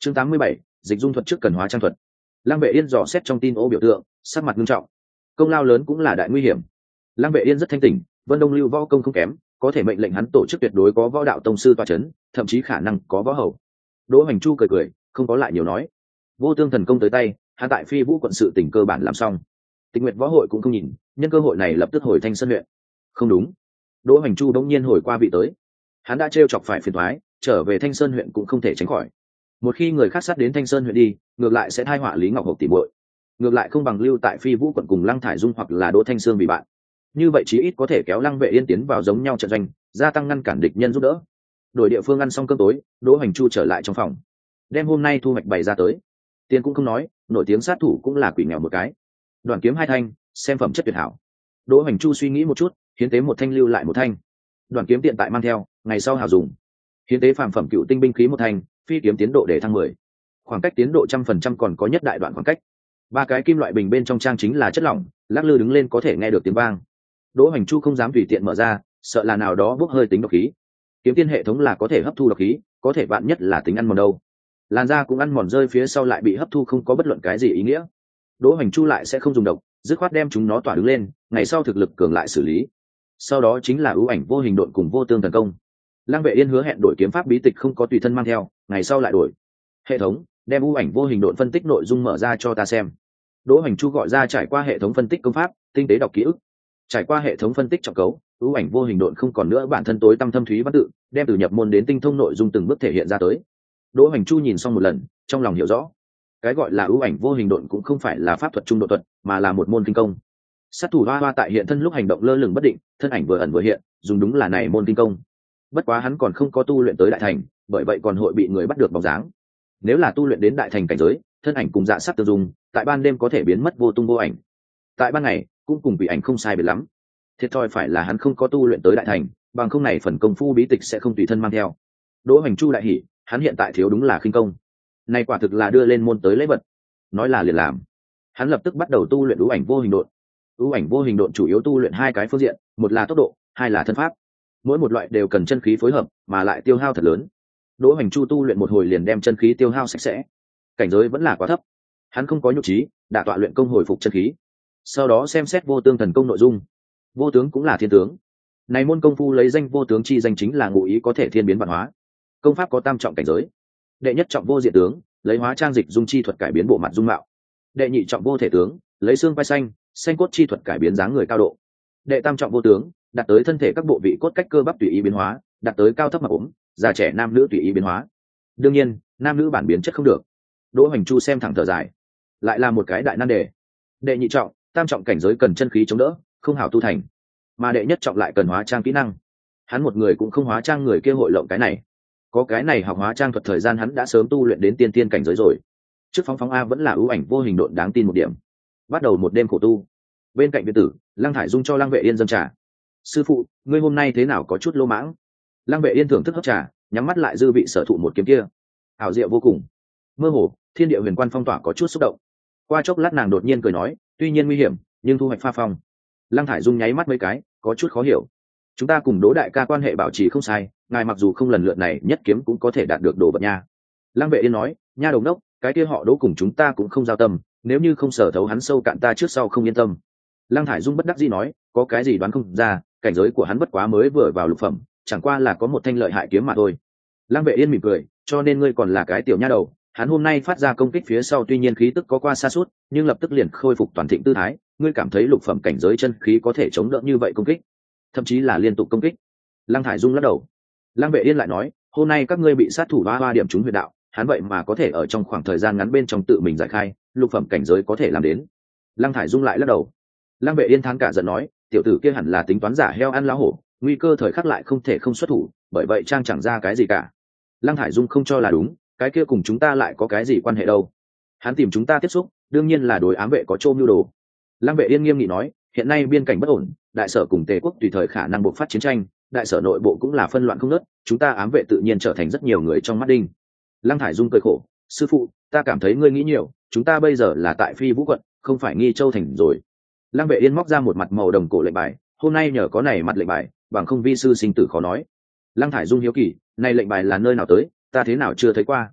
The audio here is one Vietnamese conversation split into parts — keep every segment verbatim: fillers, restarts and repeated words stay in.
chương tám mươi bảy, dịch dung thuật trước cần hóa trang thuật. Lăng Vệ Yên dò xét trong tin ô biểu tượng, sắc mặt nghiêm trọng. Công lao lớn cũng là đại nguy hiểm. Lăng Vệ Yên rất thanh tỉnh, Vân Đông Lưu võ công không kém, có thể mệnh lệnh hắn tổ chức tuyệt đối có võ đạo tông sư tọa chấn, thậm chí khả năng có võ hầu. Đỗ Hoành Chu cười cười, không có lại nhiều nói. Vô Tương thần công tới tay, hắn tại Phi Vũ quận sự tỉnh cơ bản làm xong. Tịch Nguyệt võ hội cũng không nhìn, nhân cơ hội này lập tức hồi Thanh Sơn huyện. Không đúng, Đỗ Hoành Chu đống nhiên hồi qua vị tới. Hắn đã trêu chọc phải phiền toái, trở về Thanh Sơn huyện cũng không thể tránh khỏi. Một khi người khác sát đến Thanh Sơn huyện đi, ngược lại sẽ tai họa Lý Ngọc Hộc tỉ muội. Ngược lại không bằng lưu tại Phi Vũ quận cùng Lăng Thải Dung hoặc là Đỗ Thanh Sương vì bạn. Như vậy chí ít có thể kéo Lăng Vệ Yên tiến vào giống nhau trận doanh, gia tăng ngăn cản địch nhân giúp đỡ. Đổi địa phương ăn xong cơm tối, Đỗ Hoành Chu trở lại trong phòng, đem hôm nay thu hoạch bày ra tới. Tiền cũng không nói, nổi tiếng sát thủ cũng là quỷ nghèo một cái. Đoàn kiếm hai thanh, xem phẩm chất tuyệt hảo. Đỗ Hoành Chu suy nghĩ một chút, hiến tế một thanh lưu lại một thanh. Đoàn kiếm tiện tại mang theo, ngày sau hảo dùng. Hiến tế phàm phẩm cựu tinh binh khí một thanh, phi kiếm tiến độ để thăng mười. Khoảng cách tiến độ trăm phần trăm còn có nhất đại đoạn khoảng cách. Ba cái kim loại bình bên trong trang chính là chất lỏng, lắc lư đứng lên có thể nghe được tiếng vang. Đỗ Hoành Chu không dám tùy tiện mở ra, sợ là nào đó bốc hơi tính độc khí. Kiếm tiên hệ thống là có thể hấp thu độc khí, có thể bạn nhất là tính ăn mòn đâu. Làn da cũng ăn mòn rơi phía sau lại bị hấp thu không có bất luận cái gì ý nghĩa. Đỗ Hoành Chu lại sẽ không dùng độc, dứt khoát đem chúng nó tỏa đứng lên, ngày sau thực lực cường lại xử lý. Sau đó chính là ưu ảnh vô hình độn cùng vô tương thần công. Lăng Vệ Yên hứa hẹn đổi kiếm pháp bí tịch không có tùy thân mang theo, ngày sau lại đổi. Hệ thống, đem ưu ảnh vô hình độn phân tích nội dung mở ra cho ta xem. Đỗ Hoành Chu gọi ra trải qua hệ thống phân tích công pháp, tinh tế đọc ký ức. Trải qua hệ thống phân tích trọng cấu, ưu ảnh vô hình độn không còn nữa bản thân tối tăm thâm thúy văn tự, đem từ nhập môn đến tinh thông nội dung từng bước thể hiện ra tới. Đỗ Hoành Chu nhìn xong một lần, trong lòng hiểu rõ. Cái gọi là ưu ảnh vô hình độn cũng không phải là pháp thuật trung độ thuật, mà là một môn kinh công. Sát thủ hoa hoa tại hiện thân lúc hành động lơ lửng bất định, thân ảnh vừa ẩn vừa hiện, dùng đúng là này môn kinh công. Bất quá hắn còn không có tu luyện tới đại thành, bởi vậy còn hội bị người bắt được bóng dáng. Nếu là tu luyện đến đại thành cảnh giới, thân ảnh cùng dạ sát tương dung, tại ban đêm có thể biến mất vô tung vô ảnh. Tại ban ngày, cũng cùng bị ảnh không sai biệt lắm. Thiệt thòi phải là hắn không có tu luyện tới đại thành, bằng không này phần công phu bí tịch sẽ không tùy thân mang theo. Đỗ Hoành Chu đại hỉ, hắn hiện tại thiếu đúng là khinh công. Này quả thực là đưa lên môn tới lấy vật. Nói là liền làm. Hắn lập tức bắt đầu tu luyện ưu ảnh vô hình độn. Ưu ảnh vô hình độn chủ yếu tu luyện hai cái phương diện, một là tốc độ, hai là thân pháp. Mỗi một loại đều cần chân khí phối hợp, mà lại tiêu hao thật lớn. Đỗ Hoành Chu tu luyện một hồi liền đem chân khí tiêu hao sạch sẽ. Cảnh giới vẫn là quá thấp. Hắn không có nhục trí, đã tọa luyện công hồi phục chân khí. Sau đó xem xét vô tương thần công nội dung. Vô tướng cũng là thiên tướng. Này môn công phu lấy danh vô tướng chi danh chính là ngụ ý có thể thiên biến vạn hóa. Công pháp có tam trọng cảnh giới. Đệ nhất trọng vô diện tướng, lấy hóa trang dịch dung chi thuật cải biến bộ mặt dung mạo. Đệ nhị trọng vô thể tướng, lấy xương vai xanh, xanh cốt chi thuật cải biến dáng người cao độ. Đệ tam trọng vô tướng, đạt tới thân thể các bộ vị cốt cách cơ bắp tùy ý biến hóa, đạt tới cao thấp mập ốm, già trẻ nam nữ tùy ý biến hóa. Đương nhiên, nam nữ bản biến chất không được. Đỗ Hoành Chu xem thẳng thở dài, lại là một cái đại nan đề. Đệ nhị trọng, tam trọng cảnh giới cần chân khí chống đỡ, không hảo tu thành, mà đệ nhất trọng lại cần hóa trang kỹ năng. Hắn một người cũng không hóa trang, người kia hội lộng cái này. Có cái này học hóa trang thuật thời gian hắn đã sớm tu luyện đến tiên tiên cảnh giới rồi. Trước phóng phóng a vẫn là ưu ảnh vô hình độn đáng tin một điểm. Bắt đầu một đêm khổ tu. Bên cạnh viện tử, Lăng Thải Dung cho Lăng Vệ Yên dâng trà. Sư phụ, ngươi hôm nay thế nào có chút lô mãng? Lăng Vệ Yên thưởng thức hấp trà, nhắm mắt lại dư vị sở thụ một kiếm kia. Hảo diệu vô cùng. Mơ hồ, thiên địa huyền quan phong tỏa có chút xúc động. Qua chốc lát nàng đột nhiên cười nói, tuy nhiên nguy hiểm, nhưng thu hoạch pha phong. Lăng Thải Dung nháy mắt mấy cái, có chút khó hiểu. Chúng ta cùng Đỗ đại ca quan hệ bảo trì không sai, ngài mặc dù không lần lượt này nhất kiếm cũng có thể đạt được đồ vật nha. Lăng Vệ Yên nói, nha đồng đốc, cái kia họ Đỗ cùng chúng ta cũng không giao tâm, nếu như không sở thấu hắn sâu cạn ta trước sau không yên tâm. Lăng Thải Dung bất đắc dĩ nói, có cái gì đoán không ra, cảnh giới của hắn bất quá mới vừa vào lục phẩm, chẳng qua là có một thanh lợi hại kiếm mà thôi. Lăng Vệ Yên mỉm cười, cho nên ngươi còn là cái tiểu nha đầu. Hắn hôm nay phát ra công kích phía sau tuy nhiên khí tức có qua xa suốt, nhưng lập tức liền khôi phục toàn thịnh tư thái. Ngươi cảm thấy lục phẩm cảnh giới chân khí có thể chống đỡ như vậy công kích, thậm chí là liên tục công kích? Lăng Thải Dung lắc đầu. Lăng Vệ Yên lại nói, hôm nay các ngươi bị sát thủ ba ba điểm trúng huyệt đạo, hắn vậy mà có thể ở trong khoảng thời gian ngắn bên trong tự mình giải khai, lục phẩm cảnh giới có thể làm đến. Lăng Thải Dung lại lắc đầu. Lăng Vệ Yên thán cả giận nói, tiểu tử kia hẳn là tính toán giả heo ăn lá hổ, nguy cơ thời khắc lại không thể không xuất thủ, bởi vậy trang chẳng ra cái gì cả. Lăng Thải Dung không cho là đúng, cái kia cùng chúng ta lại có cái gì quan hệ đâu? Hắn tìm chúng ta tiếp xúc, đương nhiên là đối ám vệ có trôm nhu đồ. Lăng Vệ Yên nghiêm nghị nói, hiện nay biên cảnh bất ổn, đại sở cùng Tề quốc tùy thời khả năng bộc phát chiến tranh, đại sở nội bộ cũng là phân loạn không nớt, chúng ta ám vệ tự nhiên trở thành rất nhiều người trong mắt đinh. Lăng Thải Dung cười khổ, sư phụ, ta cảm thấy ngươi nghĩ nhiều, chúng ta bây giờ là tại Phi Vũ quận, không phải Nghi Châu thành rồi. Lăng Vệ Yên móc ra một mặt màu đồng cổ lệnh bài, hôm nay nhờ có này mặt lệnh bài, bằng không vi sư sinh tử khó nói. Lăng Thải Dung hiếu kỳ, này lệnh bài là nơi nào tới, ta thế nào chưa thấy qua?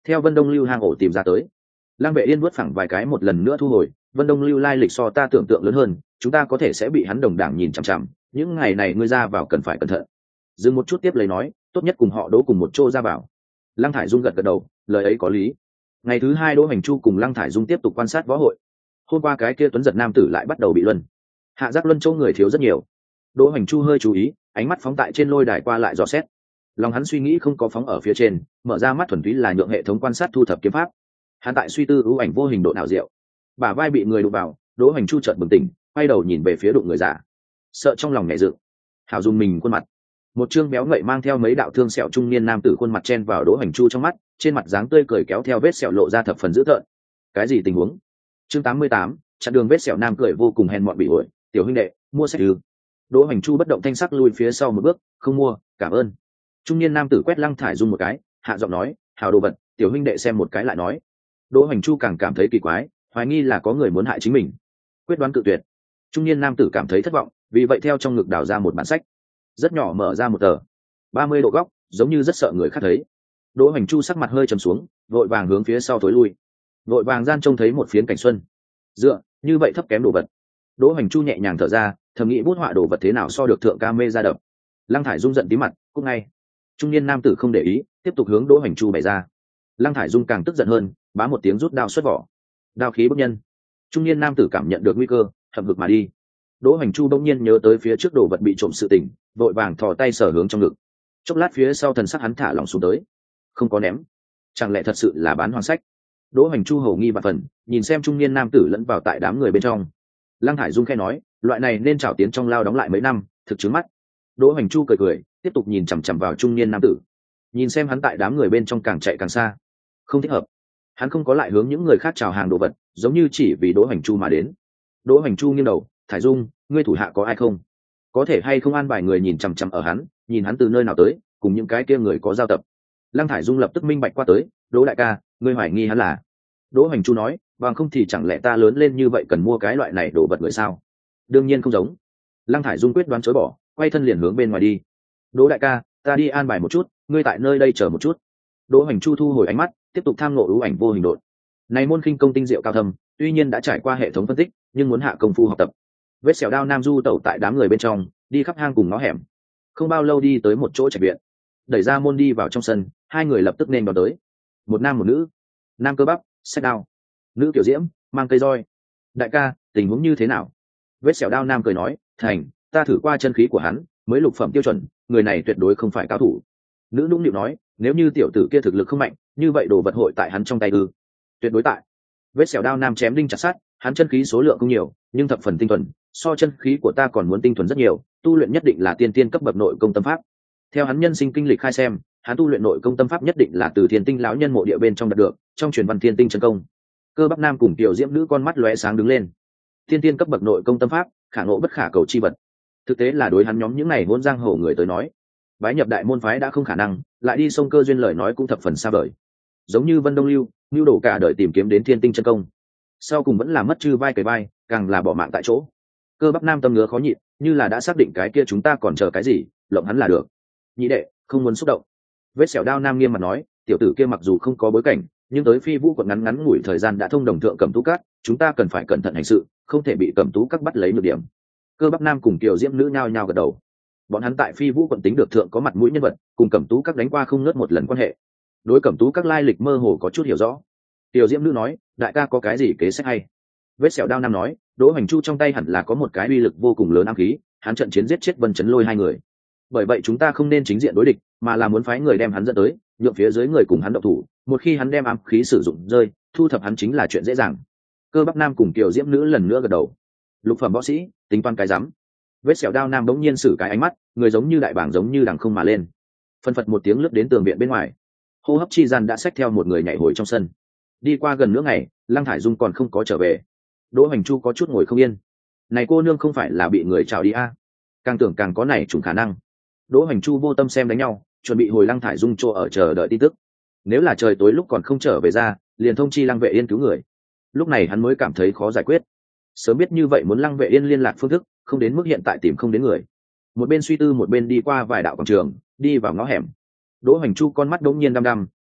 theo Vân Đông Lưu hang ổ tìm ra tới. Lăng Vệ Yên vuốt phẳng vài cái một lần nữa thu hồi, Vân Đông Lưu lai lịch so ta tưởng tượng lớn hơn, chúng ta có thể sẽ bị hắn đồng đảng nhìn chằm chằm, những ngày này ngươi ra vào cần phải cẩn thận. Dừng một chút tiếp lấy nói, tốt nhất cùng họ Đỗ cùng một chỗ ra vào. Lăng Thải Dung gật gật đầu, lời ấy có lý. Ngày thứ hai Đỗ Hành Chu cùng Lăng Thải Dung tiếp tục quan sát võ hội. Hôm qua cái kia tuấn giật nam tử lại bắt đầu bị luân. Hạ giác luân châu người thiếu rất nhiều. Đỗ Hành Chu hơi chú ý, ánh mắt phóng tại trên lôi đài qua lại dò xét. Lòng hắn suy nghĩ không có phóng ở phía trên, mở ra mắt thuần túy là nhượng hệ thống quan sát thu thập kiếm pháp. Hắn tại suy tư ưu ảnh vô hình độ nào diệu. Bả vai bị người đụng vào, Đỗ Hành Chu chợt bừng tỉnh, quay đầu nhìn về phía đụng người giả. Sợ trong lòng nhẹ dựng. Hảo dùng mình khuôn mặt. Một trương béo ngậy mang theo mấy đạo thương sẹo trung niên nam tử khuôn mặt chen vào Đỗ Hành Chu trong mắt, trên mặt dáng tươi cười kéo theo vết sẹo lộ ra thập phần dữ tợn. Cái gì tình huống? Chương tám mươi tám, chặn đường vết sẹo nam cười vô cùng hèn mọn bị ổi, tiểu huynh đệ, mua sách ư? Đỗ Hành Chu bất động thanh sắc lùi phía sau một bước, không mua, cảm ơn. Trung niên nam tử quét Lăng Thải Dung một cái, hạ giọng nói, hảo đồ vật, tiểu huynh đệ xem một cái lại nói. Đỗ Hành Chu càng cảm thấy kỳ quái, hoài nghi là có người muốn hại chính mình. Quyết đoán cự tuyệt. Trung niên nam tử cảm thấy thất vọng, vì vậy theo trong ngực đào ra một bản sách, rất nhỏ mở ra một tờ, ba mươi độ góc, giống như rất sợ người khác thấy. Đỗ Hành Chu sắc mặt hơi trầm xuống, vội vàng hướng phía sau thối lui. Vội vàng gian trông thấy một phiến cảnh xuân. Dựa, như vậy thấp kém đồ vật. Đỗ Hành Chu nhẹ nhàng thở ra, thầm nghĩ bút họa đồ vật thế nào so được thượng ca mê ra đập. Lăng Thải Dung giận tí mặt, cút ngay. Trung niên nam tử không để ý, tiếp tục hướng Đỗ Hành Chu bày ra. Lăng Thải Dung càng tức giận hơn, bá một tiếng rút đao xuất vỏ. Đao khí bức nhân. Trung niên nam tử cảm nhận được nguy cơ, hậm hực mà đi. Đỗ Hành Chu bỗng nhiên nhớ tới phía trước đồ vật bị trộm sự tình, vội vàng thò tay sở hướng trong ngực. Chốc lát phía sau thần sắc hắn thả lỏng xuống tới, không có ném. Chẳng lẽ thật sự là bán hoang sách? Đỗ Hành Chu hầu nghi và phần, nhìn xem trung niên nam tử lẫn vào tại đám người bên trong. Lăng Thải Dung khẽ nói, loại này nên trảo tiến trong lao đóng lại mấy năm, thực chứng mắt. Đỗ Hành Chu cười cười, tiếp tục nhìn chằm chằm vào trung niên nam tử, nhìn xem hắn tại đám người bên trong càng chạy càng xa, không thích hợp. Hắn không có lại hướng những người khác chào hàng đồ vật, giống như chỉ vì Đỗ Hành Chu mà đến. Đỗ Hành Chu nghiêng đầu, Thải Dung, ngươi thủ hạ có ai không? Có thể hay không an bài người nhìn chằm chằm ở hắn, nhìn hắn từ nơi nào tới, cùng những cái kia người có giao tập. Lăng Thải Dung lập tức minh bạch qua tới, Đỗ đại ca, ngươi hoài nghi hắn là? Đỗ Hành Chu nói, bằng không thì chẳng lẽ ta lớn lên như vậy cần mua cái loại này đồ vật người sao? Đương nhiên không giống. Lăng Thải Dung quyết đoán chối bỏ, quay thân liền hướng bên ngoài đi. Đỗ đại ca, ta đi an bài một chút, ngươi tại nơi đây chờ một chút. Đỗ Hành Chu thu hồi ánh mắt, tiếp tục tham ngộ ưu ảnh vô hình độn. Này môn khinh công tinh diệu cao thâm, tuy nhiên đã trải qua hệ thống phân tích, nhưng muốn hạ công phu học tập. Vết sẹo đao nam du tẩu tại đám người bên trong, đi khắp hang cùng ngõ hẻm. Không bao lâu đi tới một chỗ trạch viện, đẩy ra môn đi vào trong sân, hai người lập tức nên đón tới. Một nam một nữ. Nam cơ bắp, sách đao. Nữ kiểu diễm, mang cây roi. Đại ca, tình huống như thế nào? Vết sẹo đao nam cười nói, thành, ta thử qua chân khí của hắn, mới lục phẩm tiêu chuẩn, người này tuyệt đối không phải cao thủ. Nữ nũng nịu nói, nếu như tiểu tử kia thực lực không mạnh, như vậy đồ vật hội tại hắn trong tay ư? Tuyệt đối tại. Vết sẹo đao nam chém đinh chặt sắt, hắn chân khí số lượng không nhiều, nhưng thập phần tinh thuần, so chân khí của ta còn muốn tinh thuần rất nhiều, tu luyện nhất định là tiên tiên cấp bậc nội công tâm pháp. Theo hắn nhân sinh kinh lịch khai xem, hắn tu luyện nội công tâm pháp nhất định là từ Thiên Tinh lão nhân mộ địa bên trong đạt được, trong truyền văn Thiên Tinh chân công. Cơ bắp nam cùng tiểu diễm nữ con mắt lóe sáng đứng lên. Tiên tiên cấp bậc nội công tâm pháp, khả ngộ bất khả cầu chi vật. Thực tế là đối hắn nhóm những này hỗn giang hồ người tới nói, bái nhập đại môn phái đã không khả năng, lại đi sông cơ duyên lời nói cũng thập phần xa vời. Giống như Vân Đông Lưu, nưu đổ cả đời tìm kiếm đến Thiên Tinh chân công, sau cùng vẫn là mất chư vai cầy vai, càng là bỏ mạng tại chỗ. Cơ bắp nam tâm ngứa khó nhịn, như là đã xác định cái kia chúng ta còn chờ cái gì, lộng hắn là được. Nhị đệ, không muốn xúc động. Vết sẹo đao nam nghiêm mặt nói, tiểu tử kia mặc dù không có bối cảnh, nhưng tới Phi Vũ quận ngắn ngắn ngủi thời gian đã thông đồng thượng Cẩm Tú Các, chúng ta cần phải cẩn thận hành sự, không thể bị Cẩm Tú Các bắt lấy nhược điểm. Cơ bắp nam cùng tiểu diễm nữ nhao nhao gật đầu. Bọn hắn tại Phi Vũ quận tính được thượng có mặt mũi nhân vật, cùng Cẩm Tú Các đánh qua không ngớt một lần quan hệ. Đối Cẩm Tú Các lai lịch mơ hồ có chút hiểu rõ. Tiểu diễm nữ nói, đại ca có cái gì kế sách hay? Vết sẹo đao nam nói, Đỗ Hành Chu trong tay hẳn là có một cái uy lực vô cùng lớn ám khí, hắn trận chiến giết chết Vân Chấn Lôi hai người. Bởi vậy chúng ta không nên chính diện đối địch, mà là muốn phái người đem hắn dẫn tới, nhượng phía dưới người cùng hắn động thủ, một khi hắn đem ám khí sử dụng rơi, thu thập hắn chính là chuyện dễ dàng. Cơ bắp nam cùng tiểu diễm nữ lần nữa gật đầu. Lục phẩm võ sĩ, tính toán cái rắm. Vết sẹo đao nam bỗng nhiên sử cái ánh mắt, người giống như đại bảng giống như đằng không mà lên. Phân phật một tiếng lướt đến tường viện bên ngoài. Hô hấp chi gian đã xách theo một người nhảy hồi trong sân. Đi qua gần nửa ngày, Lăng Thải Dung còn không có trở về. Đỗ Hành Chu có chút ngồi không yên. Này cô nương không phải là bị người trào đi a? À? Càng tưởng càng có này trùng khả năng. Đỗ Hành Chu vô tâm xem đánh nhau, chuẩn bị hồi Lăng Thải Dung chỗ ở chờ đợi tin tức. Nếu là trời tối lúc còn không trở về ra, liền thông chi Lăng Vệ Yên cứu người. Lúc này hắn mới cảm thấy khó giải quyết. Sớm biết như vậy muốn Lăng Vệ Yên liên lạc phương thức, không đến mức hiện tại tìm không đến người. Một bên suy tư một bên đi qua vài đạo quảng trường, đi vào ngõ hẻm. Đỗ Hành Chu con mắt đống nhiên đăm đăm,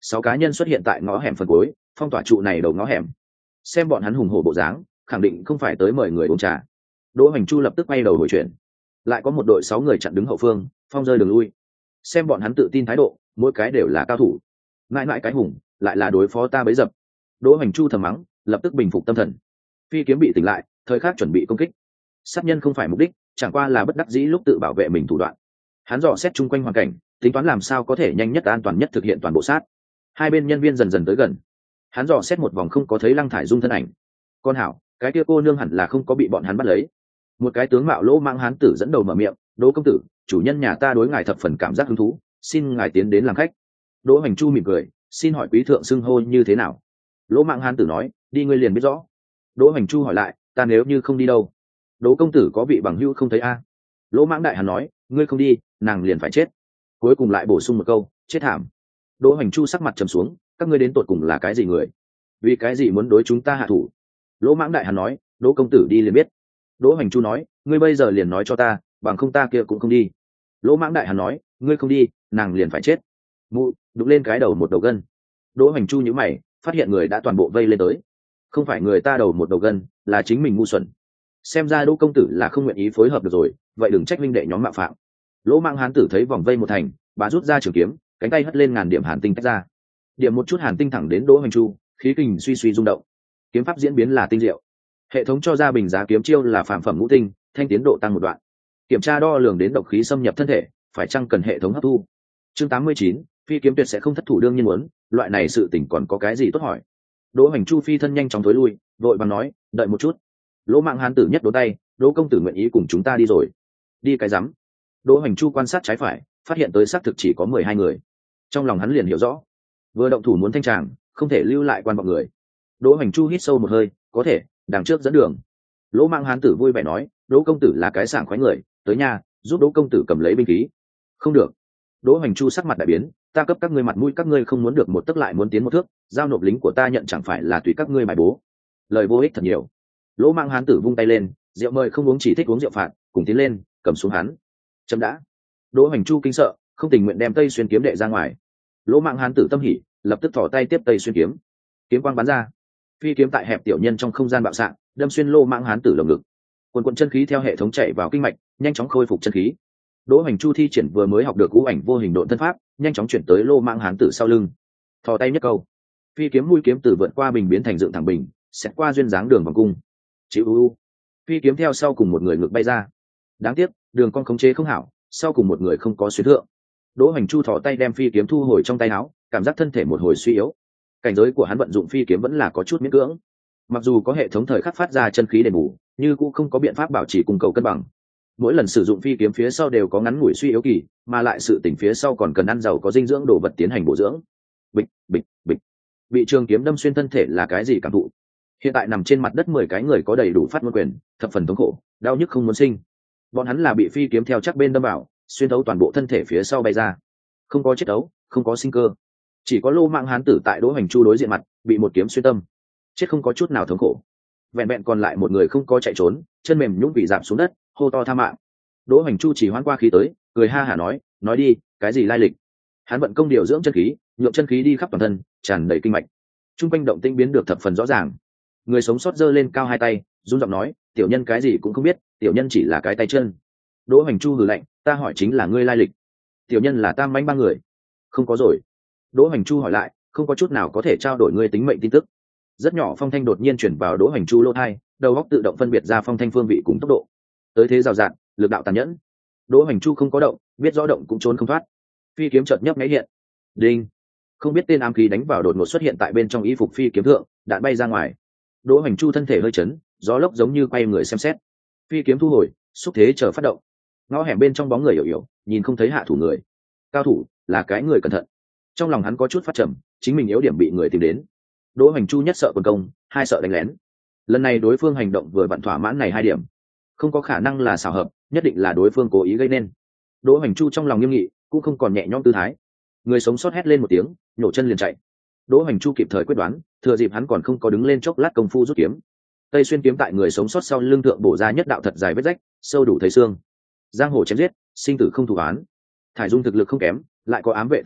sáu cá nhân xuất hiện tại ngõ hẻm phần cuối, phong tỏa trụ này đầu ngõ hẻm. Xem bọn hắn hùng hổ bộ dáng, khẳng định không phải tới mời người uống trà. Đỗ Hoành Chu lập tức quay đầu hồi chuyển, lại có một đội sáu người chặn đứng hậu phương, phong rơi đường lui. Xem bọn hắn tự tin thái độ, mỗi cái đều là cao thủ. Ngại ngại cái hùng, lại là đối phó ta bấy dập. Đỗ Hoành Chu thầm mắng, lập tức bình phục tâm thần. Phi kiếm bị tỉnh lại, thời khắc chuẩn bị công kích. Sát nhân không phải mục đích, chẳng qua là bất đắc dĩ lúc tự bảo vệ mình thủ đoạn. Hắn dò xét chung quanh hoàn cảnh, tính toán làm sao có thể nhanh nhất an toàn nhất thực hiện toàn bộ sát. Hai bên nhân viên dần dần tới gần. Hắn dò xét một vòng không có thấy Lăng Thải Dung thân ảnh. Con hảo, cái kia cô nương hẳn là không có bị bọn hắn bắt lấy. Một cái tướng mạo lỗ mang hán tử dẫn đầu mở miệng, Đỗ công tử, chủ nhân nhà ta đối ngài thập phần cảm giác hứng thú, xin ngài tiến đến làm khách. Đỗ Hoành Chu mỉm cười, xin hỏi quý thượng xưng hô như thế nào? Lỗ mạng hán tử nói, đi ngươi liền biết rõ. Đỗ Hoành Chu hỏi lại, ta nếu như không đi đâu? Đỗ công tử có vị bằng hữu không thấy a? Lỗ mãng đại hán nói, ngươi không đi, nàng liền phải chết. Cuối cùng lại bổ sung một câu, chết thảm. Đỗ Hoành Chu sắc mặt trầm xuống, các ngươi đến tột cùng là cái gì người? Vì cái gì muốn đối chúng ta hạ thủ? Lỗ mãng đại hán nói, Đỗ công tử đi liền biết. Đỗ Hoành Chu nói, ngươi bây giờ liền nói cho ta, bằng không ta kia cũng không đi. Lỗ mãng đại hán nói, ngươi không đi, nàng liền phải chết. Mụ, đục lên cái đầu một đầu gân. Đỗ Hoành Chu nhíu mày, phát hiện người đã toàn bộ vây lên tới. Không phải người ta đầu một đầu gân, là chính mình ngu xuẩn. Xem ra Đỗ công tử là không nguyện ý phối hợp được rồi, vậy đừng trách linh đệ nhóm mạo phạm. Lỗ mãng hán tử thấy vòng vây một thành, bà rút ra trường kiếm, cánh tay hất lên ngàn điểm hàn tinh tách ra. Điểm một chút hàn tinh thẳng đến Đỗ Hoành Chu, khí kình suy suy rung động. Kiếm pháp diễn biến là tinh diệu. Hệ thống cho ra bình giá kiếm chiêu là phàm phẩm ngũ tinh, thanh tiến độ tăng một đoạn. Kiểm tra đo lường đến độc khí xâm nhập thân thể, phải chăng cần hệ thống hấp thu. Chương tám mươi chín, phi kiếm tuyệt sẽ không thất thủ đương nhiên muốn, loại này sự tình còn có cái gì tốt hỏi. Đỗ Hoành Chu phi thân nhanh chóng thối lui, vội vàng nói, đợi một chút. Lỗ mạng hán tử nhất đố tay, Đỗ công tử nguyện ý cùng chúng ta đi rồi. Đi cái rắm. Đỗ Hoành Chu quan sát trái phải, phát hiện tới xác thực chỉ có mười hai người. Trong lòng hắn liền hiểu rõ, vừa động thủ muốn thanh tràng, không thể lưu lại quan bọn người. Đỗ Hoành Chu hít sâu một hơi, có thể, đằng trước dẫn đường. Lỗ mạng hán tử vui vẻ nói, Đỗ công tử là cái sảng khoái người, tới nhà, giúp Đỗ công tử cầm lấy binh khí. Không được. Đỗ Hoành Chu sắc mặt đại biến, ta cấp các ngươi mặt mũi, các ngươi không muốn được một tấc lại muốn tiến một thước, giao nộp lính của ta nhận chẳng phải là tùy các ngươi bài bố. Lời vô ích thật nhiều. Lỗ mạng hán tử vung tay lên, rượu mời không uống chỉ thích uống rượu phạt, cùng tiến lên, cầm xuống hắn. Chấm đã. Đỗ Hoành Chu kinh sợ, không tình nguyện đem Tây Xuyên kiếm đệ ra ngoài. Lỗ mạng hán tử tâm hỉ, lập tức thò tay tiếp Tây Xuyên kiếm. Kiếm quang bắn ra, phi kiếm tại hẹp tiểu nhân trong không gian bạo xạ, đâm xuyên Lỗ mạng hán tử lồng ngực. Quần quần chân khí theo hệ thống chạy vào kinh mạch, nhanh chóng khôi phục chân khí. Đỗ Hoành Chu thi triển vừa mới học được ngũ ảnh vô hình độn thân pháp, nhanh chóng chuyển tới Lô Mạng hán tử sau lưng. Thò tay nhất câu, phi kiếm mũi kiếm từ vượt qua bình biến thành dựng thẳng bình, xét qua duyên dáng đường vòng cung. Chịu u, phi kiếm theo sau cùng một người ngược bay ra. Đáng tiếc, đường con khống chế không hảo, sau cùng một người không có xuyên thượng. Đỗ Hoành Chu thò tay đem phi kiếm thu hồi trong tay áo, cảm giác thân thể một hồi suy yếu. Cảnh giới của hắn vận dụng phi kiếm vẫn là có chút miễn cưỡng. Mặc dù có hệ thống thời khắc phát ra chân khí đền bù, nhưng cũng không có biện pháp bảo trì cùng cầu cân bằng. Mỗi lần sử dụng phi kiếm phía sau đều có ngắn ngủi suy yếu kỳ, mà lại sự tỉnh phía sau còn cần ăn giàu có dinh dưỡng đồ vật tiến hành bổ dưỡng. Bịch, bịch, bịch. Bị trường kiếm đâm xuyên thân thể là cái gì cảm thụ? Hiện tại nằm trên mặt đất mười cái người có đầy đủ phát ngôn quyền, thập phần thống khổ, đau nhức không muốn sinh. Bọn hắn là bị phi kiếm theo chắc bên đâm vào, xuyên thấu toàn bộ thân thể phía sau bay ra. Không có chết đấu, không có sinh cơ. Chỉ có Lô Mạng hán tử tại Đỗ Hoành Chu đối diện mặt, bị một kiếm xuyên tâm. Chết không có chút nào thống khổ. Vẹn vẹn còn lại một người không có chạy trốn, chân mềm nhũn bị giảm xuống đất, hô to tha mạng. Đỗ Hoành Chu chỉ hoán qua khí tới, cười ha hả nói, nói đi, cái gì lai lịch? Hắn vận công điều dưỡng chân khí, nhượng chân khí đi khắp toàn thân, tràn đầy kinh mạch. Trung quanh động tĩnh biến được thập phần rõ ràng. Người sống sót giơ lên cao hai tay, run giọng nói, tiểu nhân cái gì cũng không biết, tiểu nhân chỉ là cái tay chân. Đỗ Hoành Chu hừ lạnh, ta hỏi chính là ngươi lai lịch. Tiểu nhân là Tam Mãnh ba người. Không có rồi. Đỗ Hoành Chu hỏi lại, không có chút nào có thể trao đổi ngươi tính mệnh tin tức. Rất nhỏ phong thanh đột nhiên chuyển vào Đỗ Hoành Chu lỗ tai, đầu óc tự động phân biệt ra phong thanh phương vị cùng tốc độ. Tới thế rào rạt, lực đạo tàn nhẫn. Đỗ Hoành Chu không có động, biết rõ động cũng trốn không thoát. Phi kiếm chợt nhấp nháy hiện. Đinh. Không biết tên ám khí đánh vào đột ngột xuất hiện tại bên trong y phục phi kiếm thượng, đạn bay ra ngoài. Đỗ Hoành Chu thân thể hơi chấn, gió lốc giống như quay người xem xét. Phi kiếm thu hồi, xúc thế chờ phát động. Ngõ hẻm bên trong bóng người hiểu hiểu, nhìn không thấy hạ thủ người. Cao thủ là cái người cẩn thận. Trong lòng hắn có chút phát trầm, chính mình yếu điểm bị người tìm đến. Đỗ Hoành Chu nhất sợ quân công, hai sợ đánh lén. Lần này đối phương hành động vừa vặn thỏa mãn này hai điểm, không có khả năng là xảo hợp, nhất định là đối phương cố ý gây nên. Đỗ Hoành Chu trong lòng nghiêm nghị, cũng không còn nhẹ nhõm tư thái. Người sống sót hét lên một tiếng, nhổ chân liền chạy. Đỗ Hoành Chu kịp thời quyết đoán, thừa dịp hắn còn không có đứng lên chốc lát công phu rút kiếm. Tây Xuyên kiếm tại người sống sót sau lưng thượng bổ ra nhất đạo thật dài vết rách, sâu đủ thấy xương. Giang hồ chém giết, sinh tử không thủ án. Thải Dung thực lực không kém, lại có ám vệ tương trợ,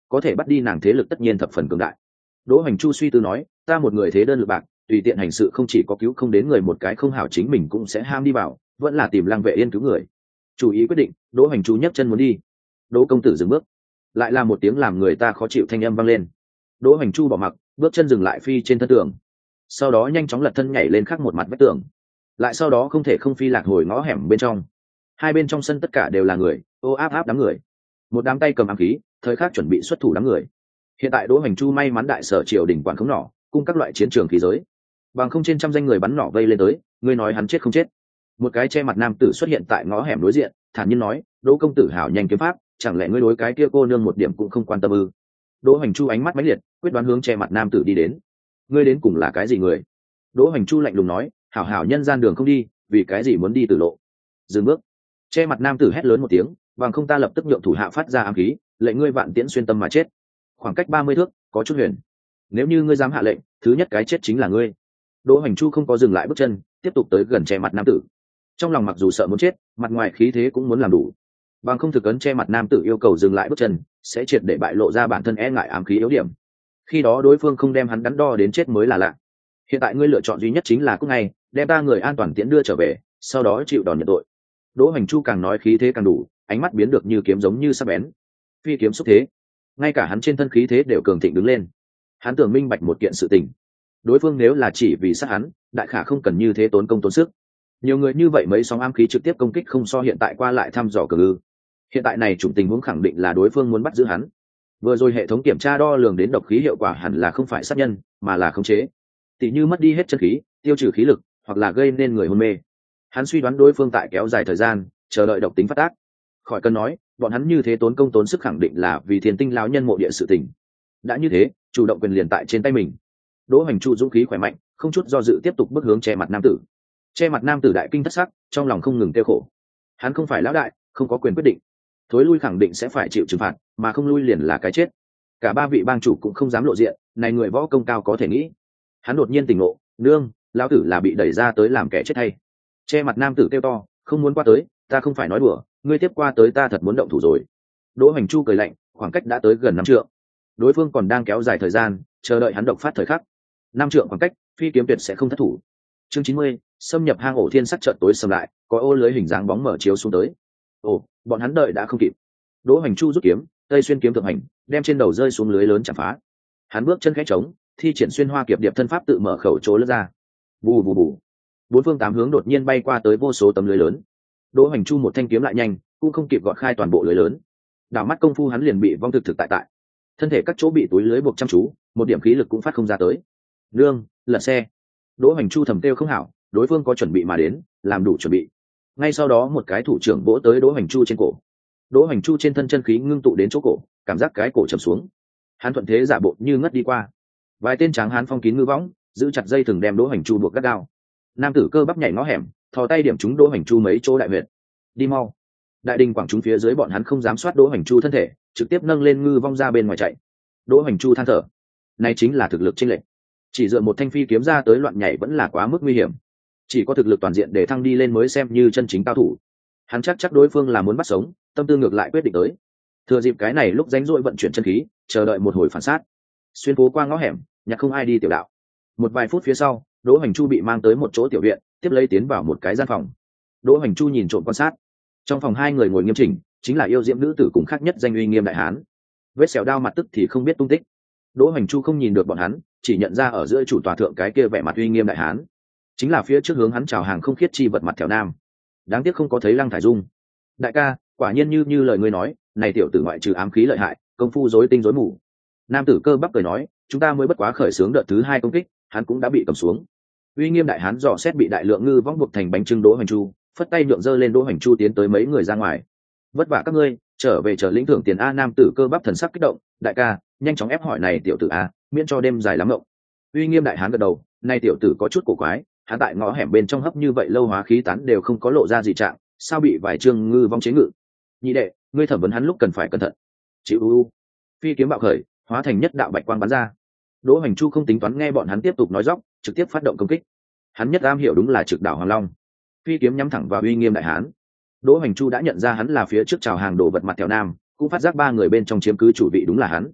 có thể bắt đi nàng thế lực tất nhiên thập phần cường đại. Đỗ Hoành Chu suy tư nói, ta một người thế đơn lực bạc, tùy tiện hành sự không chỉ có cứu không đến người một cái không hảo, chính mình cũng sẽ ham đi vào, vẫn là tìm Lăng Vệ Yên cứu người. Chủ ý quyết định, Đỗ Hoành Chu nhấc chân muốn đi. Đỗ công tử dừng bước, lại là một tiếng làm người ta khó chịu thanh âm vang lên. Đỗ Hoành Chu bỏ mặc, bước chân dừng lại phi trên thân tường, sau đó nhanh chóng lật thân nhảy lên khắc một mặt vách tường, lại sau đó không thể không phi lạc hồi ngõ hẻm bên trong. Hai bên trong sân tất cả đều là người, ô áp áp đám người, một đám tay cầm ám khí, thời khắc chuẩn bị xuất thủ đám người. Hiện tại Đỗ Hoành Chu may mắn đại sở triều đình quản khống nỏ, cung các loại chiến trường khí giới, bằng không trên trăm danh người bắn nỏ vây lên tới, ngươi nói hắn chết không chết. Một cái che mặt nam tử xuất hiện tại ngõ hẻm đối diện, thản nhiên nói, Đỗ công tử hảo nhanh kiếm pháp, chẳng lẽ ngươi đối cái kia cô nương một điểm cũng không quan tâm ư? Đỗ Hoành Chu ánh mắt mãnh liệt, quyết đoán hướng che mặt nam tử đi đến. Ngươi đến cùng là cái gì người? Đỗ Hoành Chu lạnh lùng nói, hảo hảo nhân gian đường không đi, vì cái gì muốn đi tử lộ? Dừng bước. Che mặt nam tử hét lớn một tiếng, bằng không ta lập tức nhượng thủ hạ phát ra ám khí, lệnh ngươi vạn tiễn xuyên tâm mà chết. Khoảng cách ba mươi thước, có chút huyền. Nếu như ngươi dám hạ lệnh, thứ nhất cái chết chính là ngươi. Đỗ Hoành Chu không có dừng lại bước chân, tiếp tục tới gần che mặt nam tử. Trong lòng mặc dù sợ muốn chết, mặt ngoài khí thế cũng muốn làm đủ. Bằng không thực ấn che mặt nam tử yêu cầu dừng lại bước chân, sẽ triệt để bại lộ ra bản thân e ngại ám khí yếu điểm. Khi đó đối phương không đem hắn đắn đo đến chết mới là lạ. Hiện tại ngươi lựa chọn duy nhất chính là cúc ngay, đem ta người an toàn tiễn đưa trở về, sau đó chịu đòn nhận tội. Đỗ Hoành Chu càng nói khí thế càng đủ, ánh mắt biến được như kiếm giống như sắc bén. Phi kiếm xúc thế, ngay cả hắn trên thân khí thế đều cường thịnh đứng lên. Hắn tưởng minh bạch một kiện sự tình, đối phương nếu là chỉ vì sát hắn, đại khả không cần như thế tốn công tốn sức. Nhiều người như vậy mấy sóng ám khí trực tiếp công kích không so hiện tại qua lại thăm dò cường ư? Hiện tại này chủng tình huống khẳng định là đối phương muốn bắt giữ hắn. Vừa rồi hệ thống kiểm tra đo lường đến độc khí hiệu quả hẳn là không phải sát nhân, mà là khống chế. Tỷ như mất đi hết chân khí, tiêu trừ khí lực, hoặc là gây nên người hôn mê. Hắn suy đoán đối phương tại kéo dài thời gian, chờ đợi độc tính phát tác. Khỏi cần nói, bọn hắn như thế tốn công tốn sức khẳng định là vì Thiên Tinh lão nhân mộ địa sự tình. Đã như thế, chủ động quyền liền tại trên tay mình. Đỗ Hoành Chu dũng khí khỏe mạnh, không chút do dự tiếp tục bước hướng che mặt nam tử. Che mặt nam tử đại kinh thất sắc, trong lòng không ngừng tiêu khổ. Hắn không phải lão đại, không có quyền quyết định. Thối lui khẳng định sẽ phải chịu trừng phạt, mà không lui liền là cái chết. Cả ba vị bang chủ cũng không dám lộ diện, này người võ công cao có thể nghĩ. Hắn đột nhiên tỉnh ngộ, nương, lão tử là bị đẩy ra tới làm kẻ chết hay. Che mặt nam tử kêu to, không muốn qua tới, ta không phải nói đùa, ngươi tiếp qua tới ta thật muốn động thủ rồi. Đỗ Hoành Chu cười lạnh, khoảng cách đã tới gần năm trượng. Đối phương còn đang kéo dài thời gian, chờ đợi hắn độc phát thời khắc. Năm trượng khoảng cách, phi kiếm tuyệt sẽ không thất thủ. Chương chín mươi, xâm nhập hang ổ thiên sắc chợt tối sầm lại, có ô lưới hình dáng bóng mở chiếu xuống tới. Ồ, bọn hắn đợi đã không kịp. Đỗ Hoành Chu rút kiếm, tây xuyên kiếm thượng hành, đem trên đầu rơi xuống lưới lớn chạm phá. Hắn bước chân khẽ trống, thi triển xuyên hoa kiệp điệp thân pháp tự mở khẩu chỗ lướt ra. Bù bù bù. Bốn phương tám hướng đột nhiên bay qua tới vô số tấm lưới lớn. Đỗ Hoành Chu một thanh kiếm lại nhanh, cũng không kịp gọt khai toàn bộ lưới lớn. Đảo mắt công phu hắn liền bị vong thực thực tại tại. Thân thể các chỗ bị túi lưới buộc chăm chú, một điểm khí lực cũng phát không ra tới. Nương, lật xe. Đỗ Hoành Chu thầm kêu không hảo, đối phương có chuẩn bị mà đến, làm đủ chuẩn bị. Ngay sau đó một cái thủ trưởng vỗ tới Đỗ Hoành Chu trên cổ. Đỗ Hoành Chu trên thân chân khí ngưng tụ đến chỗ cổ, cảm giác cái cổ trầm xuống. Hắn thuận thế giả bộ như ngất đi qua. Vài tên tráng hán phong kín ngư võng, giữ chặt dây thừng đem Đỗ Hoành Chu buộc gắt gao. Nam tử cơ bắp nhảy ngõ hẻm, thò tay điểm trúng Đỗ Hoành Chu mấy chỗ đại huyệt. Đi mau. Đại đình quảng chúng phía dưới bọn hắn không dám soát Đỗ Hoành Chu thân thể, trực tiếp nâng lên ngư vong ra bên ngoài chạy. Đỗ Hoành Chu than thở, này chính là thực lực chênh lệch. Chỉ dựa một thanh phi kiếm ra tới loạn nhảy vẫn là quá mức nguy hiểm. Chỉ có thực lực toàn diện để thăng đi lên mới xem như chân chính cao thủ. Hắn chắc chắc đối phương là muốn bắt sống, tâm tư ngược lại quyết định tới. Thừa dịp cái này lúc rảnh rỗi vận chuyển chân khí, chờ đợi một hồi phản sát. Xuyên phố qua ngõ hẻm, nhạc không ai đi tiểu đạo. Một vài phút phía sau, Đỗ Hoành Chu bị mang tới một chỗ tiểu viện, tiếp lấy tiến vào một cái gian phòng. Đỗ Hoành Chu nhìn trộm quan sát. Trong phòng hai người ngồi nghiêm chỉnh, chính là yêu diễm nữ tử cùng khác nhất danh uy nghiêm đại hán. Vết sẹo đao mặt tức thì không biết tung tích. Đỗ Hoành Chu không nhìn được bọn hắn, chỉ nhận ra ở giữa chủ tòa thượng cái kia vẻ mặt uy nghiêm đại hán, chính là phía trước hướng hắn chào hàng không khiết chi vật mặt thẻo nam. Đáng tiếc không có thấy Lăng Thải Dung. Đại ca, quả nhiên như như lời ngươi nói, này tiểu tử ngoại trừ ám khí lợi hại, công phu rối tinh rối mù. Nam tử cơ bắp cười nói, chúng ta mới bất quá khởi xướng đợt thứ hai công kích, hắn cũng đã bị cầm xuống. Uy nghiêm đại hán dò xét bị đại lượng ngư vong buộc thành bánh trưng Đỗ Hoành Chu, phất tay nhượng dơ lên Đỗ Hoành Chu tiến tới mấy người ra ngoài. Vất vả các ngươi, trở về chờ lĩnh thưởng tiền a. Nam tử cơ bắp thần sắc kích động, đại ca, nhanh chóng ép hỏi này tiểu tử a, miễn cho đêm dài lắm ngộng. Uy nghiêm đại hán gật đầu, này tiểu tử có chút cổ quái, hắn tại ngõ hẻm bên trong hấp như vậy lâu hóa khí tán đều không có lộ ra gì trạng, sao bị vài chương ngư vong chế ngự. Nhị đệ, ngươi thẩm vấn hắn lúc cần phải cẩn thận. Chịu u u. Phi kiếm bạo khởi, hóa thành nhất đạo bạch quang bắn ra. Đỗ Hoành Chu không tính toán nghe bọn hắn tiếp tục nói dóc, trực tiếp phát động công kích. Hắn nhất am hiểu đúng là trực đảo Hoàng Long. Phi kiếm nhắm thẳng vào uy nghiêm đại hán. Đỗ Hoành Chu đã nhận ra hắn là phía trước chào hàng đồ vật mặt theo nam, cũng phát giác ba người bên trong chiếm cứ chủ vị đúng là hắn.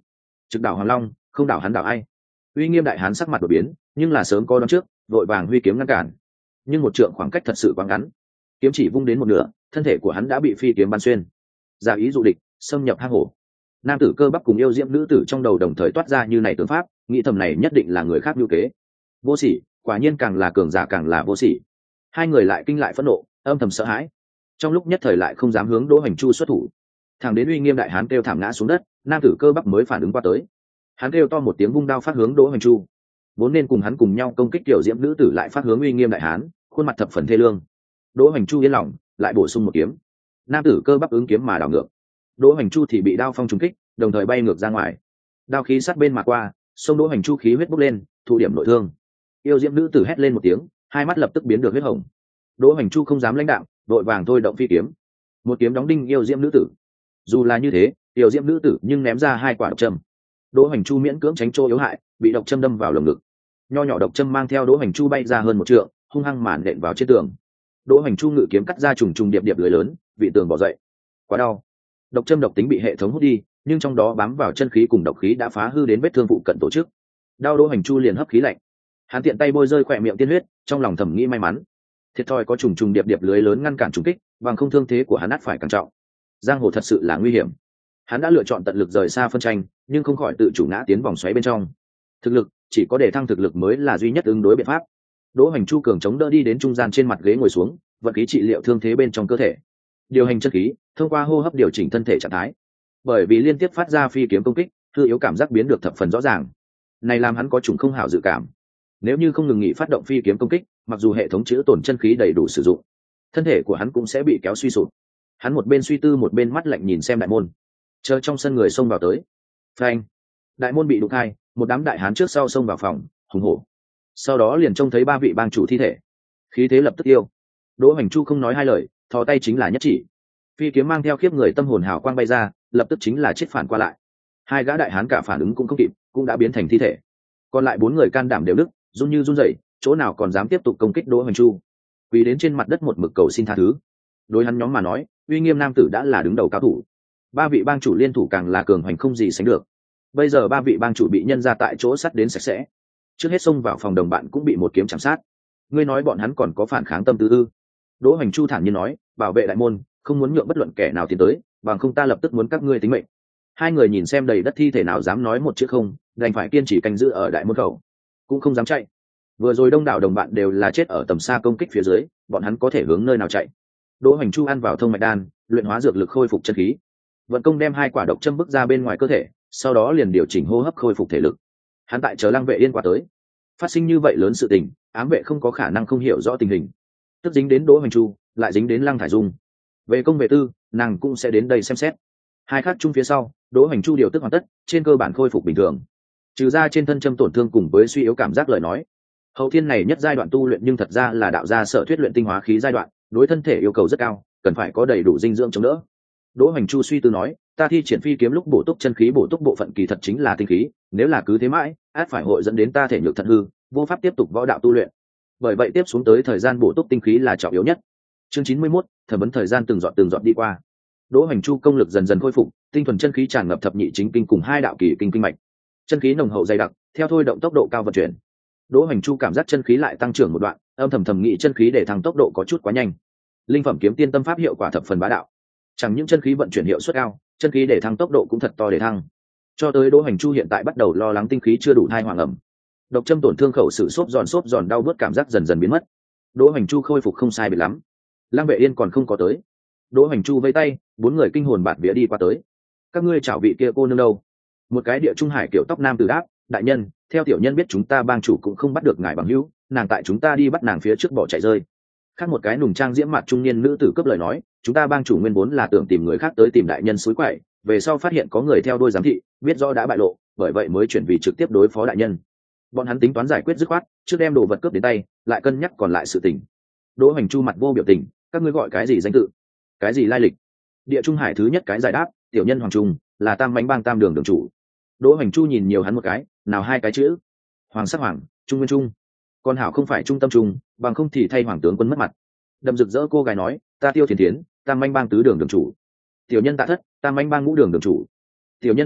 trực đảo Hoàng Long, không đảo hắn đảo ai. Uy Nghiêm đại hán sắc mặt đột biến, nhưng là sớm có đoán trước, vội vàng huy kiếm ngăn cản. Nhưng một trượng khoảng cách thật sự quá ngắn, kiếm chỉ vung đến một nửa, thân thể của hắn đã bị phi kiếm bắn xuyên. Giả ý dụ địch, xâm nhập hang hổ. Nam tử Cơ Bắp cùng yêu diễm nữ tử trong đầu đồng thời toát ra như này tướng pháp, nghĩ thầm này nhất định là người khác mưu kế. Vô sỉ, quả nhiên càng là cường giả càng là vô sỉ. Hai người lại kinh lại phẫn nộ, âm thầm sợ hãi. Trong lúc nhất thời lại không dám hướng Đỗ Hoành Chu xuất thủ. Thẳng đến Uy Nghiêm đại hán kêu thảm ngã xuống đất, nam tử Cơ Bắp mới phản ứng qua tới. Hắn kêu to một tiếng vung đao phát hướng Đỗ Hoành Chu. Vốn nên cùng hắn cùng nhau công kích tiểu diễm nữ tử lại phát hướng Uy Nghiêm đại hán, khuôn mặt thập phần thê lương. Đỗ Hoành Chu yên lòng, lại bổ sung một kiếm. Nam tử Cơ Bắp ứng kiếm mà đảo ngược. Đỗ Hoành Chu thì bị đao phong trúng kích, đồng thời bay ngược ra ngoài. Đao khí sát bên mà qua, sông Đỗ Hoành Chu khí huyết bốc lên, thụ điểm nội thương. Yêu diễm nữ tử hét lên một tiếng, hai mắt lập tức biến được huyết hồng. Đỗ Hoành Chu không dám lãnh đạo, đội vàng thôi động phi kiếm, một kiếm đóng đinh yêu diễm nữ tử. Dù là như thế, yêu diễm nữ tử nhưng ném ra hai quả độc châm. Đỗ Hoành Chu miễn cưỡng tránh chỗ yếu hại, bị độc châm đâm vào lồng ngực. Nho nhỏ độc châm mang theo Đỗ Hoành Chu bay ra hơn một trượng, hung hăng màn nện vào trên tường. Đỗ Hoành Chu ngự kiếm cắt ra trùng trùng điệp điệp lưới lớn, vị tường bỏ dậy. Quá đau. Độc châm độc tính bị hệ thống hút đi, nhưng trong đó bám vào chân khí cùng độc khí đã phá hư đến vết thương phụ cận tổ chức. Đau Đỗ Hoành Chu liền hấp khí lạnh. Hắn tiện tay bôi rơi khỏe miệng tiên huyết, trong lòng thầm nghĩ may mắn. Thiệt thòi có trùng trùng điệp điệp lưới lớn ngăn cản trùng kích, bằng không thương thế của hắn ắt phải càng trọng. Giang hồ thật sự là nguy hiểm. Hắn đã lựa chọn tận lực rời xa phân tranh, nhưng không khỏi tự chủ ngã tiến vòng xoáy bên trong. Thực lực, chỉ có để thăng thực lực mới là duy nhất ứng đối biện pháp. Đỗ Hoành Chu cường chống đỡ đi đến trung gian trên mặt ghế ngồi xuống, vận khí trị liệu thương thế bên trong cơ thể. Điều hành chân khí, thông qua hô hấp điều chỉnh thân thể trạng thái. Bởi vì liên tiếp phát ra phi kiếm công kích, hư yếu cảm giác biến được thập phần rõ ràng. Này làm hắn có chủng không hảo dự cảm. Nếu như không ngừng nghỉ phát động phi kiếm công kích, mặc dù hệ thống chữa tổn chân khí đầy đủ sử dụng, thân thể của hắn cũng sẽ bị kéo suy sụp. Hắn một bên suy tư một bên mắt lạnh nhìn xem đại môn. Chờ trong sân người xông vào tới. Phanh! Đại môn bị đụng hai, một đám đại hán trước sau xông vào phòng, hùng hổ. Sau đó liền trông thấy ba vị bang chủ thi thể. Khí thế lập tức yêu. Đỗ Hoành Chu không nói hai lời, thò tay chính là nhất chỉ. Phi kiếm mang theo khiếp người tâm hồn hào quang bay ra, lập tức chính là chết phản qua lại. Hai gã đại hán cả phản ứng cũng không kịp, cũng đã biến thành thi thể. Còn lại bốn người can đảm đều đứt, run như run rẩy, chỗ nào còn dám tiếp tục công kích Đỗ Hoành Chu. Quỳ đến trên mặt đất một mực cầu xin tha thứ. Đối hắn nhóm mà nói, Uy Nghiêm nam tử đã là đứng đầu cao thủ. Ba vị bang chủ liên thủ càng là cường hoành không gì sánh được. Bây giờ ba vị bang chủ bị nhân ra tại chỗ sắt đến sạch sẽ. Trước hết xông vào phòng đồng bạn cũng bị một kiếm chạm sát. Ngươi nói bọn hắn còn có phản kháng tâm tư ư? Đỗ Hoành Chu thản nhiên nói, bảo vệ đại môn, không muốn nhượng bất luận kẻ nào tiến tới, bằng không ta lập tức muốn các ngươi tính mệnh. Hai người nhìn xem đầy đất thi thể nào dám nói một chữ không, đành phải kiên trì canh giữ ở đại môn khẩu, cũng không dám chạy. Vừa rồi đông đảo đồng bạn đều là chết ở tầm xa công kích phía dưới, bọn hắn có thể hướng nơi nào chạy? Đỗ Hoành Chu ăn vào thông mạch đan, luyện hóa dược lực khôi phục chân khí, vận công đem hai quả độc châm bức ra bên ngoài cơ thể, sau đó liền điều chỉnh hô hấp khôi phục thể lực. Hắn tại chờ Lăng Vệ Yên qua tới. Phát sinh như vậy lớn sự tình, ám vệ không có khả năng không hiểu rõ tình hình. Tức dính đến Đỗ Hoành Chu, lại dính đến Lăng Thải Dung. Về công về tư, nàng cũng sẽ đến đây xem xét. Hai khác chung phía sau, Đỗ Hoành Chu điều tức hoàn tất, trên cơ bản khôi phục bình thường. Trừ ra trên thân châm tổn thương cùng với suy yếu cảm giác lời nói, hậu thiên này nhất giai đoạn tu luyện nhưng thật ra là đạo gia sở thuyết luyện tinh hóa khí giai đoạn, đối thân thể yêu cầu rất cao, cần phải có đầy đủ dinh dưỡng chống đỡ. Đỗ Hoành Chu suy tư nói, ta thi triển phi kiếm lúc bổ túc chân khí bổ túc bộ phận kỳ thật chính là tinh khí, nếu là cứ thế mãi, át phải hội dẫn đến ta thể nhược thận hư, vô pháp tiếp tục võ đạo tu luyện. Bởi vậy tiếp xuống tới thời gian bổ túc tinh khí là trọng yếu nhất. Chương chín mươi mốt, thẩm vấn thời gian từng dọn từng dọn đi qua. Đỗ Hoành Chu công lực dần dần khôi phục, tinh thuần chân khí tràn ngập thập nhị chính kinh cùng hai đạo kỳ kinh kinh mạch. Chân khí nồng hậu dày đặc, theo thôi động tốc độ cao vận chuyển. Đỗ Hoành Chu cảm giác chân khí lại tăng trưởng một đoạn, âm thầm thầm nghĩ chân khí để thăng tốc độ có chút quá nhanh. Linh phẩm kiếm tiên tâm pháp hiệu quả thập phần bá đạo. Chẳng những chân khí vận chuyển hiệu suất cao, chân khí để thăng tốc độ cũng thật to để thăng. Cho tới Đỗ Hoành Chu hiện tại bắt đầu lo lắng tinh khí chưa đủ thai hoàng ẩm. Độc châm tổn thương khẩu sự xốp giòn xốp giòn đau bớt cảm giác dần dần biến mất. Đỗ Hoành Chu khôi phục không sai biệt lắm. Lăng Vệ Yên còn không có tới. Đỗ Hoành Chu vây tay, bốn người kinh hồn bạt vía đi qua tới. Các ngươi chào vị kia cô nương đâu? Một cái địa trung hải kiểu tóc nam tử đáp, đại nhân, theo tiểu nhân biết chúng ta bang chủ cũng không bắt được ngài bằng hữu, nàng tại chúng ta đi bắt nàng phía trước bỏ chạy rơi. Khác một cái nùng trang diễm mặt trung niên nữ tử cướp lời nói, chúng ta bang chủ nguyên vốn là tưởng tìm người khác tới tìm đại nhân suối quậy, về sau phát hiện có người theo đuôi giám thị, biết rõ đã bại lộ, bởi vậy mới chuyển vì trực tiếp đối phó đại nhân. Bọn hắn tính toán giải quyết dứt khoát, trước đem đồ vật cướp đến tay, lại cân nhắc còn lại sự tình. Đỗ Hoành Chu mặt vô biểu tình, các ngươi gọi cái gì danh tự, cái gì lai lịch? Địa trung hải thứ nhất cái giải đáp, tiểu nhân Hoàng Trung, là Tam Bánh Bang Tam Đường đường chủ. Đỗ Hoành Chu nhìn nhiều hắn một cái, nào hai cái chữ, Hoàng sắc Hoàng, Trung Nguyên Trung. Con hảo không phải trung tâm trung, bằng không thì thay hoàng tướng quân mất mặt. Đầm rực rỡ cô gái nói, ta Tiêu Thiền Thiến, Tam Bánh Bang tứ đường đường chủ. Tiểu nhân Tạ Thất, Tam Bánh Bang ngũ đường đường chủ. Tiểu nhân Vương Lập,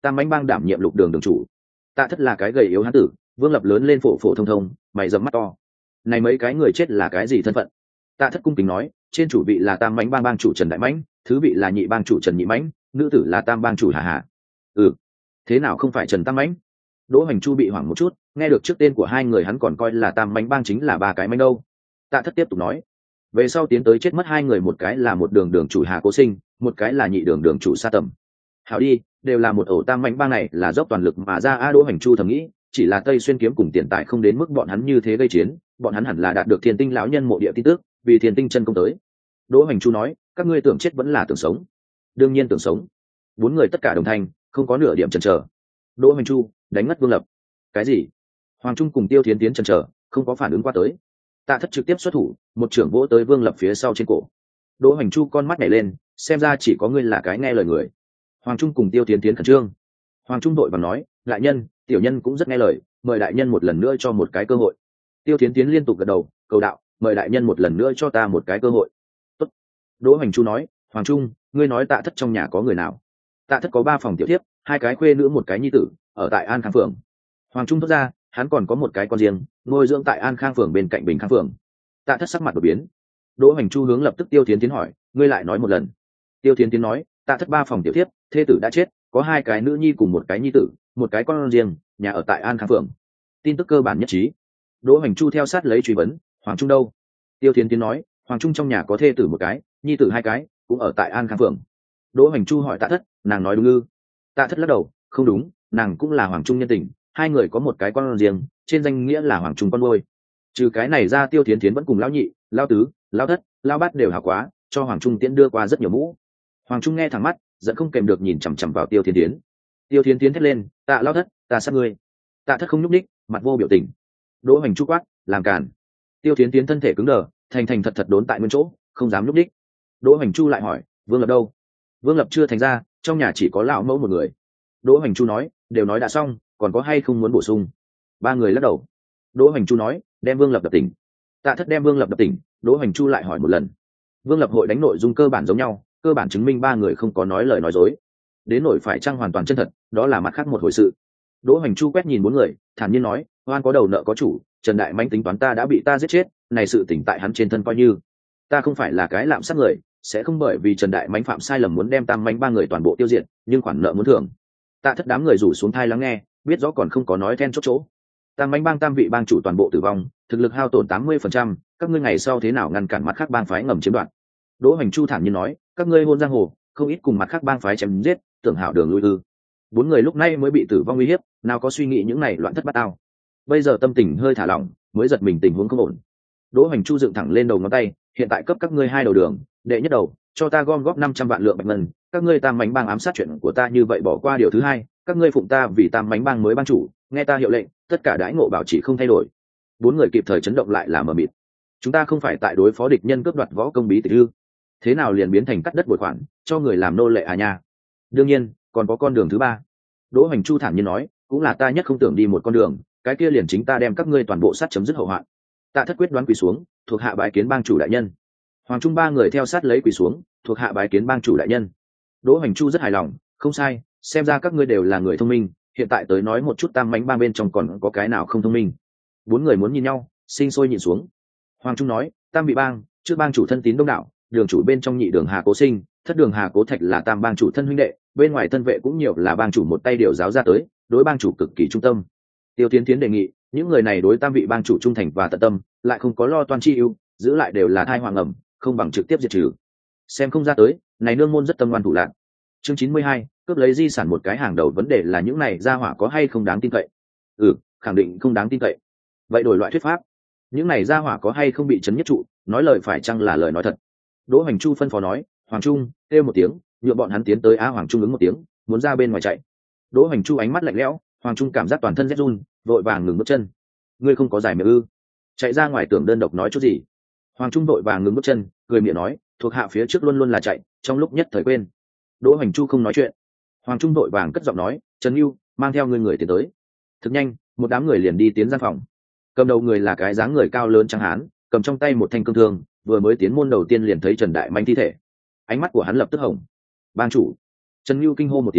tam mãnh bang đảm nhiệm lục đường đường chủ. Tạ Thất là cái gầy yếu hán tử, Vương Lập lớn lên phổ phổ thông thông, mày rậm mắt to. Này mấy cái người chết là cái gì thân phận? Tạ Thất cung kính nói, trên chủ vị là tam mãnh bang bang chủ Trần Đại Mãnh, thứ vị là nhị bang chủ Trần Nhị Mãnh, nữ tử là tam bang chủ Hà Hà. Ừ, thế nào không phải Trần Tam Mãnh? Đỗ Hoành Chu bị hoảng một chút, nghe được trước tên của hai người hắn còn coi là tam mãnh bang chính là ba cái mãnh đâu. Tạ Thất tiếp tục nói, về sau tiến tới chết mất hai người, một cái là một đường đường chủ Hà Cố Sinh, một cái là nhị đường đường chủ Sa Tầm. Hảo đi, đều là một ổ tam mãnh bang, này là dốc toàn lực mà ra. A Đỗ Hoành Chu thầm nghĩ, chỉ là Tây Xuyên kiếm cùng tiền tài không đến mức bọn hắn như thế gây chiến, bọn hắn hẳn là đạt được Thiên Tinh lão nhân mộ địa tin tức, vì Thiên Tinh chân công tới. Đỗ Hoành Chu nói, các ngươi tưởng chết vẫn là tưởng sống? Đương nhiên tưởng sống. Bốn người tất cả đồng thanh, không có nửa điểm chần chờ. Đỗ Hoành Chu đánh ngất Vương Lập. Cái gì? Hoàng Trung cùng Tiêu Thiến Tiến chần chờ, không có phản ứng qua tới. Tạ Thất trực tiếp xuất thủ, một trưởng vỗ tới Vương Lập phía sau trên cổ. Đỗ Hoành Chu con mắt nhảy lên, xem ra chỉ có ngươi là cái nghe lời người. Hoàng Trung cùng Tiêu Thiến Tiến khẩn trương. Hoàng Trung đội và nói, đại nhân, tiểu nhân cũng rất nghe lời, mời đại nhân một lần nữa cho một cái cơ hội. Tiêu Thiến Tiến liên tục gật đầu, cầu đạo, mời đại nhân một lần nữa cho ta một cái cơ hội. Tốt. Đỗ Hoành Chu nói, Hoàng Trung, ngươi nói Tạ Thất trong nhà có người nào? Tạ Thất có ba phòng tiểu thiếp, hai cái khuê nữ một cái nhi tử, ở tại An Khang phường. Hoàng Trung thốt ra, hắn còn có một cái con riêng, nuôi dưỡng tại An Khang phường bên cạnh Bình Khang phường. Tạ Thất sắc mặt đổi biến. Đỗ Hoành Chu hướng lập tức Tiêu Thiến Tiến hỏi, ngươi lại nói một lần. Tiêu Thiến Tiến nói, Tạ Thất ba phòng tiểu thiếp, thê tử đã chết, có hai cái nữ nhi cùng một cái nhi tử, một cái con riêng, nhà ở tại An Khang phường. Tin tức cơ bản nhất trí. Đỗ Hoành Chu theo sát lấy truy vấn, Hoàng Trung đâu? Tiêu Thiến Tiến nói, Hoàng Trung trong nhà có thê tử một cái, nhi tử hai cái, cũng ở tại An Khang phường. Đỗ Hoành Chu hỏi Tạ Thất, nàng nói đúng ư? Tạ Thất lắc đầu, không đúng, nàng cũng là Hoàng Trung nhân tình, hai người có một cái con riêng, trên danh nghĩa là Hoàng Trung con nuôi. Trừ cái này ra, Tiêu Thiến Thiến vẫn cùng lão nhị, lão tứ, lão thất, lão bát đều hảo quá, cho Hoàng Trung tiễn đưa qua rất nhiều mũ. Hoàng Trung nghe thẳng mắt, giận không kèm được nhìn chằm chằm vào Tiêu Thiến Thiến. Tiêu Thiến Thiến thét lên, Tạ lão thất, ta sát ngươi. Tạ Thất không nhúc ních, mặt vô biểu tình. Đỗ Hoành Chu quát, làm cản. Tiêu Thiến Thiến thân thể cứng đờ, thành thành thật thật đốn tại nguyên chỗ, không dám nhúc ních. Đỗ Hoành Chu lại hỏi, Vương Lập đâu? Vương Lập chưa thành ra, trong nhà chỉ có lão mẫu một người. Đỗ Hoành Chu nói, đều nói đã xong, còn có hay không muốn bổ sung? Ba người lắc đầu. Đỗ Hoành Chu nói, đem Vương Lập đập tỉnh. Tạ Thất đem Vương Lập đập tỉnh. Đỗ Hoành Chu lại hỏi một lần. Vương Lập hội đánh nội dung cơ bản giống nhau, cơ bản chứng minh ba người không có nói lời nói dối. Đến nổi phải chăng hoàn toàn chân thật, đó là mặt khác một hồi sự. Đỗ Hoành Chu quét nhìn bốn người, thản nhiên nói, oan có đầu nợ có chủ, Trần Đại Mãnh tính toán ta đã bị ta giết chết, này sự tỉnh tại hắn trên thân coi như. Ta không phải là cái lạm sát người, sẽ không bởi vì Trần Đại Mãnh phạm sai lầm muốn đem tam mãnh ba người toàn bộ tiêu diệt, nhưng khoản nợ muốn thưởng. Tạ Thất đám người rủ xuống thai lắng nghe, biết rõ còn không có nói then chốt chỗ. Tam mãnh bang tam vị bang chủ toàn bộ tử vong, thực lực hao tổn tám mươi phần trăm, các ngươi ngày sau thế nào ngăn cản mặt khác bang phái ngầm chiếm đoạt? Đỗ Hoành Chu thản nhiên nói, các ngươi hôn giang hồ, không ít cùng mặt khác bang phái chém giết, tưởng hảo đường lui ư? Bốn người lúc này mới bị tử vong uy hiếp, nào có suy nghĩ những này loạn thất bát ao. Bây giờ tâm tình hơi thả lỏng, mới giật mình tình huống không ổn. Đỗ Hoành Chu dựng thẳng lên đầu ngón tay, hiện tại cấp các ngươi hai đầu đường, đệ nhất đầu, cho ta gom góp năm trăm vạn lượng bạch ngân, các ngươi tam mãnh bang ám sát chuyện của ta như vậy bỏ qua. Điều thứ hai, các ngươi phụng ta vì tam mãnh bang mới bang chủ, nghe ta hiệu lệnh, tất cả đãi ngộ bảo trì không thay đổi. Bốn người kịp thời chấn động lại là mờ mịt. Chúng ta không phải tại đối phó địch nhân cướp đoạt võ công bí tịch ư? Thế nào liền biến thành cắt đất bồi khoản, cho người làm nô lệ à nha? Đương nhiên, còn có con đường thứ ba. Đỗ Hoành Chu thản nhiên nói, cũng là ta nhất không tưởng đi một con đường, cái kia liền chính ta đem các ngươi toàn bộ sát chấm dứt hậu hoạn. Tạ Thất quyết đoán quỳ xuống, thuộc hạ bái kiến bang chủ đại nhân. Hoàng Trung ba người theo sát lấy quỳ xuống, thuộc hạ bái kiến bang chủ đại nhân. Đỗ Hoành Chu rất hài lòng, không sai, xem ra các ngươi đều là người thông minh, hiện tại tới nói một chút tam mãnh bang bên trong còn có cái nào không thông minh. Bốn người muốn nhìn nhau, sinh sôi nhìn xuống. Hoàng Trung nói, tam vị bang, trước bang chủ thân tín đông đạo, đường chủ bên trong nhị đường Hà Cố Sinh, thất đường Hà Cố Thạch là tam bang chủ thân huynh đệ, bên ngoài thân vệ cũng nhiều là bang chủ một tay điều giáo ra tới, đối bang chủ cực kỳ trung tâm. Tiêu Tiến Tiến đề nghị, những người này đối tam vị bang chủ trung thành và tận tâm, lại không có lo toan chi ưu, giữ lại đều là thai hoàng ẩm, không bằng trực tiếp diệt trừ. Xem không ra tới, này nương môn rất tâm ngoan thủ lạn. Chương chín mươi hai, cướp lấy di sản một cái hàng đầu vấn đề là những này gia hỏa có hay không đáng tin cậy. Ừ, khẳng định không đáng tin cậy. Vậy đổi loại thuyết pháp, những này gia hỏa có hay không bị chấn nhất trụ, nói lời phải chăng là lời nói thật. Đỗ Hoành Chu phân phó nói, Hoàng Trung, kêu một tiếng, nhựa bọn hắn tiến tới. Á Hoàng Trung ứng một tiếng, muốn ra bên ngoài chạy. Đỗ Hoành Chu ánh mắt lạnh lẽo, Hoàng Trung cảm giác toàn thân rét run, vội vàng ngừng bước chân. Ngươi không có giải miệng ư? Chạy ra ngoài tưởng đơn độc nói chút gì? Hoàng Trung vội vàng ngừng bước chân, cười miệng nói, thuộc hạ phía trước luôn luôn là chạy, trong lúc nhất thời quên. Đỗ Hoành Chu không nói chuyện. Hoàng Trung vội vàng cất giọng nói, Trần Nưu, mang theo ngươi người tiến tới. Thực nhanh, một đám người liền đi tiến gian phòng. Cầm đầu người là cái dáng người cao lớn trắng hán, cầm trong tay một thanh cương thương, vừa mới tiến môn đầu tiên liền thấy Trần Đại Manh thi thể. Ánh mắt của hắn lập tức hồng. Bang chủ. Trần Nưu kinh hô một tiếng,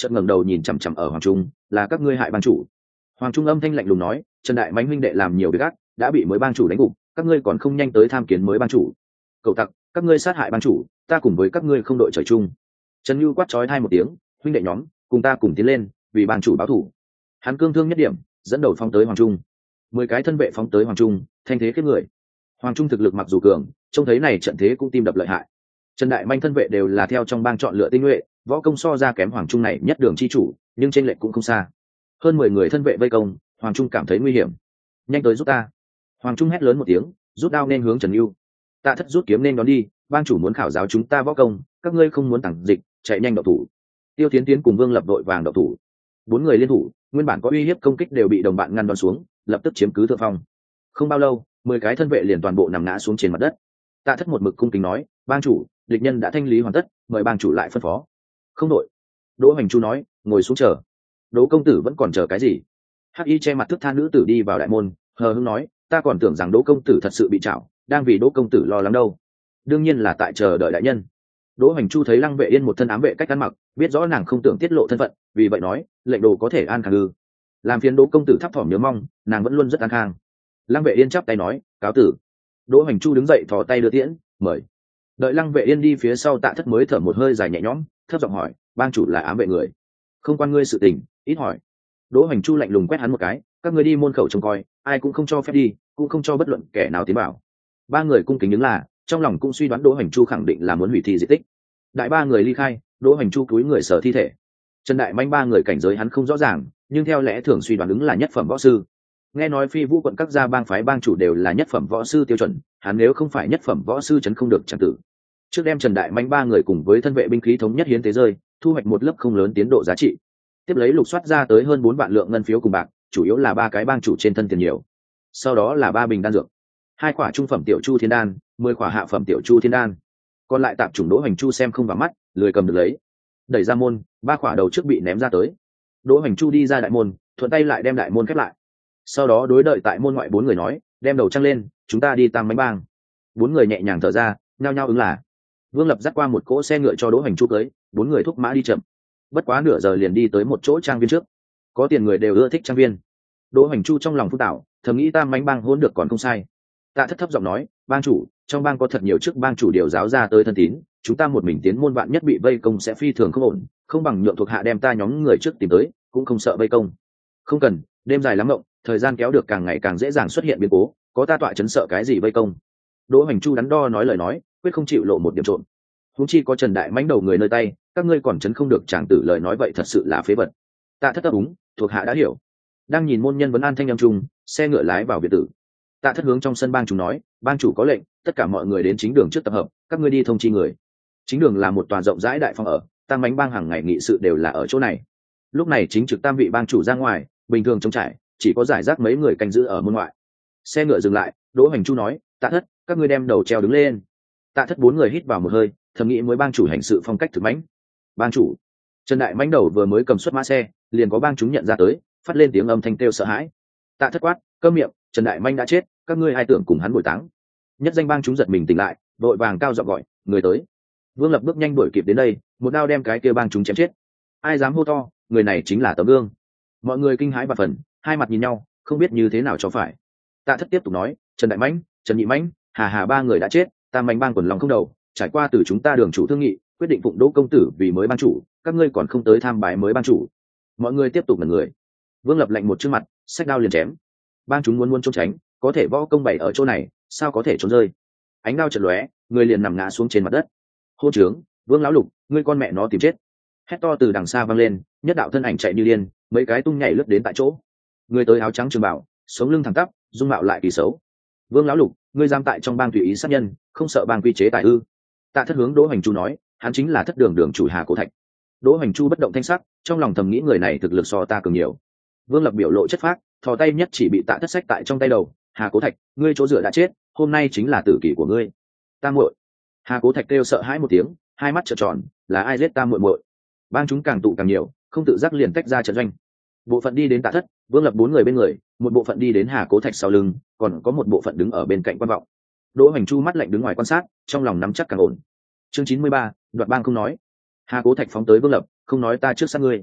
chợt ngẩng đầu nhìn chằm chằm ở hoàng trung, là các ngươi hại bang chủ. Hoàng trung âm thanh lạnh lùng nói, Trần đại mãnh huynh đệ làm nhiều việc ác, đã bị mới bang chủ đánh gục, các ngươi còn không nhanh tới tham kiến mới bang chủ. Cậu tặc, các ngươi sát hại bang chủ, ta cùng với các ngươi không đội trời chung. Trần Nhu quát chói hai một tiếng, huynh đệ nhóm, cùng ta cùng tiến lên, vì bang chủ báo thù. Hắn cương thương nhất điểm, dẫn đầu phóng tới hoàng trung. Mười cái thân vệ phóng tới hoàng trung, thanh thế khiếp người. Hoàng trung thực lực mặc dù cường, trông thấy này trận thế cũng tim đập lợi hại. Trần đại manh thân vệ đều là theo trong bang chọn lựa tinh nhuệ, võ công so ra kém hoàng trung này nhất đường chi chủ, nhưng trên lệnh cũng không xa. Hơn mười người thân vệ vây công, hoàng trung cảm thấy nguy hiểm, nhanh tới giúp ta. Hoàng trung hét lớn một tiếng, rút đao nên hướng Trần Nhu. Tạ Thất rút kiếm nên đón đi, bang chủ muốn khảo giáo chúng ta võ công, các ngươi không muốn tàng dịch, chạy nhanh độc thủ. Tiêu Tiến Tiến cùng Vương Lập đội vàng độc thủ. Bốn người liên thủ, nguyên bản có uy hiếp công kích đều bị đồng bạn ngăn đón xuống, lập tức chiếm cứ thượng phong. Không bao lâu, mười cái thân vệ liền toàn bộ nằm ngã xuống trên mặt đất. Tạ Thất một mực cung kính nói, bang chủ, địch nhân đã thanh lý hoàn tất, mời bang chủ lại phân phó. Không đội. Đỗ Hoành Chu nói, ngồi xuống chờ. Đỗ công tử vẫn còn chờ cái gì? Hắc Y che mặt thức tha nữ tử đi vào đại môn, hờ hững nói, ta còn tưởng rằng Đỗ công tử thật sự bị trảo, đang vì Đỗ công tử lo lắng đâu. Đương nhiên là tại chờ đợi đại nhân. Đỗ Hoành Chu thấy Lăng Vệ Yên một thân ám vệ cách ăn mặc, biết rõ nàng không tưởng tiết lộ thân phận, vì vậy nói, lệnh đồ có thể an khang ư? Làm phiền Đỗ công tử thấp thỏm nhớ mong, nàng vẫn luôn rất an khang. Lăng Vệ Yên chắp tay nói, cáo tử. Đỗ Hoành Chu đứng dậy thò tay đưa tiễn, mời. Đợi Lăng Vệ Yên đi phía sau, Tạ Thất mới thở một hơi dài nhẹ nhõm, thấp giọng hỏi, bang chủ là ám vệ người, không quan ngươi sự tình, ít hỏi. Đỗ Hoành Chu lạnh lùng quét hắn một cái, các ngươi đi môn khẩu trông coi, ai cũng không cho phép đi, cũng không cho bất luận kẻ nào tiến vào. Ba người cung kính đứng là, trong lòng cũng suy đoán Đỗ Hoành Chu khẳng định là muốn hủy thi di tích. Đại ba người ly khai, Đỗ Hoành Chu cúi người sở thi thể. Trần đại manh ba người cảnh giới hắn không rõ ràng, nhưng theo lẽ thường suy đoán ứng là nhất phẩm võ sư. Nghe nói Phi Vũ quận các gia bang phái bang chủ đều là nhất phẩm võ sư tiêu chuẩn, hắn nếu không phải nhất phẩm võ sư chấn không được chẳng tử. Trước đem Trần đại manh ba người cùng với thân vệ binh khí thống nhất hiến tế rơi, thu hoạch một lớp không lớn tiến độ giá trị. Tiếp lấy lục soát ra tới hơn bốn vạn lượng ngân phiếu cùng bạc, chủ yếu là ba cái bang chủ trên thân tiền nhiều. Sau đó là ba bình đan dược, hai quả trung phẩm tiểu chu thiên đan, mười quả hạ phẩm tiểu chu thiên đan. Còn lại tạp chủng Đỗ Hoành Chu xem không vào mắt, lười cầm được lấy. Đẩy ra môn, ba quả đầu trước bị ném ra tới. Đỗ Hoành Chu đi ra đại môn, thuận tay lại đem đại môn khép lại. Sau đó đối đợi tại môn ngoại bốn người nói, đem đầu trăng lên, chúng ta đi Tam Mánh Bang. Bốn người nhẹ nhàng thở ra, nhao nhao ứng là. Vương Lập dắt qua một cỗ xe ngựa cho Đỗ Hoành Chu tới, bốn người thúc mã đi chậm. Bất quá nửa giờ liền đi tới một chỗ trang viên trước. Có tiền người đều ưa thích trang viên. Đỗ Hoành Chu trong lòng phức tạp, thầm nghĩ Tam Mánh Bang hôn được còn không sai. Tạ Thất thấp giọng nói, bang chủ, trong bang có thật nhiều chức bang chủ điều giáo ra tới thân tín, chúng ta một mình tiến môn vạn nhất bị vây công sẽ phi thường không ổn, không bằng nhượng thuộc hạ đem ta nhóm người trước tìm tới, cũng không sợ vây công. Không cần, đêm dài lắm ngộng, thời gian kéo được càng ngày càng dễ dàng xuất hiện biến cố, có ta tọa chấn sợ cái gì vây công. Đỗ Hoành Chu đắn đo nói lời nói, quyết không chịu lộ một điểm trộn. Huống chi có Trần đại mãnh đầu người nơi tay, các ngươi còn chấn không được chàng tử lời nói vậy thật sự là phế vật. Tạ Thất đáp đúng, thuộc hạ đã hiểu. Đang nhìn môn nhân vấn an thanh âm trung, xe ngựa lái vào biệt tử. Tạ Thất hướng trong sân bang chủ nói, bang chủ có lệnh, tất cả mọi người đến chính đường trước tập hợp, các ngươi đi thông chi người. Chính đường là một tòa rộng rãi đại phòng ở, Tam Mánh Bang hàng ngày nghị sự đều là ở chỗ này. Lúc này chính trực tam vị bang chủ ra ngoài, bình thường trống trải, chỉ có giải rác mấy người canh giữ ở môn ngoại. Xe ngựa dừng lại, Đỗ Hoành Chu nói, Tạ Thất, các ngươi đem đầu treo đứng lên. Tạ Thất bốn người hít vào một hơi, thầm nghĩ mới bang chủ hành sự phong cách thực mãnh. Bang chủ. Trần đại mãnh đầu vừa mới cầm xuất mã xe, liền có bang chúng nhận ra tới, phát lên tiếng âm thanh kêu sợ hãi. Tạ Thất quát, câm miệng, Trần đại mãnh đã chết, các ngươi ai tưởng cùng hắn bồi táng. Nhất danh bang chúng giật mình tỉnh lại, vội vàng cao giọng gọi, người tới. Vương Lập bước nhanh đuổi kịp đến đây, một đao đem cái kia bang chúng chém chết. Ai dám hô to, người này chính là Tấm Gương. Mọi người kinh hãi và phần, hai mặt nhìn nhau, không biết như thế nào cho phải. Tạ Thất tiếp tục nói, Trần đại mãnh, Trần nhị mãnh, Hà Hà ba người đã chết, Tam Mánh Bang quần lòng không đầu, trải qua từ chúng ta đường chủ thương nghị, quyết định phụng Đỗ công tử vì mới ban chủ, các ngươi còn không tới tham bái mới ban chủ. Mọi người tiếp tục ngẩn người. Vương Lập lạnh một trước mặt, xách đao liền chém. Bang chúng muốn muốn trốn tránh, có thể võ công bảy ở chỗ này, sao có thể trốn rơi. Ánh đao chợt lóe, người liền nằm ngã xuống trên mặt đất. Hô trướng, Vương lão lục, ngươi con mẹ nó tìm chết. Hét to từ đằng xa vang lên, nhất đạo thân ảnh chạy như điên, mấy cái tung nhảy lướt đến tại chỗ. Người tới áo trắng trường bảo, sống lưng thẳng tắp, dung mạo lại kỳ xấu. Vương lão lục, ngươi giam tại trong bang tùy ý sát nhân, không sợ bang quy chế tài ư? Tạ Thất hướng Đỗ Hoành Chu nói, hắn chính là Thất đường đường chủ Hà Cố Thạch. Đỗ Hoành Chu bất động thanh sắc, trong lòng thầm nghĩ người này thực lực so ta cường nhiều. Vương Lập biểu lộ chất phác, thò tay nhất chỉ bị Tạ Thất sách tại trong tay đầu, Hà Cố Thạch, ngươi chỗ dựa đã chết, hôm nay chính là tử kỷ của ngươi. Ta muội. Hà Cố Thạch kêu sợ hãi một tiếng, hai mắt trợn tròn, là ai giết ta muội muội? Bang chúng càng tụ càng nhiều, không tự giác liền tách ra trận doanh. Bộ phận đi đến Tạ Thất, Vương Lập bốn người bên người, một bộ phận đi đến Hà Cố Thạch sau lưng, còn có một bộ phận đứng ở bên cạnh quan vọng. Đỗ Hoành Chu mắt lạnh đứng ngoài quan sát, trong lòng nắm chắc càng ổn. Chương chín mươi ba, đoạt bang không nói. Hà Cố Thạch phóng tới Vương Lập, không nói ta trước sát ngươi.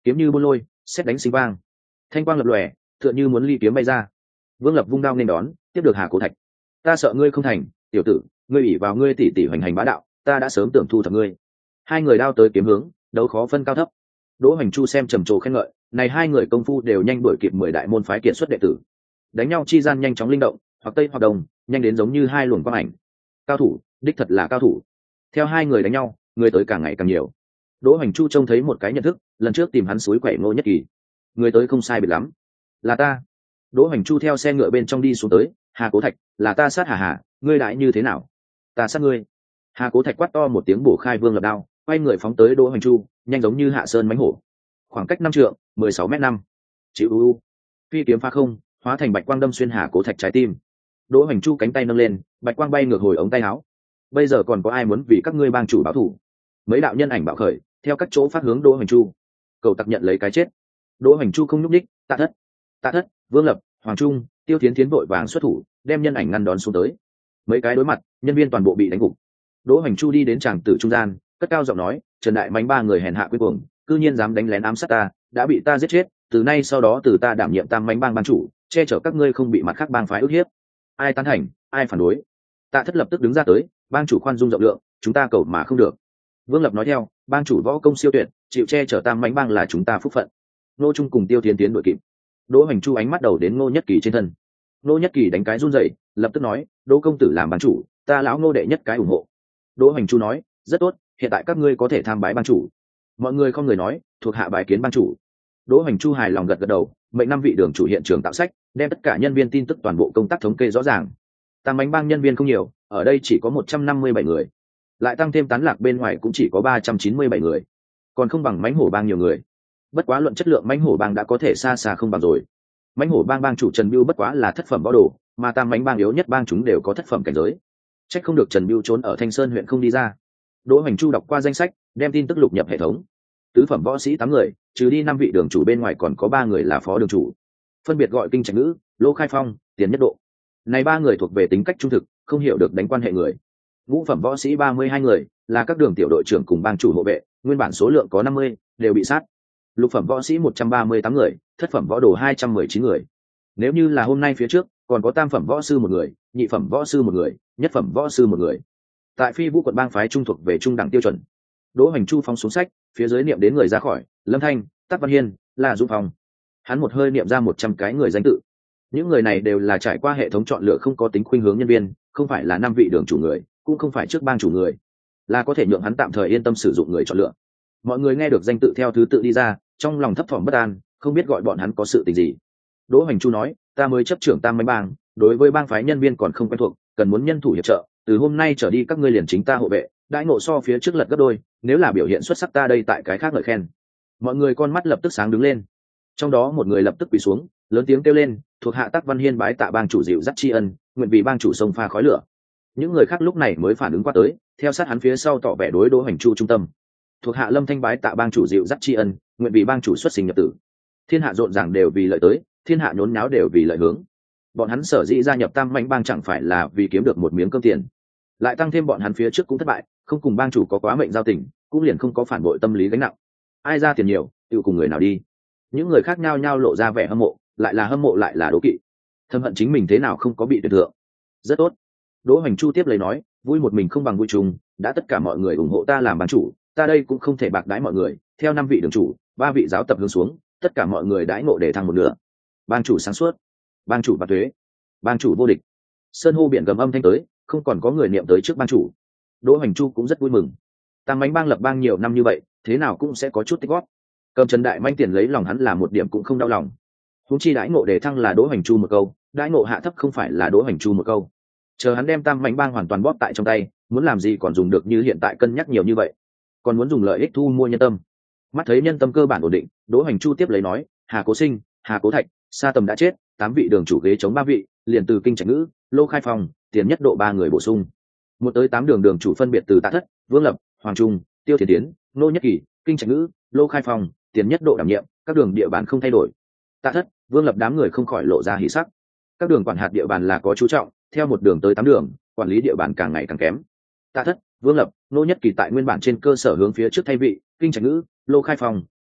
kiếm như buôn lôi, xét đánh sinh vang, thanh quang lập lòe, tựa như muốn ly kiếm bay ra. Vương Lập vung đao nên đón, tiếp được Hà Cố Thạch. Ta sợ ngươi không thành, tiểu tử, ngươi ủy vào ngươi tỉ tỉ hoành hành bá đạo, ta đã sớm tưởng thu thập ngươi. Hai người đao tới kiếm hướng, đấu khó phân cao thấp. Đỗ Hoành Chu xem trầm trồ khen ngợi, này hai người công phu đều nhanh đuổi kịp mười đại môn phái kiệt xuất đệ tử. Đánh nhau chi gian nhanh chóng linh động, hoặc tây hoặc đông, nhanh đến giống như hai luồng quang ảnh. Cao thủ, đích thật là cao thủ. Theo hai người đánh nhau, người tới càng ngày càng nhiều. Đỗ Hoành Chu trông thấy một cái nhận thức, lần trước tìm hắn suối quậy Ngô Nhất Kỳ. Người tới không sai biệt lắm. Là ta. Đỗ Hoành Chu theo xe ngựa bên trong đi xuống tới, Hà Cố Thạch, là ta sát Hà Hà, ngươi đại như thế nào? Ta sát ngươi. Hà Cố Thạch quát to một tiếng bổ khai Vương Lập đao, quay người phóng tới Đỗ Hoành Chu, nhanh giống như hạ sơn mãnh hổ. Khoảng cách năm trượng, mười sáu mét năm. Chịu u u. Phi kiếm phá không, hóa thành bạch quang đâm xuyên Hà Cố Thạch trái tim. Đỗ Hoành Chu cánh tay nâng lên, bạch quang bay ngược hồi ống tay áo. Bây giờ còn có ai muốn vì các ngươi bang chủ báo thù? Mấy đạo nhân ảnh bạo khởi, theo các chỗ phát hướng Đỗ Hoành Chu. Cầu tặc nhận lấy cái chết. Đỗ Hoành Chu không nhúc nhích, Tạ Thất, Tạ Thất, Vương Lập, Hoàng Trung, Tiêu Thiến Thiến vội vàng xuất thủ, đem nhân ảnh ngăn đón xuống tới. Mấy cái đối mặt, nhân viên toàn bộ bị đánh gục. Đỗ Hoành Chu đi đến tràng tử trung gian, cất cao giọng nói, Trần Đại Mánh ba người hèn hạ quyết cuồng, cư nhiên dám đánh lén ám sát ta, đã bị ta giết chết, từ nay sau đó từ ta đảm nhiệm Tam Mánh bang ban chủ, che chở các ngươi không bị mặt khác bang phái ức hiếp. Ai tán thành, ai phản đối? Tạ Thất lập tức đứng ra tới, bang chủ khoan dung rộng lượng, chúng ta cầu mà không được. Vương Lập nói theo, bang chủ võ công siêu tuyệt, chịu che chở Tam Mánh bang là chúng ta phúc phận. Nô Trung cùng Tiêu Thiến Tiến đội kịp. Đỗ Hoành Chu ánh mắt đầu đến Ngô Nhất Kỳ trên thân. Ngô Nhất Kỳ đánh cái run rẩy, lập tức nói, Đỗ công tử làm bang chủ, ta lão Ngô đệ nhất cái ủng hộ. Đỗ Hoành Chu nói, rất tốt, hiện tại các ngươi có thể tham bái bang chủ. Mọi người không người nói, thuộc hạ bái kiến bang chủ. Đỗ Hoành Chu hài lòng gật gật đầu, mệnh năm vị đường chủ hiện trường tạo sách, đem tất cả nhân viên tin tức toàn bộ công tác thống kê rõ ràng. Tam Mánh bang nhân viên không nhiều, ở đây chỉ có một trăm năm mươi bảy người, lại tăng thêm tán lạc bên ngoài cũng chỉ có ba trăm chín mươi bảy người, còn không bằng Mãnh Hổ bang nhiều người. Bất quá luận chất lượng Mãnh Hổ bang đã có thể xa xa không bằng rồi. Mãnh Hổ bang bang chủ Trần Bưu bất quá là thất phẩm võ đồ, mà Tam Mánh bang yếu nhất bang chúng đều có thất phẩm cảnh giới. Trách không được Trần Bưu trốn ở Thanh Sơn huyện không đi ra. Đỗ Hoành Chu đọc qua danh sách, đem tin tức lục nhập hệ thống. Tứ phẩm võ sĩ tám người, trừ đi năm vị đường chủ bên ngoài còn có ba người là phó đường chủ, phân biệt gọi Kinh Trạch Ngữ, Lô Khai Phong, Tiền Nhất Độ. Này ba người thuộc về tính cách trung thực, không hiểu được đánh quan hệ người. Ngũ phẩm võ sĩ ba mươi hai người, là các đường tiểu đội trưởng cùng bang chủ hộ vệ, nguyên bản số lượng có năm mươi, đều bị sát. Lục phẩm võ sĩ một trăm ba mươi tám người, thất phẩm võ đồ hai trăm mười chín người. Nếu như là hôm nay phía trước, còn có tam phẩm võ sư một người, nhị phẩm võ sư một người, nhất phẩm võ sư một người. Tại Phi Vũ quận bang phái trung thuộc về trung đẳng tiêu chuẩn. Đỗ Hoành Chu phóng xuống sách, phía dưới niệm đến người ra khỏi, Lâm Thanh, Tắc Văn Hiên, là Dũng Phong. Hắn một hơi niệm ra một trăm cái người danh tự. Những người này đều là trải qua hệ thống chọn lựa không có tính khuynh hướng nhân viên, không phải là năm vị đường chủ người, cũng không phải trước bang chủ người, là có thể nhượng hắn tạm thời yên tâm sử dụng người chọn lựa. Mọi người nghe được danh tự theo thứ tự đi ra, trong lòng thấp thỏm bất an, không biết gọi bọn hắn có sự tình gì. Đỗ Hoành Chu nói, ta mới chấp trưởng Tam Mánh bang, đối với bang phái nhân viên còn không quen thuộc, cần muốn nhân thủ hiệp trợ, từ hôm nay trở đi các ngươi liền chính ta hộ vệ, đãi ngộ so phía trước lật gấp đôi, nếu là biểu hiện xuất sắc ta đây tại cái khác ngợi khen. Mọi người con mắt lập tức sáng đứng lên. Trong đó một người lập tức quỳ xuống, lớn tiếng kêu lên, thuộc hạ Tắc Văn Hiên bái tạ bang chủ dịu dắt tri ân, nguyện vì bang chủ sông pha khói lửa. Những người khác lúc này mới phản ứng qua tới, theo sát hắn phía sau tỏ vẻ đối Đỗ Hoành Chu trung tâm. Thuộc hạ Lâm Thanh bái tạ bang chủ dịu dắt tri ân, nguyện vì bang chủ xuất sinh nhập tử. Thiên hạ rộn ràng đều vì lợi tới, thiên hạ nhốn nháo đều vì lợi hướng. Bọn hắn sở dĩ gia nhập Tam Mánh bang chẳng phải là vì kiếm được một miếng cơm tiền, lại tăng thêm bọn hắn phía trước cũng thất bại, không cùng bang chủ có quá mệnh giao tình, cũng liền không có phản bội tâm lý gánh nặng. Ai ra tiền nhiều, tự cùng người nào đi. Những người khác nhao nhao lộ ra vẻ hâm mộ, lại là hâm mộ lại là đố kỵ. Thâm hận chính mình thế nào không có bị tuyệt thượng. Rất tốt. Đỗ Hoành Chu tiếp lấy nói, vui một mình không bằng vui chung, đã tất cả mọi người ủng hộ ta làm bang chủ, ta đây cũng không thể bạc đãi mọi người, theo năm vị đường chủ, ba vị giáo tập hướng xuống, tất cả mọi người đãi ngộ để thăng một nửa. Bang chủ sáng suốt, bang chủ bạc thuế, bang chủ vô địch. Sơn hô biển gầm âm thanh tới, không còn có người niệm tới trước bang chủ. Đỗ Hoành Chu cũng rất vui mừng. Tam Mánh bang lập bang nhiều năm như vậy, thế nào cũng sẽ có chút tích góp. Cầm Trần Đại Manh tiền lấy lòng hắn là một điểm cũng không đau lòng. Huống chi đãi ngộ đề thăng là Đỗ Hoành Chu một câu, đãi ngộ hạ thấp không phải là Đỗ Hoành Chu một câu. Chờ hắn đem Tam Mánh bang hoàn toàn bóp tại trong tay, muốn làm gì còn dùng được như hiện tại cân nhắc nhiều như vậy, còn muốn dùng lợi ích thu mua nhân tâm. Mắt thấy nhân tâm cơ bản ổn định, Đỗ Hoành Chu tiếp lấy nói, Hà Cố Sinh, Hà Cố Thạch, Sa Tầm đã chết, tám vị đường chủ ghế chống ba vị, liền từ Kinh Trạch Ngữ, Lô Khai Phong, Tiền Nhất Độ ba người bổ sung. Một tới tám đường đường chủ phân biệt từ Tạ Thất, Vương Lập, Hoàng Trung, Tiêu Thiến Tiến, Nô Nhất Kỳ, Kinh Trạch Ngữ, Lô Khai Phong, Tiền Nhất Độ đảm nhiệm, các đường địa bàn không thay đổi. Tạ Thất, Vương Lập đám người không khỏi lộ ra hỉ sắc. Các đường quản hạt địa bàn là có chú trọng, theo một đường tới tám đường, quản lý địa bàn càng ngày càng kém. Tạ Thất, Vương Lập, Nô Nhất Kỳ tại nguyên bản trên cơ sở hướng phía trước thay vị, Kinh Trạch Ngữ, Lô Khai Phong,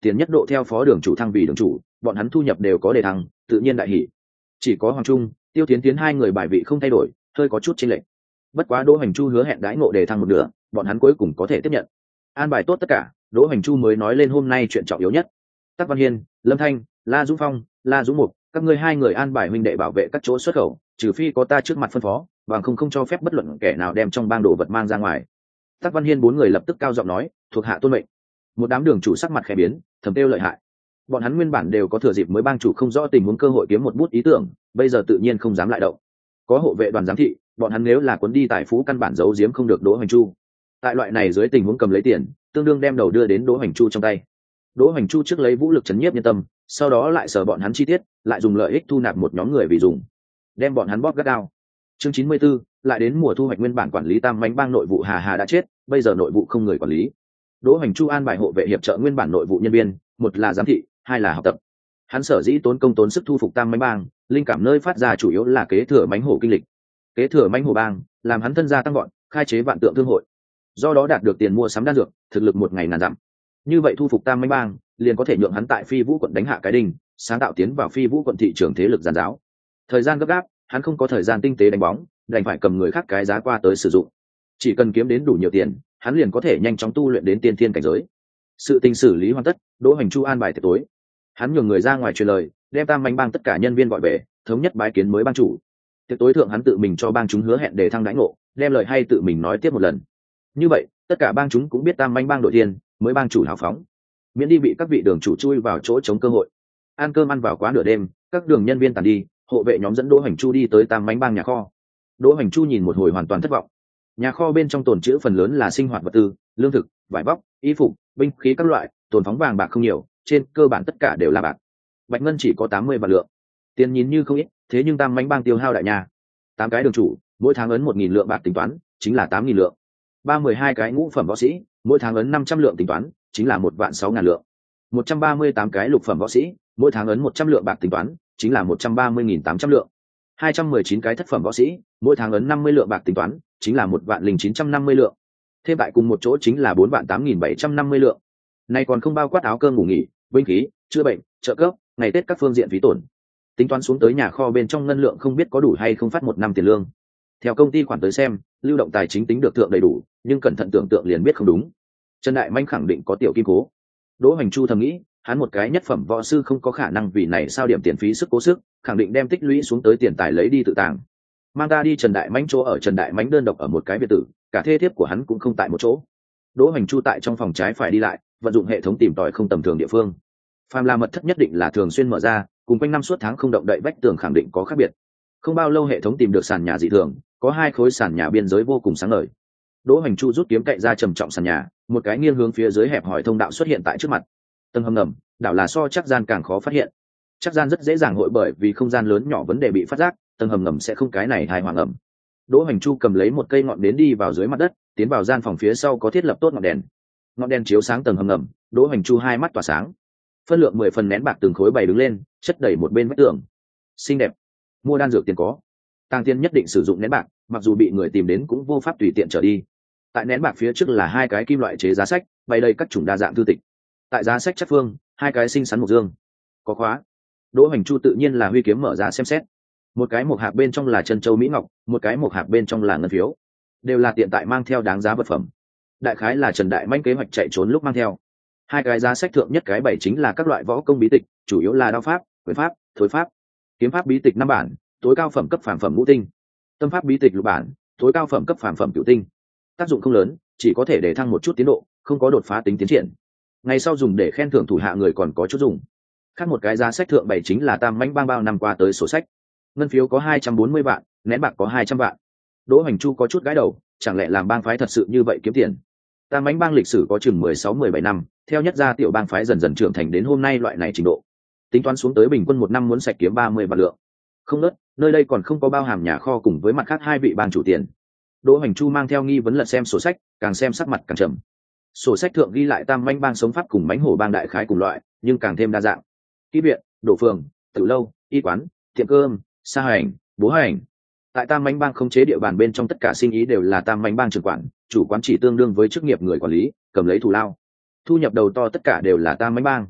tiền nhất độ theo phó đường chủ thăng vì đường chủ, bọn hắn thu nhập đều có đề thăng, tự nhiên đại hỷ. Chỉ có Hoàng Trung, Tiêu Tiến Tiến hai người bài vị không thay đổi, hơi có chút chênh lệch. Bất quá Đỗ Hoành Chu hứa hẹn đãi ngộ đề thăng một nửa, bọn hắn cuối cùng có thể tiếp nhận. An bài tốt tất cả, Đỗ Hoành Chu mới nói lên hôm nay chuyện trọng yếu nhất. Tắc Văn Hiên, Lâm Thanh, La Dũng Phong, La Dũng Mục, các ngươi hai người an bài huynh đệ bảo vệ các chỗ xuất khẩu, trừ phi có ta trước mặt phân phó, bằng không không cho phép bất luận kẻ nào đem trong bang đồ vật mang ra ngoài. Tắc Văn Hiên bốn người lập tức cao giọng nói, thuộc hạ tuân mệnh. Một đám đường chủ sắc mặt khẽ biến, thầm tiêu lợi hại. Bọn hắn nguyên bản đều có thừa dịp mới bang chủ không rõ tình huống cơ hội kiếm một bút ý tưởng, bây giờ tự nhiên không dám lại động. Có hộ vệ đoàn giám thị, bọn hắn nếu là cuốn đi tài phú căn bản giấu giếm không được Đỗ Hoành Chu. Tại loại này dưới tình huống cầm lấy tiền, tương đương đem đầu đưa đến Đỗ Hoành Chu trong tay. Đỗ Hoành Chu trước lấy vũ lực chấn nhiếp nhân tâm, sau đó lại sờ bọn hắn chi tiết, lại dùng lợi ích thu nạp một nhóm người vì dùng, đem bọn hắn bóp gắt gao. Chương chín mươi 94, lại đến mùa thu hoạch, nguyên bản quản lý Tam Mánh bang nội vụ Hà Hà đã chết, bây giờ nội vụ không người quản lý. Đỗ Hoành Chu an bài hộ vệ hiệp trợ nguyên bản nội vụ nhân viên, một là giám thị, hai là học tập. Hắn sở dĩ tốn công tốn sức thu phục Tam Mánh bang, linh cảm nơi phát ra chủ yếu là kế thừa Mánh Hổ kinh lịch. Kế thừa Mánh Hổ bang, làm hắn thân gia tăng gọn, khai chế vạn tượng thương hội. Do đó đạt được tiền mua sắm đan dược, thực lực một ngày ngàn dặm. Như vậy thu phục Tam Mánh bang, liền có thể nhượng hắn tại Phi Vũ quận đánh hạ cái đinh, sáng tạo tiến vào Phi Vũ quận thị trường thế lực giàn giáo. Thời gian gấp gáp, hắn không có thời gian tinh tế đánh bóng, đành phải cầm người khác cái giá qua tới sử dụng. Chỉ cần kiếm đến đủ nhiều tiền, hắn liền có thể nhanh chóng tu luyện đến tiên thiên cảnh giới. Sự tình xử lý hoàn tất, Đỗ Hoành Chu an bài tiệc tối. Hắn nhường người ra ngoài truyền lời, đem Tam Mánh bang tất cả nhân viên gọi về, thống nhất bái kiến mới bang chủ. Tiệc tối thượng hắn tự mình cho bang chúng hứa hẹn để thăng đãi ngộ, đem lời hay tự mình nói tiếp một lần. Như vậy, tất cả bang chúng cũng biết Tam Mánh bang đội thiên, mới bang chủ hào phóng, miễn đi bị các vị đường chủ chui vào chỗ chống cơ hội. Ăn cơm ăn vào quá nửa đêm, các đường nhân viên tàn đi, hộ vệ nhóm dẫn Đỗ Hoành Chu đi tới Tam Mánh bang nhà kho. Đỗ Hoành Chu nhìn một hồi hoàn toàn thất vọng. Nhà kho bên trong tồn trữ phần lớn là sinh hoạt vật tư, lương thực, vải vóc, y phục, binh khí các loại, tồn phóng vàng bạc không nhiều, trên cơ bản tất cả đều là bạc. Bạch ngân chỉ có tám mươi vạn lượng. Tiền nhìn như không ít, thế nhưng Tam Mánh bang tiêu hao đại nhà. Tám cái đường chủ, mỗi tháng ấn một nghìn lượng bạc tính toán, chính là tám nghìn lượng. Ba mười hai cái ngũ phẩm võ sĩ, mỗi tháng ấn năm trăm lượng tính toán, chính là một vạn sáu ngàn lượng. Một trăm ba mươi tám cái lục phẩm võ sĩ, mỗi tháng ấn một trăm lượng bạc tính toán, chính là một trăm ba mươi nghìn tám trăm lượng. Hai trăm mười chín cái thất phẩm võ sĩ, mỗi tháng ấn năm mươi lượng bạc tính toán, chính là một vạn linh chín trăm năm mươi lượng. Thêm tại cùng một chỗ chính là bốn vạn tám nghìn bảy trăm năm mươi lượng. Này còn không bao quát áo cơm ngủ nghỉ, binh khí, chữa bệnh, trợ cấp, ngày Tết các phương diện phí tổn. Tính toán xuống tới nhà kho bên trong ngân lượng không biết có đủ hay không phát một năm tiền lương. Theo công ty khoản tới xem, lưu động tài chính tính được thượng đầy đủ, nhưng cẩn thận tưởng tượng liền biết không đúng. Trần Đại Manh khẳng định có tiểu kim cố. Đỗ Hoành Chu thầm nghĩ, hắn một cái nhất phẩm võ sư không có khả năng vì này sao điểm tiền phí sức cố sức, khẳng định đem tích lũy xuống tới tiền tài lấy đi tự tàng. Mang ta đi Trần Đại Manh chỗ ở. Trần Đại Manh đơn độc ở một cái biệt tử, cả thê thiếp của hắn cũng không tại một chỗ. Đỗ Hoành Chu tại trong phòng trái phải đi lại, vận dụng hệ thống tìm tòi không tầm thường địa phương. Phàm là mật thất nhất định là thường xuyên mở ra, cùng quanh năm suốt tháng không động đậy vách tường khẳng định có khác biệt. Không bao lâu hệ thống tìm được sàn nhà dị thường, có hai khối sàn nhà biên giới vô cùng sáng ngời. Đỗ Hoành Chu rút kiếm cậy ra trầm trọng sàn nhà, một cái nghiêng hướng phía dưới hẹp hỏi thông đạo xuất hiện tại trước mặt. Tầng hầm ngầm, đảo là so chắc gian càng khó phát hiện. Chắc gian rất dễ dàng hội bởi vì không gian lớn nhỏ vấn đề bị phát giác, tầng hầm ngầm sẽ không cái này hài hòa ngầm. Đỗ Hoành Chu cầm lấy một cây ngọn nến đi vào dưới mặt đất, tiến vào gian phòng phía sau có thiết lập tốt ngọn đèn. Ngọn đèn chiếu sáng tầng hầm ngầm, Đỗ Hoành Chu hai mắt tỏa sáng. Phân lượng mười phần nén bạc từng khối bày đứng lên, chất đầy một bên vách tường. Xinh đẹp. Mua đan dược tiền có. Tàng tiên nhất định sử dụng nén bạc, mặc dù bị người tìm đến cũng vô pháp tùy tiện trở đi. Tại nén bạc phía trước là hai cái kim loại chế giá sách, bày đầy các chủng đa dạng thư tịch. Tại giá sách chất phương, hai cái xinh xắn một dương. Có khóa. Đỗ Hoành Chu tự nhiên là huy kiếm mở ra xem xét. Một cái một hạp bên trong là chân châu mỹ ngọc, một cái một hạp bên trong là ngân phiếu, đều là tiện tại mang theo đáng giá vật phẩm. Đại khái là Trần Đại Manh kế hoạch chạy trốn lúc mang theo. Hai cái giá sách thượng nhất cái bảy chính là các loại võ công bí tịch, chủ yếu là đao pháp, quyền pháp, thối pháp. Kiếm pháp bí tịch năm bản, tối cao phẩm cấp phàm phẩm ngũ tinh. Tâm pháp bí tịch lục bản, tối cao phẩm cấp phàm phẩm cửu tinh. Tác dụng không lớn, chỉ có thể để thăng một chút tiến độ, không có đột phá tính tiến triển. Ngày sau dùng để khen thưởng thủ hạ người còn có chút dùng. Khác một cái giá sách thượng bảy chính là Tam Mãnh bang bao năm qua tới sổ sách. Ngân phiếu có hai trăm bốn mươi vạn, nén bạc có hai trăm vạn. Đỗ Hoành Chu có chút gãi đầu, chẳng lẽ làm bang phái thật sự như vậy kiếm tiền? Tam Mãnh bang lịch sử có chừng mười sáu mười bảy năm, theo nhất gia tiểu bang phái dần dần trưởng thành đến hôm nay loại này trình độ. Tính toán xuống tới bình quân một năm muốn sạch kiếm ba mươi vạn lượng. Không nớt, nơi đây còn không có bao hàm nhà kho cùng với mặt khác hai vị bang chủ tiền. Đỗ Hoành Chu mang theo nghi vấn lật xem sổ sách, càng xem sắc mặt càng trầm. Sổ sách thượng ghi lại Tam Mãnh bang sống pháp cùng Mãnh Hổ bang đại khái cùng loại, nhưng càng thêm đa dạng. Kỹ viện, đổ phường, tử lâu, y quán, tiệm cơm, sa hành, bố hành. Tại Tam Mãnh bang khống chế địa bàn bên trong tất cả sinh ý đều là Tam Mãnh bang trưởng quản, chủ quán chỉ tương đương với chức nghiệp người quản lý, cầm lấy thù lao. Thu nhập đầu to tất cả đều là Tam Mãnh bang.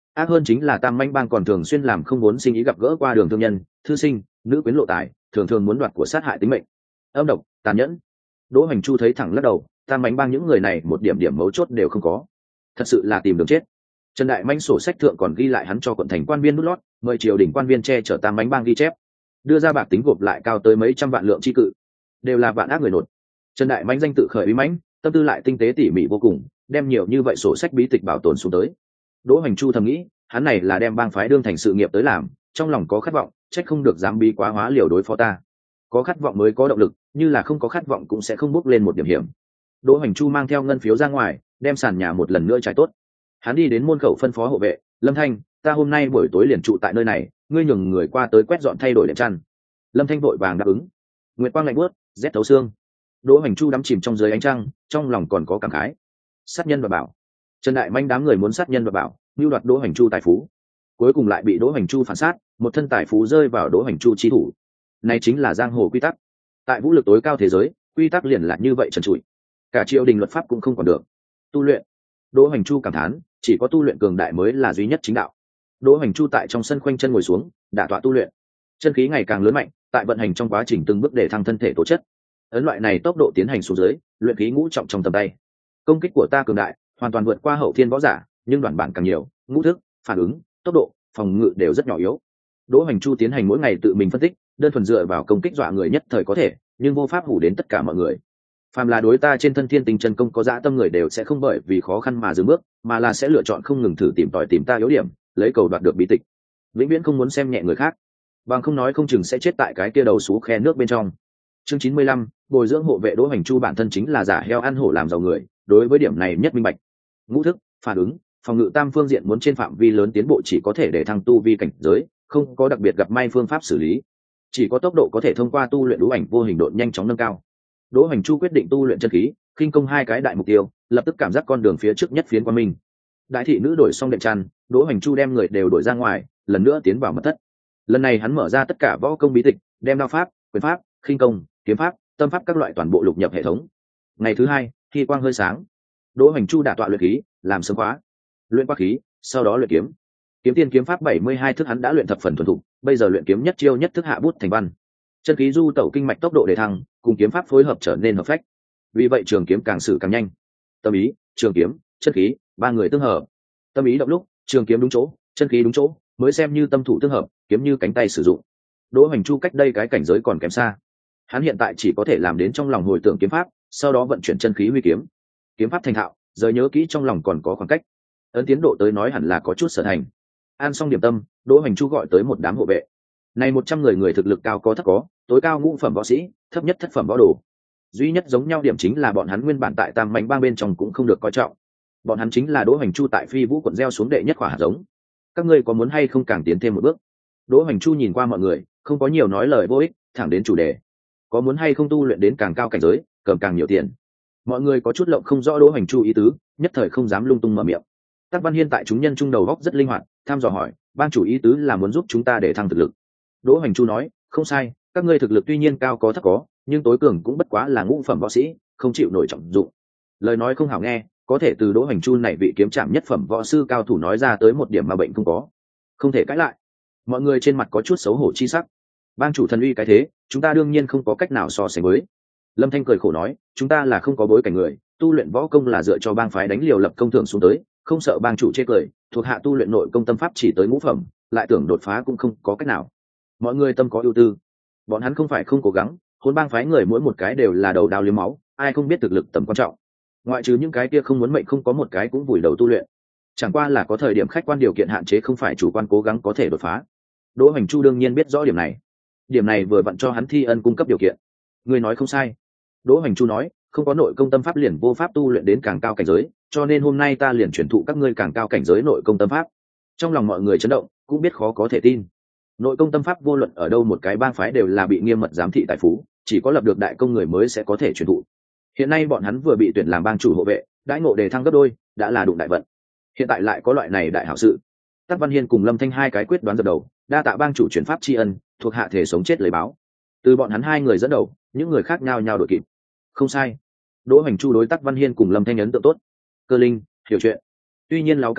Ác hơn chính là tam manh bang còn thường xuyên làm không muốn sinh ý gặp gỡ qua đường thương nhân, thư sinh, nữ quyến lộ tài, thường thường muốn đoạt của sát hại tính mệnh. Âm độc, tàn nhẫn. Đỗ Hoành Chu thấy thẳng lắc đầu, tam manh bang những người này một điểm điểm mấu chốt đều không có, thật sự là tìm đường chết. Trần Đại Manh sổ sách thượng còn ghi lại hắn cho quận thành quan viên nút lót, mời triều đình quan viên che chở tam manh bang ghi chép, đưa ra bạc tính gộp lại cao tới mấy trăm vạn lượng chi cự, đều là vạn ác người nột. Trần Đại Manh danh tự khởi uy mãnh, tâm tư lại tinh tế tỉ mỉ vô cùng, đem nhiều như vậy sổ sách bí tịch bảo tồn xuống tới. Đỗ Hoành Chu thầm nghĩ, hắn này là đem bang phái đương thành sự nghiệp tới làm, trong lòng có khát vọng, trách không được dám bí quá hóa liều đối phó ta. Có khát vọng mới có động lực, như là không có khát vọng cũng sẽ không bước lên một điểm hiểm. Đỗ Hoành Chu mang theo ngân phiếu ra ngoài, đem sàn nhà một lần nữa trải tốt. Hắn đi đến môn khẩu phân phó hộ vệ, Lâm Thanh, ta hôm nay buổi tối liền trụ tại nơi này, ngươi nhường người qua tới quét dọn thay đổi đệm chăn. Lâm Thanh vội vàng đáp ứng. Nguyệt quang lạnh buốt, rét thấu xương. Đỗ Hoành Chu đắm chìm trong dưới ánh trăng, trong lòng còn có cảm khái. Sát nhân và bảo. Trần Đại Manh đám người muốn sát nhân và bảo, mưu đoạt Đỗ Hoành Chu tài phú, cuối cùng lại bị Đỗ Hoành Chu phản sát, một thân tài phú rơi vào Đỗ Hoành Chu chi thủ. Này chính là giang hồ quy tắc. Tại vũ lực tối cao thế giới, quy tắc liền là như vậy trần trụi. Cả triều đình luật pháp cũng không còn được. Tu luyện. Đỗ Hoành Chu cảm thán, chỉ có tu luyện cường đại mới là duy nhất chính đạo. Đỗ Hoành Chu tại trong sân khoanh chân ngồi xuống, đả tọa tu luyện. Chân khí ngày càng lớn mạnh, tại vận hành trong quá trình từng bước để thăng thân thể tố chất. Ấn loại này tốc độ tiến hành xuống dưới, luyện khí ngũ trọng trong tầm tay. Công kích của ta cường đại, hoàn toàn vượt qua hậu thiên võ giả, nhưng đoạn bản càng nhiều, ngũ thức, phản ứng, tốc độ, phòng ngự đều rất nhỏ yếu. Đỗ Hoành Chu tiến hành mỗi ngày tự mình phân tích, đơn thuần dựa vào công kích dọa người nhất thời có thể, nhưng vô pháp hủ đến tất cả mọi người. Phàm là đối ta trên thân thiên tình chân công có dã tâm người đều sẽ không bởi vì khó khăn mà dừng bước, mà là sẽ lựa chọn không ngừng thử tìm tòi tìm ta yếu điểm, lấy cầu đoạt được bí tịch. Vĩnh viễn không muốn xem nhẹ người khác, bằng không nói không chừng sẽ chết tại cái kia đầu sú khe nước bên trong. Chương chín mươi lăm, bồi dưỡng hộ vệ. Đỗ Hoành Chu bản thân chính là giả heo ăn hổ làm giàu người, đối với điểm này nhất minh bạch. Ngũ thức, phản ứng, phòng ngự tam phương diện muốn trên phạm vi lớn tiến bộ chỉ có thể để thăng tu vi cảnh giới, không có đặc biệt gặp may phương pháp xử lý, chỉ có tốc độ có thể thông qua tu luyện đũ ảnh vô hình độ nhanh chóng nâng cao. Đỗ Hoành Chu quyết định tu luyện chân khí, khinh công hai cái đại mục tiêu, lập tức cảm giác con đường phía trước nhất phiến qua mình. Đại thị nữ đổi xong đệm chăn, Đỗ Hoành Chu đem người đều đổi ra ngoài, lần nữa tiến vào mật thất. Lần này hắn mở ra tất cả võ công bí tịch, đem đao pháp, quyền pháp, khinh công, kiếm pháp, tâm pháp các loại toàn bộ lục nhập hệ thống. Ngày thứ hai, khi quang hơi sáng, Đỗ Hoành Chu đả tọa luyện khí, làm sớm khóa, luyện qua khí, sau đó luyện kiếm. Kiếm tiên kiếm pháp bảy mươi hai thức hắn đã luyện thập phần thuần thục, bây giờ luyện kiếm nhất chiêu nhất thức hạ bút thành văn. Chân khí du tẩu kinh mạch tốc độ đề thăng, cùng kiếm pháp phối hợp trở nên hợp phách. Vì vậy trường kiếm càng sử càng nhanh. Tâm ý, trường kiếm, chân khí, ba người tương hợp. Tâm ý động lúc, trường kiếm đúng chỗ, chân khí đúng chỗ, mới xem như tâm thủ tương hợp, kiếm như cánh tay sử dụng. Đỗ Hoành Chu cách đây cái cảnh giới còn kém xa. Hắn hiện tại chỉ có thể làm đến trong lòng hồi tưởng kiếm pháp, sau đó vận chuyển chân khí huy kiếm. Kiếm pháp thành thạo, giờ nhớ kỹ trong lòng còn có khoảng cách. Ấn tiến độ tới nói hẳn là có chút sở thành. Ăn xong điểm tâm, Đỗ Hoành Chu gọi tới một đám hộ vệ. Này một trăm người người thực lực cao có thấp có, tối cao ngũ phẩm võ sĩ, thấp nhất thất phẩm võ đồ. Duy nhất giống nhau điểm chính là bọn hắn nguyên bản tại Tam Mãnh Bang bên trong cũng không được coi trọng. Bọn hắn chính là Đỗ Hoành Chu tại Phi Vũ quận gieo xuống đệ nhất quả hạt giống. Các ngươi có muốn hay không càng tiến thêm một bước? Đỗ Hoành Chu nhìn qua mọi người, không có nhiều nói lời vô ích, thẳng đến chủ đề. Có muốn hay không tu luyện đến càng cao cảnh giới, cầm càng nhiều tiền? Mọi người có chút lộng không rõ Đỗ Hoành Chu ý tứ, nhất thời không dám lung tung mở miệng. Tắc Văn Hiên tại chúng nhân trung đầu góc rất linh hoạt, tham dò hỏi, ban chủ ý tứ là muốn giúp chúng ta để thăng thực lực. Đỗ Hoành Chu nói, không sai, các ngươi thực lực tuy nhiên cao có thấp có, nhưng tối cường cũng bất quá là ngũ phẩm võ sĩ, không chịu nổi trọng dụng. Lời nói không hảo nghe, có thể từ Đỗ Hoành Chu này vị kiếm trảm nhất phẩm võ sư cao thủ nói ra tới một điểm mà bệnh không có, không thể cãi lại. Mọi người trên mặt có chút xấu hổ chi sắc. Bang chủ thần uy cái thế, chúng ta đương nhiên không có cách nào so sánh với. Lâm Thanh cười khổ nói, chúng ta là không có bối cảnh người, tu luyện võ công là dựa cho bang phái đánh liều lập công thưởng xuống tới, không sợ bang chủ chê cười, thuộc hạ tu luyện nội công tâm pháp chỉ tới ngũ phẩm, lại tưởng đột phá cũng không có cách nào. Mọi người tâm có ưu tư, bọn hắn không phải không cố gắng, hôn bang phái người mỗi một cái đều là đầu đao liếm máu, ai không biết thực lực tầm quan trọng. Ngoại trừ những cái kia không muốn mệnh không có một cái cũng vùi đầu tu luyện, chẳng qua là có thời điểm khách quan điều kiện hạn chế, không phải chủ quan cố gắng có thể đột phá. Đỗ Hoành Chu đương nhiên biết rõ điểm này, điểm này vừa vặn cho hắn thi ân cung cấp điều kiện. Người nói không sai. Đỗ Hoành Chu nói, không có nội công tâm pháp liền vô pháp tu luyện đến càng cao cảnh giới, cho nên hôm nay ta liền truyền thụ các ngươi càng cao cảnh giới nội công tâm pháp. Trong lòng mọi người chấn động, cũng biết khó có thể tin. Nội công tâm pháp vô luận ở đâu một cái bang phái đều là bị nghiêm mật giám thị tài phú, chỉ có lập được đại công người mới sẽ có thể truyền thụ. Hiện nay bọn hắn vừa bị tuyển làm bang chủ hộ vệ, đãi ngộ đề thăng gấp đôi, đã là đụng đại vận. Hiện tại lại có loại này đại hảo sự. Tắc Văn Hiên cùng Lâm Thanh hai cái quyết đoán dập đầu, đa tạ bang chủ truyền pháp tri ân, thuộc hạ thể sống chết lời báo. Từ bọn hắn hai người dẫn đầu, những người khác nhao nhao đội kịp. Không sai. Đỗ Hoành Chu đối Tắc Văn Hiên cùng Lâm Thanh ấn tượng tốt. Cơ linh, hiểu chuyện. Tuy nhiên láo cá điểm,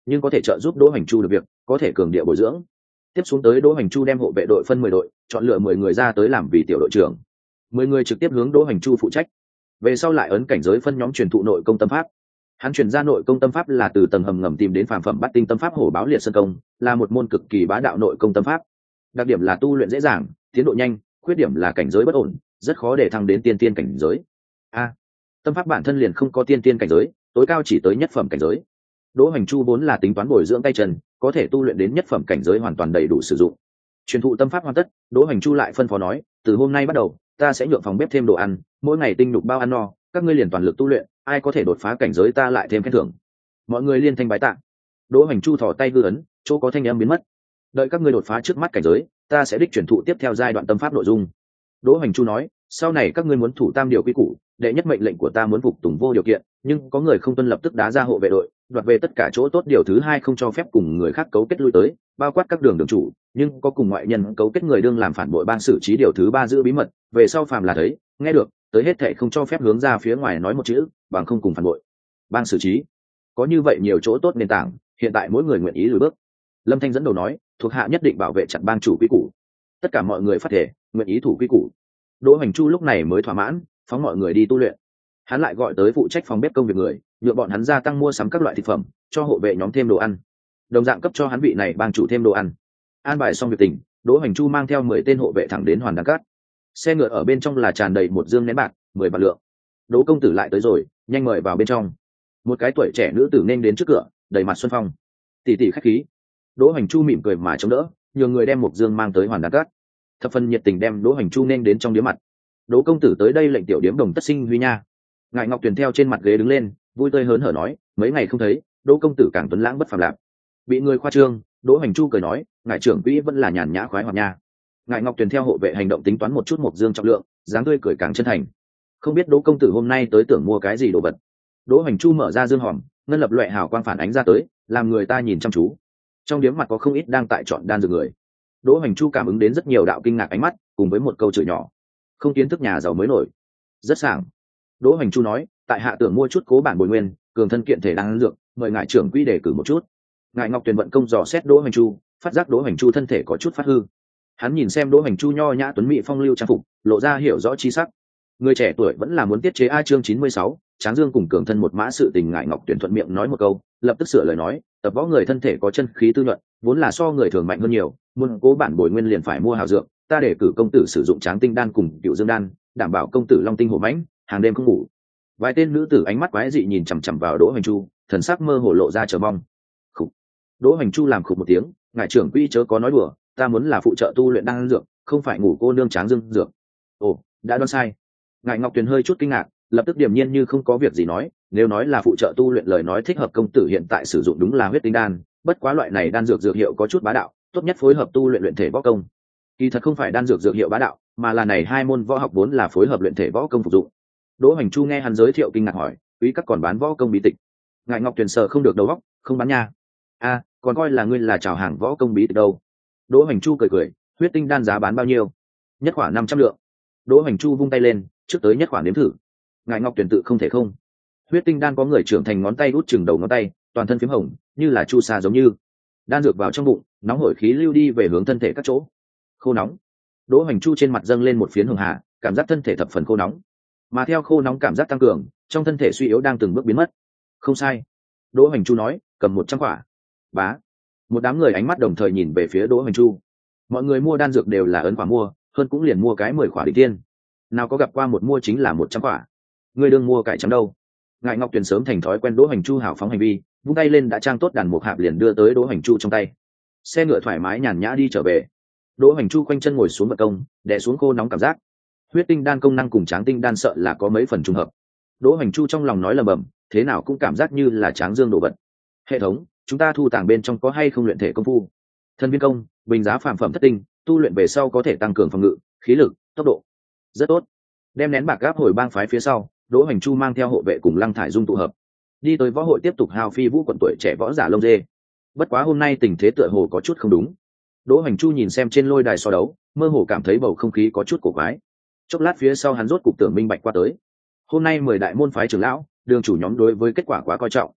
nhưng có thể trợ giúp Đỗ Hoành Chu được việc, có thể cường địa bồi dưỡng. Tiếp xuống tới Đỗ Hoành Chu đem hộ vệ đội phân mười đội, chọn lựa mười người ra tới làm vì tiểu đội trưởng. mười người trực tiếp hướng Đỗ Hoành Chu phụ trách. Về sau lại ấn cảnh giới phân nhóm truyền thụ nội công tâm pháp. Hắn truyền ra nội công tâm pháp là từ tầng hầm ngầm tìm đến phàm phẩm bát tinh tâm pháp hổ báo liệt sơn công, là một môn cực kỳ bá đạo nội công tâm pháp. Đặc điểm là tu luyện dễ dàng, tiến độ nhanh, khuyết điểm là cảnh giới bất ổn, rất khó để thăng đến tiên tiên cảnh giới. A, tâm pháp bản thân liền không có tiên tiên cảnh giới, tối cao chỉ tới nhất phẩm cảnh giới. Đỗ Hoành Chu vốn là tính toán bồi dưỡng tay chân, có thể tu luyện đến nhất phẩm cảnh giới hoàn toàn đầy đủ sử dụng. Truyền thụ tâm pháp hoàn tất, Đỗ Hoành Chu lại phân phó nói, từ hôm nay bắt đầu, ta sẽ nhượng phòng bếp thêm đồ ăn, mỗi ngày tinh nhục bao ăn no, các ngươi liền toàn lực tu luyện, ai có thể đột phá cảnh giới ta lại thêm khen thưởng. Mọi người liên thanh bái tạ. Đỗ Hoành Chu thò tay hư ấn, chỗ có thanh âm biến mất. Đợi các ngươi đột phá trước mắt cảnh giới, ta sẽ đích truyền thụ tiếp theo giai đoạn tâm pháp nội dung. Đỗ Hoành Chu nói, sau này các ngươi muốn thủ tam điều quy củ, đệ nhất mệnh lệnh của ta muốn phục tùng vô điều kiện, nhưng có người không tuân lập tức đá ra hộ vệ đội, đoạt về tất cả chỗ tốt. Điều thứ hai, không cho phép cùng người khác cấu kết lui tới, bao quát các đường đường chủ, nhưng có cùng ngoại nhân cấu kết người đương làm phản bội ban xử trí. Điều thứ ba, giữ bí mật, về sau phàm là thấy, nghe được, tới hết thệ không cho phép hướng ra phía ngoài nói một chữ, bằng không cùng phản bội ban xử trí. Có như vậy nhiều chỗ tốt nền tảng, hiện tại mỗi người nguyện ý lùi bước. Lâm Thanh dẫn đầu nói, thuộc hạ nhất định bảo vệ chặt bang chủ quy củ. Tất cả mọi người phát thể nguyện ý thủ quy củ. Đỗ Hoành Chu lúc này mới thỏa mãn, phóng mọi người đi tu luyện. Hắn lại gọi tới phụ trách phòng bếp công việc người, nhượng bọn hắn gia tăng mua sắm các loại thực phẩm, cho hộ vệ nhóm thêm đồ ăn, đồng dạng cấp cho hắn vị này bang chủ thêm đồ ăn. An bài xong việc tình, Đỗ Hoành Chu mang theo mười tên hộ vệ thẳng đến Hoàn Đan Cát. Xe ngựa ở bên trong là tràn đầy một dương nén bạc, mười bạc lượng. Đỗ công tử lại tới rồi, nhanh mời vào bên trong. Một cái tuổi trẻ nữ tử nên đến trước cửa, đầy mặt xuân phong. Tỷ tỷ khách khí. Đỗ Hoành Chu mỉm cười mà chống đỡ, nhường người đem một dương mang tới Hoàn Đan Cát. Thập phần nhiệt tình đem Đỗ Hoành Chu nên đến trong điếm mặt. Đỗ công tử tới đây lệnh tiểu điếm đồng tất sinh huy nha. Ngại Ngọc Tuyền theo trên mặt ghế đứng lên, vui tươi hớn hở nói, mấy ngày không thấy, Đỗ công tử càng tuấn lãng bất phàm lạc. Bị người khoa trương, Đỗ Hoành Chu cười nói, ngài trưởng quỹ vẫn là nhàn nhã khoái hoạt nha. Ngại Ngọc Tuyền theo hộ vệ hành động tính toán một chút một dương trọng lượng, dáng tươi cười càng chân thành. Không biết Đỗ công tử hôm nay tới tưởng mua cái gì đồ vật. Đỗ Hoành Chu mở ra dương hòm, ngân lập loè hào quang phản ánh ra tới, làm người ta nhìn chăm chú. Trong điếm mặt có không ít đang tại chọn đan dược người. Đỗ Hoành Chu cảm ứng đến rất nhiều đạo kinh ngạc ánh mắt, cùng với một câu chửi nhỏ, không kiến thức nhà giàu mới nổi. Rất sảng. Đỗ Hoành Chu nói, tại hạ tưởng mua chút cố bản bồi nguyên, cường thân kiện thể đan dược, mời ngài trưởng quỹ đề cử một chút. Ngài Ngọc Tuyền vận công dò xét Đỗ Hoành Chu, phát giác Đỗ Hoành Chu thân thể có chút phát hư. Hắn nhìn xem Đỗ Hoành Chu nho nhã tuấn mỹ phong lưu trang phục, lộ ra hiểu rõ chi sắc. Người trẻ tuổi vẫn là muốn tiết chế. A chương chín mươi sáu, Tráng Dương cùng cường thân một mã sự tình. Ngài Ngọc Tuyền thuận miệng nói một câu, lập tức sửa lời nói, tập võ người thân thể có chân khí tư nhuận, vốn là so người thường mạnh hơn nhiều, muốn cố bản bồi nguyên liền phải mua hào dược, ta để cử công tử sử dụng Tráng Tinh đan cùng Cựu Dương đan, đảm bảo công tử long tinh hổ mãnh, hàng đêm không ngủ. Vài tên nữ tử ánh mắt quái dị nhìn chằm chằm vào Đỗ Hoành Chu, thần sắc mơ hồ lộ ra chờ mong. Khủ. Đỗ Hoành Chu làm khục một tiếng, ngài trưởng quỹ chớ có nói đùa, ta muốn là phụ trợ tu luyện đan dược, không phải ngủ cô nương Tráng Dương dược. Ồ, đã đoán sai. Ngài Ngọc Tuyền hơi chút kinh ngạc, lập tức điềm nhiên như không có việc gì nói, nếu nói là phụ trợ tu luyện lời nói thích hợp công tử hiện tại sử dụng đúng là huyết tinh đan, bất quá loại này đan dược dược hiệu có chút bá đạo, tốt nhất phối hợp tu luyện luyện thể võ công. Kỳ thật không phải đan dược dược hiệu bá đạo, mà là này hai môn võ học vốn là phối hợp luyện thể võ công phục dụng. Đỗ Hoành Chu nghe hắn giới thiệu kinh ngạc hỏi, quý các còn bán võ công bí tịch? Ngài Ngọc Tuyền sợ không được đầu óc, không bán nha. A, còn coi là ngươi là chào hàng võ công bí tịch đâu. Đỗ Hoành Chu cười cười, huyết tinh đan giá bán bao nhiêu? Nhất khoản năm trăm lượng. Đỗ Hoành Chu vung tay lên, trước tới nhất khoản nếm thử. Ngài Ngọc Tuyền tự không thể không. Huyết tinh đan có người trưởng thành ngón tay út chừng đầu ngón tay, toàn thân phím hồng, như là chu sa giống như. Đan dược vào trong bụng, nóng hổi khí lưu đi về hướng thân thể các chỗ. Khô nóng. Đỗ Hoành Chu trên mặt dâng lên một phiến hường hà, cảm giác thân thể thập phần khô nóng. Mà theo khô nóng cảm giác tăng cường, trong thân thể suy yếu đang từng bước biến mất. Không sai. Đỗ Hoành Chu nói, cầm một trăm quả. Bá. Một đám người ánh mắt đồng thời nhìn về phía Đỗ Hoành Chu. Mọi người mua đan dược đều là ấn quả mua, hơn cũng liền mua cái mười quả đỉnh tiên. Nào có gặp qua một mua chính là một trăm quả. Người đương mua cải trắng đâu? Ngài Ngọc Tuyền sớm thành thói quen Đỗ Hoành Chu hào phóng hành vi, vung tay lên đã trang tốt đàn mục hạp liền đưa tới Đỗ Hoành Chu trong tay. Xe ngựa thoải mái nhàn nhã đi trở về. Đỗ Hoành Chu quanh chân ngồi xuống bậc công, đè xuống khô nóng cảm giác. Huyết tinh đan công năng cùng Tráng Tinh đan sợ là có mấy phần trùng hợp. Đỗ Hoành Chu trong lòng nói lầm bầm, thế nào cũng cảm giác như là Tráng Dương đồ vật. Hệ thống, chúng ta thu tàng bên trong có hay không luyện thể công phu? Thân viên công, bình giá phàm phẩm thất tinh, tu luyện về sau có thể tăng cường phòng ngự, khí lực, tốc độ. Rất tốt. Đem nén bạc gáp hồi bang phái phía sau, Đỗ Hoành Chu mang theo hộ vệ cùng Lăng Thải Dung tụ hợp, đi tới võ hội tiếp tục hao phi vũ quận tuổi trẻ võ giả lông dê. Bất quá hôm nay tình thế tựa hồ có chút không đúng. Đỗ Hoành Chu nhìn xem trên lôi đài so đấu, mơ hồ cảm thấy bầu không khí có chút cổ quái. Chốc lát phía sau hắn rốt cục tưởng minh bạch qua tới. Hôm nay mười đại môn phái trưởng lão, đường chủ nhóm đối với kết quả quá coi trọng.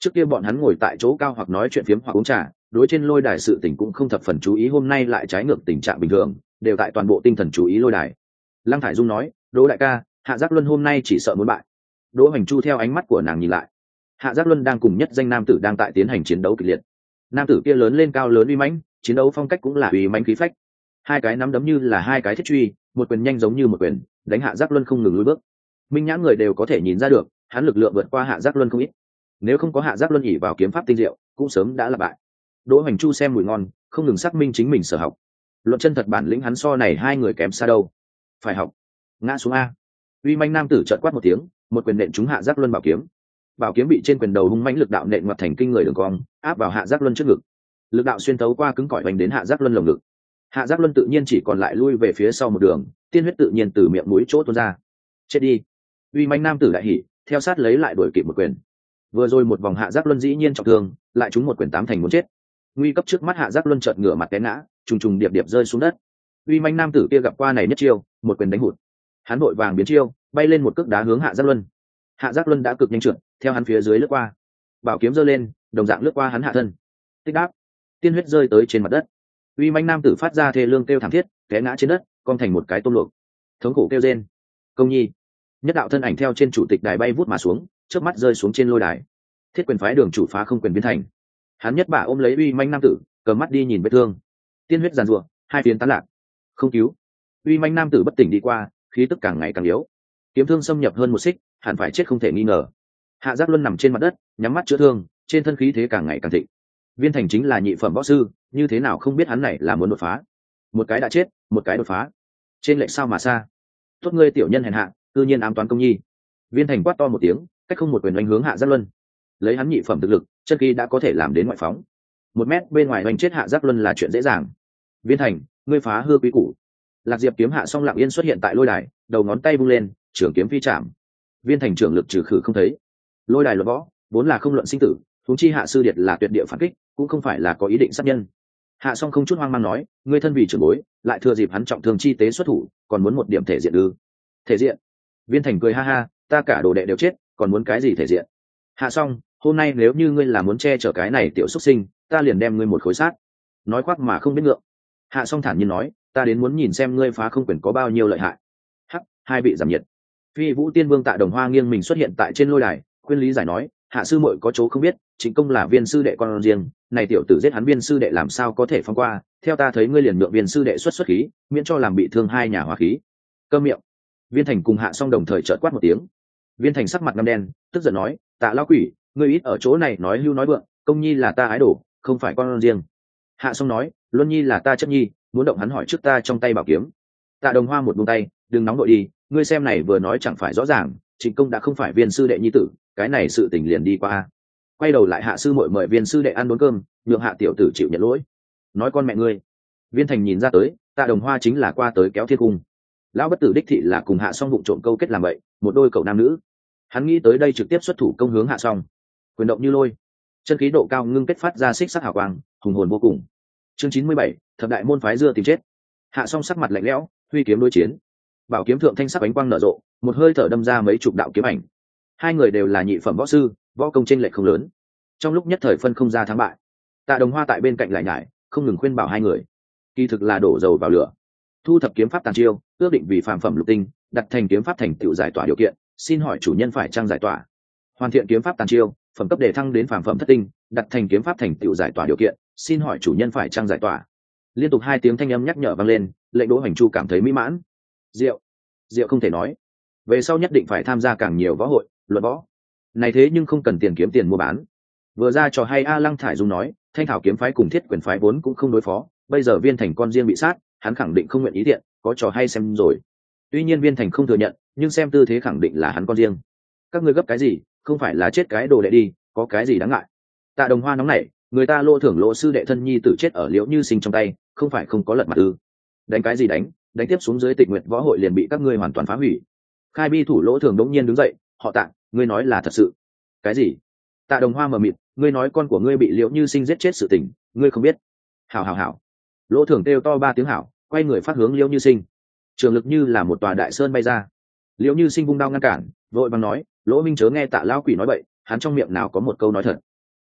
Trước kia bọn hắn ngồi tại chỗ cao hoặc nói chuyện phiếm hoặc uống trà, đối trên lôi đài sự tình cũng không thập phần chú ý, hôm nay lại trái ngược tình trạng bình thường, đều tại toàn bộ tinh thần chú ý lôi đài. Lăng Thải Dung nói, đỗ đại ca, Hạ Giác Luân hôm nay chỉ sợ muốn bại. Đỗ Hoành Chu theo ánh mắt của nàng nhìn lại, Hạ Giác Luân đang cùng nhất danh nam tử đang tại tiến hành chiến đấu kịch liệt. Nam tử kia lớn lên cao lớn uy mãnh, chiến đấu phong cách cũng là uy mãnh khí phách, hai cái nắm đấm như là hai cái thiết truy, một quyền nhanh giống như một quyền, đánh Hạ Giác Luân không ngừng lùi bước. Minh nhãn người đều có thể nhìn ra được, hắn lực lượng vượt qua Hạ Giác Luân không ít. Nếu không có Hạ Giác Luân ỉ vào kiếm pháp tinh diệu, cũng sớm đã là bại. Đỗ Hoành Chu xem mùi ngon, không ngừng xác minh chính mình sở học. Luận chân thật bản lĩnh hắn so này hai người kém xa đâu. Phải học. Ngã xuống a. Uy manh nam tử chợt quát một tiếng, một quyền nện trúng Hạ Giác Luân bảo kiếm. Bảo kiếm bị trên quyền đầu hung mãnh lực đạo nện ngoặt thành kinh người đường cong, áp vào Hạ Giác Luân trước ngực. Lực đạo xuyên thấu qua cứng cỏi đánh đến Hạ Giác Luân lồng ngực. Hạ Giác Luân tự nhiên chỉ còn lại lui về phía sau một đường, tiên huyết tự nhiên từ miệng mũi chỗ tuôn ra. Chết đi. Uy manh nam tử đại hỉ, theo sát lấy lại đuổi kịp một quyền. Vừa rồi một vòng Hạ Giác Luân dĩ nhiên trọng thương, lại trúng một quyền tám thành muốn chết. Nguy cấp trước mắt Hạ Giác Luân chợt ngửa mặt té ngã, trùng trùng điệp điệp rơi xuống đất. Uy manh nam tử kia gặp qua này nhất chiêu, một quyền đánh hụt. Hắn vội vàng biến chiêu, bay lên một cước đá hướng Hạ Giác Luân. Hạ Giác Luân đã cực nhanh trượt, theo hắn phía dưới lướt qua. Bảo kiếm giơ lên, đồng dạng lướt qua hắn hạ thân. Tích đáp, tiên huyết rơi tới trên mặt đất. Uy manh nam tử phát ra thê lương kêu thảm thiết, té ngã trên đất, cong thành một cái tôm luộc. Thống khổ kêu rên. Công nhi. Nhất đạo thân ảnh theo trên chủ tịch đài bay vút mà xuống, chớp mắt rơi xuống trên lôi đài. Thiết quyền phái đường chủ phá không quyền biến thành. Hắn nhất bả ôm lấy uy manh nam tử, cầm mắt đi nhìn vết thương. Tiên huyết giàn rủa, hai phiến tán lạc. Không cứu. Uy manh nam tử bất tỉnh đi qua, khí tức càng ngày càng yếu. Kiếm thương xâm nhập hơn một xích, hẳn phải chết không thể nghi ngờ. Hạ Giác Luân nằm trên mặt đất, nhắm mắt chữa thương, trên thân khí thế càng ngày càng thịnh. Viên Thành chính là nhị phẩm võ sư, như thế nào không biết hắn này là muốn đột phá. Một cái đã chết, một cái đột phá, trên lệch sao mà xa. Tốt ngươi tiểu nhân hèn hạ, tự nhiên ám toán công nhi. Viên Thành quát to một tiếng, cách không một quyền đánh hướng Hạ Giác Luân. Lấy hắn nhị phẩm thực lực, chân khí đã có thể làm đến ngoại phóng. Một mét bên ngoài đánh chết Hạ Giác Luân là chuyện dễ dàng. Viên Thành, ngươi phá hư quý củ. Lạc Diệp kiếm hạ song lặng yên xuất hiện tại lôi đài, đầu ngón tay vung lên, trường kiếm phi chạm. Viên Thành trưởng lực trừ khử không thấy. Lôi đài luật võ vốn là không luận sinh tử, huống chi Hạ sư điệt là tuyệt địa phản kích, cũng không phải là có ý định sát nhân. Hạ song không chút hoang mang nói, ngươi thân vì trưởng bối, lại thừa dịp hắn trọng thương chi tế xuất thủ, còn muốn một điểm thể diện ư? Thể diện? Viên Thành cười ha ha, ta cả đồ đệ đều chết, còn muốn cái gì thể diện? Hạ song, hôm nay nếu như ngươi là muốn che chở cái này tiểu xuất sinh, ta liền đem ngươi một khối sát. Nói khoác mà không biết ngượng. Hạ song thản nhiên nói, ta đến muốn nhìn xem ngươi phá không quyền có bao nhiêu lợi hại. Hắc, hai vị giảm nhiệt. Phi Vũ Tiên Vương Tạ Đồng Hoa nghiêng mình xuất hiện tại trên lôi đài, khuyên lý giải nói, hạ sư muội có chỗ không biết, Trịnh Công là viên sư đệ con riêng, này tiểu tử giết hắn viên sư đệ làm sao có thể phong qua, theo ta thấy ngươi liền nhượng viên sư đệ xuất xuất khí, miễn cho làm bị thương hai nhà hóa khí. Câm miệng. Viên Thành cùng Hạ Song đồng thời trợn quát một tiếng. Viên Thành sắc mặt ngăm đen, tức giận nói, Tạ lão quỷ, ngươi ít ở chỗ này nói hưu nói vượng, Công nhi là ta ái đồ, không phải con riêng. Hạ Song nói, Luân nhi là ta chất nhi, muốn động hắn hỏi trước ta trong tay bảo kiếm. Tạ Đồng Hoa một buông tay, đừng nóng nội đi, ngươi xem này vừa nói chẳng phải rõ ràng, Trịnh Công đã không phải viên sư đệ nhi tử, cái này sự tình liền đi qua. Quay đầu lại Hạ sư muội mời viên sư đệ ăn đốn cơm, nhượng Hạ tiểu tử chịu nhận lỗi. Nói con mẹ ngươi. Viên Thành nhìn ra tới, Tạ Đồng Hoa chính là qua tới kéo thiên cung. Lão bất tử đích thị là cùng Hạ Song vụng trộm câu kết làm vậy, một đôi cậu nam nữ. Hắn nghĩ tới đây trực tiếp xuất thủ công hướng Hạ Song. Quyền động như lôi, chân khí độ cao ngưng kết phát ra xích sắc hào quang, hùng hồn vô cùng. Chương chín mươi bảy, thập đại môn phái dưa tìm chết. Hạ Song sắc mặt lạnh lẽo, huy kiếm đối chiến. Bảo kiếm thượng thanh sắc ánh quang nở rộ, một hơi thở đâm ra mấy chục đạo kiếm ảnh. Hai người đều là nhị phẩm võ sư, võ công chênh lệch không lớn. Trong lúc nhất thời phân không ra thắng bại. Tạ Đồng Hoa tại bên cạnh lại nhải, không ngừng khuyên bảo hai người. Kỳ thực là đổ dầu vào lửa. Thu thập kiếm pháp tàn chiêu, ước định vì phàm phẩm lục tinh, đặt thành kiếm pháp thành tựu giải tỏa điều kiện, xin hỏi chủ nhân phải trang giải tỏa. Hoàn thiện kiếm pháp tàn chiêu, phẩm cấp đề thăng đến phàm phẩm thất tinh, đặt thành kiếm pháp thành tựu giải tỏa điều kiện, xin hỏi chủ nhân phải trang giải tỏa. Liên tục hai tiếng thanh âm nhắc nhở vang lên, lệnh Đỗ Hoành Chu cảm thấy mỹ mãn. Diệu, diệu không thể nói. Về sau nhất định phải tham gia càng nhiều võ hội, luận võ. Này thế nhưng không cần tiền kiếm tiền mua bán. Vừa ra trò hay A Lăng Thải Dung nói, Thanh Thảo kiếm phái cùng Thiết quyền phái vốn cũng không đối phó, bây giờ Viên Thành con riêng bị sát, hắn khẳng định không nguyện ý tiện, có trò hay xem rồi. Tuy nhiên Viên Thành không thừa nhận, nhưng xem tư thế khẳng định là hắn con riêng. Các ngươi gấp cái gì, không phải là chết cái đồ đệ đi, có cái gì đáng ngại. Tạ Đồng Hoa nóng nảy, người ta lô thưởng lỗ sư đệ thân nhi tử chết ở Liễu Như Sinh trong tay, không phải không có lật mặt ư? Đánh cái gì đánh, đánh tiếp xuống dưới Tịch Nguyệt võ hội liền bị các ngươi hoàn toàn phá hủy. Khai bi thủ lỗ thường đống nhiên đứng dậy, họ Tạ, ngươi nói là thật sự? Cái gì? Tạ Đồng Hoa mờ mịt, ngươi nói con của ngươi bị Liễu Như Sinh giết chết sự tình, ngươi không biết? Hảo hảo hảo. Lỗ thường kêu to ba tiếng hảo, quay người phát hướng Liễu Như Sinh. Trường lực như là một tòa đại sơn bay ra. Liễu Như Sinh vung đao ngăn cản, vội vàng nói, Lỗ Minh chớ nghe Tạ lão quỷ nói bậy, hắn trong miệng nào có một câu nói thật.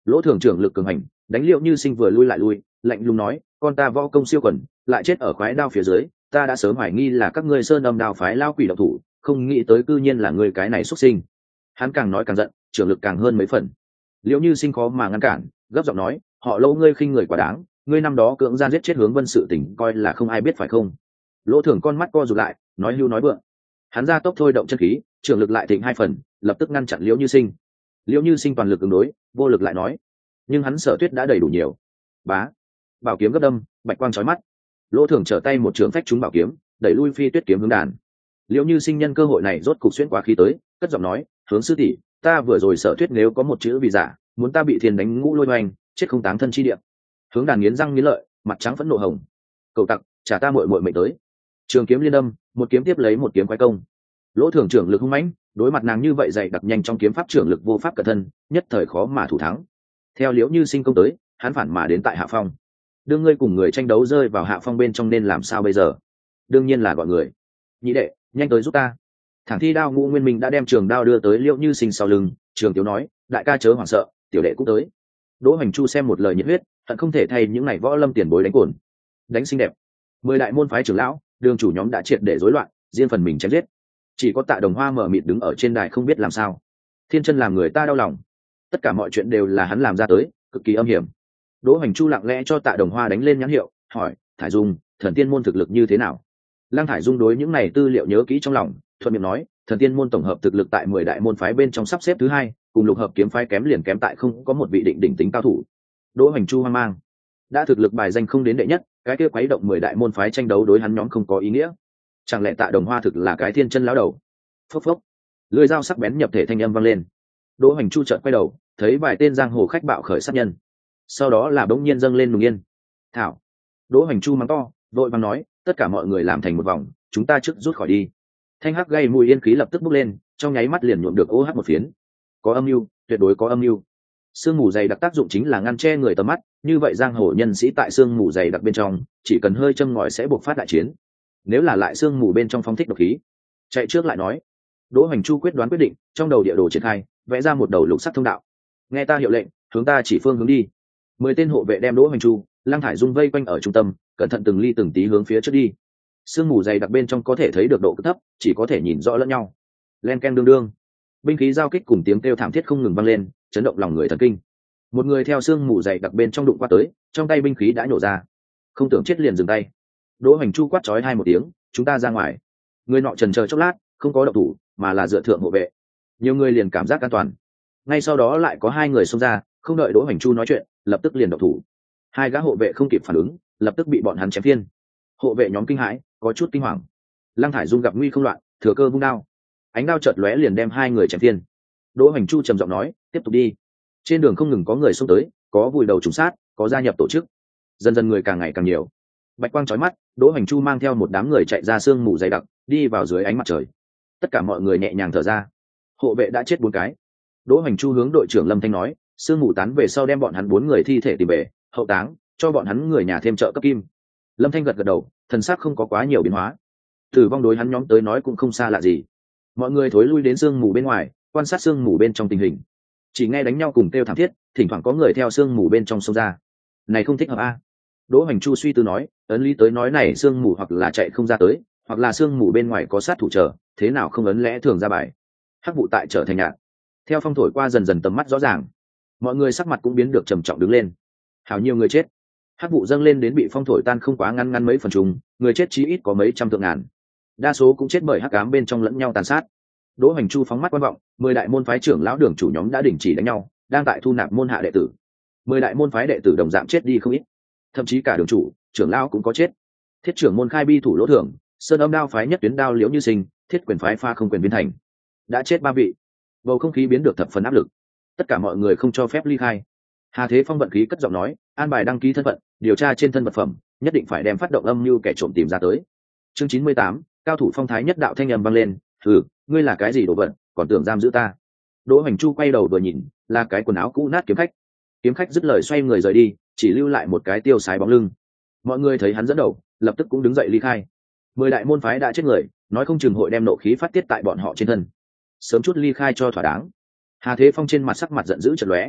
Lỗ Thường trưởng lực cường hành, đánh Liễu Như Sinh vừa lui lại lui, lạnh lùng nói, con ta võ công siêu quần, lại chết ở khoái đao phía dưới, ta đã sớm hoài nghi là các ngươi Sơn Âm Đao phái lao quỷ độc thủ, không nghĩ tới cư nhiên là ngươi cái này xuất sinh. Hắn càng nói càng giận, trưởng lực càng hơn mấy phần. Liễu Như Sinh khó mà ngăn cản, gấp giọng nói, họ Lỗ ngươi khinh người quá đáng, ngươi năm đó cưỡng gian giết chết Hướng Vân sự tình coi là không ai biết phải không? Lỗ Thường con mắt co rụt lại, nói hưu nói vượng. Hắn ra tốc thôi động chân khí, trưởng lực lại thịnh hai phần, lập tức ngăn chặn Liễu Như Sinh. Liễu Như Sinh toàn lực ứng đối, vô lực lại nói, nhưng hắn Sở Tuyết đã đầy đủ nhiều. Bá, bảo kiếm gấp đâm, bạch quang chói mắt. Lỗ Thường trở tay một trường phách trúng bảo kiếm, đẩy lui Phi Tuyết kiếm hướng đàn. Liễu Như Sinh nhân cơ hội này rốt cục xuyên quá khí tới, cất giọng nói, Hướng sư tỷ, ta vừa rồi Sở Tuyết nếu có một chữ vì giả, muốn ta bị thiên đánh ngũ lôi oanh, chết không táng thân chi địa. Hướng đàn nghiến răng nghiến lợi, mặt trắng phẫn nộ hồng. Cầu tặc, trả ta muội muội mệnh tới. Trường kiếm liên đâm, một kiếm tiếp lấy một kiếm quái công. Lỗ Thường trưởng lực hung mãnh, đối mặt nàng như vậy dày đặc nhanh trong kiếm pháp trưởng lực vô pháp cẩn thân, nhất thời khó mà thủ thắng. Theo Liễu Như Sinh công tới, hắn phản mà đến tại hạ phong. Đương ngươi cùng người tranh đấu rơi vào hạ phong bên trong nên làm sao bây giờ? Đương nhiên là gọi người. Nhị đệ, nhanh tới giúp ta. Thẳng Thi Đao Ngũ Nguyên Minh đã đem trường đao đưa tới Liễu Như Sinh sau lưng, Trường Tiếu nói, đại ca chớ hoảng sợ, tiểu đệ cũng tới. Đỗ Hoành Chu xem một lời nhiệt huyết, hận không thể thay những ngày võ lâm tiền bối đánh cồn. Đánh xinh đẹp. Mười đại môn phái trưởng lão, đường chủ nhóm đã triệt để rối loạn, riêng phần mình chém giết. Chỉ có Tạ Đồng Hoa mở mịt đứng ở trên đài không biết làm sao. Thiên chân làm người ta đau lòng. Tất cả mọi chuyện đều là hắn làm ra tới, cực kỳ âm hiểm. Đỗ Hoành Chu lặng lẽ cho Tạ Đồng Hoa đánh lên nhãn hiệu, hỏi, Thải Dung, Thần Tiên môn thực lực như thế nào? Lăng Thải Dung đối những này tư liệu nhớ kỹ trong lòng, thuận miệng nói, Thần Tiên môn tổng hợp thực lực tại mười đại môn phái bên trong sắp xếp thứ hai, cùng Lục Hợp kiếm phái kém liền kém tại không có một vị định đỉnh tính cao thủ. Đỗ Hoành Chu hoang mang, đã thực lực bài danh không đến đệ nhất, cái kia quấy động mười đại môn phái tranh đấu đối hắn nhóm không có ý nghĩa. Chẳng lẽ Tạ Đồng Hoa thực là cái thiên chân lão đầu? Phốc phốc, lưỡi dao sắc bén nhập thể thanh âm vang lên. Đỗ Hoành Chu chợt quay đầu, thấy vài tên giang hồ khách bạo khởi sát nhân. Sau đó là bỗng nhiên dâng lên nùng yên. Thảo. Đỗ Hoành Chu mắng to, vội vàng nói, tất cả mọi người làm thành một vòng, chúng ta trước rút khỏi đi. Thanh hắc gây mùi yên khí lập tức bốc lên, trong nháy mắt liền nhuộm được ô hắc một phiến. Có âm mưu, tuyệt đối có âm mưu. Sương mù dày đặc tác dụng chính là ngăn che người tầm mắt, như vậy giang hồ nhân sĩ tại sương mù dày đặc bên trong, chỉ cần hơi châm ngòi sẽ buộc phát đại chiến. Nếu là lại sương mù bên trong phóng thích độc khí, chạy trước lại nói. Đỗ Hoành Chu quyết đoán quyết định, trong đầu địa đồ triển khai, vẽ ra một đầu lục sắc thông đạo. Nghe ta hiệu lệnh, hướng ta chỉ phương hướng đi. Mười tên hộ vệ đem Đỗ Hoành Chu, Lăng Thải Dung vây quanh ở trung tâm, cẩn thận từng ly từng tí hướng phía trước đi. Sương mù dày đặc bên trong có thể thấy được độ cực thấp, chỉ có thể nhìn rõ lẫn nhau. Len ken đương đương, binh khí giao kích cùng tiếng kêu thảm thiết không ngừng vang lên, chấn động lòng người thần kinh. Một người theo sương mù dày đặc bên trong đụng qua tới, trong tay binh khí đã nổ ra. Không tưởng chết liền dừng tay. Đỗ Hoành Chu quát chói hai một tiếng, chúng ta ra ngoài. Người nọ chần chờ chốc lát, không có động thủ, mà là dựa thượng hộ vệ. Nhiều người liền cảm giác an toàn. Ngay sau đó lại có hai người xông ra, không đợi Đỗ Hoành Chu nói chuyện, lập tức liền động thủ. Hai gã hộ vệ không kịp phản ứng, lập tức bị bọn hắn chém phiên. Hộ vệ nhóm kinh hãi, có chút kinh hoàng. Lăng Thải Dung gặp nguy không loạn, thừa cơ vung đao. Ánh đao chợt lóe liền đem hai người chém phiên. Đỗ Hoành Chu trầm giọng nói, tiếp tục đi. Trên đường không ngừng có người xông tới, có vùi đầu trùng sát, có gia nhập tổ chức. Dần dần người càng ngày càng nhiều. Bạch quang chói mắt, Đỗ Hoành Chu mang theo một đám người chạy ra sương mù dày đặc, đi vào dưới ánh mặt trời. Tất cả mọi người nhẹ nhàng thở ra. Hộ vệ đã chết bốn cái. Đỗ Hoành Chu hướng đội trưởng Lâm Thanh nói, sương mù tán về sau đem bọn hắn bốn người thi thể tìm về, hậu táng, cho bọn hắn người nhà thêm trợ cấp kim. Lâm Thanh gật gật đầu, thần sắc không có quá nhiều biến hóa. Tử vong đối hắn nhóm tới nói cũng không xa lạ gì. Mọi người thối lui đến sương mù bên ngoài, quan sát sương mù bên trong tình hình. Chỉ nghe đánh nhau cùng kêu thảm thiết, thỉnh thoảng có người theo sương mù bên trong xông ra. Này không thích hợp a. Đỗ Hoành Chu suy tư nói, ấn lý tới nói này sương mù hoặc là chạy không ra tới, hoặc là sương mù bên ngoài có sát thủ chờ, thế nào không ấn lẽ thường ra bài. Hắc vụ tại trở thành nhạt. Theo phong thổi qua dần dần tầm mắt rõ ràng, mọi người sắc mặt cũng biến được trầm trọng đứng lên. Hảo nhiều người chết. Hắc vụ dâng lên đến bị phong thổi tan không quá ngăn ngăn mấy phần trùng, người chết chí ít có mấy trăm thượng ngàn. Đa số cũng chết bởi hắc ám bên trong lẫn nhau tàn sát. Đỗ Hoành Chu phóng mắt quan vọng, mười đại môn phái trưởng lão đường chủ nhóm đã đình chỉ đánh nhau, đang tại thu nạp môn hạ đệ tử. Mười đại môn phái đệ tử đồng dạng chết đi không ít, thậm chí cả đường chủ, trưởng lão cũng có chết. Thiết trưởng môn khai bi thủ Lỗ Thưởng, Sơn Âm Đao phái nhất tuyến đao Liễu Như Sinh, Thiết quyền phái Pha Không quyền Viên Thành, đã chết ba vị. Bầu không khí biến được thập phần áp lực, tất cả mọi người không cho phép ly khai. Hà Thế Phong vận khí cất giọng nói, an bài đăng ký thân phận, điều tra trên thân vật phẩm, nhất định phải đem phát động âm mưu kẻ trộm tìm ra tới. Chương chín mươi tám, cao thủ phong thái nhất đạo thanh âm vang lên, "Hừ, ngươi là cái gì đồ vật, còn tưởng giam giữ ta?" Đỗ Hoành Chu quay đầu vừa nhìn, là cái quần áo cũ nát kiếm khách. Kiếm khách dứt lời xoay người rời đi, chỉ lưu lại một cái tiêu sái bóng lưng. Mọi người thấy hắn dẫn đầu, lập tức cũng đứng dậy ly khai. Mười đại môn phái đã chết người, nói không chừng hội đem nộ khí phát tiết tại bọn họ trên thân. Sớm chút ly khai cho thỏa đáng. Hà Thế Phong trên mặt sắc mặt giận dữ chợt lóe.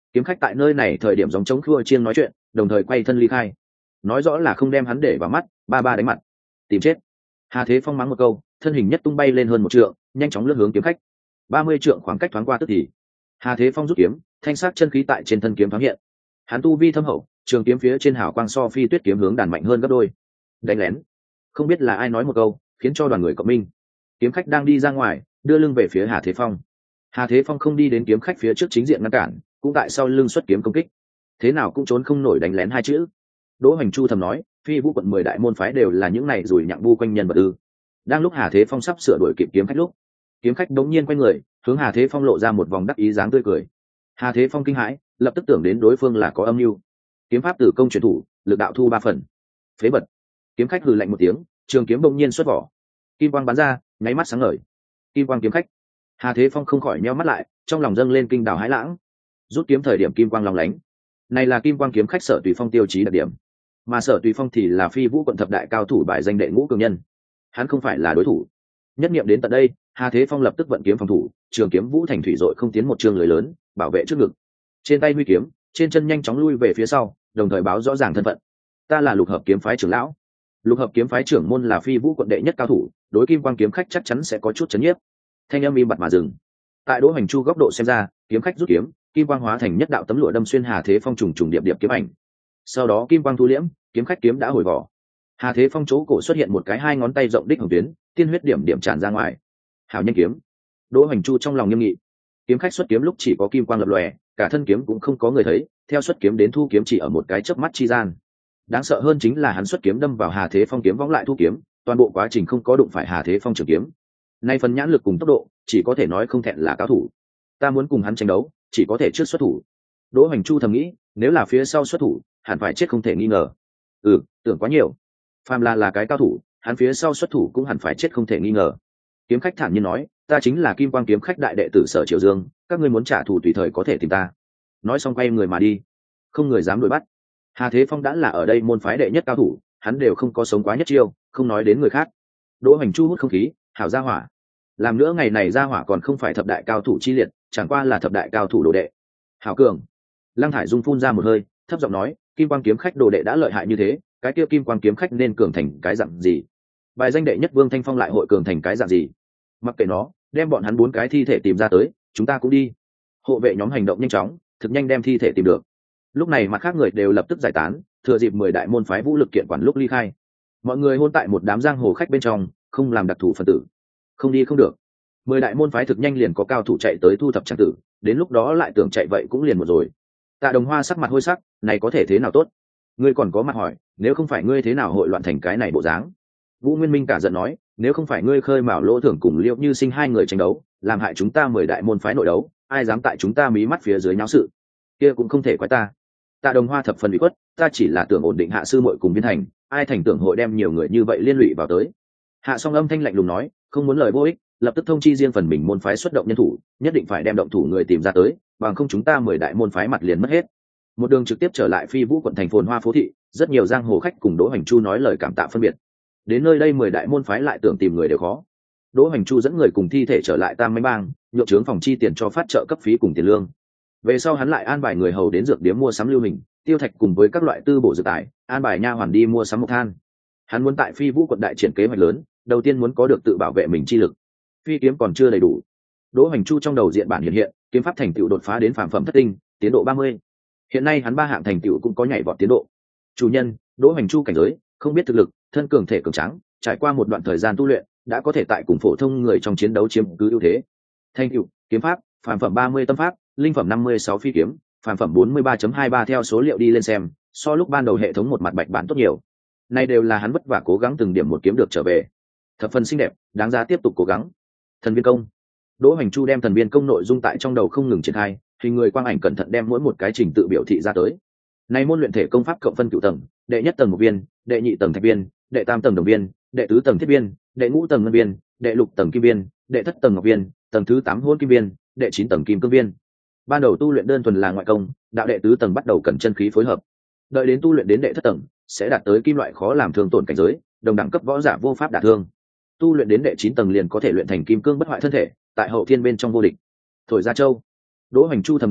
Kiếm khách tại nơi này thời điểm giống chống khua chiêng nói chuyện, đồng thời quay thân ly khai, nói rõ là không đem hắn để vào mắt, ba ba đánh mặt, tìm chết. Hà Thế Phong mắng một câu, thân hình nhất tung bay lên hơn một trượng, nhanh chóng lướt hướng kiếm khách. Ba mươi trượng khoảng cách thoáng qua tức thì, Hà Thế Phong rút kiếm, thanh sắc chân khí tại trên thân kiếm thoáng hiện. Hắn tu vi thâm hậu, trường kiếm phía trên hào quang so phi tuyết kiếm hướng đàn mạnh hơn gấp đôi. Đánh lén. Không biết là ai nói một câu, khiến cho đoàn người cộng minh. Kiếm khách đang đi ra ngoài, đưa lưng về phía Hà Thế Phong. Hà Thế Phong không đi đến kiếm khách phía trước chính diện ngăn cản, cũng tại sau lưng xuất kiếm công kích. Thế nào cũng trốn không nổi đánh lén hai chữ. Đỗ Hoành Chu thầm nói, phi vũ quận mười đại môn phái đều là những này rủi nhặng bu quanh nhân vật ư? Đang lúc Hà Thế Phong sắp sửa đuổi kịp kiếm khách lúc, kiếm khách đống nhiên quay người, hướng Hà Thế Phong lộ ra một vòng đắc ý dáng tươi cười. Hà Thế Phong kinh hãi, lập tức tưởng đến đối phương là có âm mưu. Kiếm pháp tử công truyền thủ, lực đạo thu ba phần. Phế bật. Kiếm khách hừ lạnh một tiếng, trường kiếm bỗng nhiên xuất vỏ. Kim quang bắn ra, nháy mắt sáng ngời. Kim quang kiếm khách. Hà Thế Phong không khỏi nheo mắt lại, trong lòng dâng lên kinh đào hãi lãng. Rút kiếm thời điểm kim quang long lánh. Này là kim quang kiếm khách Sở Tùy Phong tiêu chí đặc điểm. Mà Sở Tùy Phong thì là phi vũ quận thập đại cao thủ bài danh đệ ngũ cường nhân. Hắn không phải là đối thủ. Nhất niệm đến tận đây, Hà Thế Phong lập tức vận kiếm phòng thủ, trường kiếm vũ thành thủy dội không tiến một trường lưới lớn, bảo vệ trước ngực. Trên tay huy kiếm, trên chân nhanh chóng lui về phía sau, đồng thời báo rõ ràng thân phận. Ta là Lục Hợp kiếm phái trưởng lão. Lục Hợp kiếm phái trưởng môn là phi vũ quận đệ nhất cao thủ, đối kim quang kiếm khách chắc chắn sẽ có chút chấn nhiếp. Thanh âm im bặt mà dừng. Tại Đỗ Hoành Chu góc độ xem ra, kiếm khách rút kiếm, kim quang hóa thành nhất đạo tấm lụa đâm xuyên Hà Thế Phong trùng trùng điệp điệp kiếm ảnh. Sau đó kim quang thu liễm, kiếm khách kiếm đã hồi vỏ. Hà Thế Phong chỗ cổ xuất hiện một cái hai ngón tay rộng đích hồng tuyến, tiên huyết điểm điểm tràn ra ngoài. Hảo nhanh kiếm. Đỗ Hoành Chu trong lòng nghiêm nghị. Kiếm khách xuất kiếm lúc chỉ có kim quang lập lòe, cả thân kiếm cũng không có người thấy, theo xuất kiếm đến thu kiếm chỉ ở một cái chớp mắt chi gian. Đáng sợ hơn chính là hắn xuất kiếm đâm vào Hà Thế Phong kiếm vong lại thu kiếm, toàn bộ quá trình không có đụng phải Hà Thế Phong trường kiếm. Nay phần nhãn lực cùng tốc độ, chỉ có thể nói không thẹn là cao thủ. Ta muốn cùng hắn tranh đấu, chỉ có thể trước xuất thủ. Đỗ Hoành Chu thầm nghĩ, nếu là phía sau xuất thủ, hẳn phải chết không thể nghi ngờ. Ừ, tưởng quá nhiều. Phàm là là cái cao thủ, hắn phía sau xuất thủ cũng hẳn phải chết không thể nghi ngờ. Kiếm khách thản nhiên nói, ta chính là Kim Quang kiếm khách đại đệ tử Sở Triệu Dương, các ngươi muốn trả thù tùy thời có thể tìm ta. Nói xong quay người mà đi, không người dám đuổi bắt. Hà Thế Phong đã là ở đây môn phái đệ nhất cao thủ, hắn đều không có sống quá nhất chiêu, không nói đến người khác. Đỗ Hoành Chu hút không khí, hảo gia hỏa. Làm nữa ngày này gia hỏa còn không phải thập đại cao thủ chi liệt, chẳng qua là thập đại cao thủ đồ đệ. Hảo cường. Lăng Thải Dung phun ra một hơi, thấp giọng nói, Kim Quang kiếm khách đồ đệ đã lợi hại như thế, cái kia Kim Quang kiếm khách nên cường thành cái dạng gì? Bài danh đệ nhất Vương Thanh Phong lại hội cường thành cái dạng gì? Mặc kệ nó, đem bọn hắn bốn cái thi thể tìm ra tới, chúng ta cũng đi. Hộ vệ nhóm hành động nhanh chóng, thực nhanh đem thi thể tìm được. Lúc này mặt khác người đều lập tức giải tán, thừa dịp mười đại môn phái vũ lực kiện quản lúc ly khai. Mọi người hôn tại một đám giang hồ khách bên trong, không làm đặc thù phân tử. Không đi không được. Mười đại môn phái thực nhanh liền có cao thủ chạy tới thu thập trang tử, đến lúc đó lại tưởng chạy vậy cũng liền một rồi. Tạ Đồng Hoa sắc mặt hôi sắc, này có thể thế nào tốt? Ngươi còn có mặt hỏi, nếu không phải ngươi thế nào hội loạn thành cái này bộ dáng? Vũ Nguyên Minh cả giận nói, nếu không phải ngươi khơi mào lỗ thưởng cùng Liễu Như Sinh hai người tranh đấu, làm hại chúng ta mười đại môn phái nội đấu, ai dám tại chúng ta mí mắt phía dưới nháo sự? Kia cũng không thể quái ta. Tạ Đồng Hoa thập phần bị khuất, ta chỉ là tưởng ổn định hạ sư muội cùng Viên Thành, ai thành tưởng hội đem nhiều người như vậy liên lụy vào tới. Hạ Song âm thanh lạnh lùng nói, không muốn lời vô ích, lập tức thông chi riêng phần mình môn phái xuất động nhân thủ, nhất định phải đem động thủ người tìm ra tới, bằng không chúng ta mười đại môn phái mặt liền mất hết. Một đường trực tiếp trở lại Phi Vũ quận thành phồn hoa phố thị, rất nhiều giang hồ khách cùng Đỗ Hoành Chu nói lời cảm tạ phân biệt. Đến nơi đây mười đại môn phái lại tưởng tìm người đều khó. Đỗ Hoành Chu dẫn người cùng thi thể trở lại Tam Mãnh Bang, nhượng trướng phòng chi tiền cho phát trợ cấp phí cùng tiền lương. Về sau hắn lại an bài người hầu đến dược điếm mua sắm lưu hình, tiêu thạch cùng với các loại tư bổ dược tài, an bài nha hoàn đi mua sắm mộc than. Hắn muốn tại Phi Vũ quận đại triển kế hoạch lớn, đầu tiên muốn có được tự bảo vệ mình chi lực. Phi kiếm còn chưa đầy đủ. Đỗ Hoành Chu trong đầu diện bản hiện hiện, kiếm pháp thành tựu đột phá đến phàm phẩm thất tinh, tiến độ ba mươi. Hiện nay hắn ba hạng thành tựu cũng có nhảy vọt tiến độ. Chủ nhân, Đỗ Hoành Chu cảnh giới, không biết thực lực, thân cường thể cường tráng, trải qua một đoạn thời gian tu luyện, đã có thể tại cùng phổ thông người trong chiến đấu chiếm cứ ưu thế. Thành tựu, kiếm pháp, phàm phẩm ba mươi tâm pháp, linh phẩm năm mươi sáu phi kiếm, phàm phẩm bốn mươi ba chấm hai ba theo số liệu đi lên xem, so lúc ban đầu hệ thống một mặt bạch bản tốt nhiều. Này đều là hắn vất vả cố gắng từng điểm một kiếm được trở về. Thập phần xinh đẹp, đáng giá tiếp tục cố gắng. Thần viên công. Đỗ Hoành Chu đem thần viên công nội dung tại trong đầu không ngừng triển khai, hình người quang ảnh cẩn thận đem mỗi một cái trình tự biểu thị ra tới. Này môn luyện thể công pháp cộng phân cửu tầng, đệ nhất tầng một viên, đệ nhị tầng thạch viên, đệ tam tầng đồng viên, đệ tứ tầng thiết viên, đệ ngũ tầng ngân viên, đệ lục tầng kim viên, đệ thất tầng ngọc viên, tầng thứ tám hôn kim viên, đệ chín tầng kim cương viên. Ban đầu tu luyện đơn thuần là ngoại công, đạo đệ tứ tầng bắt đầu cần chân khí phối hợp. Đợi đến tu luyện đến đệ thất tầng, sẽ đạt tới kim loại khó làm thương tổn cảnh giới, đồng đẳng cấp võ giả vô pháp đả thương. Tu luyện đến đệ chín tầng liền có thể luyện thành kim cương bất hoại thân thể, tại hậu thiên bên trong vô địch. Thổi ra châu. Đỗ Hoành Chu thầm nghĩ,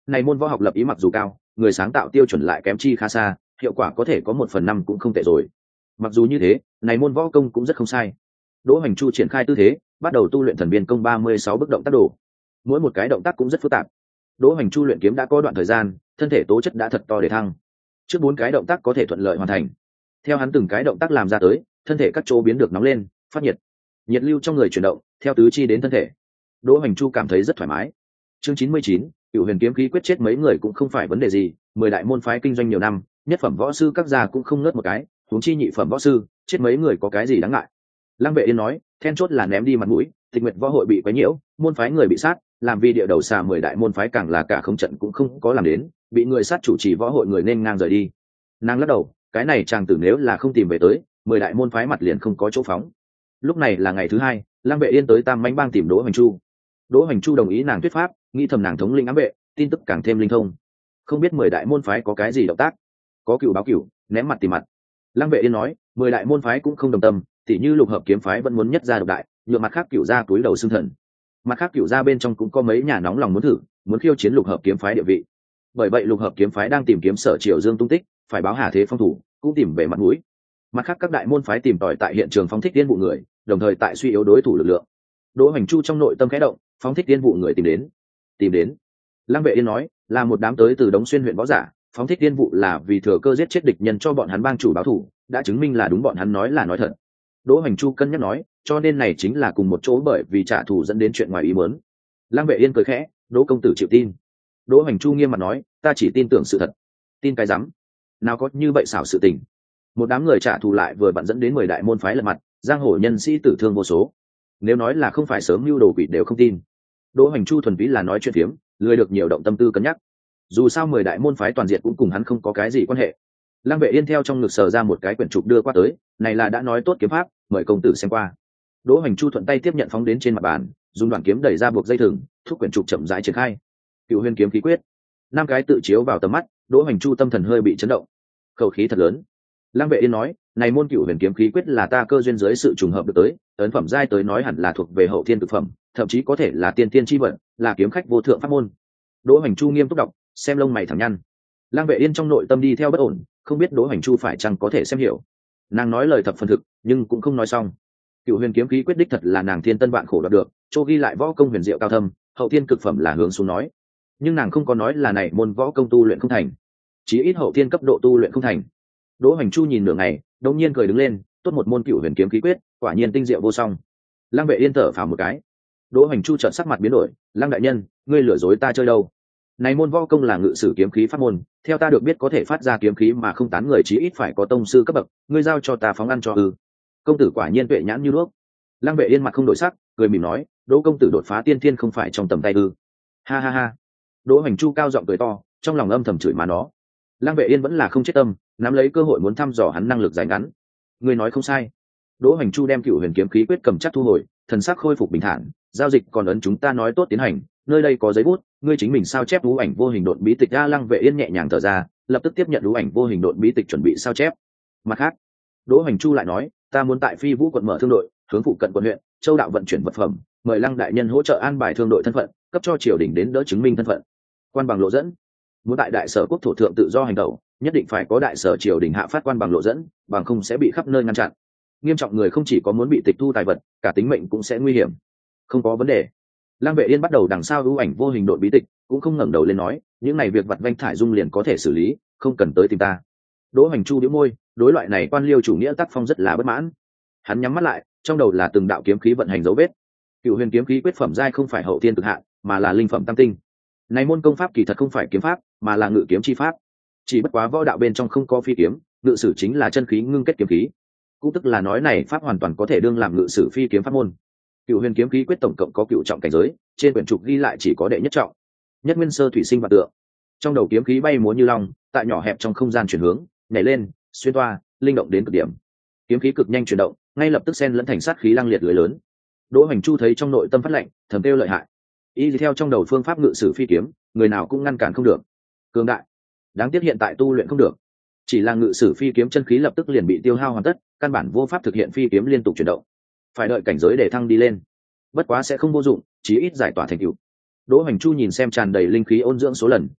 này môn võ học lập ý mặc dù cao, người sáng tạo tiêu chuẩn lại kém chi khá xa, hiệu quả có thể có một phần năm cũng không tệ rồi. Mặc dù như thế, này môn võ công cũng rất không sai. Đỗ Hoành Chu triển khai tư thế, bắt đầu tu luyện thần biên công ba mươi sáu bước động tác đồ. Mỗi một cái động tác cũng rất phức tạp. Đỗ Hoành Chu luyện kiếm đã có đoạn thời gian, thân thể tố chất đã thật to để thăng. Trước bốn cái động tác có thể thuận lợi hoàn thành. Theo hắn từng cái động tác làm ra tới, thân thể các chỗ biến được nóng lên, phát nhiệt. Nhiệt lưu trong người chuyển động, theo tứ chi đến thân thể. Đỗ Hoành Chu cảm thấy rất thoải mái. Chương chín mươi chín, Cửu Huyền kiếm khí quyết chết mấy người cũng không phải vấn đề gì, mười đại môn phái kinh doanh nhiều năm, nhất phẩm võ sư các gia cũng không ngớt một cái, huống chi nhị phẩm võ sư, chết mấy người có cái gì đáng ngại. Lăng Vệ Yên nói, then chốt là ném đi mặt mũi, Tịch Nguyệt võ hội bị quấy nhiễu, môn phái người bị sát, làm vì địa đầu xà mười đại môn phái càng là cả không trận cũng không có làm đến, bị người sát chủ trì võ hội người nên ngang rời đi. Nàng lắc đầu, cái này chàng tử nếu là không tìm về tới, mười đại môn phái mặt liền không có chỗ phóng. Lúc này là ngày thứ hai, Lăng Vệ Yên tới Tam Mãnh Bang tìm Đỗ Hoành Chu. Đỗ Hoành Chu đồng ý nàng thuyết pháp, nghĩ thầm nàng thống lĩnh ám vệ, tin tức càng thêm linh thông. Không biết mười đại môn phái có cái gì động tác, có cựu báo cựu, ném mặt tìm mặt. Lăng Vệ Yên nói, mười đại môn phái cũng không đồng tâm, tỉ như Lục Hợp kiếm phái vẫn muốn nhất gia độc đại, nhựa mặt khác cựu gia túi đầu xương thần. Mặt khác cựu gia bên trong cũng có mấy nhà nóng lòng muốn thử, muốn khiêu chiến Lục Hợp kiếm phái địa vị. Bởi vậy Lục Hợp kiếm phái đang tìm kiếm Sở Triều Dương tung tích, phải báo Hà Thế Phong thủ, cũng tìm về mặt mũi. Mặt khác các đại môn phái tìm tòi tại hiện trường phóng thích tiên vụ người, đồng thời tại suy yếu đối thủ lực lượng. Đỗ Hoành Chu trong nội tâm khẽ động, phóng thích tiên vụ người tìm đến. Tìm đến. Lăng Vệ Yên nói, là một đám tới từ Đống Xuyên huyện võ giả, phóng thích tiên vụ là vì thừa cơ giết chết địch nhân cho bọn hắn bang chủ báo thủ, đã chứng minh là đúng bọn hắn nói là nói thật. Đỗ Hoành Chu cân nhắc nói, cho nên này chính là cùng một chỗ bởi vì trả thù dẫn đến chuyện ngoài ý muốn. Lăng Vệ Yên cười khẽ, Đỗ công tử chịu tin. Đỗ Hoành Chu nghiêm mặt nói, ta chỉ tin tưởng sự thật. Tin cái rắm, nào có như vậy xảo sự tình. Một đám người trả thù lại vừa vặn dẫn đến mười đại môn phái lật mặt, giang hồ nhân sĩ tử thương vô số. Nếu nói là không phải sớm mưu đồ quỷ đều không tin. Đỗ Hoành Chu thuần túy là nói chuyện phiếm, lười được nhiều động tâm tư cân nhắc. Dù sao mười đại môn phái toàn diện cũng cùng hắn không có cái gì quan hệ. Lăng Vệ Yên theo trong ngực sờ ra một cái quyển trục đưa qua tới, này là đã nói tốt kiếm pháp, mời công tử xem qua. Đỗ Hoành Chu thuận tay tiếp nhận phóng đến trên mặt bàn, dùng đoạn kiếm đẩy ra buộc dây thừng, thúc quyển trục chậm rãi triển khai. Cửu Huyền kiếm khí quyết. Năm cái tự chiếu vào tầm mắt, Đỗ Hoành Chu tâm thần hơi bị chấn động. Khẩu khí thật lớn. Lăng Vệ Yên nói, này môn Cửu Huyền kiếm khí quyết là ta cơ duyên dưới sự trùng hợp được tới, ấn phẩm giai tới nói hẳn là thuộc về hậu thiên cực phẩm, thậm chí có thể là tiên tiên chi vận, là kiếm khách vô thượng pháp môn. Đỗ Hoành Chu nghiêm túc đọc, xem lông mày thẳng nhăn. Lăng Vệ Yên trong nội tâm đi theo bất ổn, không biết Đỗ Hoành Chu phải chăng có thể xem hiểu. Nàng nói lời thập phần thực, nhưng cũng không nói xong. Cửu Huyền kiếm khí quyết đích thật là nàng thiên tân vạn khổ đạt được, chỗ ghi lại võ công huyền diệu cao thâm, hậu thiên cực phẩm là hướng xuống nói. Nhưng nàng không có nói là này môn võ công tu luyện không thành, chí ít hậu thiên cấp độ tu luyện không thành. Đỗ Hoành Chu nhìn nửa ngày, đột nhiên cười đứng lên, tốt một môn Cửu Huyền kiếm khí quyết, quả nhiên tinh diệu vô song. Lăng Vệ Yên thở phào một cái. Đỗ Hoành Chu chợt sắc mặt biến đổi, Lăng đại nhân, ngươi lừa dối ta chơi đâu? Này môn võ công là ngự sử kiếm khí pháp môn, theo ta được biết có thể phát ra kiếm khí mà không tán người, chí ít phải có tông sư cấp bậc, ngươi giao cho ta phóng ăn cho ư? Công tử quả nhiên tuệ nhãn như đuốc. Lăng Vệ Yên mặt không đổi sắc, cười mỉm nói, Đỗ công tử đột phá tiên thiên không phải trong tầm tay ư? Ha ha ha. Đỗ Hoành Chu cao giọng cười to, trong lòng âm thầm chửi má nó. Lăng Vệ Yên vẫn là không chết tâm, nắm lấy cơ hội muốn thăm dò hắn năng lực dài ngắn. Ngươi nói không sai. Đỗ Hoành Chu đem Cửu Huyền kiếm khí quyết cầm chắc thu hồi, thần sắc khôi phục bình thản, giao dịch còn ấn chúng ta nói tốt tiến hành, nơi đây có giấy bút, ngươi chính mình sao chép ú ảnh vô hình độn bí tịch. A Lăng Vệ Yên nhẹ nhàng thở ra, lập tức tiếp nhận ú ảnh vô hình độn bí tịch chuẩn bị sao chép. Mặt khác, Đỗ Hoành Chu lại nói, ta muốn tại Phi Vũ quận mở thương đội, hướng phụ cận quận huyện, châu đạo vận chuyển vật phẩm, mời Lăng đại nhân hỗ trợ an bài thương đội thân phận, cấp cho triều đình đến đỡ chứng minh thân phận. Quan bằng lộ dẫn, muốn tại đại sở quốc thổ thượng tự do hành động, nhất định phải có đại sở triều đình hạ phát quan bằng lộ dẫn, bằng không sẽ bị khắp nơi ngăn chặn. Nghiêm trọng người không chỉ có muốn bị tịch thu tài vật, cả tính mệnh cũng sẽ nguy hiểm. Không có vấn đề. Lăng Vệ Yên bắt đầu đằng sau ưu ảnh vô hình độn bí tịch, cũng không ngẩng đầu lên nói, những này việc vặt vanh thải dung liền có thể xử lý, không cần tới tìm ta. Đỗ Hoành Chu bĩu môi, đối loại này quan liêu chủ nghĩa tác phong rất là bất mãn. Hắn nhắm mắt lại, trong đầu là từng đạo kiếm khí vận hành dấu vết. Cửu Huyền kiếm khí quyết phẩm giai không phải hậu thiên cực hạn, mà là linh phẩm tam tinh. Này môn công pháp kỳ thật không phải kiếm pháp, mà là ngự kiếm chi pháp. Chỉ bất quá võ đạo bên trong không có phi kiếm, ngự sử chính là chân khí ngưng kết kiếm khí. Cũng tức là nói này pháp hoàn toàn có thể đương làm ngự sử phi kiếm pháp môn. Cửu Huyền kiếm khí quyết tổng cộng có cửu trọng cảnh giới, trên quyển trục ghi lại chỉ có đệ nhất trọng. Nhất nguyên sơ thủy sinh và tượng. Trong đầu kiếm khí bay múa như long, tại nhỏ hẹp trong không gian chuyển hướng, nhảy lên, xuyên toa, linh động đến cực điểm. Kiếm khí cực nhanh chuyển động, ngay lập tức xen lẫn thành sát khí lăng liệt lưới lớn. Đỗ Hoành Chu thấy trong nội tâm phát lạnh, thầm kêu lợi hại. Y theo trong đầu phương pháp ngự sử phi kiếm, người nào cũng ngăn cản không được. Cường đại. Đáng tiếc hiện tại tu luyện không được. Chỉ là ngự sử phi kiếm chân khí lập tức liền bị tiêu hao hoàn tất, căn bản vô pháp thực hiện phi kiếm liên tục chuyển động. Phải đợi cảnh giới để thăng đi lên. Bất quá sẽ không vô dụng, chí ít giải tỏa thành tựu. Đỗ Hoành Chu nhìn xem tràn đầy linh khí ôn dưỡng số lần,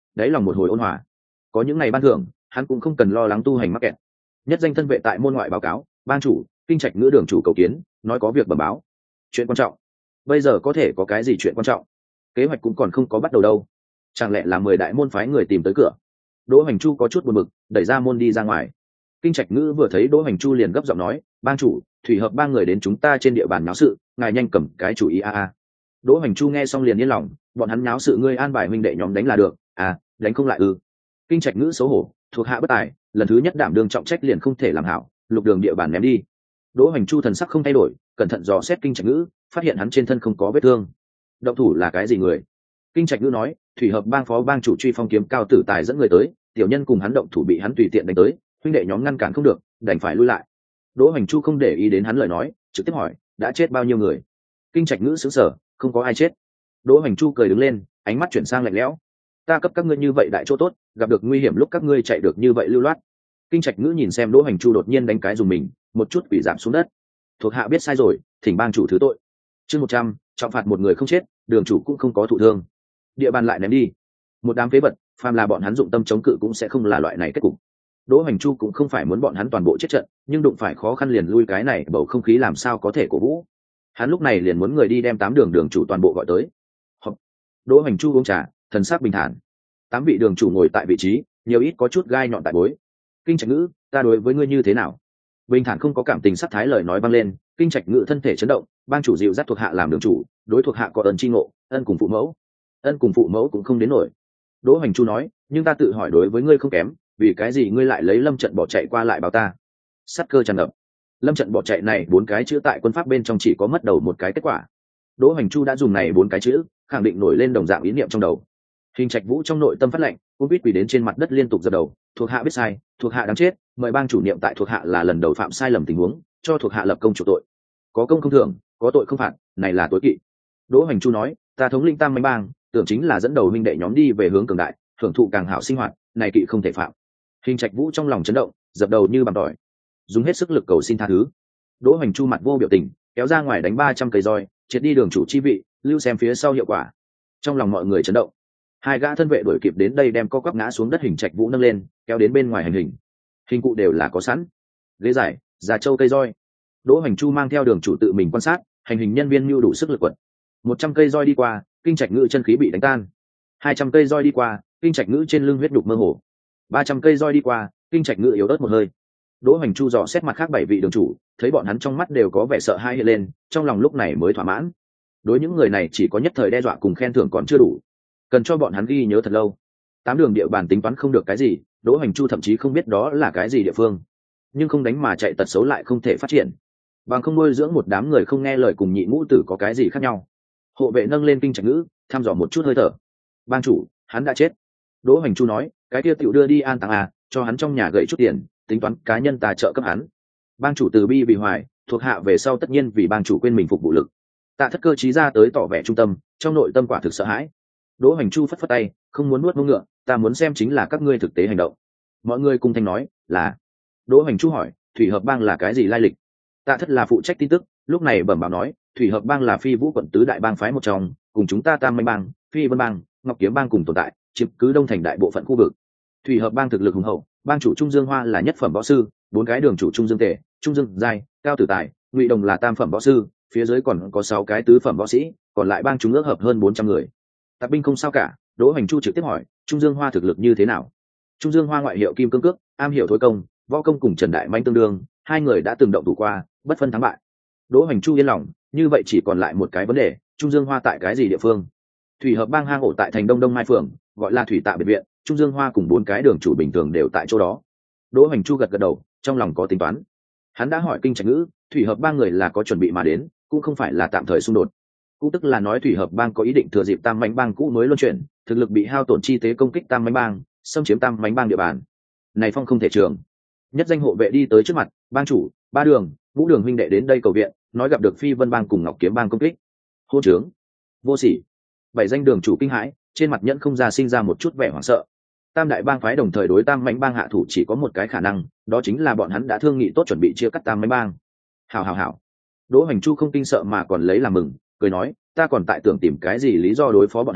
đáy lòng một hồi ôn hòa. Có những ngày ban thưởng, hắn cũng không cần lo lắng tu hành mắc kẹt. Nhất danh thân vệ tại môn ngoại báo cáo, ban chủ, kinh trạch ngữ đường chủ cầu kiến, nói có việc bẩm báo. Chuyện quan trọng. Bây giờ có thể có cái gì chuyện quan trọng? Kế hoạch cũng còn không có bắt đầu đâu. Chẳng lẽ là mười đại môn phái người tìm tới cửa? Đỗ Hoành Chu có chút buồn bực, đẩy ra môn đi ra ngoài. Kinh trạch ngữ vừa thấy Đỗ Hoành Chu liền gấp giọng nói, ban chủ, thủy hợp ba người đến chúng ta trên địa bàn náo sự, ngài nhanh cầm cái chủ ý a a. Đỗ Hoành Chu nghe xong liền yên lòng, bọn hắn náo sự ngươi an bài huynh đệ nhóm đánh là được, à, đánh không lại ư? Kinh trạch ngữ xấu hổ, thuộc hạ bất tài, lần thứ nhất đảm đương trọng trách liền không thể làm hảo, lục đường địa bàn ném đi. Đỗ Hoành Chu thần sắc không thay đổi, cẩn thận dò xét kinh trạch ngữ, phát hiện hắn trên thân không có vết thương. Động thủ là cái gì người? Kinh trạch ngữ nói, thủy hợp bang phó bang chủ truy phong kiếm cao tử tài dẫn người tới, tiểu nhân cùng hắn động thủ bị hắn tùy tiện đánh tới, huynh đệ nhóm ngăn cản không được, đành phải lui lại. Đỗ Hoành Chu không để ý đến hắn lời nói, trực tiếp hỏi, đã chết bao nhiêu người? Kinh trạch ngữ sững sờ, không có ai chết. Đỗ Hoành Chu cười đứng lên, ánh mắt chuyển sang lạnh lẽo, ta cấp các ngươi như vậy đại chỗ tốt, gặp được nguy hiểm lúc các ngươi chạy được như vậy lưu loát. Kinh trạch ngữ nhìn xem Đỗ Hoành Chu đột nhiên đánh cái dùng mình, một chút quỷ giảm xuống đất. Thuộc hạ biết sai rồi, thỉnh bang chủ thứ tội. Chương một trăm, trọng phạt một người không chết, đường chủ cũng không có thụ thương. Địa bàn lại ném đi. Một đám phế vật, phàm là bọn hắn dụng tâm chống cự cũng sẽ không là loại này kết cục. Đỗ Hoành Chu cũng không phải muốn bọn hắn toàn bộ chết trận, nhưng đụng phải khó khăn liền lui cái này bầu không khí làm sao có thể cổ vũ. Hắn lúc này liền muốn người đi đem tám đường đường chủ toàn bộ gọi tới. Hộp. Đỗ Hoành Chu uống trà, thần sắc bình thản. Tám vị đường chủ ngồi tại vị trí, nhiều ít có chút gai nhọn tại bối. Kinh trạch ngữ, ta đối với ngươi như thế nào? Bình thản không có cảm tình sắc thái lời nói vang lên, kinh trạch ngữ thân thể chấn động, bang chủ dịu dắt thuộc hạ làm đường chủ, đối thuộc hạ có ơn chi ngộ, ân cùng phụ mẫu. Ân cùng phụ mẫu cũng không đến nổi. Đỗ Hoành Chu nói, nhưng ta tự hỏi đối với ngươi không kém, vì cái gì ngươi lại lấy lâm trận bỏ chạy qua lại báo ta? Sắt cơ tràn ngập. Lâm trận bỏ chạy này bốn cái chữ tại quân pháp bên trong chỉ có mất đầu một cái kết quả. Đỗ Hoành Chu đã dùng này bốn cái chữ, khẳng định nổi lên đồng dạng ý niệm trong đầu. Hình trạch vũ trong nội tâm phát lệnh, cũng biết quỳ đến trên mặt đất liên tục dập đầu, thuộc hạ biết sai, thuộc hạ đáng chết, mời bang chủ niệm tại thuộc hạ là lần đầu phạm sai lầm tình huống, cho thuộc hạ lập công chủ tội. Có công không thưởng, có tội không phạt, này là tối kỵ. Đỗ Hoành Chu nói, ta thống lĩnh tam mãnh bang, tưởng chính là dẫn đầu minh đệ nhóm đi về hướng cường đại, hưởng thụ càng hảo sinh hoạt, này kỵ không thể phạm. Hình trạch vũ trong lòng chấn động, dập đầu như bằng tỏi, dùng hết sức lực cầu xin tha thứ. Đỗ Hoành Chu mặt vô biểu tình, kéo ra ngoài đánh ba trăm cây roi, triệt đi đường chủ chi vị, lưu xem phía sau hiệu quả. Trong lòng mọi người chấn động. Hai gã thân vệ đuổi kịp đến đây đem co quắp ngã xuống đất hình trạch vũ nâng lên, kéo đến bên ngoài hành hình. Hình cụ đều là có sẵn, ghế dài, già châu cây roi. Đỗ Hoành Chu mang theo đường chủ tự mình quan sát, hành hình nhân viên mưu đủ sức lực quật. Một trăm cây roi đi qua, kinh trạch ngữ chân khí bị đánh tan. Hai trăm cây roi đi qua, kinh trạch ngữ trên lưng huyết đục mơ hồ. Ba trăm cây roi đi qua, kinh trạch ngữ yếu ớt một hơi. Đỗ Hoành Chu dò xét mặt khác bảy vị đường chủ, thấy bọn hắn trong mắt đều có vẻ sợ hãi hiện lên, trong lòng lúc này mới thỏa mãn. Đối những người này chỉ có nhất thời đe dọa cùng khen thưởng còn chưa đủ, cần cho bọn hắn ghi nhớ thật lâu. Tám đường địa bàn tính toán không được cái gì, Đỗ Hoành Chu thậm chí không biết đó là cái gì địa phương, nhưng không đánh mà chạy tật xấu lại không thể phát triển, bằng không nuôi dưỡng một đám người không nghe lời cùng nhị ngũ tử có cái gì khác nhau. Hộ vệ nâng lên kinh trạch ngữ, thăm dò một chút hơi thở. Bang chủ, hắn đã chết. Đỗ Hoành Chu nói, cái kia tiểu đưa đi an táng à, cho hắn trong nhà gậy chút tiền, tính toán cá nhân tài trợ cấp hắn. Bang chủ từ bi vì hoài, thuộc hạ về sau tất nhiên vì bang chủ quên mình phục vụ lực. Tạ Thất Cơ trí ra tới tỏ vẻ trung tâm, trong nội tâm quả thực sợ hãi. Đỗ Hoành Chu phất phất tay, không muốn nuốt mông ngựa, ta muốn xem chính là các ngươi thực tế hành động. Mọi người cùng thanh nói là. Đỗ Hoành Chu hỏi, thủy hợp bang là cái gì lai lịch? Tạ Thất là phụ trách tin tức, lúc này bẩm báo nói, thủy hợp bang là phi vũ quận tứ đại bang phái một trong, cùng chúng ta tam manh bang, phi vân bang, ngọc kiếm bang cùng tồn tại, chiếm cứ đông thành đại bộ phận khu vực. Thủy hợp bang thực lực hùng hậu, bang chủ Trung Dương Hoa là nhất phẩm võ sư, bốn cái đường chủ Trung Dương Tề, Trung Dương Giai, Cao Tử Tài, Ngụy Đồng là tam phẩm võ sư, phía dưới còn có sáu cái tứ phẩm võ sĩ, còn lại bang chúng ước hợp hơn bốn trăm người. Tạp binh không sao cả. Đỗ Hoành Chu trực tiếp hỏi, Trung Dương Hoa thực lực như thế nào? Trung Dương Hoa ngoại hiệu Kim Cương Cước, am hiểu thối công, võ công cùng Trần Đại Manh tương đương, hai người đã từng động thủ qua, bất phân thắng bại. Đỗ Hoành Chu yên lòng, như vậy chỉ còn lại một cái vấn đề, Trung Dương Hoa tại cái gì địa phương? Thủy hợp bang hang ổ tại thành Đông Đông Mai phường, gọi là Thủy Tạ biệt viện, Trung Dương Hoa cùng bốn cái đường chủ bình thường đều tại chỗ đó. Đỗ Hoành Chu gật gật đầu, trong lòng có tính toán. Hắn đã hỏi kinh trạch ngữ, thủy hợp bang người là có chuẩn bị mà đến, cũng không phải là tạm thời xung đột. Cũng tức là nói thủy hợp bang có ý định thừa dịp tam mãnh bang cũ mới luân chuyển, thực lực bị hao tổn chi tế công kích tam mãnh bang, xâm chiếm tam mãnh bang địa bàn. Này phong không thể trường. Nhất danh hộ vệ đi tới trước mặt, bang chủ, ba đường, ngũ đường huynh đệ đến đây cầu viện, nói gặp được phi vân bang cùng ngọc kiếm bang công kích. Hô trướng, vô sỉ. Bảy danh đường chủ kinh hãi, trên mặt nhẫn không ra sinh ra một chút vẻ hoảng sợ. Tam đại bang phái đồng thời đối tam mãnh bang hạ thủ chỉ có một cái khả năng, đó chính là bọn hắn đã thương nghị tốt chuẩn bị chia cắt tam mãnh bang. Hảo hảo hảo. Đỗ Hoành Chu không kinh sợ mà còn lấy làm mừng, cười nói, ta còn tại tưởng tìm cái gì lý do đối phó bọn hắn,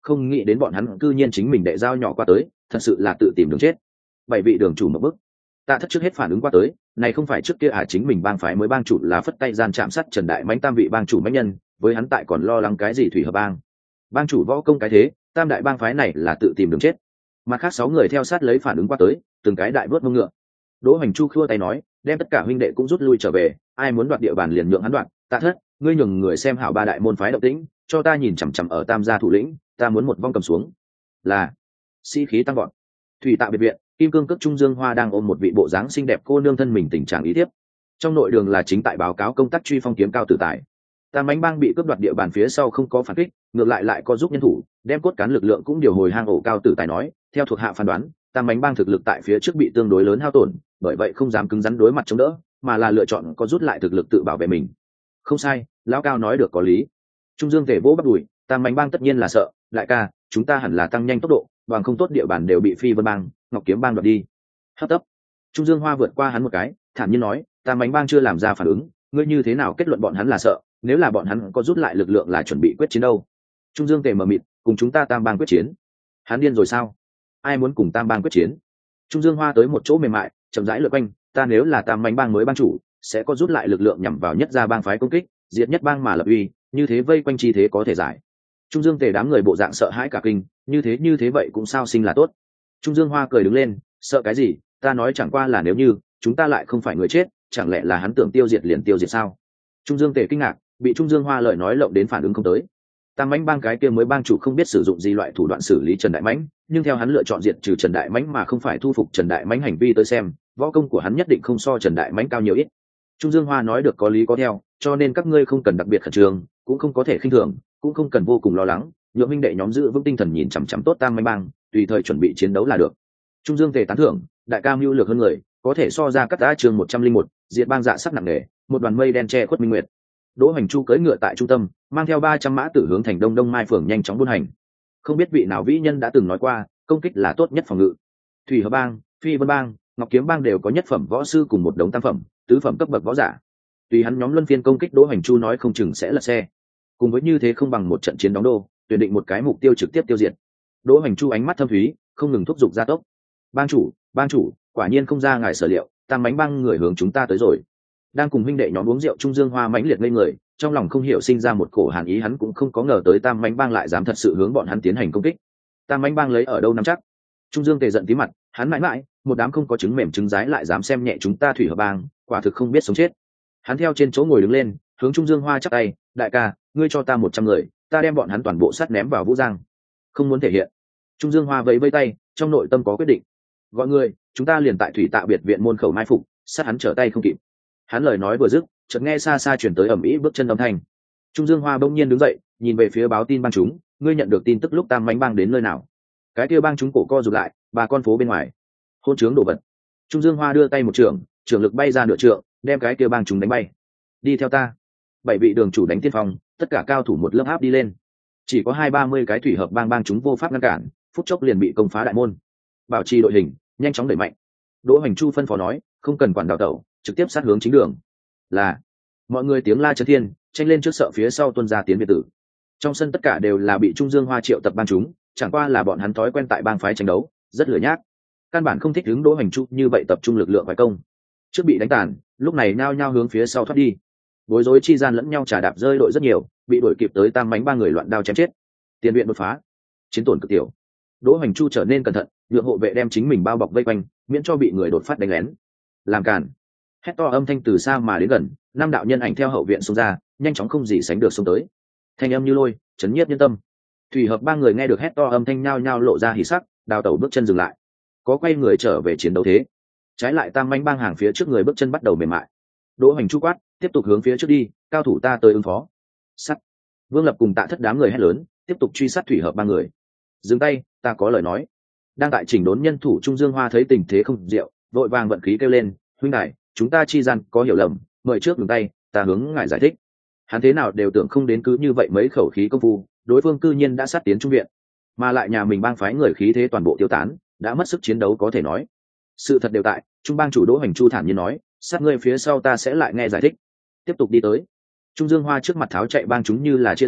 không nghĩ đến bọn hắn cư nhiên chính mình đệ dao nhỏ qua tới, thật sự là tự tìm đường chết. Bảy vị đường chủ một bức. Tạ Thất trước hết phản ứng qua tới, này không phải trước kia à, chính mình bang phái mới bang chủ là phất tay gian chạm sát Trần Đại Mãnh tam vị bang chủ mãnh nhân, với hắn tại còn lo lắng cái gì thủy hợp bang. Bang chủ võ công cái thế, tam đại bang phái này là tự tìm đường chết. Mặt khác sáu người theo sát lấy phản ứng qua tới, từng cái đại vớt mông ngựa. Đỗ Hoành Chu khua tay nói, đem tất cả huynh đệ cũng rút lui trở về, ai muốn đoạt địa bàn liền nhượng hắn đoạt. Tạ Thất, ngươi nhường người xem hảo ba đại môn phái động tĩnh, cho ta nhìn chằm chằm ở tam gia thủ lĩnh, ta muốn một vong cầm xuống. Là sĩ khí tăng vọt. Thủy Tạ biệt viện, Kim Cương Cước Trung Dương Hoa đang ôm một vị bộ dáng xinh đẹp cô nương thân mình tình trạng ý tiếp. Trong nội đường là chính tại báo cáo công tác truy phong kiếm cao tử tài. Tam Bánh Bang bị cướp đoạt địa bàn phía sau không có phản kích, ngược lại lại có giúp nhân thủ, đem cốt cán lực lượng cũng điều hồi hang ổ cao tử tài nói, theo thuộc hạ phán đoán, Tam Bánh Bang thực lực tại phía trước bị tương đối lớn hao tổn, bởi vậy không dám cứng rắn đối mặt chống đỡ, mà là lựa chọn có rút lại thực lực tự bảo vệ mình. Không sai, lão cao nói được có lý. Trung Dương Tề vỗ bắt đùi, Tam Bánh Bang tất nhiên là sợ, đại ca, chúng ta hẳn là tăng nhanh tốc độ, bằng không tốt địa bàn đều bị Phi Vân Bang, Ngọc Kiếm Bang đoạt đi. Hấp tấp. Trung Dương Hoa vượt qua hắn một cái, thản nhiên nói, Tam Bánh Bang chưa làm ra phản ứng, ngươi như thế nào kết luận bọn hắn là sợ, nếu là bọn hắn có rút lại lực lượng là chuẩn bị quyết chiến đâu? Trung Dương Tề mờ mịt, cùng chúng ta Tam Bang quyết chiến. Hắn điên rồi sao? Ai muốn cùng Tam Bang quyết chiến? Trung Dương Hoa tới một chỗ mềm mại, chậm rãi lượn quanh, ta nếu là Tam Bánh Bang mới bang chủ, sẽ có rút lại lực lượng nhằm vào nhất gia bang phái công kích, diệt nhất bang mà lập uy, như thế vây quanh chi thế có thể giải. Trung Dương Tề đám người bộ dạng sợ hãi cả kinh, như thế như thế vậy cũng sao sinh là tốt. Trung Dương Hoa cười đứng lên, sợ cái gì, ta nói chẳng qua là nếu như chúng ta lại không phải người chết, chẳng lẽ là hắn tưởng tiêu diệt liền tiêu diệt sao? Trung Dương Tề kinh ngạc, bị Trung Dương Hoa lời nói lộng đến phản ứng không tới. Tam Mãnh Bang cái kia mới bang chủ không biết sử dụng gì loại thủ đoạn xử lý Trần Đại Mãnh, nhưng theo hắn lựa chọn diệt trừ Trần Đại Mãnh mà không phải thu phục Trần Đại Mãnh hành vi tới xem, võ công của hắn nhất định không so Trần Đại Mãnh cao nhiều ít. Trung Dương Hoa nói được có lý có theo, cho nên các ngươi không cần đặc biệt khẩn trương, cũng không có thể khinh thường, cũng không cần vô cùng lo lắng, nhượng minh đệ nhóm giữ vững tinh thần nhìn chằm chằm tốt Tam Mãnh Bang, tùy thời chuẩn bị chiến đấu là được. Trung Dương Tề tán thưởng, đại ca mưu lược hơn người, có thể so ra cắt đá chương một trăm linh một, diệt bang dạ sắc nặng nề, một đoàn mây đen che khuất minh nguyệt. Đỗ Hoành Chu cưỡi ngựa tại trung tâm, mang theo ba trăm mã tử hướng thành Đông Đông Mai phường nhanh chóng buôn hành. Không biết vị nào vĩ nhân đã từng nói qua, công kích là tốt nhất phòng ngự. Thủy Hợp Bang, Phi Vân Bang, Ngọc Kiếm Bang đều có nhất phẩm võ sư cùng một đống tam phẩm, tứ phẩm cấp bậc võ giả. Tùy hắn nhóm luân phiên công kích, Đỗ Hoành Chu nói không chừng sẽ lật xe. Cùng với như thế không bằng một trận chiến đóng đô, tuyển định một cái mục tiêu trực tiếp tiêu diệt. Đỗ Hoành Chu ánh mắt thâm thúy, không ngừng thúc giục gia tốc. Bang chủ, bang chủ, quả nhiên không ra ngài sở liệu, Tam Mãnh Bang người hướng chúng ta tới rồi. Đang cùng huynh đệ nhóm uống rượu, Trung Dương Hoa mãnh liệt lên người, trong lòng không hiểu sinh ra một cổ hàn ý, hắn cũng không có ngờ tới Tam Mãnh Bang lại dám thật sự hướng bọn hắn tiến hành công kích. Tam Mãnh Bang lấy ở đâu nắm chắc? Trung Dương Tề giận tí mặt, hắn mãi mãi, một đám không có trứng mềm trứng rái lại dám xem nhẹ chúng ta Thủy Hợp Bang, quả thực không biết sống chết. Hắn theo trên chỗ ngồi đứng lên, hướng Trung Dương Hoa chắp tay, đại ca, ngươi cho ta một trăm người, ta đem bọn hắn toàn bộ sắt ném vào Vũ Giang. Không muốn thể hiện. Trung Dương Hoa vẫy vẫy tay, trong nội tâm có quyết định. Gọi người, chúng ta liền tại Thủy Tạ biệt viện môn khẩu mai phục, sát hắn trở tay không kịp. Hắn lời nói vừa dứt, chợt nghe xa xa truyền tới ầm ĩ bước chân âm thanh. Trung Dương Hoa bỗng nhiên đứng dậy, nhìn về phía báo tin bang chúng, ngươi nhận được tin tức lúc Tam Mãnh Bang đến nơi nào? Cái kia bang chúng cổ co rụt lại, ba con phố bên ngoài. Hôn trướng đổ vật. Trung Dương Hoa đưa tay một trường, trường lực bay ra nửa trượng, đem cái kia bang chúng đánh bay. Đi theo ta. Bảy vị đường chủ đánh tiên phong, tất cả cao thủ một lớp áp đi lên. Chỉ có hai ba mươi cái Thủy Hợp Bang bang chúng vô pháp ngăn cản, phút chốc liền bị công phá đại môn. Bảo trì đội hình, nhanh chóng đẩy mạnh. Đỗ Hoành Chu phân phó nói, không cần quản đào tẩu, trực tiếp sát hướng chính đường. Là. Mọi người tiếng la chấn thiên, tranh lên trước sợ phía sau tuân ra tiến biệt tử. Trong sân tất cả đều là bị Trung Dương Hoa triệu tập bang chúng, chẳng qua là bọn hắn thói quen tại bang phái tranh đấu, rất lửa nhác, căn bản không thích hướng Đỗ Hoành Chu như vậy tập trung lực lượng phải công. Trước bị đánh tàn, lúc này nhao nhao hướng phía sau thoát đi. Bối rối chi gian lẫn nhau trả đạp rơi đội rất nhiều, bị đuổi kịp tới Tam Mãnh ba người loạn đao chém chết. Tiền viện đột phá, chiến tổn cực tiểu. Đỗ Hoành Chu trở nên cẩn thận, nhượng hộ vệ đem chính mình bao bọc vây quanh, miễn cho bị người đột phát đánh lén. Làm cản. Hét to âm thanh từ xa mà đến gần, năm đạo nhân ảnh theo hậu viện xông ra, nhanh chóng không gì sánh được xông tới. Thanh âm như lôi, chấn nhiếp nhân tâm. Thủy Hợp ba người nghe được hét to âm thanh nhao nhao lộ ra hỉ sắc, đào tẩu bước chân dừng lại. Có quay người trở về chiến đấu thế. Trái lại Tam Mãnh Bang hàng phía trước người bước chân bắt đầu mềm mại. Đỗ Hoành Chu quát, tiếp tục hướng phía trước đi, cao thủ ta tới ứng phó. Sắt. Vương Lập cùng Tạ Thất đám người hét lớn, tiếp tục truy sát Thủy Hợp ba người. Dừng tay, ta có lời nói. Đang tại chỉnh đốn nhân thủ, Trung Dương Hoa thấy tình thế không diệu, vội vàng vận khí kêu lên, huynh đại, chúng ta chi gian có hiểu lầm, mời trước dừng tay, ta hướng ngài giải thích. Hắn thế nào đều tưởng không đến cứ như vậy mấy khẩu khí công phu, đối phương cư nhiên đã sát tiến trung viện, mà lại nhà mình bang phái người khí thế toàn bộ tiêu tán, đã mất sức chiến đấu có thể nói. Sự thật đều tại, Trung bang chủ Đỗ Hoành Chu thản nhiên nói, sát ngươi phía sau ta sẽ lại nghe giải thích. Tiếp tục đi tới. Trung Dương Hoa trước mặt tháo chạy bang chúng như là chia rẽ,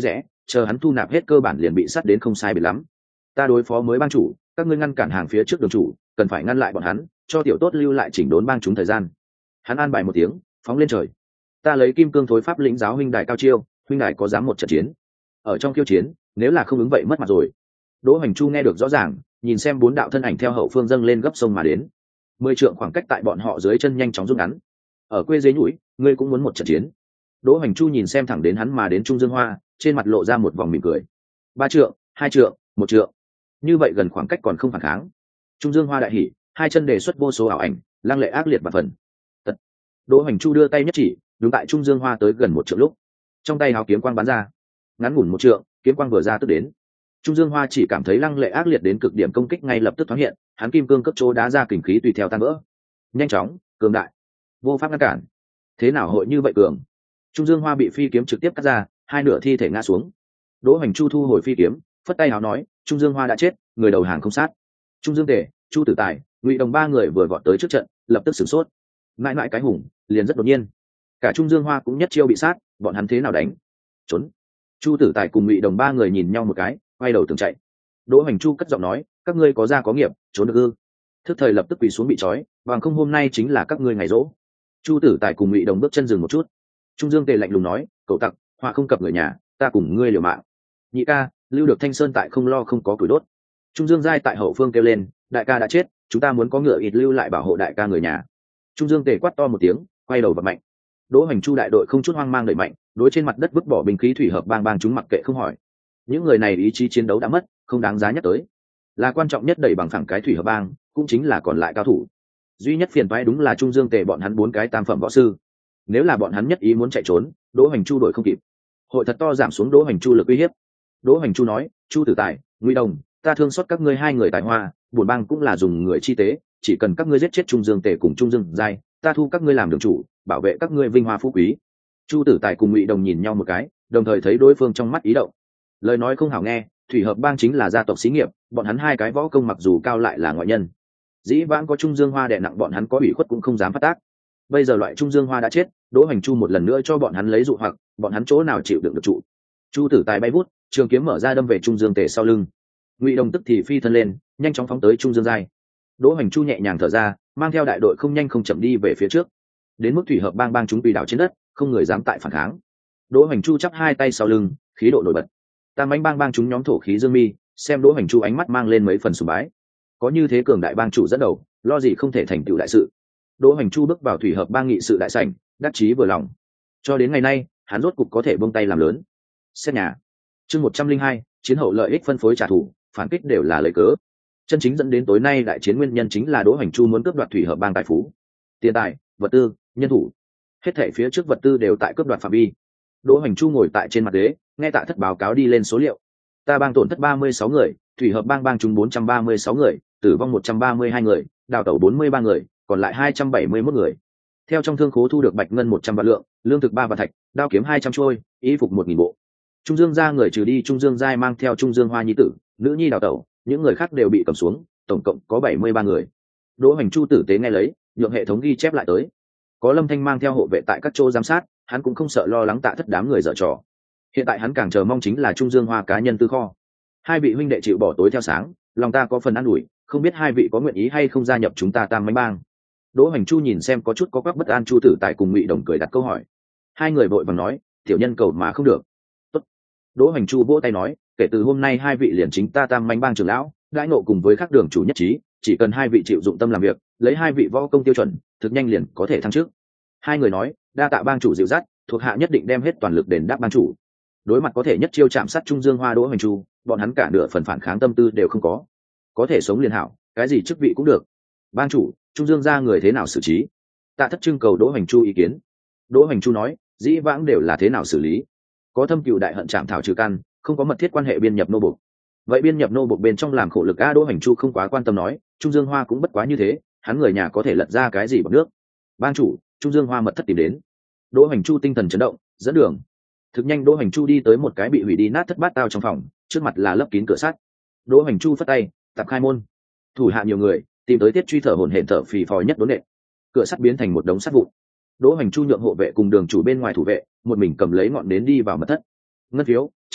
chờ hắn thu nạp hết cơ bản liền bị sát đến không sai biệt lắm. Ta đối phó mới bang chủ, các ngươi ngăn cản hàng phía trước đường chủ, cần phải ngăn lại bọn hắn, cho tiểu tốt lưu lại chỉnh đốn bang chúng thời gian. Hắn an bài một tiếng, phóng lên trời. Ta lấy kim cương thối pháp lĩnh giáo huynh đài cao chiêu, huynh đài có dám một trận chiến? Ở trong khiêu chiến, nếu là không ứng vậy mất mặt rồi. Đỗ Hoành Chu nghe được rõ ràng, nhìn xem bốn đạo thân ảnh theo hậu phương dâng lên gấp sông mà đến. Mười trượng khoảng cách tại bọn họ dưới chân nhanh chóng rút ngắn. Ở quê dưới núi, ngươi cũng muốn một trận chiến? Đỗ Hoành Chu nhìn xem thẳng đến hắn mà đến Trung Dương Hoa, trên mặt lộ ra một vòng mỉm cười. Ba trượng, hai trượng, một trượng. Như vậy gần khoảng cách còn không phản kháng. Trung Dương Hoa đại hỉ, hai chân đề xuất vô số ảo ảnh, lăng lệ ác liệt và phần. Tật. Đỗ Hoành Chu đưa tay nhất chỉ, đúng tại Trung Dương Hoa tới gần một trượng lúc, trong tay hào kiếm quang bắn ra, ngắn ngủn một trượng, kiếm quang vừa ra tức đến. Trung Dương Hoa chỉ cảm thấy lăng lệ ác liệt đến cực điểm công kích ngay lập tức thoáng hiện, hắn kim cương cấp chỗ đá ra kình khí tùy theo tan vỡ. Nhanh chóng, cường đại, vô pháp ngăn cản. Thế nào hội như vậy cường? Trung Dương Hoa bị phi kiếm trực tiếp cắt ra, hai nửa thi thể ngã xuống. Đỗ Hoành Chu thu hồi phi kiếm, phất tay hào nói, Trung Dương Hoa đã chết, người đầu hàng không sát. Trung Dương Tề, Chu Tử Tài, Ngụy Đồng ba người vừa vọt tới trước trận, lập tức sửng sốt. Mãi mãi cái hùng, liền rất đột nhiên. Cả Trung Dương Hoa cũng nhất chiêu bị sát, bọn hắn thế nào đánh? Trốn. Chu Tử Tài cùng Ngụy Đồng ba người nhìn nhau một cái, quay đầu tưởng chạy. Đỗ Hoành Chu cất giọng nói, các ngươi có gia có nghiệp, trốn được ư? Thức thời lập tức quỳ xuống bị trói, bằng không hôm nay chính là các ngươi ngày rỗ. Chu Tử Tài cùng Ngụy Đồng bước chân dừng một chút. Trung Dương Tề lạnh lùng nói, cậu tặc, họa không cập người nhà, ta cùng ngươi liều mạng. Nhị ca, lưu được Thanh Sơn tại không lo không có củi đốt. Trung Dương Giai tại hậu phương kêu lên, đại ca đã chết, chúng ta muốn có ngựa ít lưu lại bảo hộ đại ca người nhà. Trung Dương Tề quát to một tiếng, quay đầu vật mạnh. Đỗ Hoành Chu đại đội không chút hoang mang đẩy mạnh, đối trên mặt đất vứt bỏ binh khí thủy hợp bang bang chúng mặc kệ không hỏi. Những người này ý chí chiến đấu đã mất, không đáng giá nhắc tới. Là quan trọng nhất đẩy bằng phẳng cái thủy hợp bang, cũng chính là còn lại cao thủ. Duy nhất phiền toái đúng là Trung Dương Tề bọn hắn bốn cái tam phẩm võ sư. Nếu là bọn hắn nhất ý muốn chạy trốn, Đỗ Hoành Chu đổi không kịp. Hội thật to giảm xuống Đỗ Hoành Chu lực uy hiếp. Đỗ Hoành Chu nói, Chu Tử Tài, Ngụy Đồng, ta thương xót các ngươi hai người tài hoa, buồn bang cũng là dùng người chi tế, chỉ cần các ngươi giết chết Trung Dương Tề cùng Trung Dương Giai, ta thu các ngươi làm đường chủ, bảo vệ các ngươi vinh hoa phú quý. Chu Tử Tài cùng Ngụy Đồng nhìn nhau một cái, đồng thời thấy đối phương trong mắt ý động. Lời nói không hảo nghe, thủy hợp bang chính là gia tộc xí nghiệp, bọn hắn hai cái võ công mặc dù cao lại là ngoại nhân. Dĩ vãng có Trung Dương Hoa đè nặng bọn hắn có ủy khuất cũng không dám phát tác. Bây giờ loại Trung Dương Hoa đã chết, Đỗ Hoành Chu một lần nữa cho bọn hắn lấy dụ hoặc, bọn hắn chỗ nào chịu đựng được trụ. Chu Tử Tài bay vút, trường kiếm mở ra đâm về Trung Dương Tề sau lưng. Ngụy Đồng tức thì phi thân lên, nhanh chóng phóng tới Trung Dương Giai. Đỗ Hoành Chu nhẹ nhàng thở ra, mang theo đại đội không nhanh không chậm đi về phía trước. Đến mức thủy hợp bang bang chúng tùy đảo trên đất, không người dám tại phản kháng. Đỗ Hoành Chu chắp hai tay sau lưng, khí độ nổi bật. Tam bánh bang bang chúng nhóm thổ khí dương mi, xem Đỗ Hoành Chu ánh mắt mang lên mấy phần sùng bái. Có như thế cường đại bang chủ dẫn đầu, lo gì không thể thành tựu đại sự. Đỗ Hoành Chu bước vào thủy hợp bang nghị sự đại sảnh, đắc chí vừa lòng. Cho đến ngày nay, hắn rốt cục có thể buông tay làm lớn. Xét nhà. Chương một trăm linh hai, chiến hậu lợi ích phân phối trả thù, phản kích đều là lời cớ. Chân chính dẫn đến tối nay đại chiến nguyên nhân chính là Đỗ Hoành Chu muốn cướp đoạt thủy hợp bang tài phú, tiền tài, vật tư, nhân thủ. Hết thảy phía trước vật tư đều tại cướp đoạt phạm vi. Đỗ Hoành Chu ngồi tại trên mặt ghế, nghe Tạ Thất báo cáo đi lên số liệu. Ta bang tổn thất ba mươi sáu người, thủy hợp bang bang chúng bốn trăm ba mươi sáu người, tử vong một trăm ba mươi hai người, đào tẩu bốn mươi ba người, còn lại hai trăm bảy mươi mốt người. Theo trong thương khố thu được bạch ngân một trăm vạn lượng, lương thực ba vạn thạch, đao kiếm hai trăm trôi, y phục một nghìn bộ. Trung Dương gia người trừ đi Trung Dương Giai mang theo Trung Dương Hoa nhi tử, nữ nhi đào tẩu, những người khác đều bị cầm xuống, tổng cộng có bảy mươi ba người. Đỗ Hoành Chu tử tế nghe lấy, nhượng hệ thống ghi chép lại tới. Có Lâm Thanh mang theo hộ vệ tại các chỗ giám sát, hắn cũng không sợ lo lắng Tạ Thất đám người dở trò. Hiện tại hắn càng chờ mong chính là Trung Dương Hoa cá nhân tư kho. Hai vị huynh đệ chịu bỏ tối theo sáng, lòng ta có phần an ủi, không biết hai vị có nguyện ý hay không gia nhập chúng ta Tam Mánh Bang. Đỗ Hoành Chu nhìn xem có chút có quắc bất an Chu Tử Tài cùng Ngụy Đồng cười đặt câu hỏi. Hai người vội vàng nói, tiểu nhân cầu mà không được. Tốt. Đỗ Hoành Chu vỗ tay nói, kể từ hôm nay hai vị liền chính ta Tam Mánh Bang trưởng lão, đãi ngộ cùng với các đường chủ nhất trí, chỉ cần hai vị chịu dụng tâm làm việc, lấy hai vị võ công tiêu chuẩn, thực nhanh liền có thể thăng chức. Hai người nói, đa tạ bang chủ dịu dắt, thuộc hạ nhất định đem hết toàn lực đền đáp bang chủ. Đối mặt có thể nhất chiêu chạm sát Trung Dương Hoa Đỗ Hoành Chu, bọn hắn cả nửa phần phản kháng tâm tư đều không có. Có thể sống liền hảo, cái gì chức vị cũng được. Bang chủ, Trung Dương gia người thế nào xử trí? Tạ Thất trưng cầu Đỗ Hoành Chu ý kiến. Đỗ Hoành Chu nói, dĩ vãng đều là thế nào xử lý? Có thâm cừu đại hận chạm thảo trừ căn, không có mật thiết quan hệ biên nhập nô bộc. Vậy biên nhập nô bộc bên trong làm khổ lực a? Đỗ Hoành Chu không quá quan tâm nói, Trung Dương Hoa cũng bất quá như thế, hắn người nhà có thể lật ra cái gì bằng nước. Bang chủ, Trung Dương Hoa mật thất tìm đến. Đỗ Hoành Chu tinh thần chấn động, dẫn đường. Thực nhanh Đỗ Hoành Chu đi tới một cái bị hủy đi nát thất bát tao trong phòng, trước mặt là lấp kín cửa sắt. Đỗ Hoành Chu phất tay, tập khai môn. Thủ hạ nhiều người, tìm tới tiết truy thở hổn hển thở phì phò nhất đốn nệ. Cửa sắt biến thành một đống sắt vụn. Đỗ Hoành Chu nhượng hộ vệ cùng đường chủ bên ngoài thủ vệ, một mình cầm lấy ngọn nến đi vào mật thất. Ngân phiếu, châu báu,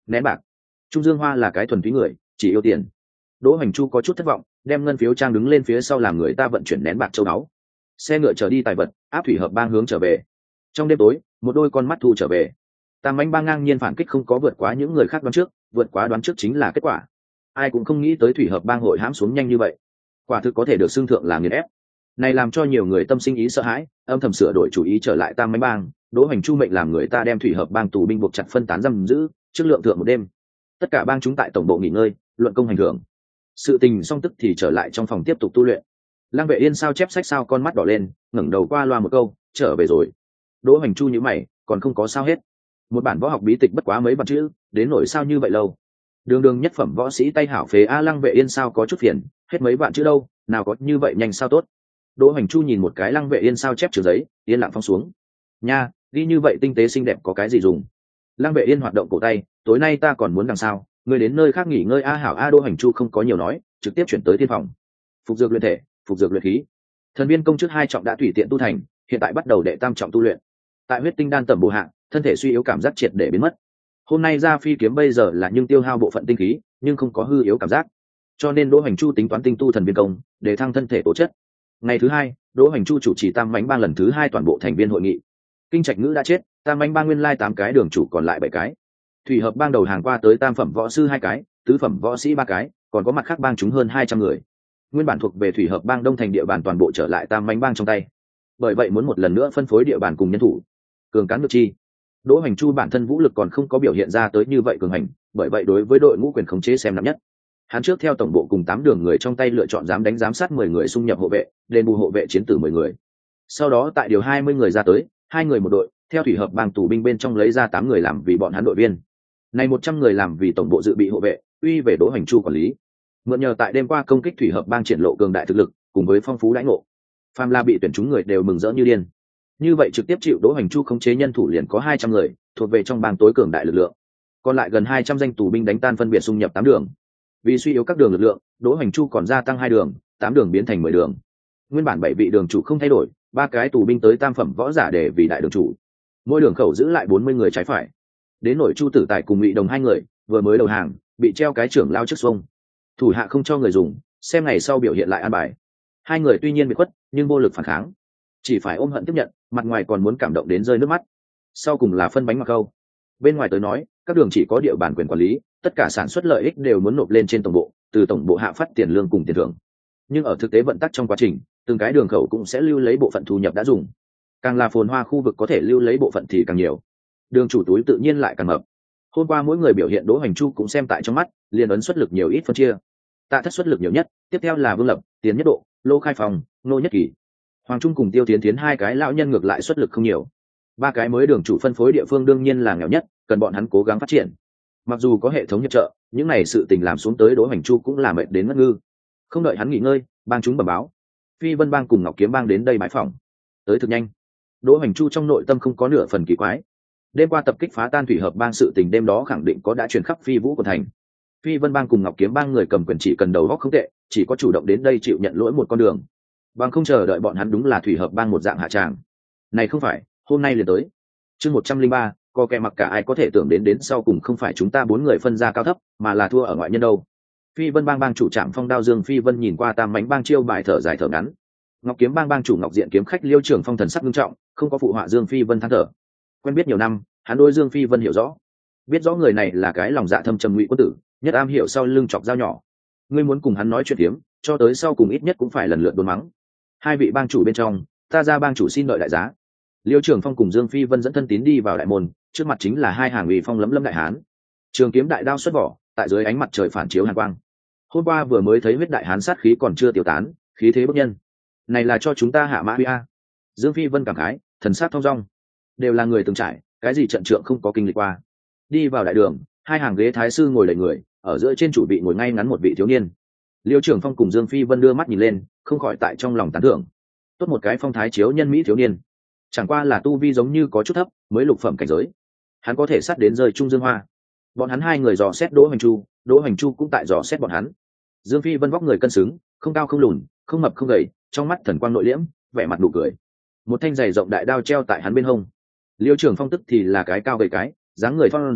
nén bạc. Trung Dương Hoa là cái thuần túy người, chỉ yêu tiền. Đỗ Hoành Chu có chút thất vọng, đem ngân phiếu trang đứng lên phía sau làm người ta vận chuyển nén bạc châu báu. Xe ngựa chở đi tài vật, áp thủy hợp bang hướng trở về. Trong đêm tối, một đôi con mắt thu trở về. Tam Mãnh Bang ngang nhiên phản kích không có vượt quá những người khác đoán trước, vượt quá đoán trước chính là kết quả. Ai cũng không nghĩ tới thủy hợp bang hội hãm xuống nhanh như vậy. Quả thực có thể được xưng thượng là nghiền ép. Này làm cho nhiều người tâm sinh ý sợ hãi, âm thầm sửa đổi chủ ý trở lại Tam Mãnh Bang. Đỗ Hoành Chu mệnh làm người ta đem thủy hợp bang tù binh buộc chặt phân tán giam giữ, trước lượng thượng một đêm. Tất cả bang chúng tại tổng bộ nghỉ ngơi, luận công hành thưởng. Sự tình xong tức thì trở lại trong phòng tiếp tục tu luyện. Lăng Vệ Yên sao chép sách sao con mắt đỏ lên, ngẩng đầu qua loa một câu, trở về rồi. Đỗ Hoành Chu nhíu mày, còn không có sao hết. Một bản võ học bí tịch bất quá mấy bản chữ, đến nỗi sao như vậy lâu. Đường đường nhất phẩm võ sĩ tay hảo phế a. Lăng Vệ Yên sao có chút phiền, hết mấy bạn chữ đâu, nào có như vậy nhanh sao tốt. Đỗ Hoành Chu nhìn một cái Lăng Vệ Yên sao chép chữ giấy, yên lặng phong xuống. Nha, đi như vậy tinh tế xinh đẹp có cái gì dùng. Lăng Vệ Yên hoạt động cổ tay, tối nay ta còn muốn đằng sao, người đến nơi khác nghỉ ngơi a. Hảo a. Đỗ Hoành Chu không có nhiều nói, trực tiếp chuyển tới thiên phòng. Phục dược luyện thể, phục dược luyện khí. Thần viên công chức hai trọng đã tùy tiện tu thành, hiện tại bắt đầu đệ tam trọng tu luyện. Tại huyết tinh đan tầm bổ hạ, thân thể suy yếu cảm giác triệt để biến mất. Hôm nay ra phi kiếm bây giờ là nhưng tiêu hao bộ phận tinh khí, nhưng không có hư yếu cảm giác. Cho nên Đỗ Hoành Chu tính toán tinh tu thần viên công, để thăng thân thể tố chất. Ngày thứ hai, Đỗ Hoành Chu chủ trì Tam Mãnh Bang lần thứ hai toàn bộ thành viên hội nghị. Kinh Trạch Ngữ đã chết, Tam Mãnh Bang nguyên lai tám cái đường chủ còn lại bảy cái. Thủy hợp bang đầu hàng qua tới tam phẩm võ sư hai cái, tứ phẩm võ sĩ ba cái, còn có mặt khác bang chúng hơn hai trăm người. Nguyên bản thuộc về thủy hợp bang đông thành địa bàn toàn bộ trở lại Tam Mãnh Bang trong tay. Bởi vậy muốn một lần nữa phân phối địa bàn cùng nhân thủ, cường cán được chi. Đỗ Hoành Chu bản thân vũ lực còn không có biểu hiện ra tới như vậy cường hành, bởi vậy đối với đội ngũ quyền khống chế xem nặng nhất. Hắn trước theo tổng bộ cùng tám đường người trong tay lựa chọn dám đánh giám sát mười người xung nhập hộ vệ, đền bù hộ vệ chiến tử mười người. Sau đó tại điều hai mươi người ra tới, hai người một đội, theo thủy hợp bang tù binh bên trong lấy ra tám người làm vì bọn hắn đội viên. Này một trăm người làm vì tổng bộ dự bị hộ vệ, uy về Đỗ Hoành Chu quản lý. Mượn nhờ tại đêm qua công kích thủy hợp bang triển lộ cường đại thực lực, cùng với phong phú đãi ngộ, phàm là bị tuyển chúng người đều mừng rỡ như điên. Như vậy trực tiếp chịu Đỗ Hoành Chu khống chế nhân thủ liền có hai trăm người, thuộc về trong bang tối cường đại lực lượng. Còn lại gần hai trăm danh tù binh đánh tan phân biệt xung nhập tám đường. Vì suy yếu các đường lực lượng, Đỗ Hoành Chu còn gia tăng hai đường, tám đường biến thành mười đường. Nguyên bản bảy vị đường chủ không thay đổi, ba cái tù binh tới tam phẩm võ giả để vì đại đường chủ. Mỗi đường khẩu giữ lại bốn mươi người trái phải. Đến nội Chu Tử Tài cùng Ngụy Đồng hai người, vừa mới đầu hàng, bị treo cái trưởng lao trước xuông. Thủ hạ không cho người dùng, xem ngày sau biểu hiện lại an bài. Hai người tuy nhiên bị khuất, nhưng vô lực phản kháng, chỉ phải ôm hận tiếp nhận, mặt ngoài còn muốn cảm động đến rơi nước mắt. Sau cùng là phân bánh mặc câu. Bên ngoài tới nói, các đường chỉ có địa bàn quyền quản lý, tất cả sản xuất lợi ích đều muốn nộp lên trên tổng bộ, từ tổng bộ hạ phát tiền lương cùng tiền thưởng. Nhưng ở thực tế vận tắc trong quá trình, từng cái đường khẩu cũng sẽ lưu lấy bộ phận thu nhập đã dùng. Càng là phồn hoa khu vực có thể lưu lấy bộ phận thì càng nhiều. Đường chủ túi tự nhiên lại càng mập. Hôm qua mỗi người biểu hiện Đỗ Hoành Chu cũng xem tại trong mắt, liền ấn xuất lực nhiều ít phân chia. Tạ Thất xuất lực nhiều nhất, tiếp theo là Vương Lập, Tiến Nhất Độ, Lô Khai Phòng, Nô Nhất Kỳ. Hoàng Trung cùng Tiêu Tiến Tiến hai cái lão nhân ngược lại xuất lực không nhiều. Ba cái mới đường chủ phân phối địa phương đương nhiên là nghèo nhất, cần bọn hắn cố gắng phát triển. Mặc dù có hệ thống hiệp trợ, những này sự tình làm xuống tới Đỗ Hoành Chu cũng là mệt đến ngất ngư. Không đợi hắn nghỉ ngơi, bang chúng bẩm báo, Phi Vân Bang cùng Ngọc Kiếm Bang đến đây bãi phỏng. Tới thực nhanh. Đỗ Hoành Chu trong nội tâm không có nửa phần kỳ quái. Đêm qua tập kích phá tan thủy hợp bang sự tình đêm đó khẳng định có đã truyền khắp Phi Vũ của thành. Phi Vân Bang cùng Ngọc Kiếm Bang người cầm quyền chỉ cần đầu óc không tệ, chỉ có chủ động đến đây chịu nhận lỗi một con đường. Bằng không chờ đợi bọn hắn đúng là thủy hợp bang một dạng hạ tràng. Này không phải, hôm nay liền tới. Chương một trăm linh ba, có kẻ mặc cả ai có thể tưởng đến đến sau cùng không phải chúng ta bốn người phân ra cao thấp, mà là thua ở ngoại nhân đâu. Phi Vân Bang bang chủ Trạm Phong Đao Dương Phi Vân nhìn qua Tam Mãnh Bang chiêu bài thở dài thở ngắn. Ngọc Kiếm Bang bang chủ Ngọc Diện kiếm khách Liêu Trường Phong thần sắc nghiêm trọng, không có phụ họa Dương Phi Vân than thở. Quen biết nhiều năm, hắn đối Dương Phi Vân hiểu rõ, biết rõ người này là cái lòng dạ thâm trầm ngụy quân tử, nhất am hiểu sau lưng chọc dao nhỏ. Ngươi muốn cùng hắn nói chuyện tiếm, cho tới sau cùng ít nhất cũng phải lần lượt đốn mắng. Hai vị bang chủ bên trong, ta ra bang chủ xin đợi đại giá. Liêu Trường Phong cùng Dương Phi Vân dẫn thân tín đi vào đại môn, trước mặt chính là hai hàng uy phong lẫm lẫm đại hán. Trường kiếm đại đao xuất vỏ, tại dưới ánh mặt trời phản chiếu hàn quang. Hôm qua vừa mới thấy huyết đại hán sát khí còn chưa tiêu tán, khí thế bức nhân. Này là cho chúng ta hạ mã huy a. Dương Phi Vân cảm khái, thần sát thong dong, đều là người từng trải, cái gì trận trượng không có kinh lịch qua. Đi vào đại đường, hai hàng ghế thái sư ngồi đầy người, ở giữa trên chủ vị ngồi ngay ngắn một vị thiếu niên. Liêu Trường Phong cùng Dương Phi Vân đưa mắt nhìn lên, không khỏi tại trong lòng tán thưởng. Tốt một cái phong thái chiếu nhân mỹ thiếu niên, chẳng qua là tu vi giống như có chút thấp, mới lục phẩm cảnh giới. Hắn có thể sát đến rơi Trung Dương Hoa. Bọn hắn hai người dò xét Đỗ Hoành Chu, Đỗ Hoành Chu cũng tại dò xét bọn hắn. Dương Phi Vân vóc người cân xứng, không cao không lùn, không mập không gầy, trong mắt thần quang nội liễm, vẻ mặt nụ cười. Một thanh giày rộng đại đao treo tại hắn bên hông. Liêu Trường Phong tức thì là cái cao gầy cái, dáng người phong dài,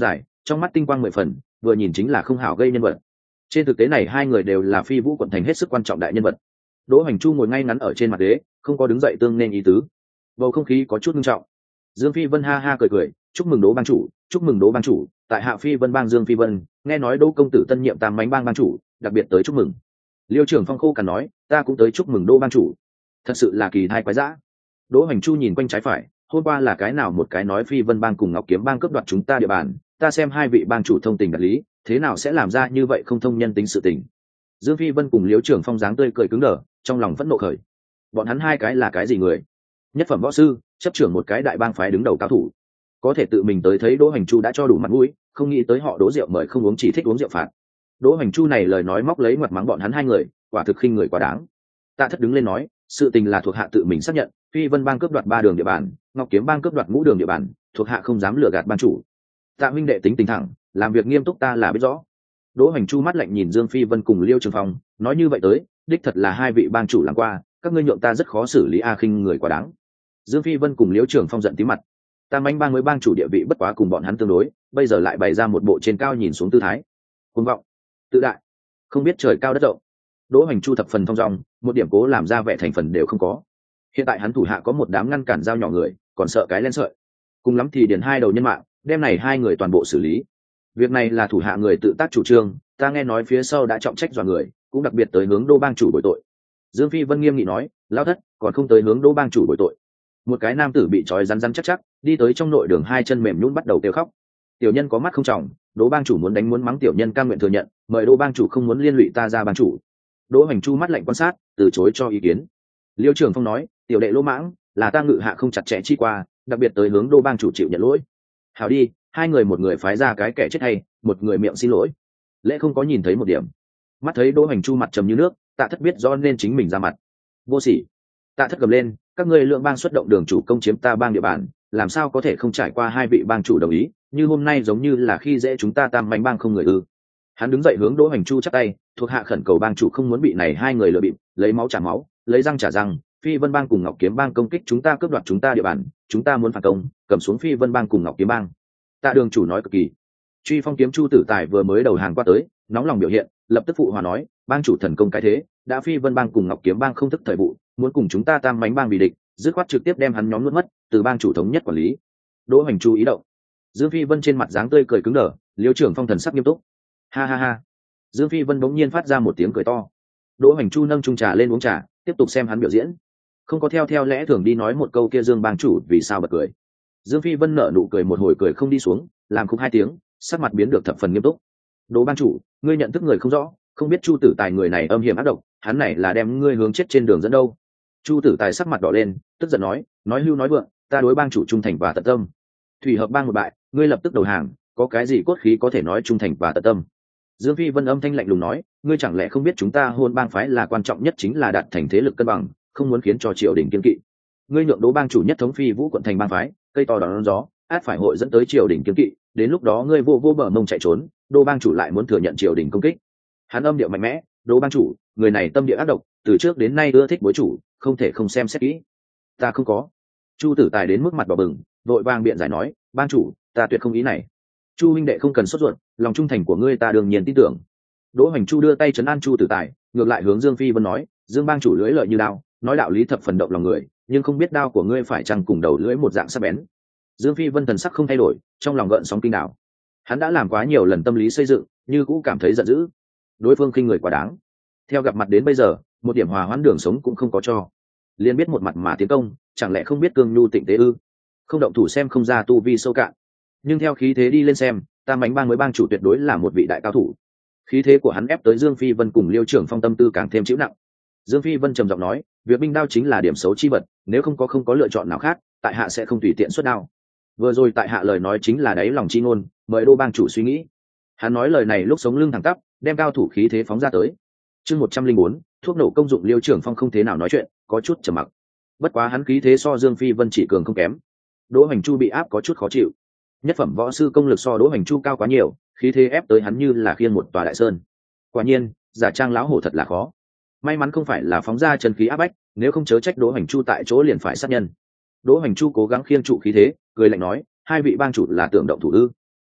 trong mắt tinh quang mười phần, vừa nhìn chính là không hảo gây nhân vật. Trên thực tế này hai người đều là Phi Vũ quận thành hết sức quan trọng đại nhân vật. Đỗ Hoành Chu ngồi ngay ngắn ở trên mặt ghế, không có đứng dậy tương nên ý tứ. Bầu không khí có chút nghiêm trọng. Dương Phi Vân ha ha cười cười, chúc mừng Đỗ bang chủ, chúc mừng Đỗ bang chủ, tại hạ Phi Vân bang Dương Phi Vân, nghe nói Đỗ công tử tân nhiệm Tam Mánh bang bang chủ, đặc biệt tới chúc mừng. Liêu trưởng Phong khô cằn nói, ta cũng tới chúc mừng Đỗ bang chủ. Thật sự là kỳ thai quái dã. Đỗ Hoành Chu nhìn quanh trái phải, hôm qua là cái nào một cái nói Phi Vân bang cùng Ngọc Kiếm bang cướp đoạt chúng ta địa bàn, ta xem hai vị bang chủ thông tình đạt lý, thế nào sẽ làm ra như vậy không thông nhân tính sự tình. Dương Phi Vân cùng Liêu trưởng Phong dáng tươi cười cứng đờ, trong lòng phẫn nộ khởi. Bọn hắn hai cái là cái gì người? Nhất phẩm võ sư, chấp trưởng một cái đại bang phái đứng đầu cao thủ, có thể tự mình tới thấy Đỗ Hoành Chu đã cho đủ mặt mũi, không nghĩ tới họ đố rượu mời không uống chỉ thích uống rượu phạt. Đỗ Hoành Chu này lời nói móc lấy mặt mắng bọn hắn hai người, quả thực khinh người quá đáng. Tạ Thất đứng lên nói, sự tình là thuộc hạ tự mình xác nhận, Phi Vân bang cướp đoạt ba đường địa bàn, Ngọc Kiếm bang cướp đoạt ngũ đường địa bàn, thuộc hạ không dám lừa gạt ban chủ. Tạ huynh đệ tính tình thẳng, làm việc nghiêm túc ta là biết rõ. Đỗ Hoành Chu mắt lạnh nhìn Dương Phi Vân cùng Liêu Trường Phong, nói như vậy tới, đích thật là hai vị bang chủ làm qua, các ngươi nhượng ta rất khó xử lý a khinh người quá đáng. Dương Phi Vân cùng Liêu Trường Phong giận tí mặt. Tam Mánh bang mới bang chủ địa vị bất quá cùng bọn hắn tương đối, bây giờ lại bày ra một bộ trên cao nhìn xuống tư thái, cuồng vọng, tự đại, không biết trời cao đất rộng. Đỗ Hoành Chu thập phần thong dong, một điểm cố làm ra vẻ thành phần đều không có. Hiện tại hắn thủ hạ có một đám ngăn cản giao nhỏ người, còn sợ cái lên sợi, cùng lắm thì điền hai đầu nhân mạng, đem này hai người toàn bộ xử lý. Việc này là thủ hạ người tự tác chủ trương, ta nghe nói phía sau đã trọng trách dọa người, cũng đặc biệt tới hướng Đỗ bang chủ bồi tội. Dương Phi Vân nghiêm nghị nói, lão thất, còn không tới hướng Đỗ bang chủ bồi tội. Một cái nam tử bị trói rắn rắn chắc chắc, đi tới trong nội đường, hai chân mềm nhũn bắt đầu kêu khóc. Tiểu nhân có mắt không tròng, Đỗ bang chủ muốn đánh muốn mắng tiểu nhân cam nguyện thừa nhận, mời Đỗ bang chủ không muốn liên lụy ta ra bang chủ. Đỗ Hoành Chu mắt lạnh quan sát, từ chối cho ý kiến. Liêu Trường Phong nói, tiểu đệ lỗ mãng, là ta ngự hạ không chặt chẽ chi qua, đặc biệt tới hướng Đỗ bang chủ chịu nhận lỗi. Hảo đi, hai người một người phái ra cái kẻ chết hay, một người miệng xin lỗi. Lễ không có nhìn thấy một điểm. Mắt thấy Đỗ Hoành Chu mặt trầm như nước, Tạ Thất biết rõ nên chính mình ra mặt. Vô sỉ. Tạ Thất gầm lên, các ngươi lượng bang xuất động đường chủ công chiếm ta bang địa bàn, làm sao có thể không trải qua hai vị bang chủ đồng ý, như hôm nay giống như là khi dễ chúng ta Tam Mánh bang không người ư? Hắn đứng dậy hướng Đỗ Hoành Chu chắp tay, thuộc hạ khẩn cầu bang chủ không muốn bị này hai người lừa bịp, lấy máu trả máu, lấy răng trả răng. Phi Vân bang cùng Ngọc Kiếm bang công kích chúng ta, cướp đoạt chúng ta địa bàn, chúng ta muốn phản công, cầm xuống Phi Vân bang cùng Ngọc Kiếm bang. Tạ đường chủ nói cực kỳ. Truy Phong kiếm Chu Tử Tài vừa mới đầu hàng qua tới, nóng lòng biểu hiện, lập tức phụ hòa nói, bang chủ thần công cái thế, đã Phi Vân bang cùng Ngọc Kiếm bang không thức thời vụ, muốn cùng chúng ta Tam Mánh bang bị địch, dứt khoát trực tiếp đem hắn nhóm nuốt mất, từ bang chủ thống nhất quản lý. Đỗ Hoành Chu ý động. Dương Phi Vân trên mặt dáng tươi cười cứng đờ, Liêu Trưởng Phong thần sắc nghiêm túc. Ha ha ha. Dương Phi Vân bỗng nhiên phát ra một tiếng cười to. Đỗ Hoành Chu nâng chung trà lên uống trà, tiếp tục xem hắn biểu diễn. Không có theo theo lẽ thường đi nói một câu kia Dương bang chủ vì sao bật cười. Dương Phi Vân nở nụ cười một hồi cười không đi xuống, làm khúc hai tiếng, sắc mặt biến được thập phần nghiêm túc. Đỗ bang chủ, ngươi nhận thức người không rõ, không biết Chu Tử Tài người này âm hiểm ác độc, hắn này là đem ngươi hướng chết trên đường dẫn đâu. Chu Tử Tài sắc mặt đỏ lên, tức giận nói, nói hưu nói vượng, ta đối bang chủ trung thành và tận tâm. Thủy hợp bang một bại, ngươi lập tức đầu hàng, có cái gì cốt khí có thể nói trung thành và tận tâm? Dương Phi Vân âm thanh lạnh lùng nói, ngươi chẳng lẽ không biết chúng ta Hôn bang phái là quan trọng nhất chính là đạt thành thế lực cân bằng, không muốn khiến cho triều đình kiên kỵ. Ngươi nhượng Đỗ bang chủ nhất thống Phi Vũ quận thành bang phái, cây to đón gió, át phải hội dẫn tới triều đình kiên kỵ, đến lúc đó ngươi vô vô bờ mông chạy trốn, Đỗ bang chủ lại muốn thừa nhận triều đình công kích. Hắn âm điệu mạnh mẽ, Đỗ bang chủ, người này tâm địa ác độc, từ trước đến nay ưa thích bối chủ, không thể không xem xét kỹ. Ta không có. Chu Tử Tài đến mức mặt đỏ bừng, vội vàng biện giải nói, bang chủ, ta tuyệt không ý này. Chu huynh đệ không cần sốt ruột, lòng trung thành của ngươi ta đương nhiên tin tưởng. Đỗ Hoành Chu đưa tay trấn an Chu Tử Tài, ngược lại hướng Dương Phi Vân nói, Dương bang chủ lưỡi lợi như đao, nói đạo lý thập phần động lòng người, nhưng không biết đao của ngươi phải chăng cùng đầu lưỡi một dạng sắc bén. Dương Phi Vân thần sắc không thay đổi, trong lòng gợn sóng kinh đảo. Hắn đã làm quá nhiều lần tâm lý xây dựng, như cũ cảm thấy giận dữ. Đối phương khinh người quá đáng. Theo gặp mặt đến bây giờ, một điểm hòa hoãn đường sống cũng không có cho. Liên biết một mặt mà tiến công, chẳng lẽ không biết cương nhu tịnh tế ư? Không động thủ xem không ra tu vi sâu cạn. Nhưng theo khí thế đi lên xem, Tam Mánh bang mới bang chủ tuyệt đối là một vị đại cao thủ. Khí thế của hắn ép tới Dương Phi Vân cùng Liêu Trưởng Phong tâm tư càng thêm chịu nặng. Dương Phi Vân trầm giọng nói, việc binh đao chính là điểm xấu chi vật, nếu không có không có lựa chọn nào khác, tại hạ sẽ không tùy tiện xuất đao. Vừa rồi tại hạ lời nói chính là đáy lòng chi ngôn, mời Đô bang chủ suy nghĩ. Hắn nói lời này lúc sống lưng thẳng tắp, đem cao thủ khí thế phóng ra tới. Chương một trăm linh bốn, thuốc nổ công dụng. Liêu Trưởng Phong không thế nào nói chuyện, có chút trầm mặc. Bất quá hắn khí thế so Dương Phi Vân chỉ cường không kém. Đỗ Hoành Chu bị áp có chút khó chịu. Nhất phẩm võ sư công lực so Đỗ Hoành Chu cao quá nhiều, khí thế ép tới hắn như là khiêng một tòa đại sơn. Quả nhiên, giả trang lão hổ thật là khó. May mắn không phải là phóng ra chân khí áp bách, nếu không chớ trách Đỗ Hoành Chu tại chỗ liền phải sát nhân. Đỗ Hoành Chu cố gắng khiêng trụ khí thế, cười lạnh nói, hai vị bang chủ là tưởng động thủ ư?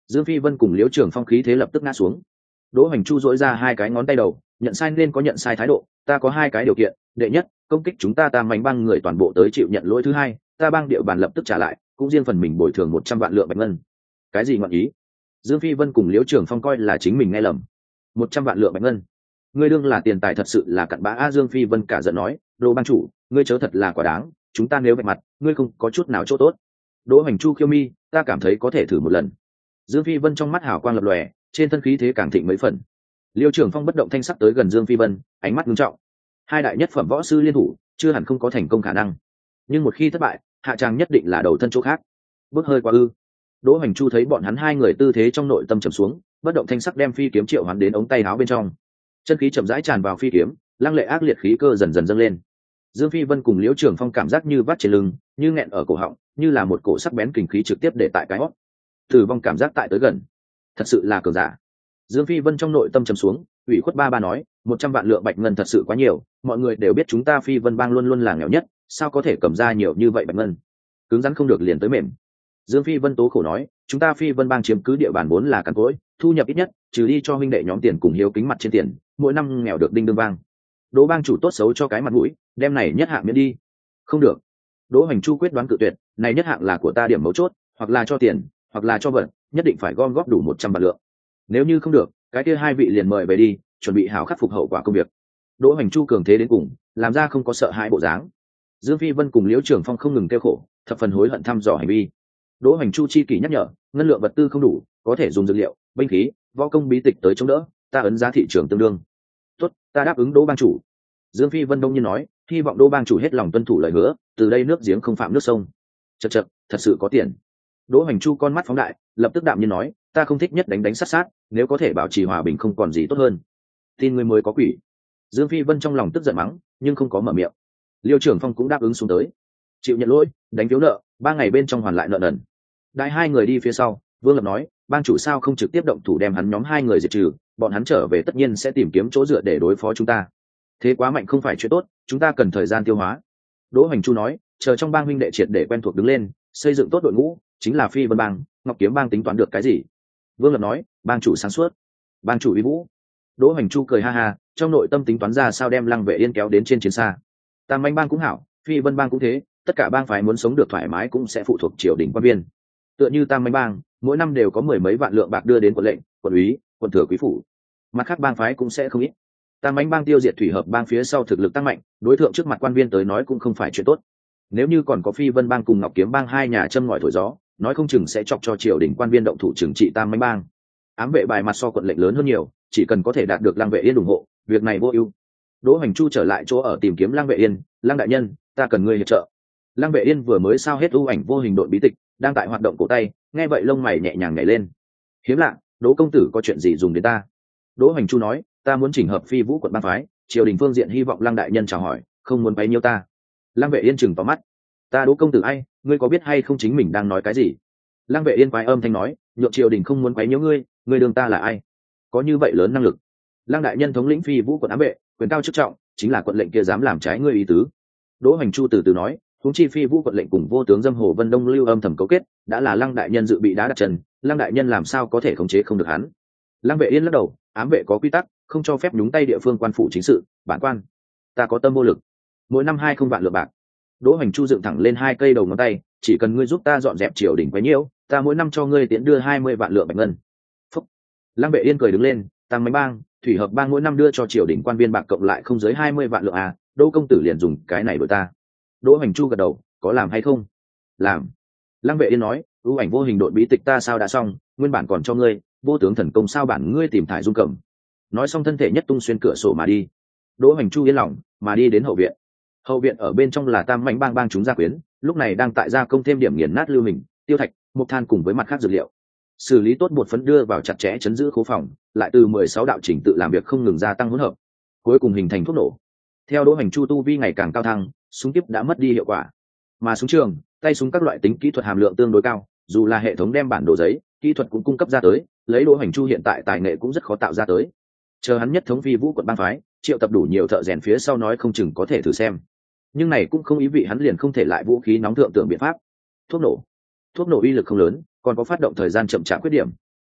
Dương Phi Vân cùng Liễu Trường Phong khí thế lập tức ngã xuống. Đỗ Hoành Chu dỗi ra hai cái ngón tay đầu, nhận sai nên có nhận sai thái độ, ta có hai cái điều kiện, đệ nhất, công kích chúng ta tam mảnh băng người toàn bộ tới chịu nhận lỗi, thứ hai, ta bang địa bàn lập tức trả lại, cũng riêng phần mình bồi thường một trăm vạn lượng bạch ngân. Cái gì ngọn ý? Dương Phi Vân cùng Liễu Trường Phong coi là chính mình nghe lầm. Một trăm vạn lượng bạch ngân? Ngươi đương là tiền tài thật sự là cặn bã a. Dương Phi Vân cả giận nói, Đỗ bang chủ, ngươi chớ thật là quả đáng, chúng ta nếu vạch mặt, ngươi không có chút nào chỗ tốt. Đỗ Hoành Chu khiêu mi, ta cảm thấy có thể thử một lần. Dương Phi Vân trong mắt hào quang lập lòe, trên thân khí thế càng thịnh mấy phần. Liêu Trường Phong bất động thanh sắc tới gần Dương Phi Vân, ánh mắt nghiêm trọng. Hai đại nhất phẩm võ sư liên thủ, chưa hẳn không có thành công khả năng, nhưng một khi thất bại, hạ tràng nhất định là đầu thân chỗ khác. Bước hơi qua ư? Đỗ Hoành Chu thấy bọn hắn hai người tư thế trong nội tâm trầm xuống, bất động thanh sắc đem phi kiếm triệu hoán đến ống tay áo bên trong. Chân khí chậm rãi tràn vào phi kiếm, lăng lệ ác liệt khí cơ dần dần dâng lên. Dương Phi Vân cùng Liễu Trường Phong cảm giác như vắt trên lưng, như nghẹn ở cổ họng, như là một cổ sắc bén kình khí trực tiếp để tại cái hót. Tử vong cảm giác tại tới gần, thật sự là cường giả. Dương Phi Vân trong nội tâm trầm xuống, ủy khuất ba ba nói, một trăm vạn lượng bạch ngân thật sự quá nhiều, mọi người đều biết chúng ta Phi Vân bang luôn luôn là nghèo nhất, sao có thể cầm ra nhiều như vậy bạch ngân? Cứng rắn không được liền tới mềm. Dương Phi Vân tố khổ nói, chúng ta Phi Vân bang chiếm cứ địa bàn vốn là cằn cỗi, thu nhập ít nhất, trừ đi cho huynh đệ nhóm tiền cùng hiếu kính mặt trên tiền, mỗi năm nghèo được đinh đương vang. Đỗ bang chủ tốt xấu cho cái mặt mũi, đem này nhất hạng miễn đi. Không được. Đỗ Hoành Chu quyết đoán cự tuyệt, này nhất hạng là của ta điểm mấu chốt, hoặc là cho tiền, hoặc là cho vật, nhất định phải gom góp đủ một trăm vạn lượng. Nếu như không được, cái kia hai vị liền mời về đi, chuẩn bị hảo khắc phục hậu quả công việc. Đỗ Hoành Chu cường thế đến cùng, làm ra không có sợ hãi bộ dáng. Dương Phi Vân cùng Liễu Trường Phong không ngừng kêu khổ, thập phần hối hận thăm dò hành vi. Đỗ Hoành Chu chi kỷ nhắc nhở, ngân lượng vật tư không đủ, có thể dùng dược liệu, binh khí, võ công bí tịch tới chống đỡ, ta ấn giá thị trường tương đương. Tốt, ta đáp ứng Đỗ bang chủ. Dương Phi Vân đông nhiên nói, hy vọng Đỗ bang chủ hết lòng tuân thủ lời hứa, từ đây nước giếng không phạm nước sông. Chậc chậc, thật sự có tiền. Đỗ Hoành Chu con mắt phóng đại, lập tức đạm nhiên nói, ta không thích nhất đánh đánh sát sát, nếu có thể bảo trì hòa bình không còn gì tốt hơn. Tin ngươi mới có quỷ. Dương Phi Vân trong lòng tức giận mắng, nhưng không có mở miệng. Liêu Trường Phong cũng đáp ứng xuống tới, chịu nhận lỗi, đánh phiếu nợ, ba ngày bên trong hoàn lại nợ nần. Đại hai người đi phía sau, Vương Lập nói, bang chủ sao không trực tiếp động thủ đem hắn nhóm hai người diệt trừ, bọn hắn trở về tất nhiên sẽ tìm kiếm chỗ dựa để đối phó chúng ta. Thế quá mạnh không phải chuyện tốt, chúng ta cần thời gian tiêu hóa. Đỗ Hoành Chu nói, chờ trong bang huynh đệ triệt để quen thuộc đứng lên, xây dựng tốt đội ngũ, chính là Phi Vân bang, Ngọc Kiếm bang tính toán được cái gì? Vương Lập nói, bang chủ sáng suốt, bang chủ uy vũ. Đỗ Hoành Chu cười ha ha, trong nội tâm tính toán ra sao đem Lăng Vệ Yên kéo đến trên chiến xa. Tam Manh bang cũng hảo, Phi Vân bang cũng thế, tất cả bang phái muốn sống được thoải mái cũng sẽ phụ thuộc triều đình quan viên. Tựa như Tam Manh bang, mỗi năm đều có mười mấy vạn lượng bạc đưa đến quận lệnh, quận úy, quận thừa quý phủ. Mặt khác bang phái cũng sẽ không ít. Tam Manh bang tiêu diệt thủy hợp bang phía sau thực lực tăng mạnh, đối tượng trước mặt quan viên tới nói cũng không phải chuyện tốt. Nếu như còn có Phi Vân bang cùng Ngọc Kiếm bang hai nhà châm ngòi thổi gió, nói không chừng sẽ chọc cho triều đình quan viên động thủ trừng trị Tam Manh bang. Ám vệ bài mặt so quận lệnh lớn hơn nhiều, chỉ cần có thể đạt được Lăng Vệ Yên ủng hộ, việc này vô ưu. Đỗ Hoành Chu trở lại chỗ ở tìm kiếm Lăng Vệ Yên, Lăng đại nhân, ta cần ngươi hiệp trợ. Lăng Vệ Yên vừa mới sao hết ưu ảnh vô hình độn bí tịch, đang tại hoạt động cổ tay, nghe vậy lông mày nhẹ nhàng nhảy lên. Hiếm lạ, Đỗ công tử có chuyện gì dùng đến ta? Đỗ Hoành Chu nói, ta muốn chỉnh hợp Phi Vũ quận bang phái, triều đình phương diện hy vọng Lăng đại nhân chào hỏi, không muốn bấy nhiêu ta. Lăng Vệ Yên chừng vào mắt, ta Đỗ công tử ai, ngươi có biết hay không chính mình đang nói cái gì? Lăng Vệ Yên quái âm thanh nói, nhượng triều đình không muốn quấy nhiễu ngươi, ngươi đương ta là ai? Có như vậy lớn năng lực? Lăng đại nhân thống lĩnh Phi Vũ quận ám vệ, quyền cao chức trọng, chính là quận lệnh kia dám làm trái ngươi ý tứ. Đỗ Hoành Chu từ từ nói, huống chi Phi Vũ quận lệnh cùng vô tướng dâm Hồ Vân Đông lưu âm thầm cấu kết, đã là Lăng đại nhân dự bị đá đặt chân, Lăng đại nhân làm sao có thể khống chế không được hắn? Lăng Vệ Yên lắc đầu, ám vệ có quy tắc, không cho phép nhúng tay địa phương quan phủ chính sự, bản quan, ta có tâm vô lực. Mỗi năm hai không vạn lượng bạc. Đỗ Hoành Chu dựng thẳng lên hai cây đầu ngón tay, chỉ cần ngươi giúp ta dọn dẹp triều đình quấy nhiễu, ta mỗi năm cho ngươi tiễn đưa hai mươi vạn lượng bạch ngân. Phúc. Lăng Vệ Yên cười đứng lên, Tam Manh bang, thủy hợp bang mỗi năm đưa cho triều đình quan viên bạc cộng lại không dưới hai mươi vạn lượng à, Đỗ công tử liền dùng cái này đổi ta. Đỗ Hoành Chu gật đầu, có làm hay không? Làm. Lăng Vệ Yên nói, ưu ảnh vô hình độn bí tịch ta sao đã xong, nguyên bản còn cho ngươi, vô tướng thần công sao bản ngươi tìm thải dung cẩm. Nói xong thân thể nhất tung xuyên cửa sổ mà đi. Đỗ Hoành Chu yên lòng, mà đi đến hậu viện. Hậu viện ở bên trong là Tam Manh bang bang chúng gia quyến, lúc này đang tại gia công thêm điểm nghiền nát lưu hình, tiêu thạch, mục than cùng với mặt khác dược liệu. Xử lý tốt bột phấn đưa vào chặt chẽ chấn giữ khố phòng, lại từ mười sáu đạo chỉnh tự làm việc không ngừng gia tăng hỗn hợp, cuối cùng hình thành thuốc nổ. Theo Đỗ Hoành Chu tu vi ngày càng cao thăng, súng kíp đã mất đi hiệu quả, mà súng trường, tay súng các loại tính kỹ thuật hàm lượng tương đối cao, dù là hệ thống đem bản đồ giấy, kỹ thuật cũng cung cấp ra tới, lấy Đỗ Hoành Chu hiện tại tài nghệ cũng rất khó tạo ra tới. Chờ hắn nhất thống Phi Vũ quận bang phái, triệu tập đủ nhiều thợ rèn phía sau nói không chừng có thể thử xem. Nhưng này cũng không ý vị hắn liền không thể lại vũ khí nóng thượng tượng biện pháp. Thuốc nổ, thuốc nổ uy lực không lớn, còn có phát động thời gian chậm chạp khuyết điểm,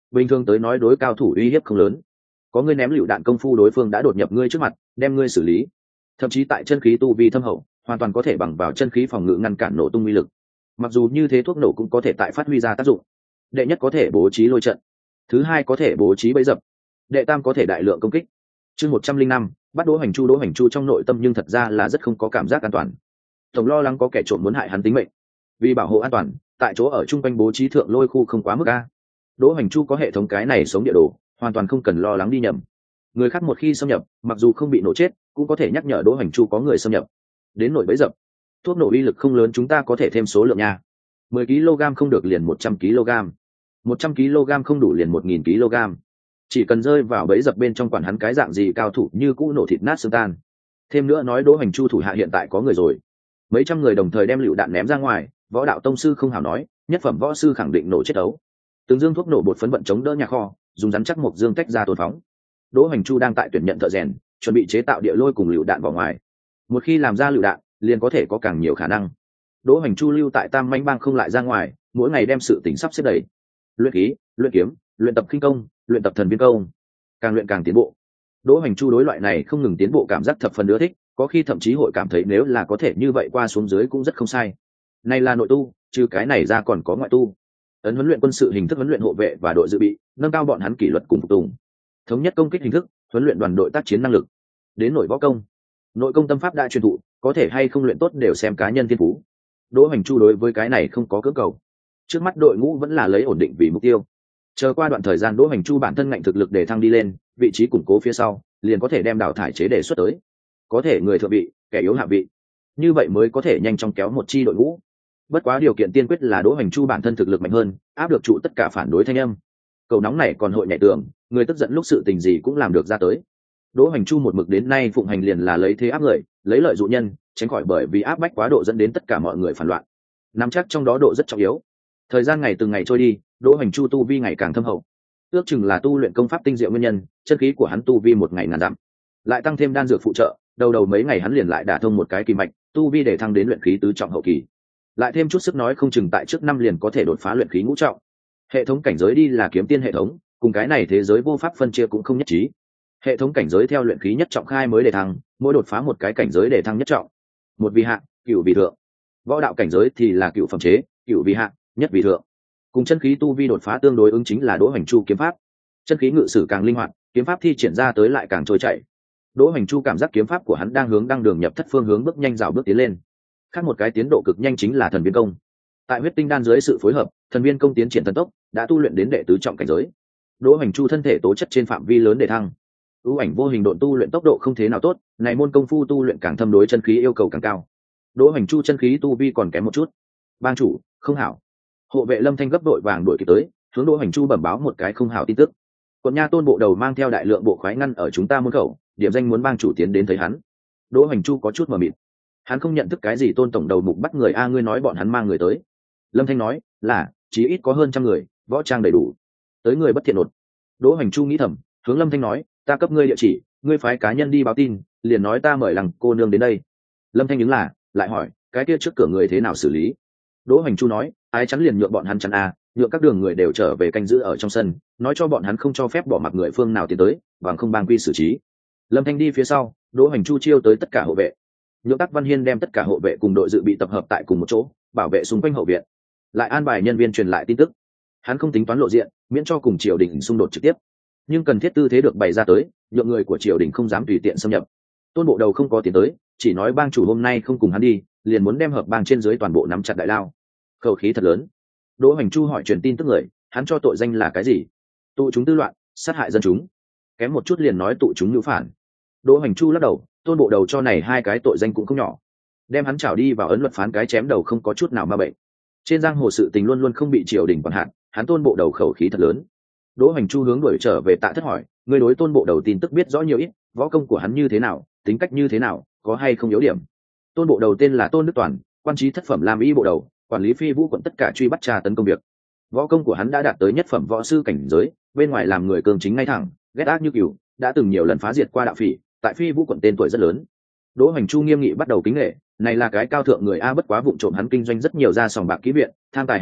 bình thường tới nói đối cao thủ uy hiếp không lớn, có ngươi ném lựu đạn công phu đối phương đã đột nhập ngươi trước mặt đem ngươi xử lý, thậm chí tại chân khí tu vi thâm hậu hoàn toàn có thể bằng vào chân khí phòng ngự ngăn cản nổ tung uy lực. Mặc dù như thế thuốc nổ cũng có thể tại phát huy ra tác dụng. Đệ nhất có thể bố trí lôi trận, thứ hai có thể bố trí bẫy dập, đệ tam có thể đại lượng công kích. Chương một trăm linh năm, bắt Đỗ Hoành Chu. Đỗ Hoành Chu trong nội tâm nhưng thật ra là rất không có cảm giác an toàn, tổng lo lắng có kẻ trộm muốn hại hắn tính mệnh. Vì bảo hộ an toàn, tại chỗ ở trung quanh bố trí thượng lôi khu không quá mức a. Đỗ Hoành Chu có hệ thống cái này sống địa đồ, hoàn toàn không cần lo lắng đi nhầm. Người khác một khi xâm nhập, mặc dù không bị nổ chết, cũng có thể nhắc nhở Đỗ Hoành Chu có người xâm nhập. Đến nổi bẫy dập, thuốc nổ uy lực không lớn, chúng ta có thể thêm số lượng nha. mười ki lô gam không được liền một trăm ki lô gam, một trăm ki lô gam không đủ liền một nghìn ki lô gam. Chỉ cần rơi vào bẫy dập bên trong, quản hắn cái dạng gì cao thủ như cũ nổ thịt nát xương tan. Thêm nữa nói Đỗ Hoành Chu thủ hạ hiện tại có người rồi, mấy trăm người đồng thời đem lựu đạn ném ra ngoài, võ đạo tông sư không hảo nói, nhất phẩm võ sư khẳng định nổ chết đấu. Từng dương thuốc nổ bột phấn vận chống đỡ nhà kho, dùng rắn chắc một dương tách ra tồn phóng. Đỗ Hoành Chu đang tại tuyển nhận thợ rèn, chuẩn bị chế tạo địa lôi cùng lựu đạn vào ngoài. Một khi làm ra lựu đạn, liền có thể có càng nhiều khả năng. Đỗ Hoành Chu lưu tại Tam Mãnh Bang không lại ra ngoài, mỗi ngày đem sự tỉnh sắp xếp đầy. Luyện khí, luyện kiếm, luyện tập khinh công, luyện tập thần viên công, càng luyện càng tiến bộ. Đỗ Hoành Chu đối loại này không ngừng tiến bộ cảm giác thập phần ưa thích, có khi thậm chí hội cảm thấy nếu là có thể như vậy qua xuống dưới cũng rất không sai. Này là nội tu, trừ cái này ra còn có ngoại tu. Ấn huấn luyện quân sự hình thức huấn luyện hộ vệ và đội dự bị, nâng cao bọn hắn kỷ luật cùng phục tùng. Thống nhất công kích hình thức, huấn luyện đoàn đội tác chiến năng lực. Đến nội võ công, nội công tâm pháp đã truyền thụ, có thể hay không luyện tốt đều xem cá nhân thiên phú. Đỗ Hoành Chu đối với cái này không có cưỡng cầu. Trước mắt đội ngũ vẫn là lấy ổn định vì mục tiêu. Chờ qua đoạn thời gian Đỗ Hoành Chu bản thân ngạnh thực lực để thăng đi lên, vị trí củng cố phía sau, liền có thể đem đào thải chế đề xuất tới. Có thể người thượng vị, kẻ yếu hạ vị. Như vậy mới có thể nhanh chóng kéo một chi đội ngũ. Bất quá điều kiện tiên quyết là Đỗ Hoành Chu bản thân thực lực mạnh hơn, áp được trụ tất cả phản đối thanh âm. Cầu nóng này còn hội nhảy tường, người tức giận lúc sự tình gì cũng làm được ra tới. Đỗ Hoành Chu một mực đến nay phụng hành liền là lấy thế áp người, lấy lợi dụ nhân, tránh khỏi bởi vì áp bách quá độ dẫn đến tất cả mọi người phản loạn. Nắm chắc trong đó độ rất trọng yếu. Thời gian ngày từng ngày trôi đi, Đỗ Hoành Chu tu vi ngày càng thâm hậu. Ước chừng là tu luyện công pháp tinh diệu nguyên nhân, chân khí của hắn tu vi một ngày ngàn dặm. Lại tăng thêm đan dược phụ trợ, đầu đầu mấy ngày hắn liền lại đả thông một cái kỳ mạch, tu vi để thăng đến luyện khí tứ trọng hậu kỳ. Lại thêm chút sức nói không chừng tại trước năm liền có thể đột phá luyện khí ngũ trọng. Hệ thống cảnh giới đi là kiếm tiên hệ thống, cùng cái này thế giới vô pháp phân chia cũng không nhất trí. Hệ thống cảnh giới theo luyện khí nhất trọng khai mới để thăng, mỗi đột phá một cái cảnh giới để thăng nhất trọng. Một vì hạ, cửu vì thượng. Võ đạo cảnh giới thì là cửu phẩm chế, cửu vì hạ, nhất vì thượng. Cùng chân khí tu vi đột phá tương đối ứng chính là Đỗ Hoành Chu kiếm pháp. Chân khí ngự sử càng linh hoạt, kiếm pháp thi triển ra tới lại càng trôi chảy. Đỗ Hoành Chu cảm giác kiếm pháp của hắn đang hướng đăng đường nhập thất phương hướng bước nhanh rào bước tiến lên. Khác một cái tiến độ cực nhanh chính là thần viên công. Tại huyết tinh đan dưới sự phối hợp, thần viên công tiến triển thần tốc, đã tu luyện đến đệ tứ trọng cảnh giới. Đỗ Hoành Chu thân thể tố chất trên phạm vi lớn để thăng. ưu ảnh vô hình độn tu luyện tốc độ không thế nào tốt, này môn công phu tu luyện càng thâm đối chân khí yêu cầu càng cao. Đỗ Hoành Chu chân khí tu vi còn kém một chút. Bang chủ, không hảo. Hộ vệ Lâm Thanh gấp đội vàng đuổi kịp tới, hướng Đỗ Hoành Chu bẩm báo một cái không hảo tin tức. Quận nha Tôn bộ đầu mang theo đại lượng bộ khoái ngăn ở chúng ta môn khẩu, điểm danh muốn bang chủ tiến đến thấy hắn. Đỗ Hoành Chu có chút mờ mịt. Hắn không nhận thức cái gì Tôn tổng đầu mục bắt người a, ngươi nói bọn hắn mang người tới. Lâm Thanh nói là chí ít có hơn trăm người, võ trang đầy đủ, tới người bất thiện nột. Đỗ Hoành Chu nghĩ thầm, hướng Lâm Thanh nói, ta cấp ngươi địa chỉ, ngươi phái cá nhân đi báo tin, liền nói ta mời lằng cô nương đến đây. Lâm Thanh ứng là, lại hỏi, cái kia trước cửa người thế nào xử lý? Đỗ Hoành Chu nói, ai chắn liền nhượng bọn hắn chắn a, nhượng các đường người đều trở về canh giữ ở trong sân, nói cho bọn hắn không cho phép bỏ mặc người phương nào tiến tới, bằng không bang quy xử trí. Lâm Thanh đi phía sau, Đỗ Hoành Chu chiêu tới tất cả hộ vệ, nhượng Tắc Văn Hiên đem tất cả hộ vệ cùng đội dự bị tập hợp tại cùng một chỗ, bảo vệ xung quanh hậu viện, lại an bài nhân viên truyền lại tin tức. Hắn không tính toán lộ diện, miễn cho cùng triều đình xung đột trực tiếp, nhưng cần thiết tư thế được bày ra tới, nhượng người của triều đình không dám tùy tiện xâm nhập. Tôn bộ đầu không có tiến tới, chỉ nói bang chủ hôm nay không cùng hắn đi, liền muốn đem hợp bang trên dưới toàn bộ nắm chặt đại lao. Khẩu khí thật lớn. Đỗ Hoành Chu hỏi truyền tin tức người, hắn cho tội danh là cái gì? Tụ chúng tư loạn, sát hại dân chúng. Kém một chút liền nói tụ chúng nhu phản. Đỗ Hoành Chu lắc đầu, Tôn bộ đầu cho này hai cái tội danh cũng không nhỏ, đem hắn trảo đi vào ấn luật phán cái chém đầu không có chút nào ma bệnh. Trên giang hồ sự tình luôn luôn không bị triều đình quản hạn, hắn Tôn bộ đầu khẩu khí thật lớn. Đỗ Hoành Chu hướng đuổi trở về Tạ Thất hỏi, ngươi đối Tôn bộ đầu tin tức biết rõ nhiều ít, võ công của hắn như thế nào, tính cách như thế nào, có hay không yếu điểm? Tôn bộ đầu tên là Tôn Đức Toàn, quan trí thất phẩm làm y bộ đầu, quản lý Phi Vũ quận tất cả truy bắt tra tấn công việc. Võ công của hắn đã đạt tới nhất phẩm võ sư cảnh giới, bên ngoài làm người cường chính ngay thẳng, ghét ác như cừu, đã từng nhiều lần phá diệt qua đạo phỉ, tại Phi Vũ quận tên tuổi rất lớn. Đỗ Hoành Chu nghiêm nghị bắt đầu kính nể, này là cái cao thượng người a, bất quá vụng trộm hắn kinh doanh rất nhiều gia sòng bạc kỹ viện, tham tài háo sắc,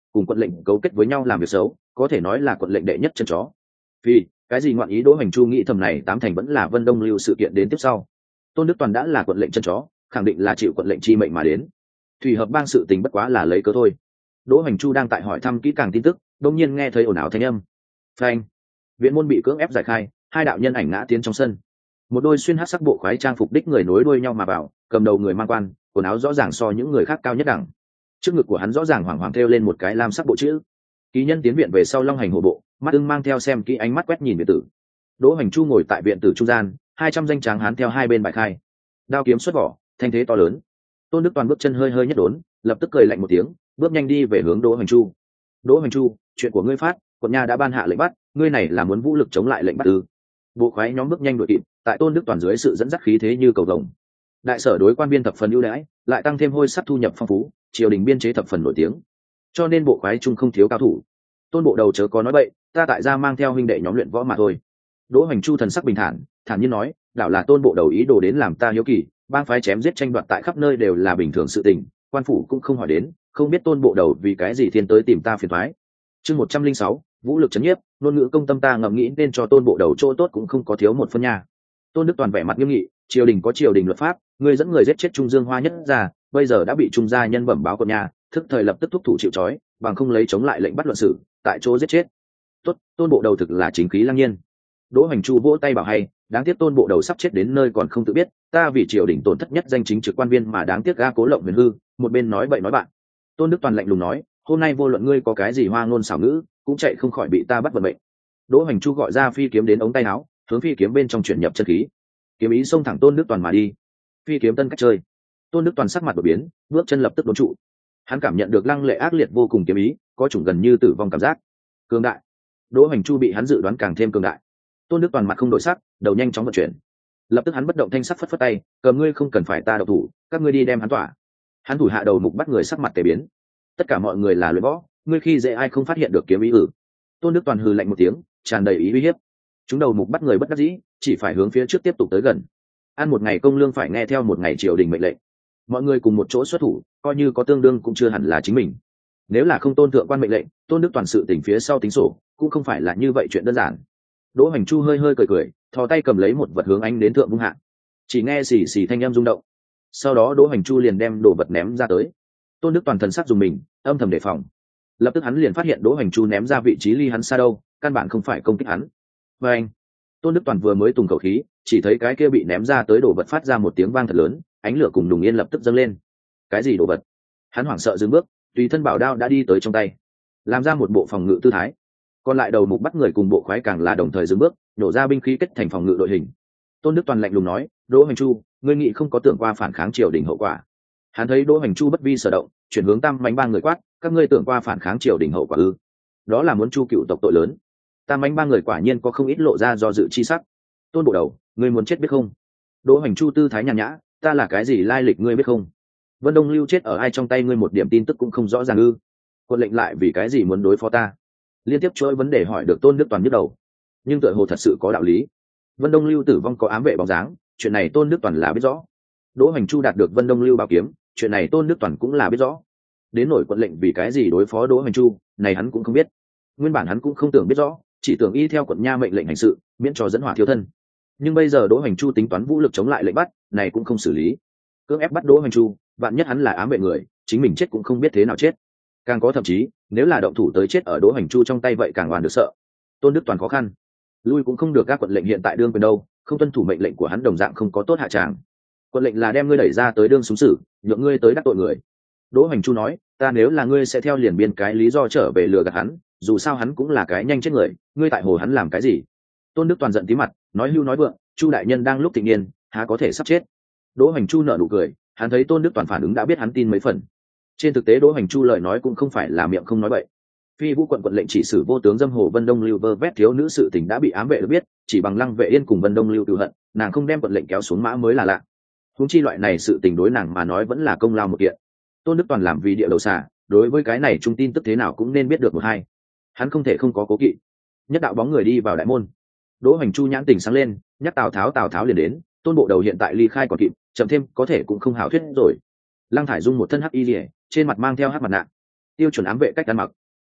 cùng quận lệnh cấu kết với nhau làm việc xấu, có thể nói là quận lệnh đệ nhất chân chó. Vì cái gì ngoạn ý Đỗ Hoành Chu nghĩ thầm này tám thành vẫn là Vân Đông Lưu sự kiện đến tiếp sau. Tôn Đức Toàn đã là quận lệnh chân chó, khẳng định là chịu quận lệnh chi mệnh mà đến. Thủy hợp bang sự tình bất quá là lấy cớ thôi. Đỗ Hoành Chu đang tại hỏi thăm kỹ càng tin tức, đột nhiên nghe thấy ồn ào thanh âm. Phanh! Viện môn bị cưỡng ép giải khai, hai đạo nhân ảnh ngã tiến trong sân. Một đôi xuyên hắc sắc bộ khoái trang phục đích người nối đuôi nhau mà vào, cầm đầu người mang quan, quần áo rõ ràng so những người khác cao nhất đẳng. Trước ngực của hắn rõ ràng hoàng hoàng thêu lên một cái lam sắc bộ chữ. Ký nhân tiến viện về sau long hành hộ bộ, mắt ưng mang theo xem kỹ ánh mắt quét nhìn viện tử. Đỗ Hoành Chu ngồi tại viện tử trung gian, hai trăm danh tráng hán theo hai bên bài khai, đao kiếm xuất vỏ, thanh thế to lớn. Tôn Đức Toàn bước chân hơi hơi nhất đốn, lập tức cười lạnh một tiếng, bước nhanh đi về hướng Đỗ Hoành Chu. Đỗ Hoành Chu, chuyện của ngươi phát, quận nha đã ban hạ lệnh bắt, ngươi này là muốn vũ lực chống lại lệnh bắt ư? Bộ khoái nhóm bước nhanh đuổi kịp, tại Tôn Đức Toàn dưới sự dẫn dắt khí thế như cầu vồng. Đại sở đối quan biên thập phần ưu đãi, lại tăng thêm hôi sắt thu nhập phong phú, triều đình biên chế thập phần nổi tiếng, cho nên bộ khoái trung không thiếu cao thủ. Tôn bộ đầu chớ có nói bậy, ta tại gia mang theo huynh đệ nhóm luyện võ mà thôi. Đỗ Hoành Chu thần sắc bình thản, thản nhiên nói, đảo là Tôn bộ đầu ý đồ đến làm ta hiếu kỳ, bang phái chém giết tranh đoạt tại khắp nơi đều là bình thường sự tình, quan phủ cũng không hỏi đến, không biết Tôn bộ đầu vì cái gì thiên tới tìm ta phiền toái. Chương một trăm linh sáu, vũ lực chấn nhiếp, ngôn ngữ công tâm ta ngầm nghĩ nên cho Tôn bộ đầu chỗ tốt cũng không có thiếu một phân nha. Tôn Đức Toàn vẻ mặt nghiêm nghị, triều đình có triều đình luật pháp, ngươi dẫn người giết chết Trung Dương Hoa Nhất ra, bây giờ đã bị Trung gia nhân bẩm báo quận nhà, thức thời lập tức thúc thủ chịu trói, bằng không lấy chống lại lệnh bắt luận xử, tại chỗ giết chết. Tốt, Tôn bộ đầu thực là chính khí lăng nhiên. Đỗ Hoành Chu vỗ tay bảo hay, đáng tiếc Tôn bộ đầu sắp chết đến nơi còn không tự biết, ta vì triều đình tổn thất nhất danh chính trực quan viên mà đáng tiếc ga cố lộng huyền hư, một bên nói bậy nói bạn. Tôn Đức Toàn lạnh lùng nói, hôm nay vô luận ngươi có cái gì hoa ngôn xảo ngữ, cũng chạy không khỏi bị ta bắt vận mệnh. Đỗ Hoành Chu gọi ra phi kiếm đến ống tay áo, hướng phi kiếm bên trong chuyển nhập chân khí, kiếm ý xông thẳng Tôn Đức Toàn mà đi. Phi kiếm tân cách chơi. Tôn Đức Toàn sắc mặt đột biến, bước chân lập tức đốn trụ. Hắn cảm nhận được lăng lệ ác liệt vô cùng kiếm ý, có chủng gần như tử vong cảm giác. Cường đại. Đỗ Hoành Chu bị hắn dự đoán càng thêm cường đại. Tôn Đức Toàn mặt không đổi sắc, đầu nhanh chóng vận chuyển. Lập tức hắn bất động thanh sắc phất phất tay, cầm ngươi không cần phải ta động thủ, các ngươi đi đem hắn tỏa. Hắn thủ hạ đầu mục bắt người sắc mặt tề biến. Tất cả mọi người là luyện võ, ngươi khi dễ ai không phát hiện được kiếm ý ử? Tôn Đức Toàn hừ lạnh một tiếng, tràn đầy ý uy hiếp. Chúng đầu mục bắt người bất đắc dĩ, chỉ phải hướng phía trước tiếp tục tới gần. Ăn một ngày công lương phải nghe theo một ngày triều đình mệnh lệnh. Mọi người cùng một chỗ xuất thủ, coi như có tương đương cũng chưa hẳn là chính mình. Nếu là không tôn thượng quan mệnh lệnh, Tôn Đức Toàn sự tỉnh phía sau tính sổ, cũng không phải là như vậy chuyện đơn giản. Đỗ Hoành Chu hơi hơi cười cười, thò tay cầm lấy một vật hướng anh đến thượng vung hạ. Chỉ nghe xì xì thanh âm rung động. Sau đó Đỗ Hoành Chu liền đem đồ vật ném ra tới. Tôn Đức Toàn thần sắc dùng mình, âm thầm đề phòng. Lập tức hắn liền phát hiện Đỗ Hoành Chu ném ra vị trí ly hắn xa đâu, căn bản không phải công kích hắn. Và anh, Tôn Đức Toàn vừa mới tùng khẩu khí, chỉ thấy cái kia bị ném ra tới đồ vật phát ra một tiếng vang thật lớn, ánh lửa cùng nùng yên lập tức dâng lên. Cái gì đồ vật? Hắn hoảng sợ dừng bước, tùy thân bảo đao đã đi tới trong tay, làm ra một bộ phòng ngự tư thái. Còn lại đầu mục bắt người cùng bộ khoái càng là đồng thời dừng bước, nổ ra binh khí kết thành phòng ngự đội hình. Tôn Đức Toàn lạnh lùng nói, Đỗ Hoành Chu, ngươi nghĩ không có tưởng qua phản kháng triều đình hậu quả? Hắn thấy Đỗ Hoành Chu bất vi sở động, chuyển hướng tam mánh ba người quát, các ngươi tưởng qua phản kháng triều đình hậu quả ư? Đó là muốn chu cựu tộc tội lớn. Tam mánh ba người quả nhiên có không ít lộ ra do dự chi sắc. Tôn bộ đầu, ngươi muốn chết biết không? Đỗ Hoành Chu tư thái nhàn nhã, ta là cái gì lai lịch ngươi biết không? Vân Đông Lưu chết ở ai trong tay ngươi một điểm tin tức cũng không rõ ràng ư? Quân lệnh lại vì cái gì muốn đối phó ta? Liên tiếp chuỗi vấn đề hỏi được Tôn Đức Toàn nhức đầu, nhưng tựa hồ thật sự có đạo lý. Vân Đông Lưu tử vong có ám vệ bóng dáng, chuyện này Tôn Đức Toàn là biết rõ. Đỗ Hoành Chu đạt được Vân Đông Lưu bảo kiếm, chuyện này Tôn Đức Toàn cũng là biết rõ. Đến nổi quận lệnh vì cái gì đối phó Đỗ Hoành Chu, này hắn cũng không biết. Nguyên bản hắn cũng không tưởng biết rõ, chỉ tưởng y theo quận nha mệnh lệnh hành sự, miễn cho dẫn hỏa thiêu thân. Nhưng bây giờ Đỗ Hoành Chu tính toán vũ lực chống lại lệnh bắt, này cũng không xử lý. Cưỡng ép bắt Đỗ Hoành Chu, vạn nhất hắn là ám vệ người, chính mình chết cũng không biết thế nào chết. Càng có thậm chí, nếu là động thủ tới chết ở Đỗ Hoành Chu trong tay vậy càng oan được sợ. Tôn Đức Toàn khó khăn, lui cũng không được, các quận lệnh hiện tại đương quyền đâu, không tuân thủ mệnh lệnh của hắn đồng dạng không có tốt hạ tràng. Quận lệnh là đem ngươi đẩy ra tới đương súng xử, nhượng ngươi tới đắc tội người. Đỗ Hoành Chu nói, ta nếu là ngươi sẽ theo liền biên cái lý do trở về lừa gạt hắn, dù sao hắn cũng là cái nhanh chết người, ngươi tại hồ hắn làm cái gì? Tôn Đức Toàn giận tí mặt, nói hưu nói vượng, Chu đại nhân đang lúc thịnh niên, há có thể sắp chết? Đỗ Hoành Chu nở nụ cười, hắn thấy Tôn Đức Toàn phản ứng đã biết hắn tin mấy phần. Trên thực tế Đỗ Hoành Chu lời nói cũng không phải là miệng không nói bậy. Phi Vũ quận quận lệnh chỉ xử vô tướng dâm hồ Vân Đông Lưu vơ vét thiếu nữ sự tình đã bị ám vệ được biết, chỉ bằng Lăng Vệ Yên cùng Vân Đông Lưu cừu hận, nàng không đem quận lệnh kéo xuống mã mới là lạ. Huống chi loại này sự tình đối nàng mà nói vẫn là công lao một kiện. Tôn Đức Toàn làm vì địa đầu xà, đối với cái này trung tin tức thế nào cũng nên biết được một hai. Hắn không thể không có cố kỵ. Nhất đạo bóng người đi vào đại môn. Đỗ Hoành Chu nhãn tình sáng lên, nhắc Tào Tháo, Tào Tháo liền đến, Tôn bộ đầu hiện tại ly khai còn kịp, chậm thêm có thể cũng không hảo thuyết rồi. Lăng Thải Dung một thân hắc y liễu, trên mặt mang theo hắc mặt nạ, tiêu chuẩn ám vệ cách ăn mặc,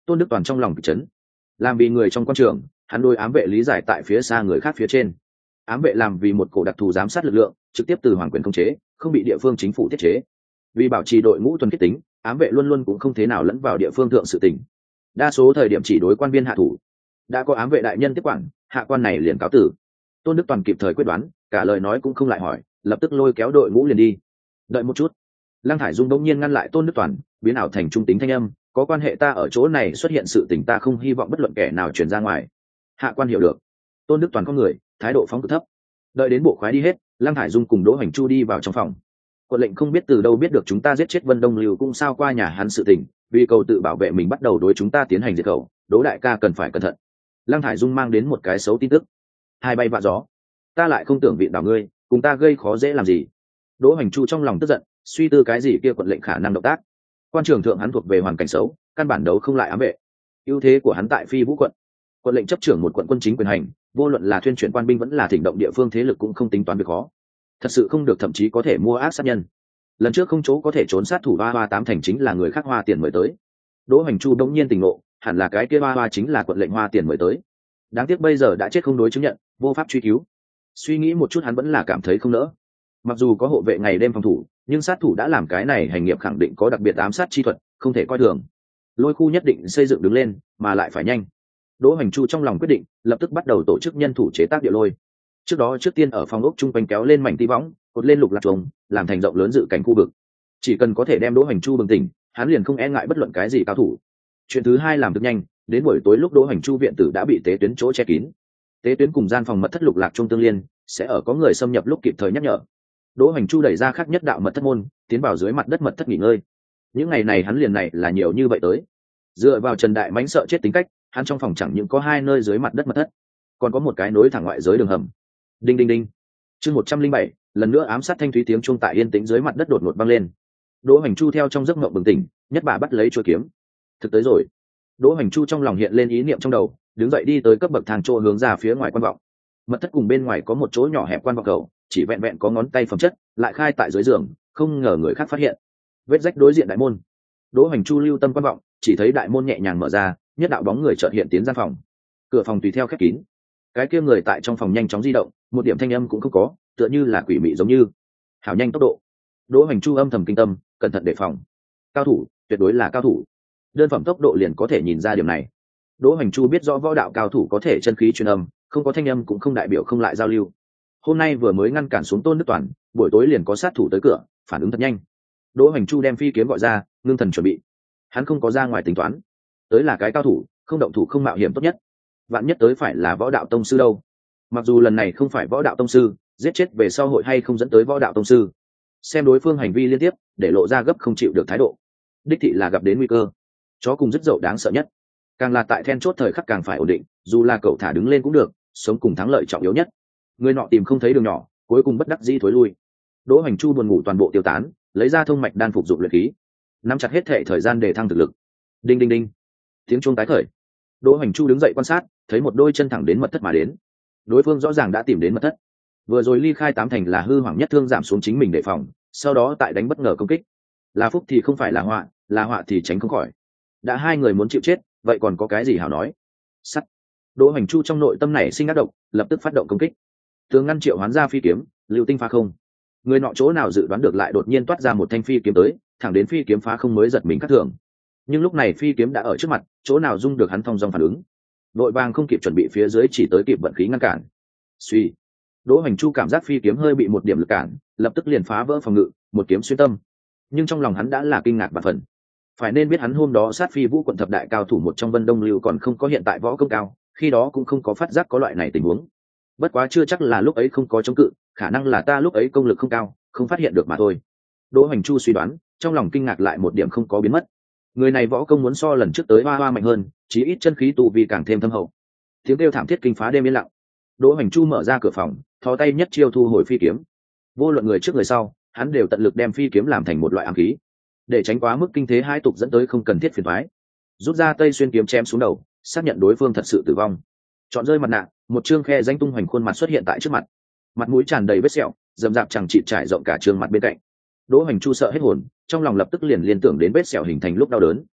Tôn Đức Toàn trong lòng kịch chấn, làm vì người trong quan trường, hắn đôi ám vệ lý giải tại phía xa người khác phía trên. Ám vệ làm vì một cổ đặc thù giám sát lực lượng, trực tiếp từ hoàng quyền khống chế, không bị địa phương chính phủ thiết chế. Vì bảo trì đội ngũ tuần kết tính, ám vệ luôn luôn cũng không thế nào lẫn vào địa phương thượng sự tình. Đa số thời điểm chỉ đối quan viên hạ thủ. Đã có ám vệ đại nhân tiếp quản, hạ quan này liền cáo tử. Tôn Đức Toàn kịp thời quyết đoán, cả lời nói cũng không lại hỏi, lập tức lôi kéo đội ngũ liền đi. Đợi một chút. Lăng Thải Dung bỗng nhiên ngăn lại Tôn Đức Toàn, biến ảo thành trung tính thanh âm, có quan hệ ta ở chỗ này xuất hiện sự tình ta không hy vọng bất luận kẻ nào truyền ra ngoài. Hạ quan hiểu được. Tôn Đức Toàn có người, thái độ phóng cực thấp. Đợi đến bộ khoái đi hết, Lăng Thải Dung cùng Đỗ Hoành Chu đi vào trong phòng. Quận lệnh không biết từ đâu biết được chúng ta giết chết Vân Đông Lưu cũng sao qua nhà hắn sự tình, vì cầu tự bảo vệ mình bắt đầu đối chúng ta tiến hành diệt khẩu, Đỗ đại ca cần phải cẩn thận. Lăng Thải Dung mang đến một cái xấu tin tức. Hai bay vạ gió. Ta lại không tưởng vị đảo ngươi, cùng ta gây khó dễ làm gì. Đỗ Hoành Chu trong lòng tức giận, suy tư cái gì kia quận lệnh khả năng động tác. Quan trường thượng hắn thuộc về hoàn cảnh xấu, căn bản đấu không lại ám vệ. Ưu thế của hắn tại Phi Vũ quận. Quận lệnh chấp trưởng một quận quân chính quyền hành, vô luận là thuyên chuyển quan binh vẫn là thỉnh động địa phương thế lực cũng không tính toán việc khó. Thật sự không được thậm chí có thể mua ác sát nhân. Lần trước không chỗ có thể trốn sát thủ ba ba tám thành chính là người khác hoa tiền mời tới. Đỗ Hoành Chu đống nhiên tỉnh ngộ, hẳn là cái kia ba ba chính là quận lệnh hoa tiền mời tới. Đáng tiếc bây giờ đã chết không đối chứng nhận, vô pháp truy cứu. Suy nghĩ một chút hắn vẫn là cảm thấy không nỡ. Mặc dù có hộ vệ ngày đêm phòng thủ, nhưng sát thủ đã làm cái này hành nghiệp khẳng định có đặc biệt ám sát chi thuật, không thể coi thường. Lôi khu nhất định xây dựng đứng lên, mà lại phải nhanh. Đỗ Hoành Chu trong lòng quyết định, lập tức bắt đầu tổ chức nhân thủ chế tác địa lôi. Trước đó trước tiên ở phòng ốc trung quanh kéo lên mảnh tí võng, cột lên lục lạc trùng, làm thành rộng lớn dự cảnh khu vực. Chỉ cần có thể đem Đỗ Hoành Chu bừng tỉnh, hắn liền không e ngại bất luận cái gì cao thủ. Chuyện thứ hai làm được nhanh, đến buổi tối lúc Đỗ Hoành Chu viện tử đã bị tế tuyến chỗ che kín. Tế tuyến cùng gian phòng mật thất lục lạc trung tương liên, sẽ ở có người xâm nhập lúc kịp thời nhắc nhở. Đỗ Hoành Chu đẩy ra khác nhất đạo mật thất môn, tiến vào dưới mặt đất mật thất nghỉ ngơi. Những ngày này hắn liền này là nhiều như vậy tới. Dựa vào Trần Đại Mãnh sợ chết tính cách, hắn trong phòng chẳng những có hai nơi dưới mặt đất mật thất, còn có một cái nối thẳng ngoại giới đường hầm. Đinh đinh đinh. Chương một trăm linh bảy, lần nữa ám sát thanh thúy tiếng chuông tại yên tĩnh dưới mặt đất đột ngột vang lên. Đỗ Hoành Chu theo trong giấc mộng bừng tỉnh, nhất bà bắt lấy chuôi kiếm. Thực tới rồi. Đỗ Hoành Chu trong lòng hiện lên ý niệm trong đầu, đứng dậy đi tới cấp bậc thang chỗ hướng ra phía ngoài quan vọng. Mật thất cùng bên ngoài có một chỗ nhỏ hẹp quan vọng cầu, chỉ vẹn vẹn có ngón tay phẩm chất, lại khai tại dưới giường, không ngờ người khác phát hiện. Vết rách đối diện đại môn. Đỗ Hoành Chu lưu tâm quan vọng, chỉ thấy đại môn nhẹ nhàng mở ra, nhất đạo bóng người chợt hiện tiến gian phòng. Cửa phòng tùy theo khép kín. Cái kia người tại trong phòng nhanh chóng di động, một điểm thanh âm cũng không có, tựa như là quỷ mị giống như. Hảo nhanh tốc độ. Đỗ Hoành Chu âm thầm kinh tâm, cẩn thận đề phòng. Cao thủ, tuyệt đối là cao thủ. Đơn phẩm tốc độ liền có thể nhìn ra điểm này. Đỗ Hoành Chu biết rõ võ đạo cao thủ có thể chân khí truyền âm, không có thanh âm cũng không đại biểu không lại giao lưu. Hôm nay vừa mới ngăn cản xuống Tôn Đức Toàn, buổi tối liền có sát thủ tới cửa, phản ứng thật nhanh. Đỗ Hoành Chu đem phi kiếm gọi ra, ngưng thần chuẩn bị. Hắn không có ra ngoài tính toán, tới là cái cao thủ, không động thủ không mạo hiểm tốt nhất. Vạn nhất tới phải là võ đạo tông sư đâu. Mặc dù lần này không phải võ đạo tông sư, giết chết về sau hội hay không dẫn tới võ đạo tông sư. Xem đối phương hành vi liên tiếp, để lộ ra gấp không chịu được thái độ. Đích thị là gặp đến nguy cơ. Chó cùng dứt dậu đáng sợ nhất. Càng là tại then chốt thời khắc càng phải ổn định, dù là cậu thả đứng lên cũng được, sống cùng thắng lợi trọng yếu nhất. Người nọ tìm không thấy đường nhỏ, cuối cùng bất đắc dĩ thối lui. Đỗ Hoành Chu buồn ngủ toàn bộ tiêu tán, lấy ra thông mạch đan phục dụng luyện khí, nắm chặt hết thệ thời gian để thăng thực lực. Đinh đinh đinh. Tiếng chuông tái khởi. Đỗ Hoành Chu đứng dậy quan sát, thấy một đôi chân thẳng đến mật thất mà đến. Đối phương rõ ràng đã tìm đến mật thất. Vừa rồi ly khai tám thành là hư hoảng nhất thương giảm xuống chính mình đề phòng, sau đó tại đánh bất ngờ công kích. Là phúc thì không phải là họa, là họa thì tránh không khỏi. Đã hai người muốn chịu chết, vậy còn có cái gì hảo nói. Sắt. Đỗ Hoành Chu trong nội tâm này sinh ác độc, lập tức phát động công kích. Tướng ngăn triệu hoán ra phi kiếm, lưu tinh phá không. Người nọ chỗ nào dự đoán được lại đột nhiên toát ra một thanh phi kiếm tới, thẳng đến phi kiếm phá không mới giật mình khắc thường. Nhưng lúc này phi kiếm đã ở trước mặt, chỗ nào dung được hắn thong dong phản ứng. Đội vàng không kịp chuẩn bị phía dưới chỉ tới kịp vận khí ngăn cản. Suy. Đỗ Hoành Chu cảm giác phi kiếm hơi bị một điểm lực cản, lập tức liền phá vỡ phòng ngự, một kiếm xuyên tâm. Nhưng trong lòng hắn đã là kinh ngạc và phần. Phải nên biết hắn hôm đó sát Phi Vũ quận thập đại cao thủ một trong Vân Đông Lưu còn không có hiện tại võ công cao, khi đó cũng không có phát giác có loại này tình huống. Bất quá chưa chắc là lúc ấy không có chống cự, khả năng là ta lúc ấy công lực không cao, không phát hiện được mà thôi. Đỗ Hoành Chu suy đoán, trong lòng kinh ngạc lại một điểm không có biến mất. Người này võ công muốn so lần trước tới hoa hoa mạnh hơn, chí ít chân khí tu vi càng thêm thâm hậu. Tiếng kêu thảm thiết kinh phá đêm yên lặng. Đỗ Hoành Chu mở ra cửa phòng, thò tay nhất chiêu thu hồi phi kiếm. Vô luận người trước người sau, hắn đều tận lực đem phi kiếm làm thành một loại ám khí, để tránh quá mức kinh thế hai tục dẫn tới không cần thiết phiền toái. Rút ra tây xuyên kiếm chém xuống đầu, xác nhận đối phương thật sự tử vong. Chọn rơi mặt nạ, một trương khe danh tung hoành khuôn mặt xuất hiện tại trước mặt, mặt mũi tràn đầy vết sẹo, rậm rạp chẳng chịt trải rộng cả trương mặt bên cạnh. Đỗ Hoành Chu sợ hết hồn, trong lòng lập tức liền liên tưởng đến vết sẹo hình thành lúc đau đớn.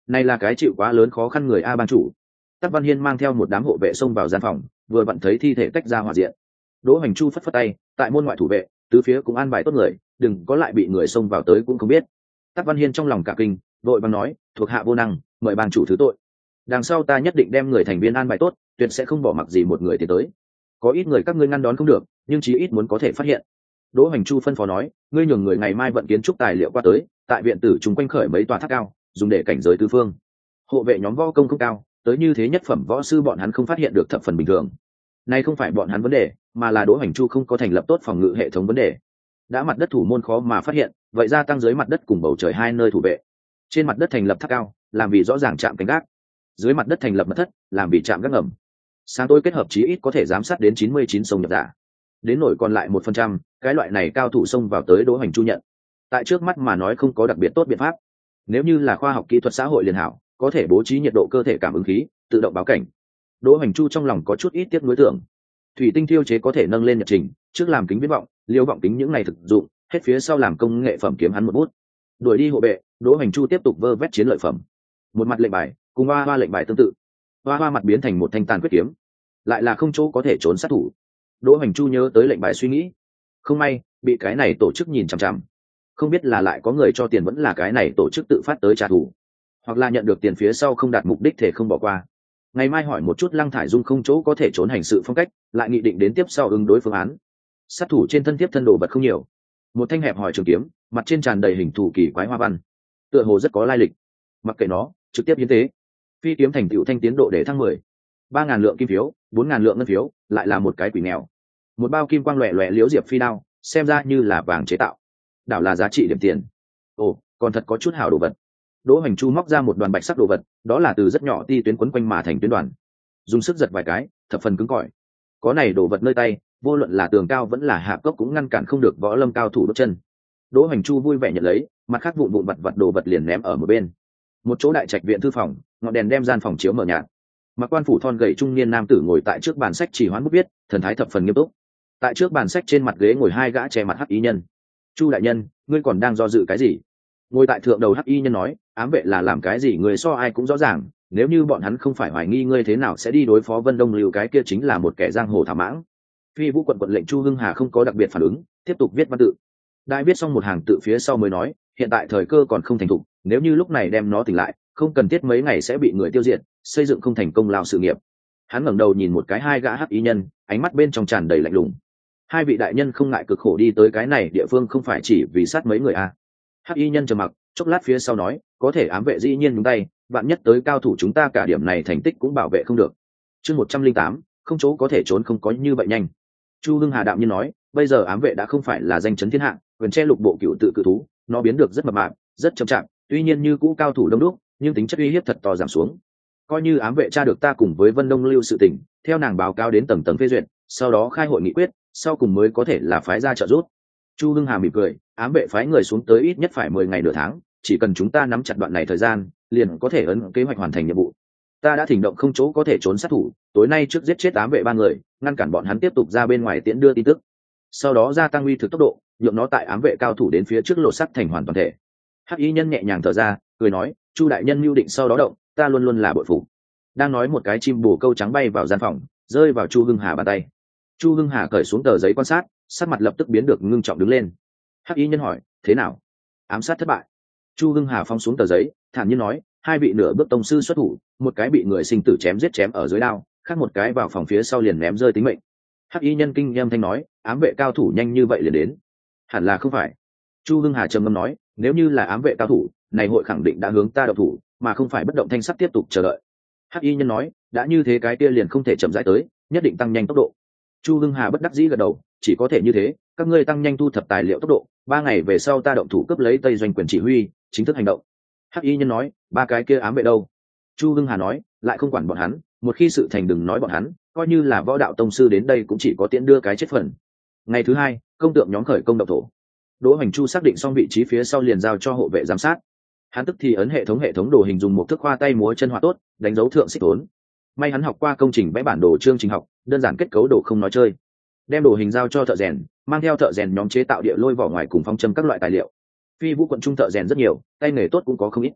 Này là cái chịu quá lớn khó khăn người a ban chủ. Tắc Văn Hiên mang theo một đám hộ vệ xông vào gian phòng, vừa vặn thấy thi thể tách ra hỏa diện. Đỗ Hoành Chu phất phất tay, tại môn ngoại thủ vệ, tứ phía cũng an bài tốt người, đừng có lại bị người xông vào tới cũng không biết. Tắc Văn Hiên trong lòng cả kinh, vội vàng nói, thuộc hạ vô năng, mời ban chủ thứ tội. Đằng sau ta nhất định đem người thành viên an bài tốt, tuyệt sẽ không bỏ mặc gì một người tiến tới. Có ít người các ngươi ngăn đón không được, nhưng chí ít muốn có thể phát hiện. Đỗ Hoành Chu phân phó nói, ngươi nhường người ngày mai vận kiến trúc tài liệu qua tới, tại viện tử chúng quanh khởi mấy tòa tháp cao, dùng để cảnh giới tứ phương. Hộ vệ nhóm võ công không cao, tới như thế nhất phẩm võ sư bọn hắn không phát hiện được thập phần bình thường. Nay không phải bọn hắn vấn đề, mà là Đỗ Hoành Chu không có thành lập tốt phòng ngự hệ thống vấn đề. Đã mặt đất thủ môn khó mà phát hiện, vậy gia tăng dưới mặt đất cùng bầu trời hai nơi thủ vệ. Trên mặt đất thành lập tháp cao, làm vì rõ ràng chạm canh gác. Dưới mặt đất thành lập mật thất, làm vì chạm gác ngầm. Sáng tối kết hợp chí ít có thể giám sát đến chín mươi chín sông nhập giả. Đến nổi còn lại một phần trăm, cái loại này cao thủ xông vào tới Đỗ Hoành Chu nhận. Tại trước mắt mà nói không có đặc biệt tốt biện pháp. Nếu như là khoa học kỹ thuật xã hội liền hảo, có thể bố trí nhiệt độ cơ thể cảm ứng khí, tự động báo cảnh. Đỗ Hoành Chu trong lòng có chút ít tiếc nuối tưởng. Thủy tinh thiêu chế có thể nâng lên nhật trình, trước làm kính viễn vọng, liêu vọng kính những này thực dụng, hết phía sau làm công nghệ phẩm kiếm hắn một bút. Đuổi đi hộ vệ, Đỗ Hoành Chu tiếp tục vơ vét chiến lợi phẩm. Một mặt lệnh bài, cùng hoa hoa lệnh bài tương tự. Hoa hoa mặt biến thành một thanh tàn quyết kiếm, lại là không chỗ có thể trốn sát thủ. Đỗ Hoành Chu nhớ tới lệnh bài suy nghĩ, không may bị cái này tổ chức nhìn chằm chằm, không biết là lại có người cho tiền vẫn là cái này tổ chức tự phát tới trả thù, hoặc là nhận được tiền phía sau không đạt mục đích thể không bỏ qua. Ngày mai hỏi một chút Lăng Thải Dung không chỗ có thể trốn hành sự phong cách, lại nghị định đến tiếp sau ứng đối phương án. Sát thủ trên thân tiếp thân đồ vật không nhiều, một thanh hẹp hỏi trường kiếm, mặt trên tràn đầy hình thù kỳ quái hoa văn, tựa hồ rất có lai lịch. Mặc kệ nó, trực tiếp hiến tế. Phi kiếm thành tựu thanh tiến độ để thăng mười, ba ngàn lượng kim phiếu, bốn ngàn lượng ngân phiếu, lại là một cái quỷ nghèo. Một bao kim quang loẻ loẻ liễu diệp phi đao, xem ra như là vàng chế tạo, đảo là giá trị điểm tiền. Ồ, còn thật có chút hảo đồ vật. Đỗ Hoành Chu móc ra một đoàn bạch sắc đồ vật, đó là từ rất nhỏ ti tuyến quấn quanh mà thành tuyến đoàn, dùng sức giật vài cái, thập phần cứng cỏi. Có này đồ vật nơi tay, vô luận là tường cao vẫn là hạ cốc cũng ngăn cản không được võ lâm cao thủ bước chân. Đỗ Hoành Chu vui vẻ nhận lấy, mặt khác vụn vụn vặt vặt đồ vật liền ném ở một bên. Một chỗ đại trạch viện thư phòng, ngọn đèn đem gian phòng chiếu mờ nhạt. Mặc quan phủ thon gầy trung niên nam tử ngồi tại trước bàn sách chỉ hoán bút viết, thần thái thập phần nghiêm túc. Tại trước bàn sách trên mặt ghế ngồi hai gã che mặt hắc y nhân. Chu đại nhân, ngươi còn đang do dự cái gì? Ngồi tại thượng đầu hắc y nhân nói, ám vệ là làm cái gì người so ai cũng rõ ràng, nếu như bọn hắn không phải hoài nghi ngươi thế nào sẽ đi đối phó Vân Đông Lưu, cái kia chính là một kẻ giang hồ thảo mãng. Phi Vũ quận quận lệnh Chu Hưng Hà không có đặc biệt phản ứng, tiếp tục viết văn tự. Đại viết xong một hàng tự phía sau mới nói, hiện tại thời cơ còn không thành thục, nếu như lúc này đem nó tỉnh lại, không cần thiết mấy ngày sẽ bị người tiêu diệt, xây dựng không thành công lao sự nghiệp. Hắn ngẩng đầu nhìn một cái hai gã hắc y nhân, ánh mắt bên trong tràn đầy lạnh lùng. Hai vị đại nhân không ngại cực khổ đi tới cái này địa phương không phải chỉ vì sát mấy người à? Hắc y nhân trầm mặc, chốc lát phía sau nói, có thể ám vệ dĩ nhiên nhúng tay, vạn nhất tới cao thủ chúng ta cả điểm này thành tích cũng bảo vệ không được. Chương một trăm linh tám, không chỗ có thể trốn không có như vậy nhanh. Chu Hưng Hà đạm nhiên nói, bây giờ ám vệ đã không phải là danh chấn thiên hạ, quyền che lục bộ cựu tự cự thú, nó biến được rất mập mạp, rất chậm chạp, tuy nhiên như cũ cao thủ đông đúc, nhưng tính chất uy hiếp thật to giảm xuống. Coi như ám vệ tra được ta cùng với Vân Đông Lưu sự tình, theo nàng báo cáo đến tầng tầng phê duyệt, sau đó khai hội nghị quyết, sau cùng mới có thể là phái ra trợ giúp. Chu Hưng Hà mỉm cười, ám vệ phái người xuống tới ít nhất phải mười ngày nửa tháng, chỉ cần chúng ta nắm chặt đoạn này thời gian, liền có thể ấn kế hoạch hoàn thành nhiệm vụ. Ta đã thỉnh động không chỗ có thể trốn sát thủ, tối nay trước giết chết ám vệ ba người, ngăn cản bọn hắn tiếp tục ra bên ngoài tiễn đưa tin tức. Sau đó gia tăng uy thực tốc độ, nhượng nó tại ám vệ cao thủ đến phía trước lộ sắt thành hoàn toàn thể. Hắc y nhân nhẹ nhàng thở ra, cười nói, Chu đại nhân mưu định sau đó động, ta luôn luôn là bội phục. Đang nói một cái chim bồ câu trắng bay vào gian phòng, rơi vào Chu Hưng Hà bàn tay. Chu Hưng Hà cởi xuống tờ giấy quan sát, sắc mặt lập tức biến được ngưng trọng đứng lên. Hắc y nhân hỏi, thế nào? Ám sát thất bại. Chu Hưng Hà phong xuống tờ giấy, thản nhiên nói, hai vị nửa bước tông sư xuất thủ, một cái bị người sinh tử chém giết chém ở dưới đao, khác một cái vào phòng phía sau liền ném rơi tính mệnh. Hắc y nhân kinh nghiêm thanh nói, ám vệ cao thủ nhanh như vậy liền đến? Hẳn là không phải. Chu Hưng Hà trầm ngâm nói, nếu như là ám vệ cao thủ, này hội khẳng định đã hướng ta động thủ, mà không phải bất động thanh sắc tiếp tục chờ đợi. Hắc y nhân nói, đã như thế cái kia liền không thể chậm rãi tới, nhất định tăng nhanh tốc độ. Chu Hưng Hà bất đắc dĩ gật đầu, chỉ có thể như thế, các ngươi tăng nhanh thu thập tài liệu tốc độ, ba ngày về sau ta động thủ cướp lấy Tây doanh quyền chỉ huy, chính thức hành động. Hắc y nhân nói, ba cái kia ám vệ đâu? Chu Hưng Hà nói, lại không quản bọn hắn, một khi sự thành đừng nói bọn hắn, coi như là võ đạo tông sư đến đây cũng chỉ có tiễn đưa cái chết phần. Ngày thứ hai, công tượng nhóm khởi công động thổ. Đỗ Hoành Chu xác định xong vị trí phía sau liền giao cho hộ vệ giám sát. Hắn tức thì ấn hệ thống hệ thống đồ hình dùng một thức khoa tay múa chân họa tốt, đánh dấu thượng xích tốn. May hắn học qua công trình vẽ bản đồ chương trình học, đơn giản kết cấu đồ không nói chơi. Đem đồ hình giao cho thợ rèn, mang theo thợ rèn nhóm chế tạo địa lôi vỏ ngoài cùng phong châm các loại tài liệu. Phi Vũ quận trung thợ rèn rất nhiều, tay nghề tốt cũng có không ít.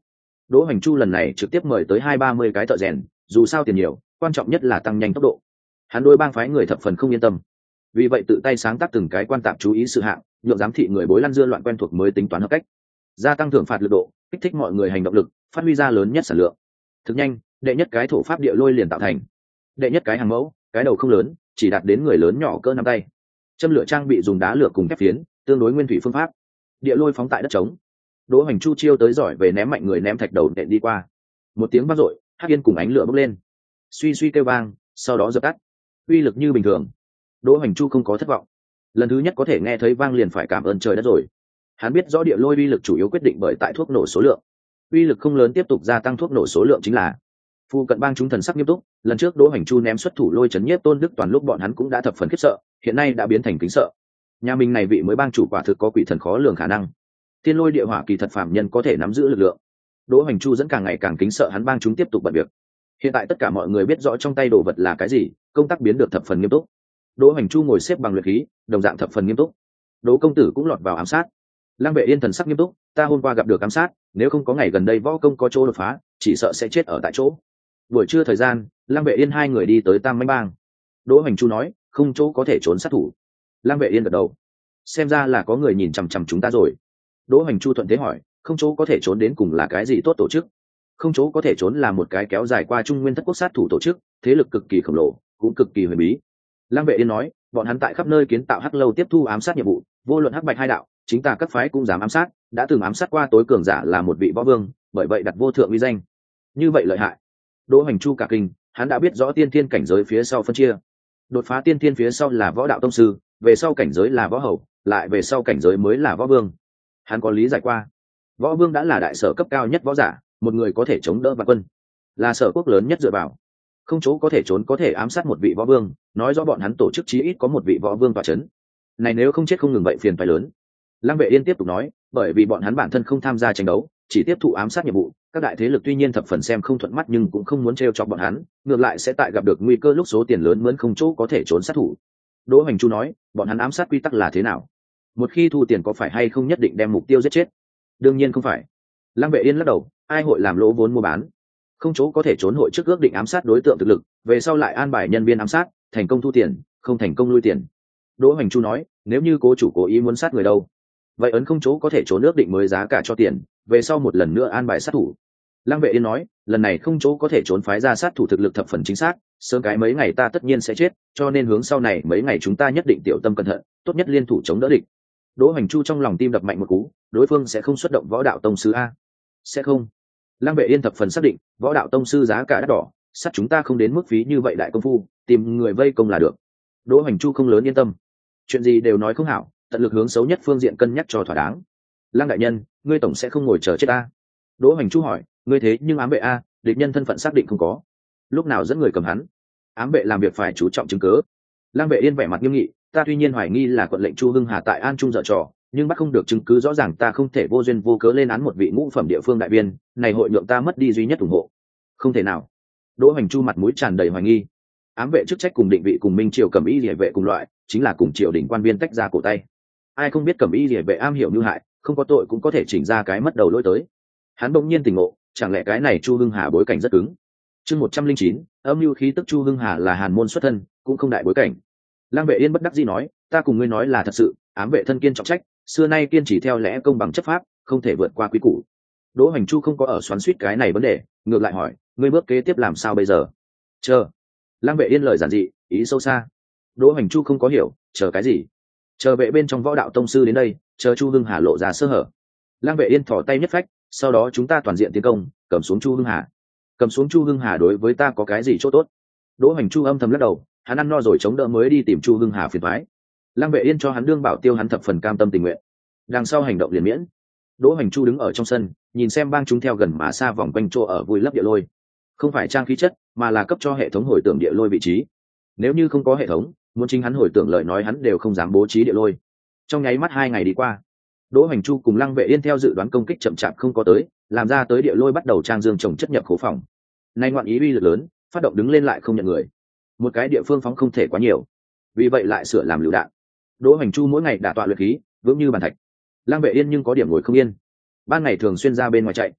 Đỗ Hoành Chu lần này trực tiếp mời tới hai ba mươi cái thợ rèn, dù sao tiền nhiều, quan trọng nhất là tăng nhanh tốc độ. Hắn đối bang phái người thập phần không yên tâm, vì vậy tự tay sáng tác từng cái quan tạp chú ý sự hạng, nhượng giám thị người bối lăn dưa loạn quen thuộc mới tính toán hợp cách, gia tăng thưởng phạt lực độ, kích thích mọi người hành động lực, phát huy ra lớn nhất sản lượng. Thực nhanh, đệ nhất cái thổ pháp địa lôi liền tạo thành. Đệ nhất cái hàng mẫu, cái đầu không lớn, chỉ đạt đến người lớn nhỏ cỡ nắm tay. Châm lửa trang bị dùng đá lửa cùng thép phiến, tương đối nguyên thủy phương pháp. Địa lôi phóng tại đất trống. Đỗ Hoành Chu chiêu tới giỏi về ném mạnh người ném thạch đầu nện đi qua. Một tiếng vang dội, hắc yên cùng ánh lửa bốc lên. Suy suy kêu vang, sau đó dập tắt. Uy lực như bình thường. Đỗ Hoành Chu không có thất vọng. Lần thứ nhất có thể nghe thấy vang liền phải cảm ơn trời đất rồi. Hắn biết rõ địa lôi uy lực chủ yếu quyết định bởi tại thuốc nổ số lượng. Uy lực không lớn tiếp tục gia tăng thuốc nổ số lượng chính là. Phu cận bang chúng thần sắc nghiêm túc, lần trước Đỗ Hoành Chu ném xuất thủ lôi chấn nhiếp Tôn Đức Toàn lúc bọn hắn cũng đã thập phần khiếp sợ, hiện nay đã biến thành kính sợ. Nhà mình này vị mới bang chủ quả thực có quỷ thần khó lường khả năng. Thiên lôi địa hỏa kỳ thật phàm nhân có thể nắm giữ lực lượng. Đỗ Hoành Chu dẫn càng ngày càng kính sợ hắn bang chúng tiếp tục bận việc. Hiện tại tất cả mọi người biết rõ trong tay đồ vật là cái gì, công tác biến được thập phần nghiêm túc. Đỗ Hoành Chu ngồi xếp bằng luyện khí, đồng dạng thập phần nghiêm túc. Đỗ công tử cũng lọt vào ám sát. Lăng Vệ Yên thần sắc nghiêm túc, ta hôm qua gặp được ám sát, nếu không có ngày gần đây võ công có chỗ đột phá, chỉ sợ sẽ chết ở tại chỗ. Buổi trưa thời gian, Lăng Vệ Yên hai người đi tới Tam Mãnh Bang. Đỗ Hoành Chu nói, không chỗ có thể trốn sát thủ. Lăng Vệ Yên gật đầu, xem ra là có người nhìn chằm chằm chúng ta rồi. Đỗ Hoành Chu thuận thế hỏi, không chỗ có thể trốn đến cùng là cái gì tốt tổ chức? Không chỗ có thể trốn là một cái kéo dài qua Trung Nguyên thất quốc sát thủ tổ chức, thế lực cực kỳ khổng lồ, cũng cực kỳ huyền bí. Lăng Vệ Yên nói, bọn hắn tại khắp nơi kiến tạo hắc lâu tiếp thu ám sát nhiệm vụ, vô luận hắc bạch hai đạo, chính ta các phái cũng dám ám sát, đã từng ám sát qua tối cường giả là một vị võ vương, bởi vậy đặt vô thượng uy danh. Như vậy lợi hại. Đỗ Hoành Chu cả kinh, hắn đã biết rõ tiên thiên cảnh giới phía sau phân chia. Đột phá tiên thiên phía sau là võ đạo tông sư, về sau cảnh giới là võ hầu, lại về sau cảnh giới mới là võ vương. Hắn có lý giải qua. Võ vương đã là đại sở cấp cao nhất võ giả, một người có thể chống đỡ vạn quân, là sở quốc lớn nhất dựa vào. Không chỗ có thể trốn có thể ám sát một vị võ vương, nói rõ bọn hắn tổ chức chí ít có một vị võ vương tọa chấn. Này nếu không chết không ngừng vậy phiền phải lớn. Lăng Vệ Yên tiếp tục nói, bởi vì bọn hắn bản thân không tham gia tranh đấu, chỉ tiếp thụ ám sát nhiệm vụ, các đại thế lực tuy nhiên thập phần xem không thuận mắt nhưng cũng không muốn trêu chọc bọn hắn, ngược lại sẽ tại gặp được nguy cơ lúc số tiền lớn mướn không chỗ có thể trốn sát thủ. Đỗ Hoành Chu nói, bọn hắn ám sát quy tắc là thế nào? Một khi thu tiền có phải hay không nhất định đem mục tiêu giết chết? Đương nhiên không phải. Lăng Vệ Yên lắc đầu, ai hội làm lỗ vốn mua bán? Không chỗ có thể trốn hội trước ước định ám sát đối tượng thực lực, về sau lại an bài nhân viên ám sát, thành công thu tiền, không thành công lui tiền. Đỗ Hoành Chu nói, nếu như cố chủ cố ý muốn sát người đâu, vậy ấn không chỗ có thể trốn ước định mới giá cả cho tiền, về sau một lần nữa an bài sát thủ. Lăng Vệ Yên nói, lần này không chỗ có thể trốn phái ra sát thủ thực lực thập phần chính xác, sớm cái mấy ngày ta tất nhiên sẽ chết, cho nên hướng sau này mấy ngày chúng ta nhất định tiểu tâm cẩn thận, tốt nhất liên thủ chống đỡ địch. Đỗ Hoành Chu trong lòng tim đập mạnh một cú, đối phương sẽ không xuất động võ đạo tông sư a? Sẽ không. Lăng Vệ Yên thập phần xác định, võ đạo tông sư giá cả đắt đỏ, sát chúng ta không đến mức phí như vậy đại công phu, tìm người vây công là được. Đỗ Hoành Chu không lớn yên tâm, chuyện gì đều nói không hảo, tận lực hướng xấu nhất phương diện cân nhắc cho thỏa đáng. Lăng đại nhân, ngươi tổng sẽ không ngồi chờ chết a? Đỗ Hoành Chu hỏi, ngươi thế nhưng ám vệ a, địch nhân thân phận xác định không có, lúc nào dẫn người cầm hắn? Ám vệ làm việc phải chú trọng chứng cứ. Lăng Vệ Yên vẻ mặt nghiêm nghị, ta tuy nhiên hoài nghi là quận lệnh Chu Hưng Hà tại An Trung dở trò, nhưng bắt không được chứng cứ rõ ràng, ta không thể vô duyên vô cớ lên án một vị ngũ phẩm địa phương đại viên, này hội nhượng ta mất đi duy nhất ủng hộ. Không thể nào. Đỗ Hoành Chu mặt mũi tràn đầy hoài nghi. Ám vệ chức trách cùng định vị cùng Minh Triều Cẩm Y Liễu vệ cùng loại, chính là cùng triều đình quan viên tách ra cổ tay. Ai không biết Cẩm Y Liễu vệ am hiểu như hại, không có tội cũng có thể chỉnh ra cái mất đầu lỗi tới. Hắn bỗng nhiên tỉnh ngộ, chẳng lẽ cái này Chu Hưng Hà bối cảnh rất cứng. Chương một trăm linh chín, âm mưu khí tức. Chu Hưng Hà là hàn môn xuất thân, cũng không đại bối cảnh. Lăng Vệ Yên bất đắc dĩ nói, ta cùng ngươi nói là thật sự, ám vệ thân kiên trọng trách, xưa nay kiên trì theo lẽ công bằng chấp pháp, không thể vượt qua quý củ. Đỗ Hoành Chu không có ở xoắn xuýt cái này vấn đề, ngược lại hỏi, ngươi bước kế tiếp làm sao bây giờ? Chờ. Lăng Vệ Yên lời giản dị, ý sâu xa. Đỗ Hoành Chu không có hiểu, chờ cái gì? Chờ vệ bên trong võ đạo tông sư đến đây, chờ Chu Hưng Hà lộ ra sơ hở. Lăng Vệ Yên thò tay nhất phách, sau đó chúng ta toàn diện tiến công, cầm xuống Chu Hưng Hà. Cầm xuống Chu Hưng Hà đối với ta có cái gì chỗ tốt? Đỗ Hoành Chu âm thầm lắc đầu, hắn ăn no rồi chống đỡ mới đi tìm Chu Hưng Hà phiền toái. Lăng Vệ Yên cho hắn đương bảo tiêu, hắn thập phần cam tâm tình nguyện. Đằng sau hành động liền miễn. Đỗ Hoành Chu đứng ở trong sân, nhìn xem bang chúng theo gần mà xa vòng quanh chỗ ở vui lấp địa lôi. Không phải trang khí chất, mà là cấp cho hệ thống hồi tưởng địa lôi vị trí. Nếu như không có hệ thống, muốn chính hắn hồi tưởng lời nói hắn đều không dám bố trí địa lôi. Trong nháy mắt hai ngày đi qua, Đỗ Hoành Chu cùng Lăng Vệ Yên theo dự đoán công kích chậm chạp không có tới, làm ra tới địa lôi bắt đầu trang dương trồng chất nhập khố phòng. Nay ngoạn ý uy lực lớn, phát động đứng lên lại không nhận người. Một cái địa phương phóng không thể quá nhiều, vì vậy lại sửa làm lựu đạn. Đỗ Hoành Chu mỗi ngày đả tọa luyện khí, vững như bàn thạch. Lăng Vệ Yên nhưng có điểm ngồi không yên, ban ngày thường xuyên ra bên ngoài chạy.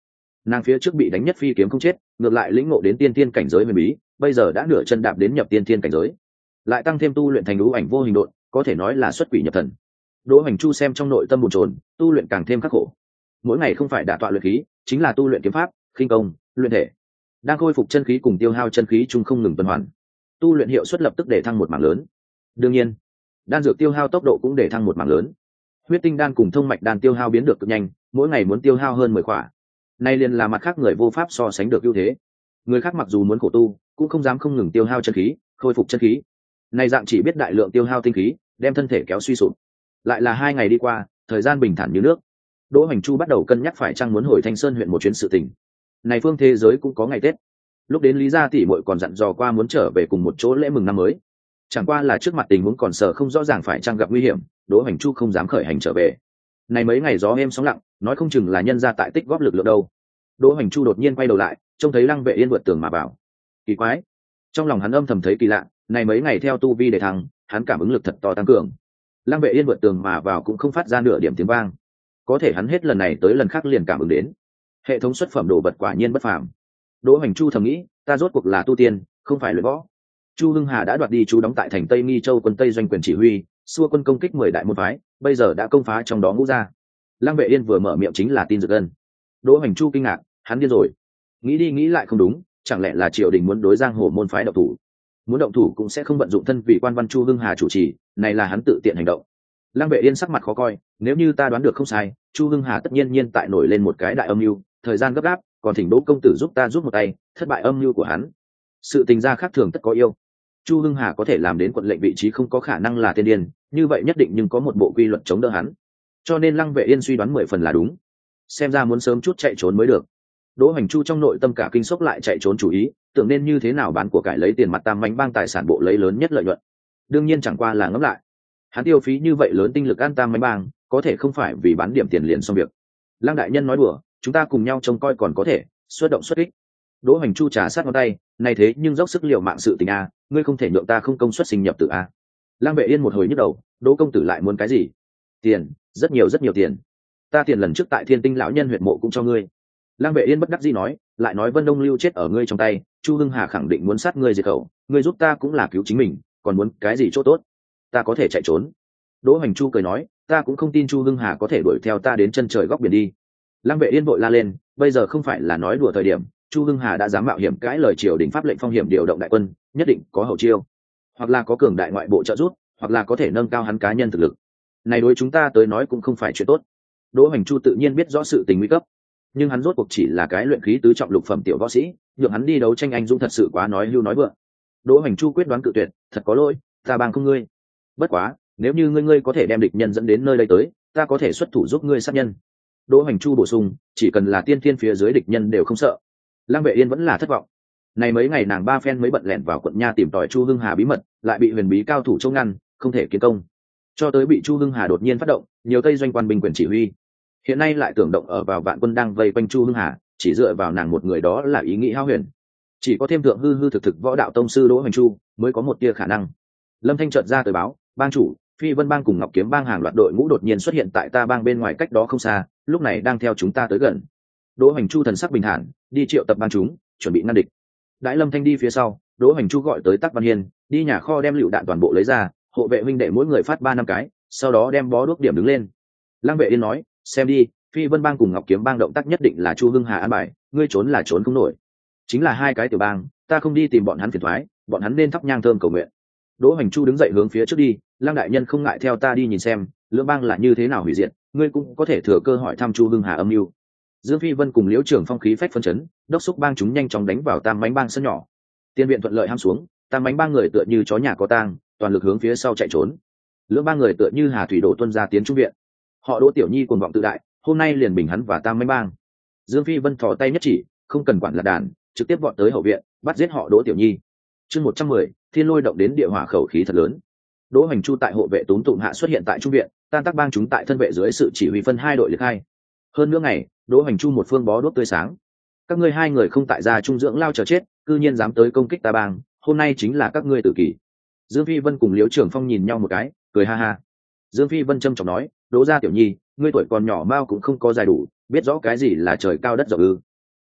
nàng phía trước bị đánh nhất phi kiếm không chết, ngược lại lĩnh ngộ đến tiên tiên cảnh giới huyền bí, bây giờ đã nửa chân đạp đến nhập tiên tiên cảnh giới, lại tăng thêm tu luyện thành ưu ảnh vô hình độn, có thể nói là xuất quỷ nhập thần. Đỗ Hoành Chu xem trong nội tâm bồn chồn, tu luyện càng thêm khắc khổ. Mỗi ngày không phải đả tọa luyện khí, chính là tu luyện kiếm pháp, khinh công, luyện thể, đang khôi phục chân khí cùng tiêu hao chân khí chung không ngừng tuần hoàn. Tu luyện hiệu suất lập tức để thăng một mảng lớn. Đương nhiên, đan dược tiêu hao tốc độ cũng để thăng một mảng lớn. Huyết tinh đan cùng thông mạch đan tiêu hao biến được cực nhanh, mỗi ngày muốn tiêu hao hơn mười khỏa. Nay liền là mặt khác người vô pháp so sánh được ưu thế. Người khác mặc dù muốn khổ tu, cũng không dám không ngừng tiêu hao chân khí, khôi phục chân khí. Này dạng chỉ biết đại lượng tiêu hao tinh khí, đem thân thể kéo suy sụp. Lại là hai ngày đi qua, thời gian bình thản như nước. Đỗ Hoành Chu bắt đầu cân nhắc phải chăng muốn hồi Thanh Sơn huyện một chuyến sự tình. Này phương thế giới cũng có ngày Tết. Lúc đến Lý gia tỷ muội còn dặn dò qua muốn trở về cùng một chỗ lễ mừng năm mới. Chẳng qua là trước mặt tình huống còn sợ không rõ ràng phải chăng gặp nguy hiểm, Đỗ Hoành Chu không dám khởi hành trở về. Này mấy ngày gió êm sóng lặng, nói không chừng là nhân gia tại tích góp lực lượng đâu. Đỗ Hoành Chu đột nhiên quay đầu lại, trông thấy Lăng Vệ Yên vượt tường mà vào. Kỳ quái, trong lòng hắn âm thầm thấy kỳ lạ, này mấy ngày theo tu vi để thăng, hắn cảm ứng lực thật to tăng cường. Lăng Vệ Yên vượt tường mà vào cũng không phát ra nửa điểm tiếng vang, có thể hắn hết lần này tới lần khác liền cảm ứng đến hệ thống xuất phẩm đồ vật quả nhiên bất phàm. Đỗ Hoành Chu thầm nghĩ, ta rốt cuộc là tu tiên, không phải luyện võ. Chu Hưng Hà đã đoạt đi chú đóng tại thành Tây Nghi Châu quân Tây doanh quyền chỉ huy, xua quân công kích mười đại môn phái, bây giờ đã công phá trong đó ngũ gia. Lăng Vệ Yên vừa mở miệng chính là tin dược ân. Đỗ Hoành Chu kinh ngạc, hắn điên rồi. Nghĩ đi nghĩ lại không đúng, chẳng lẽ là triều đình muốn đối giang hồ môn phái động thủ? Muốn động thủ cũng sẽ không vận dụng thân vị quan văn Chu Hưng Hà chủ trì, này là hắn tự tiện hành động. Lăng Vệ Yên sắc mặt khó coi, nếu như ta đoán được không sai, Chu Hưng Hà tất nhiên nhiên tại nổi lên một cái đại âm mưu, thời gian gấp gáp, còn thỉnh Đỗ công tử giúp ta giúp một tay, thất bại âm mưu của hắn. Sự tình gia khác thường tất có yêu. Chu Hưng Hà có thể làm đến quận lệnh vị trí không có khả năng là tiên điên, như vậy nhất định nhưng có một bộ quy luật chống đỡ hắn. Cho nên Lăng Vệ Yên suy đoán mười phần là đúng. Xem ra muốn sớm chút chạy trốn mới được. Đỗ Hoành Chu trong nội tâm cả kinh sốc lại chạy trốn chủ ý, tưởng nên như thế nào bán của cải lấy tiền mặt tam mánh bang tài sản bộ lấy lớn nhất lợi nhuận. Đương nhiên chẳng qua là ngẫm lại. Hắn tiêu phí như vậy lớn tinh lực an tam mánh bang, có thể không phải vì bán điểm tiền liền xong việc. Lăng đại nhân nói đùa, chúng ta cùng nhau trông coi còn có thể xuất động xuất kích. Đỗ Hoành Chu trà sát ngón tay, này thế nhưng dốc sức liều mạng sự tình a, ngươi không thể nhượng ta không công xuất sinh nhập tử a. Lăng Vệ Yên một hồi nhức đầu, Đỗ công tử lại muốn cái gì? Tiền, rất nhiều rất nhiều tiền. Ta tiền lần trước tại Thiên Tinh lão nhân huyệt mộ cũng cho ngươi. Lăng Vệ Yên bất đắc dĩ nói, lại nói Vân Đông Lưu chết ở ngươi trong tay, Chu Hưng Hà khẳng định muốn sát ngươi diệt khẩu, ngươi giúp ta cũng là cứu chính mình, còn muốn cái gì chỗ tốt? Ta có thể chạy trốn. Đỗ Hoành Chu cười nói, ta cũng không tin Chu Hưng Hà có thể đuổi theo ta đến chân trời góc biển đi. Lăng Vệ Yên vội la lên, bây giờ không phải là nói đùa thời điểm, Chu Hưng Hà đã dám mạo hiểm cãi lời triều đình pháp lệnh phong hiểm điều động đại quân, nhất định có hậu chiêu, hoặc là có cường đại ngoại bộ trợ giúp, hoặc là có thể nâng cao hắn cá nhân thực lực. Này đối chúng ta tới nói cũng không phải chuyện tốt. Đỗ Hoành Chu tự nhiên biết rõ sự tình nguy cấp, nhưng hắn rốt cuộc chỉ là cái luyện khí tứ trọng lục phẩm tiểu võ sĩ, nhượng hắn đi đấu tranh anh dũng thật sự quá nói hưu nói vượng. Đỗ Hoành Chu quyết đoán cự tuyệt, thật có lỗi, ta bằng không ngươi. Bất quá, nếu như ngươi ngươi có thể đem địch nhân dẫn đến nơi đây tới, ta có thể xuất thủ giúp ngươi sát nhân. Đỗ Hoành Chu bổ sung, chỉ cần là tiên thiên phía dưới địch nhân đều không sợ. Lăng Vệ Yên vẫn là thất vọng. Này mấy ngày nàng ba phen mới bận lẻn vào quận nha tìm tòi Chu Hưng Hà bí mật, lại bị huyền bí cao thủ chống ngăn, không thể kiến công. Cho tới bị Chu Hưng Hà đột nhiên phát động, nhiều tây doanh quan binh quyền chỉ huy. Hiện nay lại tưởng động ở vào vạn quân đang vây quanh Chu Hưng Hà, chỉ dựa vào nàng một người đó là ý nghĩ hao huyền. Chỉ có thêm thượng hư hư thực thực võ đạo tông sư Đỗ Hoành Chu mới có một tia khả năng. Lâm Thanh chợt ra tới báo, bang chủ, Phi Vân bang cùng Ngọc Kiếm bang hàng loạt đội ngũ đột nhiên xuất hiện tại ta bang bên ngoài cách đó không xa, lúc này đang theo chúng ta tới gần. Đỗ Hoành Chu thần sắc bình thản, đi triệu tập bang chúng, chuẩn bị ngăn địch. Đãi Lâm Thanh đi phía sau, Đỗ Hoành Chu gọi tới Tắc Văn Hiên, đi nhà kho đem lựu đạn toàn bộ lấy ra, hộ vệ huynh đệ mỗi người phát ba năm cái, sau đó đem bó đuốc điểm đứng lên. Lăng Vệ Yên nói, xem đi, Phi Vân bang cùng Ngọc Kiếm bang động tác nhất định là Chu Hưng Hà an bài, ngươi trốn là trốn không nổi. Chính là hai cái tiểu bang, ta không đi tìm bọn hắn phiền toái, bọn hắn nên thắp nhang thơm cầu nguyện. Đỗ Hoành Chu đứng dậy hướng phía trước đi, Lăng đại nhân không ngại theo ta đi nhìn xem, lưỡng bang là như thế nào hủy diệt, ngươi cũng có thể thừa cơ hỏi thăm Chu Hưng Hà âm mưu. Dương Phi Vân cùng Liễu Trưởng phong khí phách phân chấn, đốc xúc bang chúng nhanh chóng đánh vào Tam Mánh bang sân nhỏ. Tiên viện thuận lợi ham xuống, Tam Mánh bang người tựa như chó nhà có tang, toàn lực hướng phía sau chạy trốn. Lưỡng bang người tựa như hà thủy đổ tuân ra tiến trung viện. Họ Đỗ Tiểu Nhi cuồng vọng tự đại, hôm nay liền bình hắn và Tam Mánh bang. Dương Phi Vân thò tay nhất chỉ, không cần quản là đàn, trực tiếp vọt tới hậu viện, bắt giết họ Đỗ Tiểu Nhi. Chương một trăm mười, Thiên Lôi động đến địa hỏa khẩu khí thật lớn. Đỗ Hoành Chu tại hộ vệ túm tụm hạ xuất hiện tại trung viện, tan tác bang chúng tại thân vệ dưới sự chỉ huy phân hai đội liệt hai. Hơn nữa ngày, Đỗ Hoành Chu một phương bó đuốc tươi sáng. Các ngươi hai người không tại gia trung dưỡng lao chờ chết, cư nhiên dám tới công kích ta bang, hôm nay chính là các ngươi tử kỳ. Dương Phi Vân cùng Liễu Trưởng Phong nhìn nhau một cái, cười ha ha. Dương Phi Vân trầm trọng nói, Đỗ gia Tiểu Nhi, ngươi tuổi còn nhỏ mao cũng không có dài đủ, biết rõ cái gì là trời cao đất rộng ư?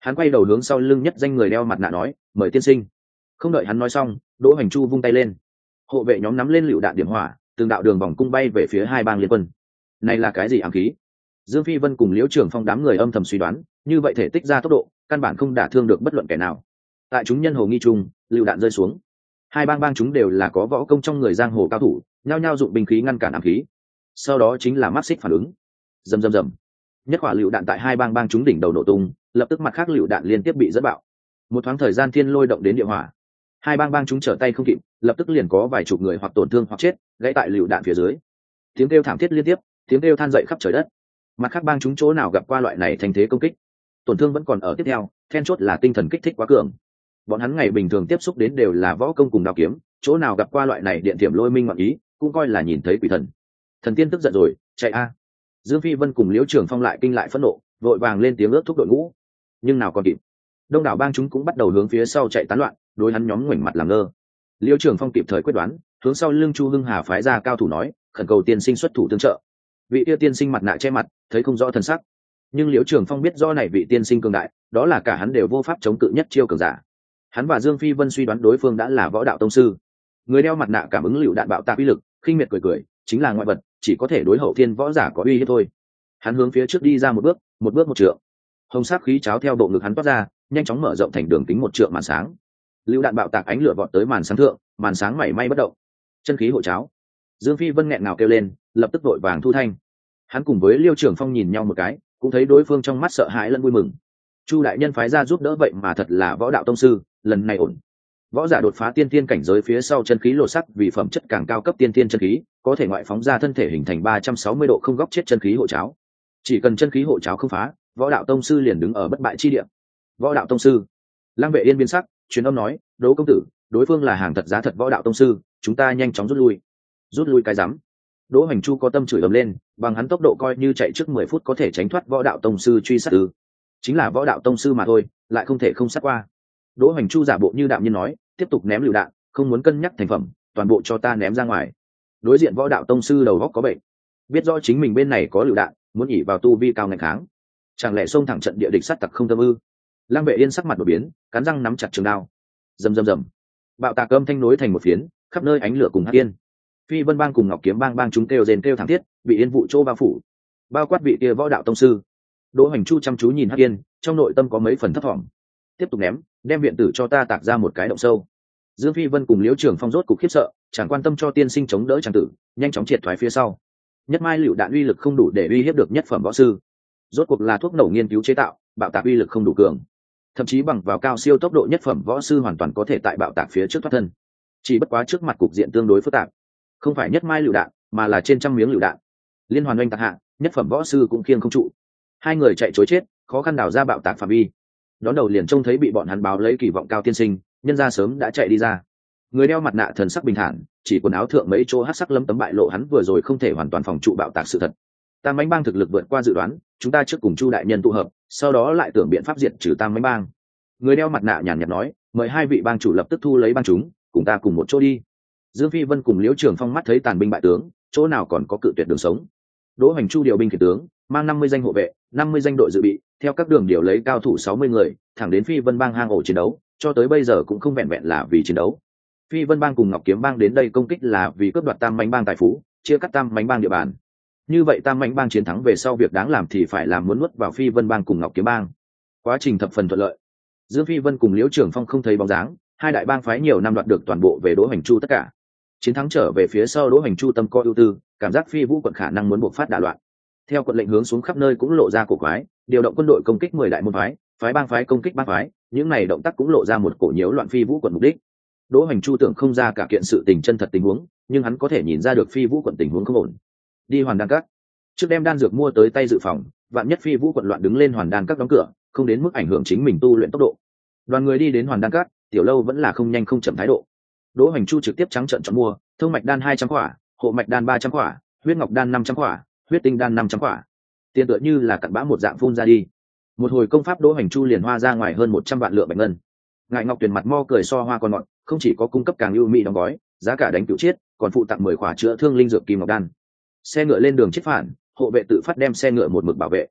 Hắn quay đầu hướng sau lưng nhất danh người đeo mặt nạ nói, mời tiên sinh. Không đợi hắn nói xong, Đỗ Hoành Chu vung tay lên, hộ vệ nhóm nắm lên lựu đạn điểm hỏa, từng đạo đường vòng cung bay về phía hai bang liên quân. Này là cái gì ám khí? Dương Phi Vân cùng Liễu Trường Phong đám người âm thầm suy đoán, như vậy thể tích ra tốc độ, căn bản không đả thương được bất luận kẻ nào. Tại chúng nhân hồ nghi chung, lựu đạn rơi xuống. Hai bang bang chúng đều là có võ công trong người giang hồ cao thủ, nhao nhao dụng binh khí ngăn cản ám khí. Sau đó chính là mắt xích phản ứng. Rầm rầm rầm. Nhất quả lựu đạn tại hai bang bang chúng đỉnh đầu nổ tung, lập tức mặt khác lựu đạn liên tiếp bị dẫn bạo. Một thoáng thời gian thiên lôi động đến địa hỏa. Hai bang bang chúng trở tay không kịp, lập tức liền có vài chục người hoặc tổn thương hoặc chết, gãy tại lựu đạn phía dưới. Tiếng kêu thảm thiết liên tiếp, tiếng kêu than dậy khắp trời đất. Mặt khác bang chúng chỗ nào gặp qua loại này thành thế công kích, tổn thương vẫn còn ở tiếp theo, then chốt là tinh thần kích thích quá cường. Bọn hắn ngày bình thường tiếp xúc đến đều là võ công cùng đao kiếm, chỗ nào gặp qua loại này điện thiểm lôi minh ngọn ý, cũng coi là nhìn thấy quỷ thần. Thần tiên tức giận rồi, chạy a! Dương Phi Vân cùng Liễu Trường Phong lại kinh lại phẫn nộ, vội vàng lên tiếng ước thúc đội ngũ. Nhưng nào còn kịp, đông đảo bang chúng cũng bắt đầu hướng phía sau chạy tán loạn, đối hắn nhóm ngoảnh mặt làm ngơ. Liễu Trường Phong kịp thời quyết đoán, hướng sau lưng Chu Hưng Hà phái ra cao thủ nói, khẩn cầu tiên sinh xuất thủ tương trợ. Vị kia tiên sinh mặt nạ che mặt, thấy không rõ thân sắc, nhưng Liễu Trường Phong biết do này vị tiên sinh cường đại, đó là cả hắn đều vô pháp chống cự nhất chiêu cường giả. Hắn và Dương Phi Vân suy đoán đối phương đã là võ đạo tông sư. Người đeo mặt nạ cảm ứng lựu đạn bạo tạc uy lực, khinh miệt cười cười, chính là ngoại vật, chỉ có thể đối hậu thiên võ giả có uy hiếp thôi. Hắn hướng phía trước đi ra một bước, một bước một trượng. Hồng sắc khí cháo theo bộ ngực hắn toát ra, nhanh chóng mở rộng thành đường kính một trượng màn sáng. Lựu đạn bạo tạc ánh lửa vọt tới màn sáng thượng, màn sáng mảy may bất động. Chân khí hộ cháo. Dương Phi Vân nghẹn ngào kêu lên, lập tức vội vàng thu thanh. Hắn cùng với Liêu Trường Phong nhìn nhau một cái, cũng thấy đối phương trong mắt sợ hãi lẫn vui mừng. Chu đại nhân phái ra giúp đỡ vậy mà thật là võ đạo tông sư, lần này ổn. Võ giả đột phá tiên tiên cảnh giới phía sau chân khí lộ sắc vì phẩm chất càng cao cấp tiên tiên chân khí, có thể ngoại phóng ra thân thể hình thành ba trăm sáu mươi độ không góc chết chân khí hộ cháo. Chỉ cần chân khí hộ cháo không phá, võ đạo tông sư liền đứng ở bất bại chi địa. Võ đạo tông sư. Lăng Vệ Yên biến sắc, truyền âm nói, Đỗ công tử, đối phương là hàng thật giá thật võ đạo tông sư, chúng ta nhanh chóng rút lui. Rút lui cái rắm. Đỗ Hoành Chu có tâm chửi ầm lên, bằng hắn tốc độ coi như chạy trước mười phút có thể tránh thoát võ đạo tông sư truy sát ư? Chính là võ đạo tông sư mà thôi, lại không thể không sát qua. Đỗ Hoành Chu giả bộ như đạm nhiên nói, tiếp tục ném lựu đạn, không muốn cân nhắc thành phẩm, toàn bộ cho ta ném ra ngoài. Đối diện võ đạo tông sư đầu óc có bệnh, biết rõ chính mình bên này có lựu đạn, muốn ỉ vào tu vi cao ngày kháng, chẳng lẽ xông thẳng trận địa địch sát tặc không tâm ư? Lăng Vệ Yên sắc mặt đổi biến, cắn răng nắm chặt trường đao. Rầm rầm rầm, bạo tạc âm thanh nối thành một phiến, khắp nơi ánh lửa cùng hắc yên. Phi Vân bang cùng Ngọc Kiếm bang bang chúng kêu rền kêu thảm thiết, bị yên vụ chỗ bao phủ, bao quát vị kia võ đạo tông sư. Đỗ Hoành Chu chăm chú nhìn hắc yên, trong nội tâm có mấy phần thất vọng. Tiếp tục ném, đem viện tử cho ta tạc ra một cái động sâu. Dương Phi Vân cùng Liễu Trường Phong rốt cục khiếp sợ, chẳng quan tâm cho tiên sinh chống đỡ chàng tử, nhanh chóng triệt thoái phía sau. Nhất mai lựu đạn uy lực không đủ để uy hiếp được nhất phẩm võ sư, rốt cuộc là thuốc nổ nghiên cứu chế tạo, bạo tạc uy lực không đủ cường, thậm chí bằng vào cao siêu tốc độ nhất phẩm võ sư hoàn toàn có thể tại bạo tạc phía trước thoát thân. Chỉ bất quá trước mặt cục diện tương đối phức tạp, không phải nhất mai lựu đạn, mà là trên trăm miếng lựu đạn. Liên hoàn oanh tạc hạ, nhất phẩm võ sư cũng khiêng không trụ. Hai người chạy trối chết, khó khăn đào ra bạo tạc phạm vi. Đón đầu liền trông thấy bị bọn hắn báo lấy kỳ vọng cao tiên sinh, nhân ra sớm đã chạy đi ra. Người đeo mặt nạ thần sắc bình thản, chỉ quần áo thượng mấy chỗ hắc sắc lấm tấm bại lộ hắn vừa rồi không thể hoàn toàn phòng trụ bạo tạc sự thật. Tam Mãnh Bang thực lực vượt qua dự đoán, chúng ta trước cùng Chu đại nhân tụ hợp, sau đó lại tưởng biện pháp diệt trừ Tam Mãnh Bang. Người đeo mặt nạ nhàn nhạt nói, mời hai vị bang chủ lập tức thu lấy bang chúng, cùng ta cùng một chỗ đi. Dương Phi Vân cùng Liễu Trường Phong mắt thấy tàn binh bại tướng, chỗ nào còn có cự tuyệt đường sống. Đỗ Hoành Chu điều binh khiển tướng, mang năm mươi danh hộ vệ, năm mươi danh đội dự bị, theo các đường điều lấy cao thủ sáu mươi người, thẳng đến Phi Vân Bang hang ổ chiến đấu, cho tới bây giờ cũng không vẹn vẹn là vì chiến đấu. Phi Vân Bang cùng Ngọc Kiếm Bang đến đây công kích là vì cướp đoạt Tam Mãnh Bang tài phú, chia cắt Tam Mãnh Bang địa bàn. Như vậy Tam Mãnh Bang chiến thắng về sau việc đáng làm thì phải làm muốn nuốt vào Phi Vân Bang cùng Ngọc Kiếm Bang. Quá trình thập phần thuận lợi. Dương Phi Vân cùng Liễu Trường Phong không thấy bóng dáng, hai đại bang phái nhiều năm đoạt được toàn bộ về Đỗ Hoành Chu tất cả. Chiến thắng trở về phía sau Đỗ Hoành Chu tâm có ưu tư, cảm giác Phi Vũ quận khả năng muốn buộc phát đả loạn. Theo quận lệnh hướng xuống khắp nơi cũng lộ ra cổ quái, điều động quân đội công kích mười đại môn phái, phái bang phái công kích bang phái, những này động tác cũng lộ ra một cổ nhiễu loạn Phi Vũ quận mục đích. Đỗ Hoành Chu tưởng không ra cả kiện sự tình chân thật tình huống, nhưng hắn có thể nhìn ra được Phi Vũ quận tình huống không ổn. Đi Hoàn Đan Các, trước đem đan dược mua tới tay dự phòng, vạn nhất Phi Vũ quận loạn đứng lên Hoàn Đan Các đóng cửa, không đến mức ảnh hưởng chính mình tu luyện tốc độ. Đoàn người đi đến Hoàn Đan Các, tiểu lâu vẫn là không nhanh không chậm thái độ. Đỗ Hoành Chu trực tiếp trắng trợn chọn mua, thông mạch đan hai trăm quả, hộ mạch đan ba trăm quả, huyết ngọc đan năm trăm quả, huyết tinh đan năm trăm quả. Tiền tựa như là cặn bã một dạng phun ra đi. Một hồi công pháp Đỗ Hoành Chu liền hoa ra ngoài hơn một trăm vạn lượng bạch ngân. Ngại Ngọc Tuyền mặt mo cười so hoa còn ngọt, không chỉ có cung cấp càng ưu mỹ đóng gói, giá cả đánh cựu chiết, còn phụ tặng mười quả chữa thương linh dược kim ngọc đan. Xe ngựa lên đường chết phản, hộ vệ tự phát đem xe ngựa một mực bảo vệ.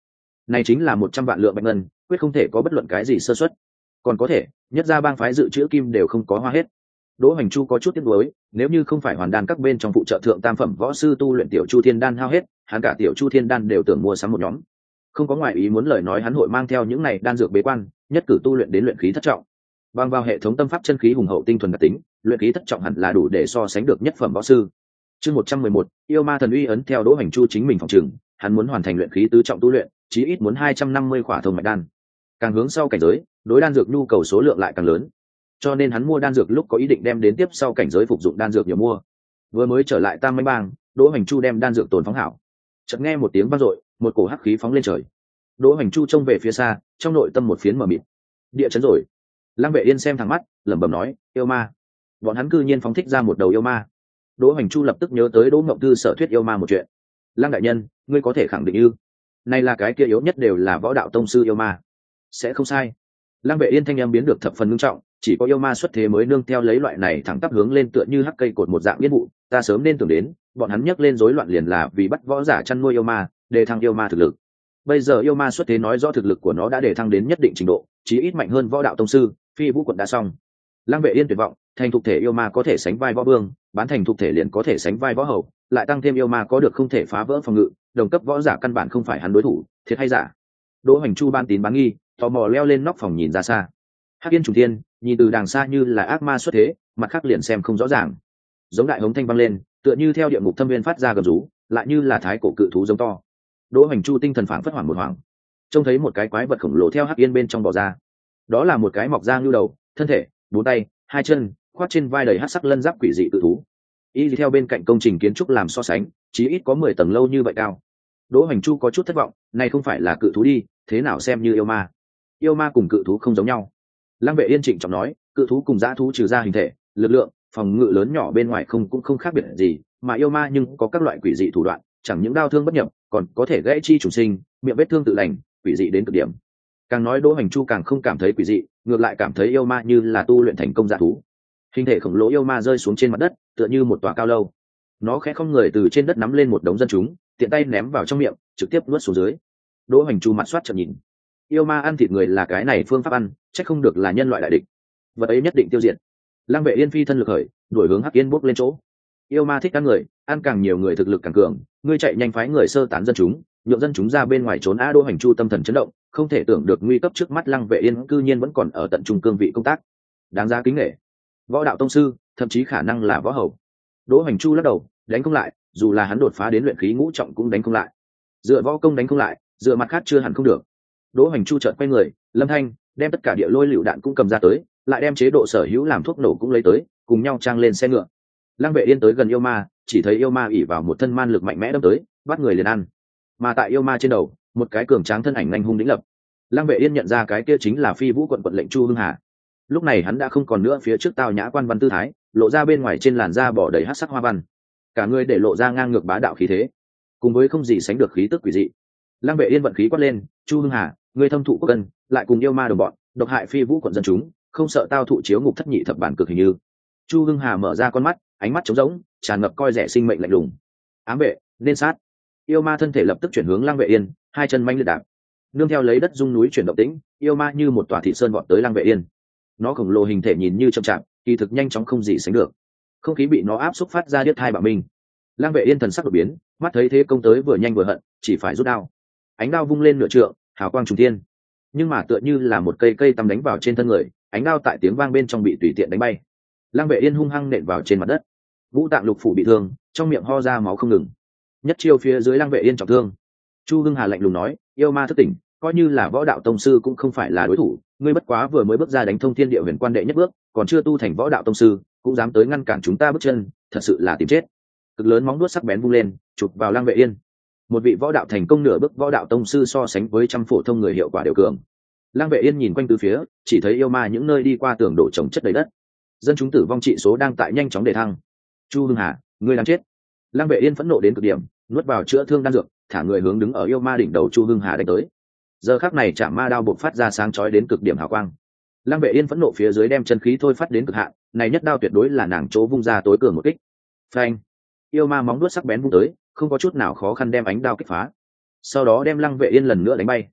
này chính là một trăm vạn lượng bạch ngân, quyết không thể có bất luận cái gì sơ suất. Còn có thể nhất ra bang phái dự trữ kim đều không có hoa hết. Đỗ Hoành Chu có chút tiếc nuối, nếu như không phải hoàn đan các bên trong phụ trợ thượng tam phẩm võ sư tu luyện tiểu chu thiên đan hao hết, hắn cả tiểu chu thiên đan đều tưởng mua sắm một nhóm. Không có ngoại ý muốn lời nói hắn hội mang theo những này đan dược bế quan, nhất cử tu luyện đến luyện khí thất trọng. Bằng vào hệ thống tâm pháp chân khí hùng hậu tinh thuần đặc tính, luyện khí thất trọng hẳn là đủ để so sánh được nhất phẩm võ sư. Chương một trăm mười một, yêu ma thần uy ấn theo Đỗ Hoành Chu chính mình phòng trường, hắn muốn hoàn thành luyện khí tứ trọng tu luyện, chí ít muốn hai trăm năm mươi khỏa thông mạch đan. Càng hướng sau cảnh giới, đối đan dược nhu cầu số lượng lại càng lớn. Cho nên hắn mua đan dược lúc có ý định đem đến tiếp sau cảnh giới phục dụng đan dược nhiều mua. Vừa mới trở lại Tam Mãnh Bang, Đỗ Hoành Chu đem đan dược tồn phóng hảo. Chợt nghe một tiếng vang dội, một cổ hắc khí phóng lên trời. Đỗ Hoành Chu trông về phía xa, trong nội tâm một phiến mờ mịt. Địa chấn rồi. Lăng Vệ Yên xem thẳng mắt, lẩm bẩm nói, yêu ma. Bọn hắn cư nhiên phóng thích ra một đầu yêu ma. Đỗ Hoành Chu lập tức nhớ tới Đỗ Ngộng Thư sở thuyết yêu ma một chuyện. Lăng đại nhân, ngươi có thể khẳng định ư? Này là cái kia yếu nhất đều là võ đạo tông sư yêu ma. Sẽ không sai. Lăng Vệ Yên thanh âm biến được thập phần nghiêm trọng, chỉ có yêu ma xuất thế mới nương theo lấy loại này thẳng tắp hướng lên tựa như hắc cây cột một dạng biến vụ, ta sớm nên tưởng đến, bọn hắn nhấc lên rối loạn liền là vì bắt võ giả chăn nuôi yêu ma, để thăng yêu ma thực lực. Bây giờ yêu ma xuất thế nói rõ thực lực của nó đã để thăng đến nhất định trình độ, chí ít mạnh hơn võ đạo tông sư, phi vũ quận đã xong. Lăng Vệ Yên tuyệt vọng, thành thục thể yêu ma có thể sánh vai võ vương, bán thành thục thể liền có thể sánh vai võ hầu, lại tăng thêm yêu ma có được không thể phá vỡ phòng ngự, đồng cấp võ giả căn bản không phải hắn đối thủ, thiệt hay giả? Đỗ Hoành Chu ban tín bán nghi, tò mò leo lên nóc phòng nhìn ra xa. Hắc Yên trùng thiên, nhìn từ đàng xa như là ác ma xuất thế, mặt khác liền xem không rõ ràng. Giống đại hống thanh vang lên, tựa như theo địa ngục thâm viên phát ra gầm rú, lại như là thái cổ cự thú giống to. Đỗ Hoành Chu tinh thần phảng phất hoảng một hoảng, trông thấy một cái quái vật khổng lồ theo Hắc Yên bên trong bò ra. Đó là một cái mọc da như đầu, thân thể, bốn tay, hai chân, khoác trên vai đầy hắc sắc lân giáp quỷ dị cự thú. Y theo bên cạnh công trình kiến trúc làm so sánh, chí ít có mười tầng lâu như vậy cao. Đỗ Hoành Chu có chút thất vọng, này không phải là cự thú đi, thế nào xem như yêu ma? Yêu ma cùng cự thú không giống nhau. Lăng Vệ Yên trịnh trọng nói, cự thú cùng dã thú trừ ra hình thể, lực lượng, phòng ngự lớn nhỏ bên ngoài không cũng không khác biệt gì, mà yêu ma nhưng có các loại quỷ dị thủ đoạn, chẳng những đao thương bất nhập, còn có thể gãy chi trùng sinh, miệng vết thương tự lành, quỷ dị đến cực điểm. Càng nói Đỗ Hoành Chu càng không cảm thấy quỷ dị, ngược lại cảm thấy yêu ma như là tu luyện thành công dã thú. Hình thể khổng lồ yêu ma rơi xuống trên mặt đất, tựa như một tòa cao lâu. Nó khẽ không người từ trên đất nắm lên một đống dân chúng, tiện tay ném vào trong miệng, trực tiếp nuốt xuống dưới. Đỗ Hoành Chu mặt xoát chợt nhìn. Yêu ma ăn thịt người là cái này phương pháp ăn, chắc không được là nhân loại đại địch. Vật ấy nhất định tiêu diệt. Lăng Vệ Yên phi thân lực khởi, đuổi hướng Hắc Yên bước lên chỗ. Yêu ma thích ăn người, ăn càng nhiều người thực lực càng cường, ngươi chạy nhanh phái người sơ tán dân chúng, nhượng dân chúng ra bên ngoài trốn. A Đỗ Hoành Chu tâm thần chấn động, không thể tưởng được nguy cấp trước mắt Lăng Vệ Yên cư nhiên vẫn còn ở tận trung cương vị công tác, đáng giá kính nể. Võ đạo tông sư, thậm chí khả năng là võ hầu. Đỗ Hoành Chu lắc đầu, đánh không lại, dù là hắn đột phá đến luyện khí ngũ trọng cũng đánh không lại. Dựa võ công đánh không lại, dựa mặt khác chưa hẳn không được. Đỗ Hoành Chu chợt quay người, Lâm Thanh đem tất cả địa lôi lựu đạn cũng cầm ra tới, lại đem chế độ sở hữu làm thuốc nổ cũng lấy tới, cùng nhau trang lên xe ngựa. Lăng Vệ Yên tới gần yêu ma, chỉ thấy yêu ma ỉ vào một thân man lực mạnh mẽ đâm tới, bắt người liền ăn. Mà tại yêu ma trên đầu, một cái cường tráng thân ảnh nhanh hung đỉnh lập. Lăng Vệ Yên nhận ra cái kia chính là Phi Vũ quận quận lệnh Chu Hưng Hà. Lúc này hắn đã không còn nữa phía trước tao nhã quan văn tư thái, lộ ra bên ngoài trên làn da bỏ đầy hắc sắc hoa văn, cả người để lộ ra ngang ngược bá đạo khí thế, cùng với không gì sánh được khí tức quỷ dị. Lăng Vệ Yên vận khí quát lên, Chu Hưng Hà, ngươi thâm thụ quốc cân, lại cùng yêu ma đồng bọn, độc hại Phi Vũ quận dân chúng, không sợ tao thụ chiếu ngục thất nhị thập bản cực hình như. Chu Hưng Hà mở ra con mắt, ánh mắt trống rỗng, tràn ngập coi rẻ sinh mệnh lạnh lùng. Ám vệ, nên sát. Yêu ma thân thể lập tức chuyển hướng Lăng Vệ Yên, hai chân manh liệt đạp, nương theo lấy đất rung núi chuyển động tĩnh, yêu ma như một tòa thị sơn vọt tới Lăng Vệ Yên. Nó khổng lồ hình thể nhìn như chậm chạp, kỳ thực nhanh chóng không gì sánh được. Không khí bị nó áp xúc phát ra điếc thai bạo minh. Lăng Vệ Yên thần sắc đột biến, mắt thấy thế công tới vừa nhanh vừa hận, chỉ phải rút đao. Ánh đao vung lên nửa trượng, hào quang trùng thiên. Nhưng mà tựa như là một cây cây tăm đánh vào trên thân người, ánh đao tại tiếng vang bên trong bị tùy tiện đánh bay. Lăng Vệ Yên hung hăng nện vào trên mặt đất. Vũ tạng lục phủ bị thương, trong miệng ho ra máu không ngừng. Nhất chiêu phía dưới Lăng Vệ Yên trọng thương. Chu Hưng Hà lạnh lùng nói, yêu ma thức tỉnh, coi như là võ đạo tông sư cũng không phải là đối thủ, ngươi bất quá vừa mới bước ra đánh thông thiên địa huyền quan đệ nhất bước, còn chưa tu thành võ đạo tông sư, cũng dám tới ngăn cản chúng ta bước chân, thật sự là tìm chết. Cực lớn móng vuốt sắc bén vung lên, chụp vào Lăng Vệ Yên. Một vị võ đạo thành công nửa bước võ đạo tông sư so sánh với trăm phổ thông người hiệu quả đều cường. Lăng Vệ Yên nhìn quanh từ phía, chỉ thấy yêu ma những nơi đi qua tường đổ chồng chất đầy đất. Dân chúng tử vong trị số đang tại nhanh chóng đề thăng. Chu Hưng Hà, ngươi đang chết. Lăng Vệ Yên phẫn nộ đến cực điểm, nuốt vào chữa thương đan dược, thả người hướng đứng ở yêu ma đỉnh đầu Chu Hưng Hà đánh tới. Giờ khắc này chạm ma đao bộc phát ra sáng chói đến cực điểm hào quang. Lăng Vệ Yên phẫn nộ phía dưới đem chân khí thôi phát đến cực hạn, này nhất đao tuyệt đối là nàng chỗ vung ra tối cường một kích. Phanh! Yêu ma móng vuốt sắc bén vung tới, không có chút nào khó khăn đem ánh đao kích phá. Sau đó đem Lăng Vệ Yên lần nữa đánh bay.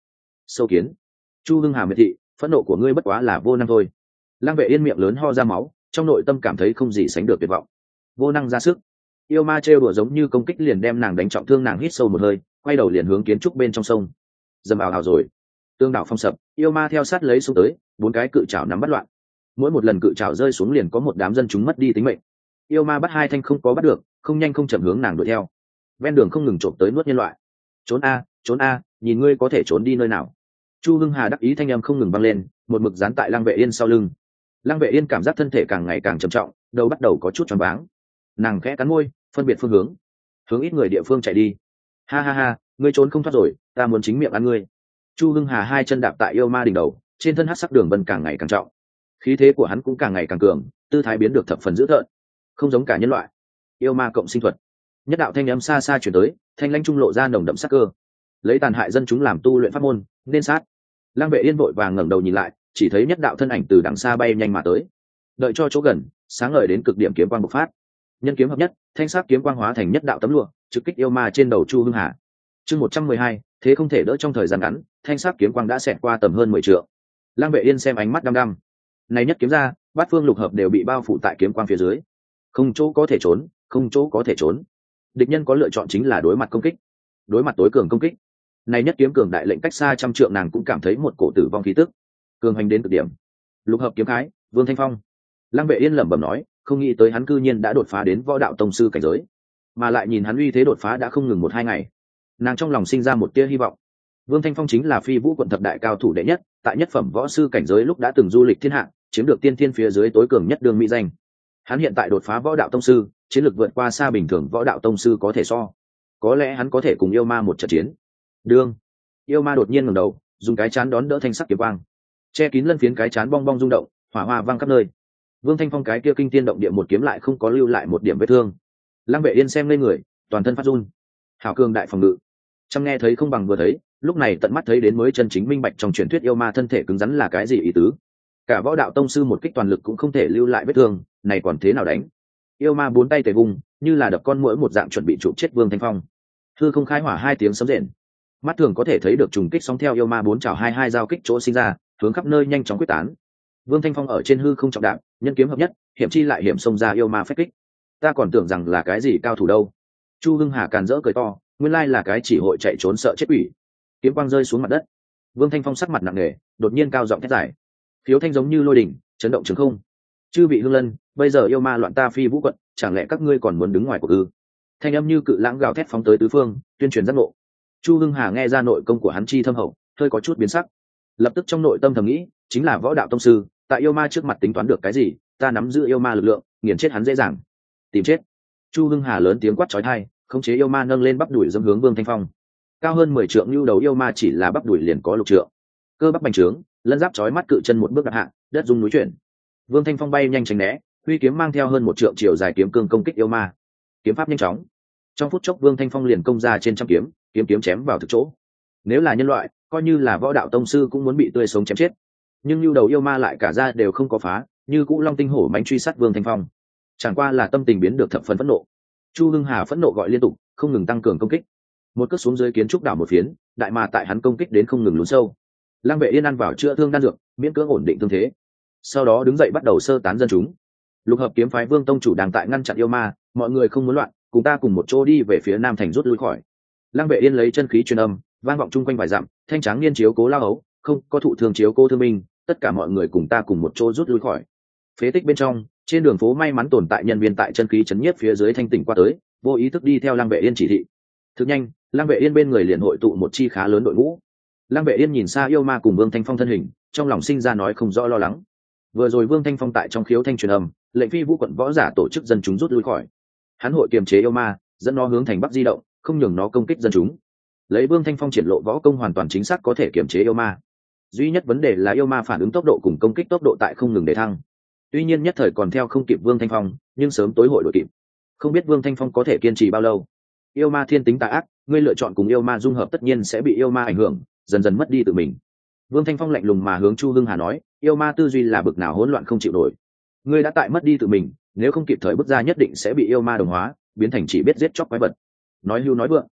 Sâu kiến. Chu Hưng Hà miệt thị, phẫn nộ của ngươi bất quá là vô năng thôi. Lăng Vệ Yên miệng lớn ho ra máu, trong nội tâm cảm thấy không gì sánh được tuyệt vọng. Vô năng ra sức. Yêu ma trêu đùa giống như công kích liền đem nàng đánh trọng thương, nàng hít sâu một hơi, quay đầu liền hướng kiến trúc bên trong sông. Dầm ào ào rồi, tương đảo phong sập, yêu ma theo sát lấy xuống tới, bốn cái cự trảo nắm bắt loạn. Mỗi một lần cự trảo rơi xuống liền có một đám dân chúng mất đi tính mệnh. Yêu ma bắt hai thanh không có bắt được, không nhanh không chậm hướng nàng đuổi theo. Ven đường không ngừng trộm tới nuốt nhân loại. Trốn a, trốn a, nhìn ngươi có thể trốn đi nơi nào. Chu Hưng Hà đắc ý thanh âm không ngừng vang lên, một mực dán tại Lăng Vệ Yên sau lưng. Lăng Vệ Yên cảm giác thân thể càng ngày càng trầm trọng, đầu bắt đầu có chút choáng váng. Nàng khẽ cắn môi, phân biệt phương hướng, hướng ít người địa phương chạy đi. Ha ha ha, ngươi trốn không thoát rồi, ta muốn chính miệng ăn ngươi. Chu Hưng Hà hai chân đạp tại yêu ma đỉnh đầu, trên thân hắc sắc đường vân càng ngày càng trọng, khí thế của hắn cũng càng ngày càng cường, tư thái biến được thập phần dữ tợn, không giống cả nhân loại. Yêu ma cộng sinh thuật. Nhất đạo thanh âm xa xa chuyển tới, thanh lãnh trung lộ ra nồng đậm sắc cơ. Lấy tàn hại dân chúng làm tu luyện pháp môn, nên sát. Lăng Vệ Yên vội vàng ngẩng đầu nhìn lại, chỉ thấy nhất đạo thân ảnh từ đằng xa bay nhanh mà tới. Đợi cho chỗ gần, sáng ngời đến cực điểm kiếm quang bộc phát. Nhân kiếm hợp nhất, thanh sắc kiếm quang hóa thành nhất đạo tấm lụa, trực kích yêu ma trên đầu Chu Hưng Hà. Chương một trăm mười hai, thế không thể đỡ, trong thời gian ngắn, thanh sắc kiếm quang đã xẹt qua tầm hơn mười trượng. Lăng Vệ Yên xem ánh mắt đăm đăm. Này nhất kiếm ra, bát phương lục hợp đều bị bao phủ tại kiếm quang phía dưới. Không chỗ có thể trốn, không chỗ có thể trốn. Địch nhân có lựa chọn chính là đối mặt công kích. Đối mặt tối cường công kích. Này nhất kiếm cường đại lệnh cách xa trăm trượng, nàng cũng cảm thấy một cổ tử vong khí tức. Cường hành đến cực điểm. Lục hợp kiếm khái, Vương Thanh Phong. Lăng Vệ Yên lẩm bẩm nói, không nghĩ tới hắn cư nhiên đã đột phá đến võ đạo tông sư cảnh giới, mà lại nhìn hắn uy thế đột phá đã không ngừng một hai ngày. Nàng trong lòng sinh ra một tia hy vọng. Vương Thanh Phong chính là Phi Vũ quận thập đại cao thủ đệ nhất, tại nhất phẩm võ sư cảnh giới lúc đã từng du lịch thiên hạ, chiếm được tiên thiên phía dưới tối cường nhất đường mỹ danh. Hắn hiện tại đột phá võ đạo tông sư, chiến lược vượt qua xa bình thường võ đạo tông sư có thể so. Có lẽ hắn có thể cùng yêu ma một trận chiến. Đương, yêu ma đột nhiên ngẩng đầu, dùng cái chán đón đỡ thanh sắc kiếm quang, che kín lân phiến cái chán bong bong rung động, hỏa hoa vang khắp nơi. Vương Thanh Phong cái kia kinh tiên động địa một kiếm lại không có lưu lại một điểm vết thương. Lăng Vệ Yên xem lên người, toàn thân phát run. Hảo cường đại phòng ngự. Chăm nghe thấy không bằng vừa thấy, lúc này tận mắt thấy đến mới chân chính minh bạch trong truyền thuyết yêu ma thân thể cứng rắn là cái gì ý tứ. Cả võ đạo tông sư một kích toàn lực cũng không thể lưu lại vết thương, này còn thế nào đánh? Yêu ma bốn tay tề vùng, như là đập con muỗi một dạng chuẩn bị chụp chết Vương Thanh Phong. Hư không khai hỏa hai tiếng sấm rền. Mắt thường có thể thấy được trùng kích sóng theo yêu ma bốn chảo hai hai giao kích chỗ sinh ra, hướng khắp nơi nhanh chóng quyết tán. Vương Thanh Phong ở trên hư không trọng đạm, nhân kiếm hợp nhất, hiểm chi lại hiểm xông ra yêu ma phách kích. Ta còn tưởng rằng là cái gì cao thủ đâu. Chu Hưng Hà càn rỡ cười to, nguyên lai là cái chỉ hội chạy trốn sợ chết quỷ. Kiếm quang rơi xuống mặt đất. Vương Thanh Phong sắc mặt nặng nề, đột nhiên cao giọng thét giải. Phiếu thanh giống như lôi đỉnh, chấn động trường không. Chư vị hương lân, bây giờ yêu ma loạn ta Phi Vũ quận, chẳng lẽ các ngươi còn muốn đứng ngoài cuộc ư? Thanh âm như cự lãng gào thét phóng tới tứ phương, tuyên truyền giác ngộ. Chu Hưng Hà nghe ra nội công của hắn chi thâm hậu, hơi có chút biến sắc. Lập tức trong nội tâm thầm nghĩ, chính là võ đạo tông sư, tại yêu ma trước mặt tính toán được cái gì, ta nắm giữ yêu ma lực lượng, nghiền chết hắn dễ dàng. Tìm chết. Chu Hưng Hà lớn tiếng quát chói tai, khống chế yêu ma nâng lên bắp đuổi dâm hướng Vương Thanh Phong. Cao hơn mười trượng lưu đầu yêu ma chỉ là bắp đuổi liền có lục trượng. Cơ bắp bành trướng, lân giáp chói mắt, cự chân một bước đạp hạ, đất rung núi chuyển. Vương Thanh Phong bay nhanh tránh né, huy kiếm mang theo hơn một trượng chiều dài kiếm cương công kích yêu ma. Kiếm pháp nhanh chóng. Trong phút chốc Vương Thanh Phong liền công ra trên trăm kiếm, kiếm kiếm chém vào thực chỗ. Nếu là nhân loại, coi như là võ đạo tông sư cũng muốn bị tươi sống chém chết. Nhưng lưu đầu yêu ma lại cả ra đều không có phá, như cũ long tinh hổ mãnh truy sát Vương Thanh Phong. Chẳng qua là tâm tình biến được thập phần phẫn nộ. Chu Hưng Hà phẫn nộ gọi liên tục, không ngừng tăng cường công kích. Một cước xuống dưới kiến trúc đảo một phiến, đại mà tại hắn công kích đến không ngừng lún sâu. Lăng Vệ Yên ăn vào chữa thương đan dược, miễn cưỡng ổn định thương thế. Sau đó đứng dậy bắt đầu sơ tán dân chúng. Lục hợp kiếm phái Vương tông chủ đang tại ngăn chặn yêu ma, mọi người không muốn loạn, cùng ta cùng một chỗ đi về phía nam thành rút lui khỏi. Lăng Vệ Yên lấy chân khí truyền âm, vang vọng chung quanh vài dặm, thanh tráng niên chiếu cố lao ấu, không có thụ thương chiếu cố thương binh, tất cả mọi người cùng ta cùng một chỗ rút lui khỏi. Phế tích bên trong, trên đường phố may mắn tồn tại nhân viên tại chân khí chấn nhiếp phía dưới thanh tỉnh qua tới, vô ý thức đi theo Lăng Vệ Yên chỉ thị. Thực nhanh, Lăng Vệ Yên bên người liền hội tụ một chi khá lớn đội ngũ. Lăng Vệ Yên nhìn xa yêu ma cùng Vương Thanh Phong thân hình, trong lòng sinh ra nói không rõ lo lắng. Vừa rồi Vương Thanh Phong tại trong khiếu thanh truyền âm, lệnh Phi Vũ quận võ giả tổ chức dân chúng rút lui khỏi. Hắn hội kiềm chế yêu ma, dẫn nó hướng thành bắc di động, không nhường nó công kích dân chúng. Lấy Vương Thanh Phong triển lộ võ công hoàn toàn chính xác có thể kiềm chế yêu ma. Duy nhất vấn đề là yêu ma phản ứng tốc độ cùng công kích tốc độ tại không ngừng để thăng. Tuy nhiên nhất thời còn theo không kịp Vương Thanh Phong, nhưng sớm tối hội đội kịp. Không biết Vương Thanh Phong có thể kiên trì bao lâu. Yêu ma thiên tính tà ác, ngươi lựa chọn cùng yêu ma dung hợp tất nhiên sẽ bị yêu ma ảnh hưởng, dần dần mất đi tự mình. Vương Thanh Phong lạnh lùng mà hướng Chu Hưng Hà nói, yêu ma tư duy là bực nào hỗn loạn không chịu nổi. Ngươi đã tại mất đi tự mình, nếu không kịp thời bước ra nhất định sẽ bị yêu ma đồng hóa, biến thành chỉ biết giết chóc quái vật. Nói hưu nói vượng.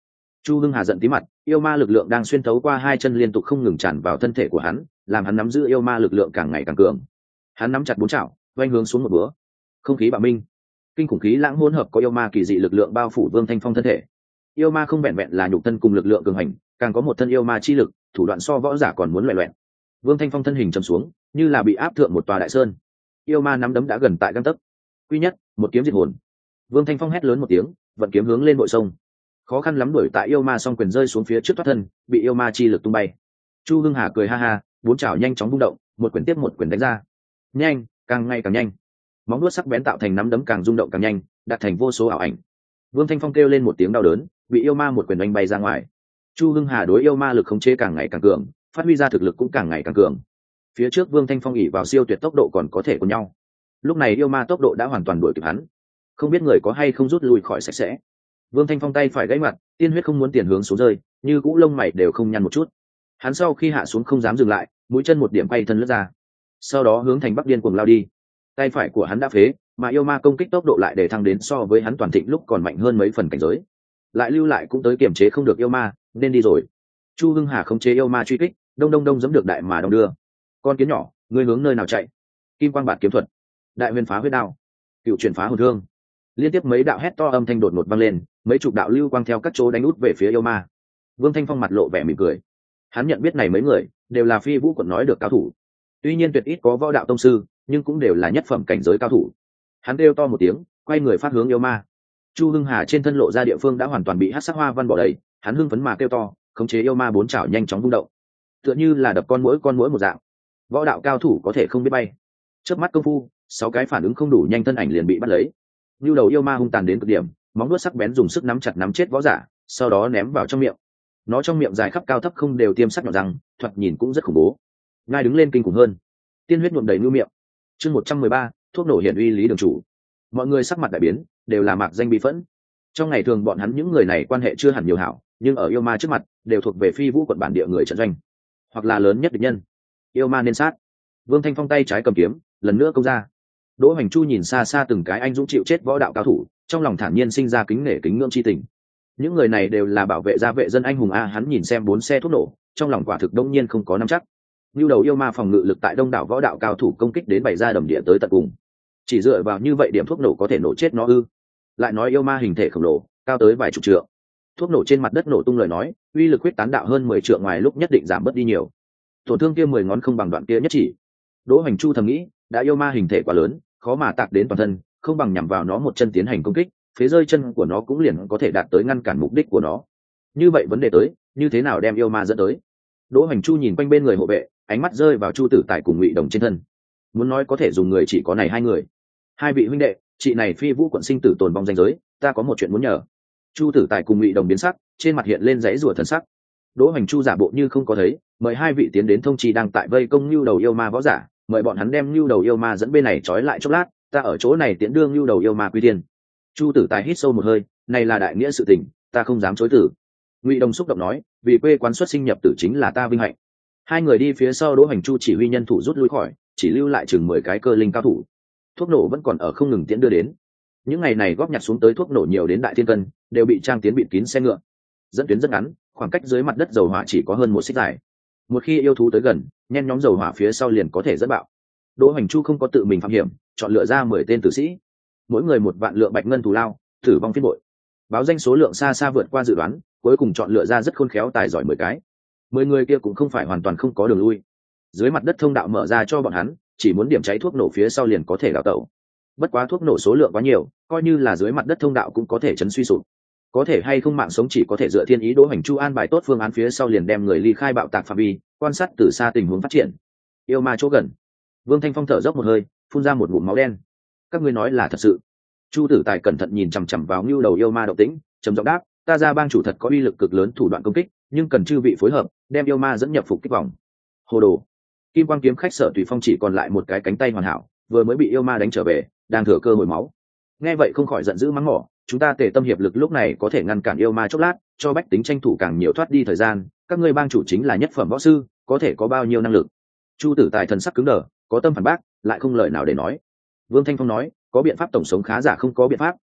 Chu Hưng Hà giận tí mặt, yêu ma lực lượng đang xuyên thấu qua hai chân liên tục không ngừng tràn vào thân thể của hắn, làm hắn nắm giữ yêu ma lực lượng càng ngày càng cường. Hắn nắm chặt bốn chảo, quay hướng xuống một búa. Không khí bạo minh, kinh khủng khí lãng hỗn hợp có yêu ma kỳ dị lực lượng bao phủ Vương Thanh Phong thân thể. Yêu ma không vẹn vẹn là nhục thân cùng lực lượng cường hành, càng có một thân yêu ma chi lực, thủ đoạn so võ giả còn muốn loẻ loẹt. Vương Thanh Phong thân hình trầm xuống, như là bị áp thượng một tòa đại sơn. Yêu ma nắm đấm đã gần tại gang tấc. Quy nhất, một kiếm diệt hồn. Vương Thanh Phong hét lớn một tiếng, vận kiếm hướng lên bội sông. Khó khăn lắm đuổi tại yêu ma song quyền rơi xuống phía trước thoát thân, bị yêu ma chi lực tung bay. Chu Hưng Hà cười ha ha, bốn chảo nhanh chóng vung động, một quyền tiếp một quyền đánh ra. Nhanh, càng ngày càng nhanh. Móng vuốt sắc bén tạo thành nắm đấm càng rung động càng nhanh, đạt thành vô số ảo ảnh. Vương Thanh Phong kêu lên một tiếng đau đớn, bị yêu ma một quyền đánh bay ra ngoài. Chu Hưng Hà đối yêu ma lực khống chế càng ngày càng cường, phát huy ra thực lực cũng càng ngày càng cường. Phía trước Vương Thanh Phong ỉ vào siêu tuyệt tốc độ còn có thể cùng nhau. Lúc này yêu ma tốc độ đã hoàn toàn đuổi kịp hắn, không biết người có hay không rút lui khỏi sạch sẽ. Vương Thanh Phong tay phải gãy mặt, tiên huyết không muốn tiền hướng xuống rơi, như cũ lông mày đều không nhăn một chút. Hắn sau khi hạ xuống không dám dừng lại, mũi chân một điểm quay thân lướt ra, sau đó hướng thành bắc điên cuồng lao đi. Tay phải của hắn đã phế, mà yêu ma công kích tốc độ lại để thăng đến so với hắn toàn thịnh lúc còn mạnh hơn mấy phần cảnh giới. Lại lưu lại cũng tới kiềm chế không được yêu ma, nên đi rồi. Chu Hưng Hà không chế yêu ma truy kích, đông đông đông giẫm được đại mà đông đưa. Con kiến nhỏ, ngươi hướng nơi nào chạy? Kim quang bạt kiếm thuật, đại huyền phá huyết đao, cựu chuyển phá hồn thương. Liên tiếp mấy đạo hét to âm thanh đột ngột vang lên, mấy chục đạo lưu quang theo các chỗ đánh út về phía yêu ma. Vương Thanh Phong mặt lộ vẻ mỉm cười. Hắn nhận biết này mấy người đều là Phi Vũ quận nói được cao thủ. Tuy nhiên tuyệt ít có võ đạo tông sư, nhưng cũng đều là nhất phẩm cảnh giới cao thủ. Hắn kêu to một tiếng, quay người phát hướng yêu ma. Chu Hưng Hà trên thân lộ ra địa phương đã hoàn toàn bị hắc sắc hoa văn bỏ đầy, hắn hưng phấn mà kêu to, khống chế yêu ma bốn chảo nhanh chóng vung động, tựa như là đập con muỗi con muỗi một dạng. Võ đạo cao thủ có thể không biết bay. Chớp mắt công phu, sáu cái phản ứng không đủ nhanh thân ảnh liền bị bắt lấy. Nưu đầu yêu ma hung tàn đến cực điểm, móng vuốt sắc bén dùng sức nắm chặt nắm chết võ giả, sau đó ném vào trong miệng. Nó trong miệng dài khắp cao thấp không đều tiêm sắc nhọn răng, thoạt nhìn cũng rất khủng bố. Ngay đứng lên kinh khủng hơn, tiên huyết nhuộm đầy nưu miệng. Chương một trăm mười ba, thuốc nổ hiển uy lý đường chủ. Mọi người sắc mặt đại biến, đều là mạc danh bị phẫn. Trong ngày thường bọn hắn những người này quan hệ chưa hẳn nhiều hảo, nhưng ở yêu ma trước mặt, đều thuộc về Phi Vũ quận bản địa người trận doanh, hoặc là lớn nhất địch nhân. Yêu ma nên sát. Vương Thanh Phong tay trái cầm kiếm, lần nữa công ra. Đỗ Hoành Chu nhìn xa xa từng cái anh dũng chịu chết võ đạo cao thủ, trong lòng thản nhiên sinh ra kính nể kính ngưỡng chi tình. Những người này đều là bảo vệ gia vệ dân anh hùng a. Hắn nhìn xem bốn xe thuốc nổ, trong lòng quả thực đông nhiên không có nắm chắc. Nưu đầu yêu ma phòng ngự lực tại đông đảo võ đạo cao thủ công kích đến bày ra đầm địa tới tận cùng. Chỉ dựa vào như vậy điểm thuốc nổ có thể nổ chết nó ư? Lại nói yêu ma hình thể khổng lồ, cao tới vài chục trượng. Thuốc nổ trên mặt đất nổ tung lời nói, uy lực huyết tán đạo hơn mười trượng ngoài lúc nhất định giảm bớt đi nhiều. Tổn thương kia mười ngón không bằng đoạn kia nhất chỉ. Đỗ Hoành Chu thầm nghĩ, đã yêu ma hình thể quá lớn, khó mà tạc đến toàn thân, không bằng nhằm vào nó một chân tiến hành công kích, phế rơi chân của nó cũng liền có thể đạt tới ngăn cản mục đích của nó. Như vậy vấn đề tới, như thế nào đem yêu ma dẫn tới? Đỗ Hoành Chu nhìn quanh bên người hộ vệ, ánh mắt rơi vào Chu Tử Tài cùng Ngụy Đồng trên thân. Muốn nói có thể dùng người chỉ có này hai người. Hai vị huynh đệ, chị này Phi Vũ quận sinh tử tồn vong danh giới, ta có một chuyện muốn nhờ. Chu Tử Tài cùng Ngụy Đồng biến sắc, trên mặt hiện lên dãy rủa thần sắc. Đỗ Hoành Chu giả bộ như không có thấy, mời hai vị tiến đến thông trì đang tại vây công Nưu đầu yêu ma võ giả, mời bọn hắn đem Nưu đầu yêu ma dẫn bên này trói lại chốc lát, ta ở chỗ này tiễn đương Nưu đầu yêu ma quy tiên. Chu Tử Tài hít sâu một hơi, này là đại nghĩa sự tình, ta không dám chối từ. Ngụy Đồng xúc động nói, vì quê quán xuất sinh nhập tử chính là ta vinh hạnh. Hai người đi phía sau Đỗ Hoành Chu chỉ huy nhân thủ rút lui khỏi, chỉ lưu lại chừng mười cái cơ linh cao thủ. Thuốc nổ vẫn còn ở không ngừng tiễn đưa đến. Những ngày này góp nhặt xuống tới thuốc nổ nhiều đến đại thiên cân, đều bị trang tiến bịt kín xe ngựa. Dẫn tuyến rất ngắn, khoảng cách dưới mặt đất dầu hỏa chỉ có hơn một xích dài. Một khi yêu thú tới gần, nhen nhóm dầu hỏa phía sau liền có thể dẫn bạo. Đỗ Hoành Chu không có tự mình phạm hiểm, chọn lựa ra mười tên tử sĩ, mỗi người một vạn lượng bạch ngân thù lao, tử vong phiên bội. Báo danh số lượng xa xa vượt qua dự đoán, cuối cùng chọn lựa ra rất khôn khéo tài giỏi mười cái. Mười người kia cũng không phải hoàn toàn không có đường lui. Dưới mặt đất thông đạo mở ra cho bọn hắn, chỉ muốn điểm cháy thuốc nổ phía sau liền có thể đào tẩu. Bất quá thuốc nổ số lượng quá nhiều, coi như là dưới mặt đất thông đạo cũng có thể chấn suy sụp. Có thể hay không mạng sống chỉ có thể dựa thiên ý. Đỗ Hoành Chu an bài tốt phương án phía sau liền đem người ly khai bạo tạc phạm vi, quan sát từ xa tình huống phát triển. Yêu ma chỗ gần. Vương Thanh Phong thở dốc một hơi, phun ra một ngụm máu đen. Các ngươi nói là thật sự? Chu Tử Tài cẩn thận nhìn chằm chằm vào Nưu đầu yêu ma động tĩnh, trầm giọng đáp, ta ra bang chủ thật có uy lực cực lớn thủ đoạn công kích, nhưng cần chư vị phối hợp, đem yêu ma dẫn nhập phục kích vòng. Hồ đồ. Kim Quang kiếm khách Sở Tùy Phong chỉ còn lại một cái cánh tay hoàn hảo, vừa mới bị yêu ma đánh trở về, đang thừa cơ hồi máu. Nghe vậy không khỏi giận dữ mắng mỏ, chúng ta tề tâm hiệp lực lúc này có thể ngăn cản yêu ma chốc lát, cho bách tính tranh thủ càng nhiều thoát đi thời gian, các ngươi bang chủ chính là nhất phẩm võ sư, có thể có bao nhiêu năng lực? Chu Tử Tài thần sắc cứng đờ, có tâm phản bác, lại không lời nào để nói. Vương Thanh Phong nói, có biện pháp tổng sống khá giả không có biện pháp,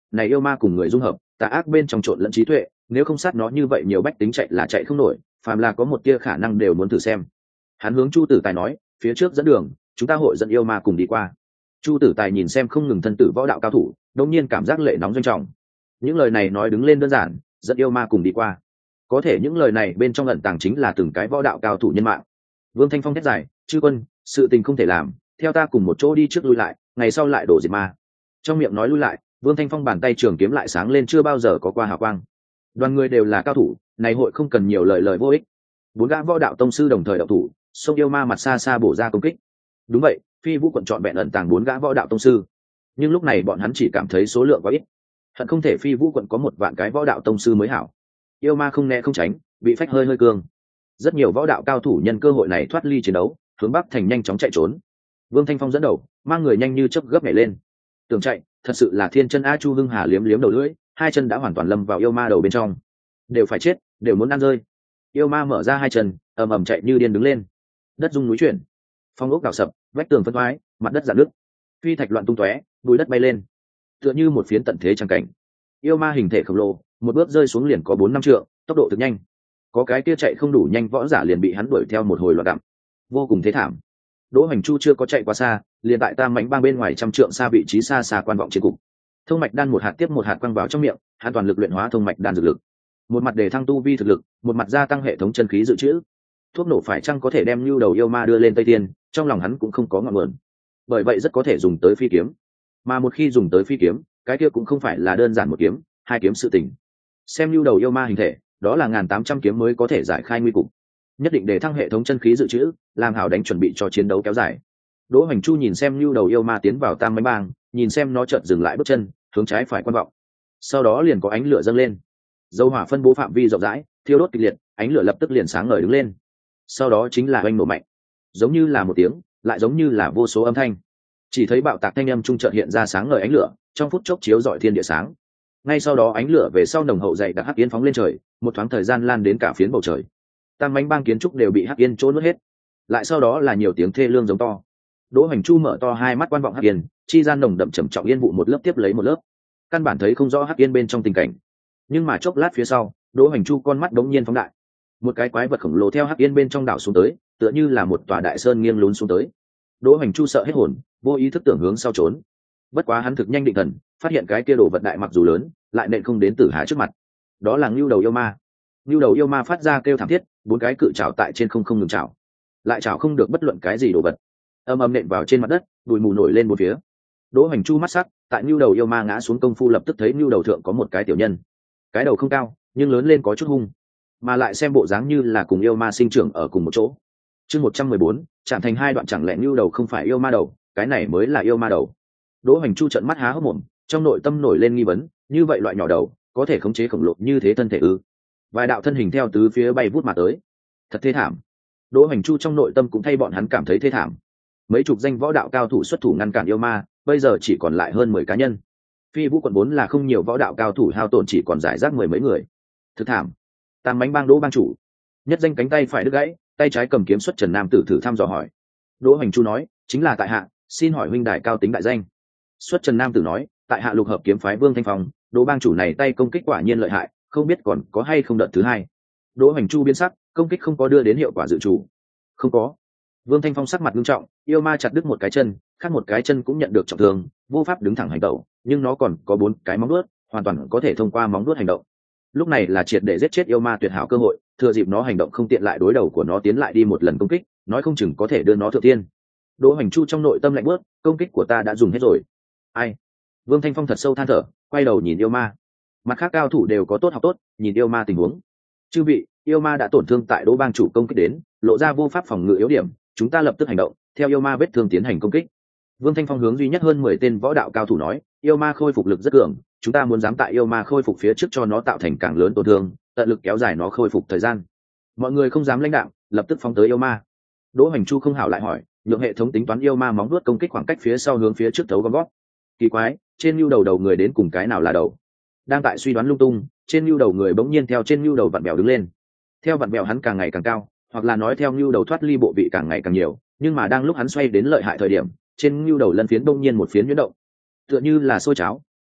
này yêu ma cùng người dung hợp, tà ác bên trong trộn lẫn trí tuệ, nếu không sát nó như vậy nhiều bách tính chạy là chạy không nổi, phàm là có một tia khả năng đều muốn thử xem. Hắn hướng Chu Tử Tài nói, phía trước dẫn đường, chúng ta hội dẫn yêu ma cùng đi qua. Chu Tử Tài nhìn xem không ngừng thân tử võ đạo cao thủ, đột nhiên cảm giác lệ nóng doanh trọng. Những lời này nói đứng lên đơn giản, dẫn yêu ma cùng đi qua. Có thể những lời này bên trong ẩn tàng chính là từng cái võ đạo cao thủ nhân mạng. Vương Thanh Phong thét dài, chư quân, sự tình không thể làm, theo ta cùng một chỗ đi trước lui lại, ngày sau lại đổ diệt ma. Trong miệng nói lui lại, Vương Thanh Phong bàn tay trường kiếm lại sáng lên chưa bao giờ có qua hào quang. Đoàn người đều là cao thủ, này hội không cần nhiều lời lời vô ích. Bốn gã võ đạo tông sư đồng thời đạo thủ, xông yêu ma mặt xa xa bổ ra công kích. Đúng vậy, Phi Vũ quận chọn vẹn ẩn tàng bốn gã võ đạo tông sư, nhưng lúc này bọn hắn chỉ cảm thấy số lượng quá ít, hận không thể Phi Vũ quận có một vạn cái võ đạo tông sư mới hảo. Yêu ma không né không tránh, bị phách hơi hơi cương. Rất nhiều võ đạo cao thủ nhân cơ hội này thoát ly chiến đấu, hướng bắc thành nhanh chóng chạy trốn. Vương Thanh Phong dẫn đầu, mang người nhanh như chớp gấp nhảy lên. Tưởng chạy, thật sự là thiên chân a. Chu Hưng Hà liếm liếm đầu lưỡi, hai chân đã hoàn toàn lâm vào yêu ma đầu bên trong. Đều phải chết, đều muốn ăn rơi. Yêu ma mở ra hai chân, ầm ầm chạy như điên đứng lên. Đất rung núi chuyển, phong ốc đảo sập, vách tường phân thoái, mặt đất rạn nứt, phi thạch loạn tung tóe, bụi đất bay lên, tựa như một phiến tận thế trắng cảnh. Yêu ma hình thể khổng lồ, một bước rơi xuống liền có bốn năm trượng, tốc độ cực nhanh. Có cái kia chạy không đủ nhanh võ giả liền bị hắn đuổi theo một hồi loạn đạm, vô cùng thế thảm. Đỗ Hoành Chu chưa có chạy quá xa, liền tại Tam Mãnh Bang bên ngoài trăm trượng xa vị trí xa xa quan vọng trên cục. Thông mạch đan một hạt tiếp một hạt quăng vào trong miệng, hắn toàn lực luyện hóa thông mạch đan dược lực. Một mặt để thăng tu vi thực lực, một mặt gia tăng hệ thống chân khí dự trữ. Thuốc nổ phải chăng có thể đem lưu đầu yêu ma đưa lên Tây Tiên, trong lòng hắn cũng không có ngọn nguồn. Bởi vậy rất có thể dùng tới phi kiếm. Mà một khi dùng tới phi kiếm, cái kia cũng không phải là đơn giản một kiếm, hai kiếm sự tình. Xem lưu đầu yêu ma hình thể, đó là ngàn tám trăm kiếm mới có thể giải khai nguy cục. Nhất định để thăng hệ thống chân khí dự trữ, làm hảo đánh chuẩn bị cho chiến đấu kéo dài. Đỗ Hoành Chu nhìn xem lưu đầu yêu ma tiến vào Tam Mãnh Bang, nhìn xem nó chợt dừng lại bước chân, hướng trái phải quan vọng. Sau đó liền có ánh lửa dâng lên, dầu hỏa phân bố phạm vi rộng rãi, thiêu đốt kịch liệt, ánh lửa lập tức liền sáng ngời đứng lên. Sau đó chính là oanh nổ mạnh, giống như là một tiếng, lại giống như là vô số âm thanh. Chỉ thấy bạo tạc thanh âm trung chợt hiện ra sáng ngời ánh lửa, trong phút chốc chiếu rọi thiên địa sáng. Ngay sau đó ánh lửa về sau nồng hậu dày đặc hắc yên phóng lên trời, một thoáng thời gian lan đến cả phiến bầu trời. Tam Mãnh Bang kiến trúc đều bị hắc yên trốn nuốt hết. Lại sau đó là nhiều tiếng thê lương giống to. Đỗ Hoành Chu mở to hai mắt quan vọng hắc yên, chi gian nồng đậm trầm trọng yên vụ một lớp tiếp lấy một lớp, căn bản thấy không rõ hắc yên bên trong tình cảnh. Nhưng mà chốc lát phía sau, Đỗ Hoành Chu con mắt đống nhiên phóng đại, một cái quái vật khổng lồ theo hắc yên bên trong đảo xuống tới, tựa như là một tòa đại sơn nghiêng lún xuống tới. Đỗ Hoành Chu sợ hết hồn, vô ý thức tưởng hướng sau trốn. Bất quá hắn thực nhanh định thần, phát hiện cái kia đồ vật đại mặc dù lớn, lại nện không đến Tử Hà trước mặt. Đó là ngưu đầu yêu ma. Ngưu đầu yêu ma phát ra kêu thảm thiết, bốn cái cự trảo tại trên không không ngừng trảo, lại trảo không được bất luận cái gì đồ vật, âm âm nện vào trên mặt đất, bụi mù nổi lên một phía. Đỗ Hoành Chu mắt sắc, tại ngưu đầu yêu ma ngã xuống công phu lập tức thấy ngưu đầu thượng có một cái tiểu nhân, cái đầu không cao, nhưng lớn lên có chút hung, mà lại xem bộ dáng như là cùng yêu ma sinh trưởng ở cùng một chỗ. Chương một trăm mười bốn, chạm thành hai đoạn, chẳng lẽ ngưu đầu không phải yêu ma đầu, cái này mới là yêu ma đầu. Đỗ Hoành Chu trợn mắt há hốc mồm, trong nội tâm nổi lên nghi vấn, như vậy loại nhỏ đầu có thể khống chế khổng lồ như thế thân thể ư? Vài đạo thân hình theo tứ phía bay vút mà tới, thật thê thảm. Đỗ Hoành Chu trong nội tâm cũng thay bọn hắn cảm thấy thê thảm. Mấy chục danh võ đạo cao thủ xuất thủ ngăn cản yêu ma, bây giờ chỉ còn lại hơn mười cá nhân. Phi Vũ quận bốn là không nhiều võ đạo cao thủ hao tổn, chỉ còn giải rác mười mấy người. Thực thảm. Tam Mãnh Bang Đỗ bang chủ, nhất danh cánh tay phải đứt gãy, tay trái cầm kiếm xuất trần nam tử thử thăm dò hỏi. Đỗ Hoành Chu nói, chính là tại hạ, xin hỏi huynh đài cao tính đại danh. Xuất trần nam tử nói, tại hạ lục hợp kiếm phái Vương Thanh Phong. Đỗ bang chủ này tay công kích quả nhiên lợi hại, không biết còn có hay không đợt thứ hai. Đỗ Hoành Chu biến sắc, công kích không có đưa đến hiệu quả dự chủ. Không có. Vương Thanh Phong sắc mặt nghiêm trọng, yêu ma chặt đứt một cái chân, khác một cái chân cũng nhận được trọng thương, vô pháp đứng thẳng hành động, nhưng nó còn có bốn cái móng vuốt, hoàn toàn có thể thông qua móng vuốt hành động. Lúc này là triệt để giết chết yêu ma tuyệt hảo cơ hội, thừa dịp nó hành động không tiện lại đối đầu của nó tiến lại đi một lần công kích, nói không chừng có thể đưa nó thượng tiên. Đỗ Hoành Chu trong nội tâm lạnh bước, công kích của ta đã dùng hết rồi. Ai? Vương Thanh Phong thật sâu than thở, quay đầu nhìn yêu ma. Mặt khác cao thủ đều có tốt học tốt, nhìn yêu ma tình huống. Chư vị, yêu ma đã tổn thương tại Đỗ bang chủ công kích đến, lộ ra vô pháp phòng ngự yếu điểm, chúng ta lập tức hành động, theo yêu ma vết thương tiến hành công kích. Vương Thanh Phong hướng duy nhất hơn mười tên võ đạo cao thủ nói, yêu ma khôi phục lực rất cường, chúng ta muốn dám tại yêu ma khôi phục phía trước cho nó tạo thành càng lớn tổn thương, tận lực kéo dài nó khôi phục thời gian. Mọi người không dám lãnh đạo, lập tức phóng tới yêu ma. Đỗ Hoành Chu không hảo lại hỏi, nhượng hệ thống tính toán yêu ma móng vuốt công kích khoảng cách phía sau hướng phía trước thấu gom gót. Kỳ quái, trên nhu đầu đầu người đến cùng cái nào là đầu? Đang tại suy đoán lung tung, trên nhu đầu người bỗng nhiên theo trên nhu đầu vặn bèo đứng lên. Theo vặn bèo hắn càng ngày càng cao, hoặc là nói theo nhu đầu thoát ly bộ vị càng ngày càng nhiều, nhưng mà đang lúc hắn xoay đến lợi hại thời điểm, trên nhu đầu lân phiến bỗng nhiên một phiến nhuyễn động, tựa như là sôi cháo,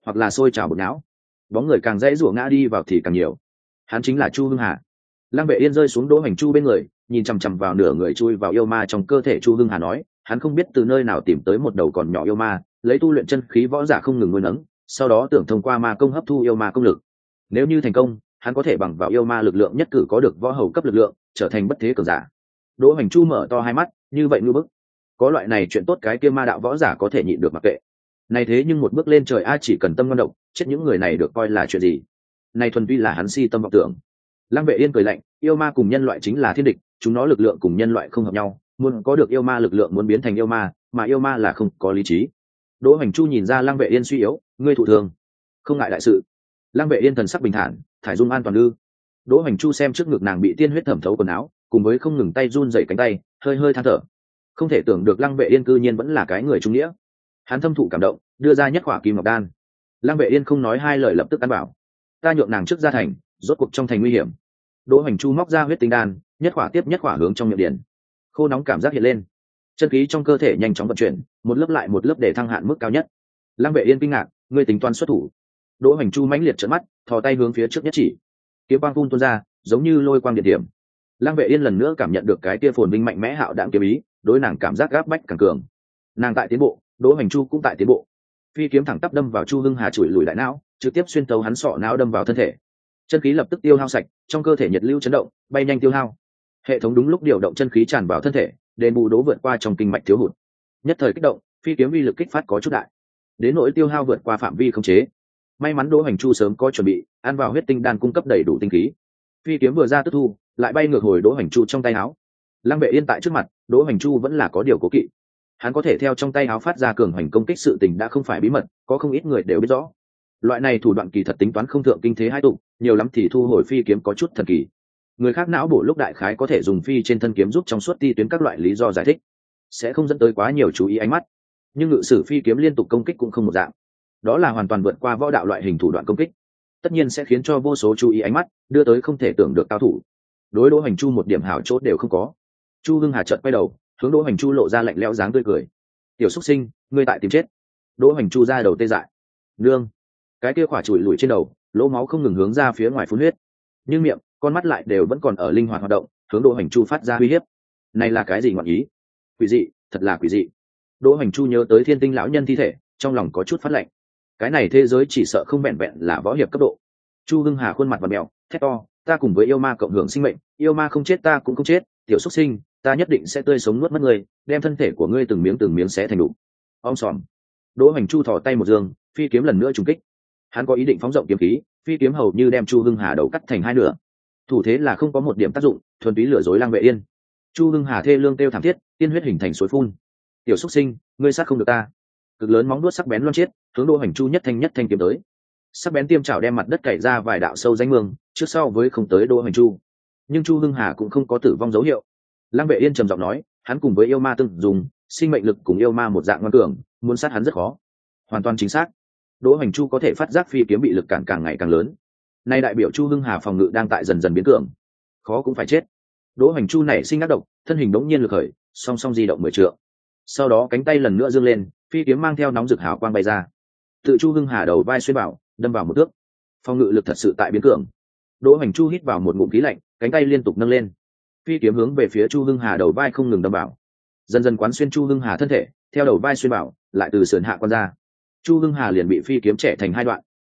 hoặc là sôi trào bột não. Bóng người càng dễ rủa ngã đi vào thì càng nhiều. Hắn chính là Chu Hưng Hà. Lăng Vệ Yên rơi xuống Đỗ Hoành Chu bên người, nhìn chằm chằm vào nửa người chui vào yêu ma trong cơ thể Chu Hưng Hà nói, hắn không biết từ nơi nào tìm tới một đầu còn nhỏ yêu ma, lấy tu luyện chân khí võ giả không ngừng nuôi nấng, sau đó tưởng thông qua ma công hấp thu yêu ma công lực. Nếu như thành công, hắn có thể bằng vào yêu ma lực lượng nhất cử có được võ hầu cấp lực lượng, trở thành bất thế cường giả. Đỗ Hoành Chu mở to hai mắt, như vậy ngư bức. Có loại này chuyện tốt cái kia ma đạo võ giả có thể nhịn được mặc kệ. Này thế nhưng một bước lên trời a chỉ cần tâm ngon độc, chết những người này được coi là chuyện gì? Này thuần vi là hắn si tâm vọng tưởng. Lăng Vệ Yên cười lạnh, yêu ma cùng nhân loại chính là thiên địch, chúng nó lực lượng cùng nhân loại không hợp nhau, muốn có được yêu ma lực lượng muốn biến thành yêu ma, mà yêu ma là không có lý trí. Đỗ Hoành Chu nhìn ra Lăng Vệ Yên suy yếu, ngươi thụ thương, không ngại đại sự. Lăng Vệ Yên thần sắc bình thản, thải dung an toàn ư? Đỗ Hoành Chu xem trước ngực nàng bị tiên huyết thẩm thấu quần áo, cùng với không ngừng tay run rẩy cánh tay, hơi hơi than thở. Không thể tưởng được Lăng Vệ Yên cư nhiên vẫn là cái người trung nghĩa. Hắn thâm thụ cảm động, đưa ra nhất khỏa kim ngọc đan. Lăng Vệ Yên không nói hai lời lập tức ăn bảo, ta nhượng nàng trước ra thành, rốt cuộc trong thành nguy hiểm. Đỗ Hoành Chu móc ra huyết tinh đan, nhất khỏa tiếp nhất khỏa hướng trong miệng điển. Khô nóng cảm giác hiện lên, chân khí trong cơ thể nhanh chóng vận chuyển, một lớp lại một lớp để thăng hạn mức cao nhất. Lăng Vệ Yên kinh ngạc, ngươi tính toán xuất thủ? Đỗ Hoành Chu mãnh liệt trợn mắt, thò tay hướng phía trước nhất chỉ, kiếm quang phun tuôn ra, giống như lôi quang điện điểm. Lăng Vệ Yên lần nữa cảm nhận được cái tia phồn vinh mạnh mẽ hạo đạm kiếm ý, đối nàng cảm giác gáp bách càng cường. Nàng tại tiến bộ, Đỗ Hoành Chu cũng tại tiến bộ. Phi kiếm thẳng tắp đâm vào Chu Hưng Hà chùi lùi đại não, trực tiếp xuyên tấu hắn sọ não đâm vào thân thể. Chân khí lập tức tiêu hao sạch, trong cơ thể nhiệt lưu chấn động, bay nhanh tiêu hao. Hệ thống đúng lúc điều động chân khí tràn vào thân thể, đền bù đố vượt qua trong kinh mạch thiếu hụt. Nhất thời kích động, phi kiếm uy lực kích phát có chút đại, đến nỗi tiêu hao vượt qua phạm vi khống chế. May mắn Đỗ Hoành Chu sớm có chuẩn bị, ăn vào huyết tinh đan cung cấp đầy đủ tinh khí. Phi kiếm vừa ra tức thu, lại bay ngược hồi Đỗ Hoành Chu trong tay áo. Lăng Vệ Yên tại trước mặt, Đỗ Hoành Chu vẫn là có điều cố kỵ. Hắn có thể theo trong tay áo phát ra cường hoành công kích sự tình đã không phải bí mật, có không ít người đều biết rõ. Loại này thủ đoạn kỳ thật tính toán không thượng kinh thế hai tụ, nhiều lắm thì thu hồi phi kiếm có chút thần kỳ. Người khác não bổ lúc đại khái có thể dùng phi trên thân kiếm giúp trong suốt ti tuyến các loại lý do giải thích, sẽ không dẫn tới quá nhiều chú ý ánh mắt. Nhưng ngự sử phi kiếm liên tục công kích cũng không một dạng, đó là hoàn toàn vượt qua võ đạo loại hình thủ đoạn công kích, tất nhiên sẽ khiến cho vô số chú ý ánh mắt, đưa tới không thể tưởng được cao thủ. Đối Đỗ Hoành Chu một điểm hảo chốt đều không có. Chu Hưng Hà chợt quay đầu, hướng Đỗ Hoành Chu lộ ra lạnh lẽo dáng tươi cười. Tiểu xuất sinh, ngươi tại tìm chết. Đỗ Hoành Chu ra đầu tê dại. Nương, cái kia khỏa chùi lùi trên đầu, lỗ máu không ngừng hướng ra phía ngoài phun huyết, nhưng miệng, con mắt lại đều vẫn còn ở linh hoạt hoạt động, hướng Đỗ Hoành Chu phát ra uy hiếp. Này là cái gì ngọn ý? Quỷ dị, thật là quỷ dị. Đỗ Hoành Chu nhớ tới Thiên Tinh lão nhân thi thể, trong lòng có chút phát lạnh. Cái này thế giới chỉ sợ không vẹn vẹn là võ hiệp cấp độ. Chu Hưng Hà khuôn mặt vặn mèo, thét to, ta cùng với yêu ma cộng hưởng sinh mệnh, yêu ma không chết ta cũng không chết, tiểu xuất sinh, ta nhất định sẽ tươi sống nuốt mất ngươi, đem thân thể của ngươi từng miếng từng miếng xé thành đủ. Om sòm. Đỗ Hoành Chu thò tay một dương, phi kiếm lần nữa trùng kích. Hắn có ý định phóng rộng kiếm khí, phi kiếm hầu như đem Chu Hưng Hà đầu cắt thành hai nửa. Thủ thế là không có một điểm tác dụng, thuần túy lừa dối Lăng Vệ Yên. Chu Hưng Hà thê lương kêu thảm thiết, tiên huyết hình thành suối phun. Tiểu xuất sinh, ngươi sát không được ta. Cực lớn móng đuốt sắc bén loan chết, hướng Đỗ Hoành Chu nhất thanh nhất thanh kiếm tới. Sắc bén tiêm chảo đem mặt đất cày ra vài đạo sâu rãnh mương, trước sau với không tới Đỗ Hoành Chu. Nhưng Chu Hưng Hà cũng không có tử vong dấu hiệu. Lăng Vệ Yên trầm giọng nói, hắn cùng với yêu ma từng dùng sinh mệnh lực cùng yêu ma một dạng ngoan cường, muốn sát hắn rất khó. Hoàn toàn chính xác. Đỗ Hoành Chu có thể phát giác phi kiếm bị lực cản càng ngày càng lớn. Nay đại biểu Chu Hưng Hà phòng ngự đang tại dần dần biến cường. Khó cũng phải chết. Đỗ Hoành Chu nảy sinh ác độc, thân hình đống nhiên lực khởi, song song di động mười trượng. Sau đó cánh tay lần nữa giương lên, phi kiếm mang theo nóng rực hào quang bay ra. Tự Chu Hưng Hà đầu vai xuyên bảo, đâm vào một thước. Phòng ngự lực thật sự tại biến cường. Đỗ Hoành Chu hít vào một ngụm khí lạnh, cánh tay liên tục nâng lên. Phi kiếm hướng về phía Chu Hưng Hà đầu vai không ngừng đâm vào. Dần dần quán xuyên Chu Hưng Hà thân thể, theo đầu vai xuyên bảo, lại từ sườn hạ quan ra. Chu Hưng Hà liền bị phi kiếm trẻ thành hai đoạn,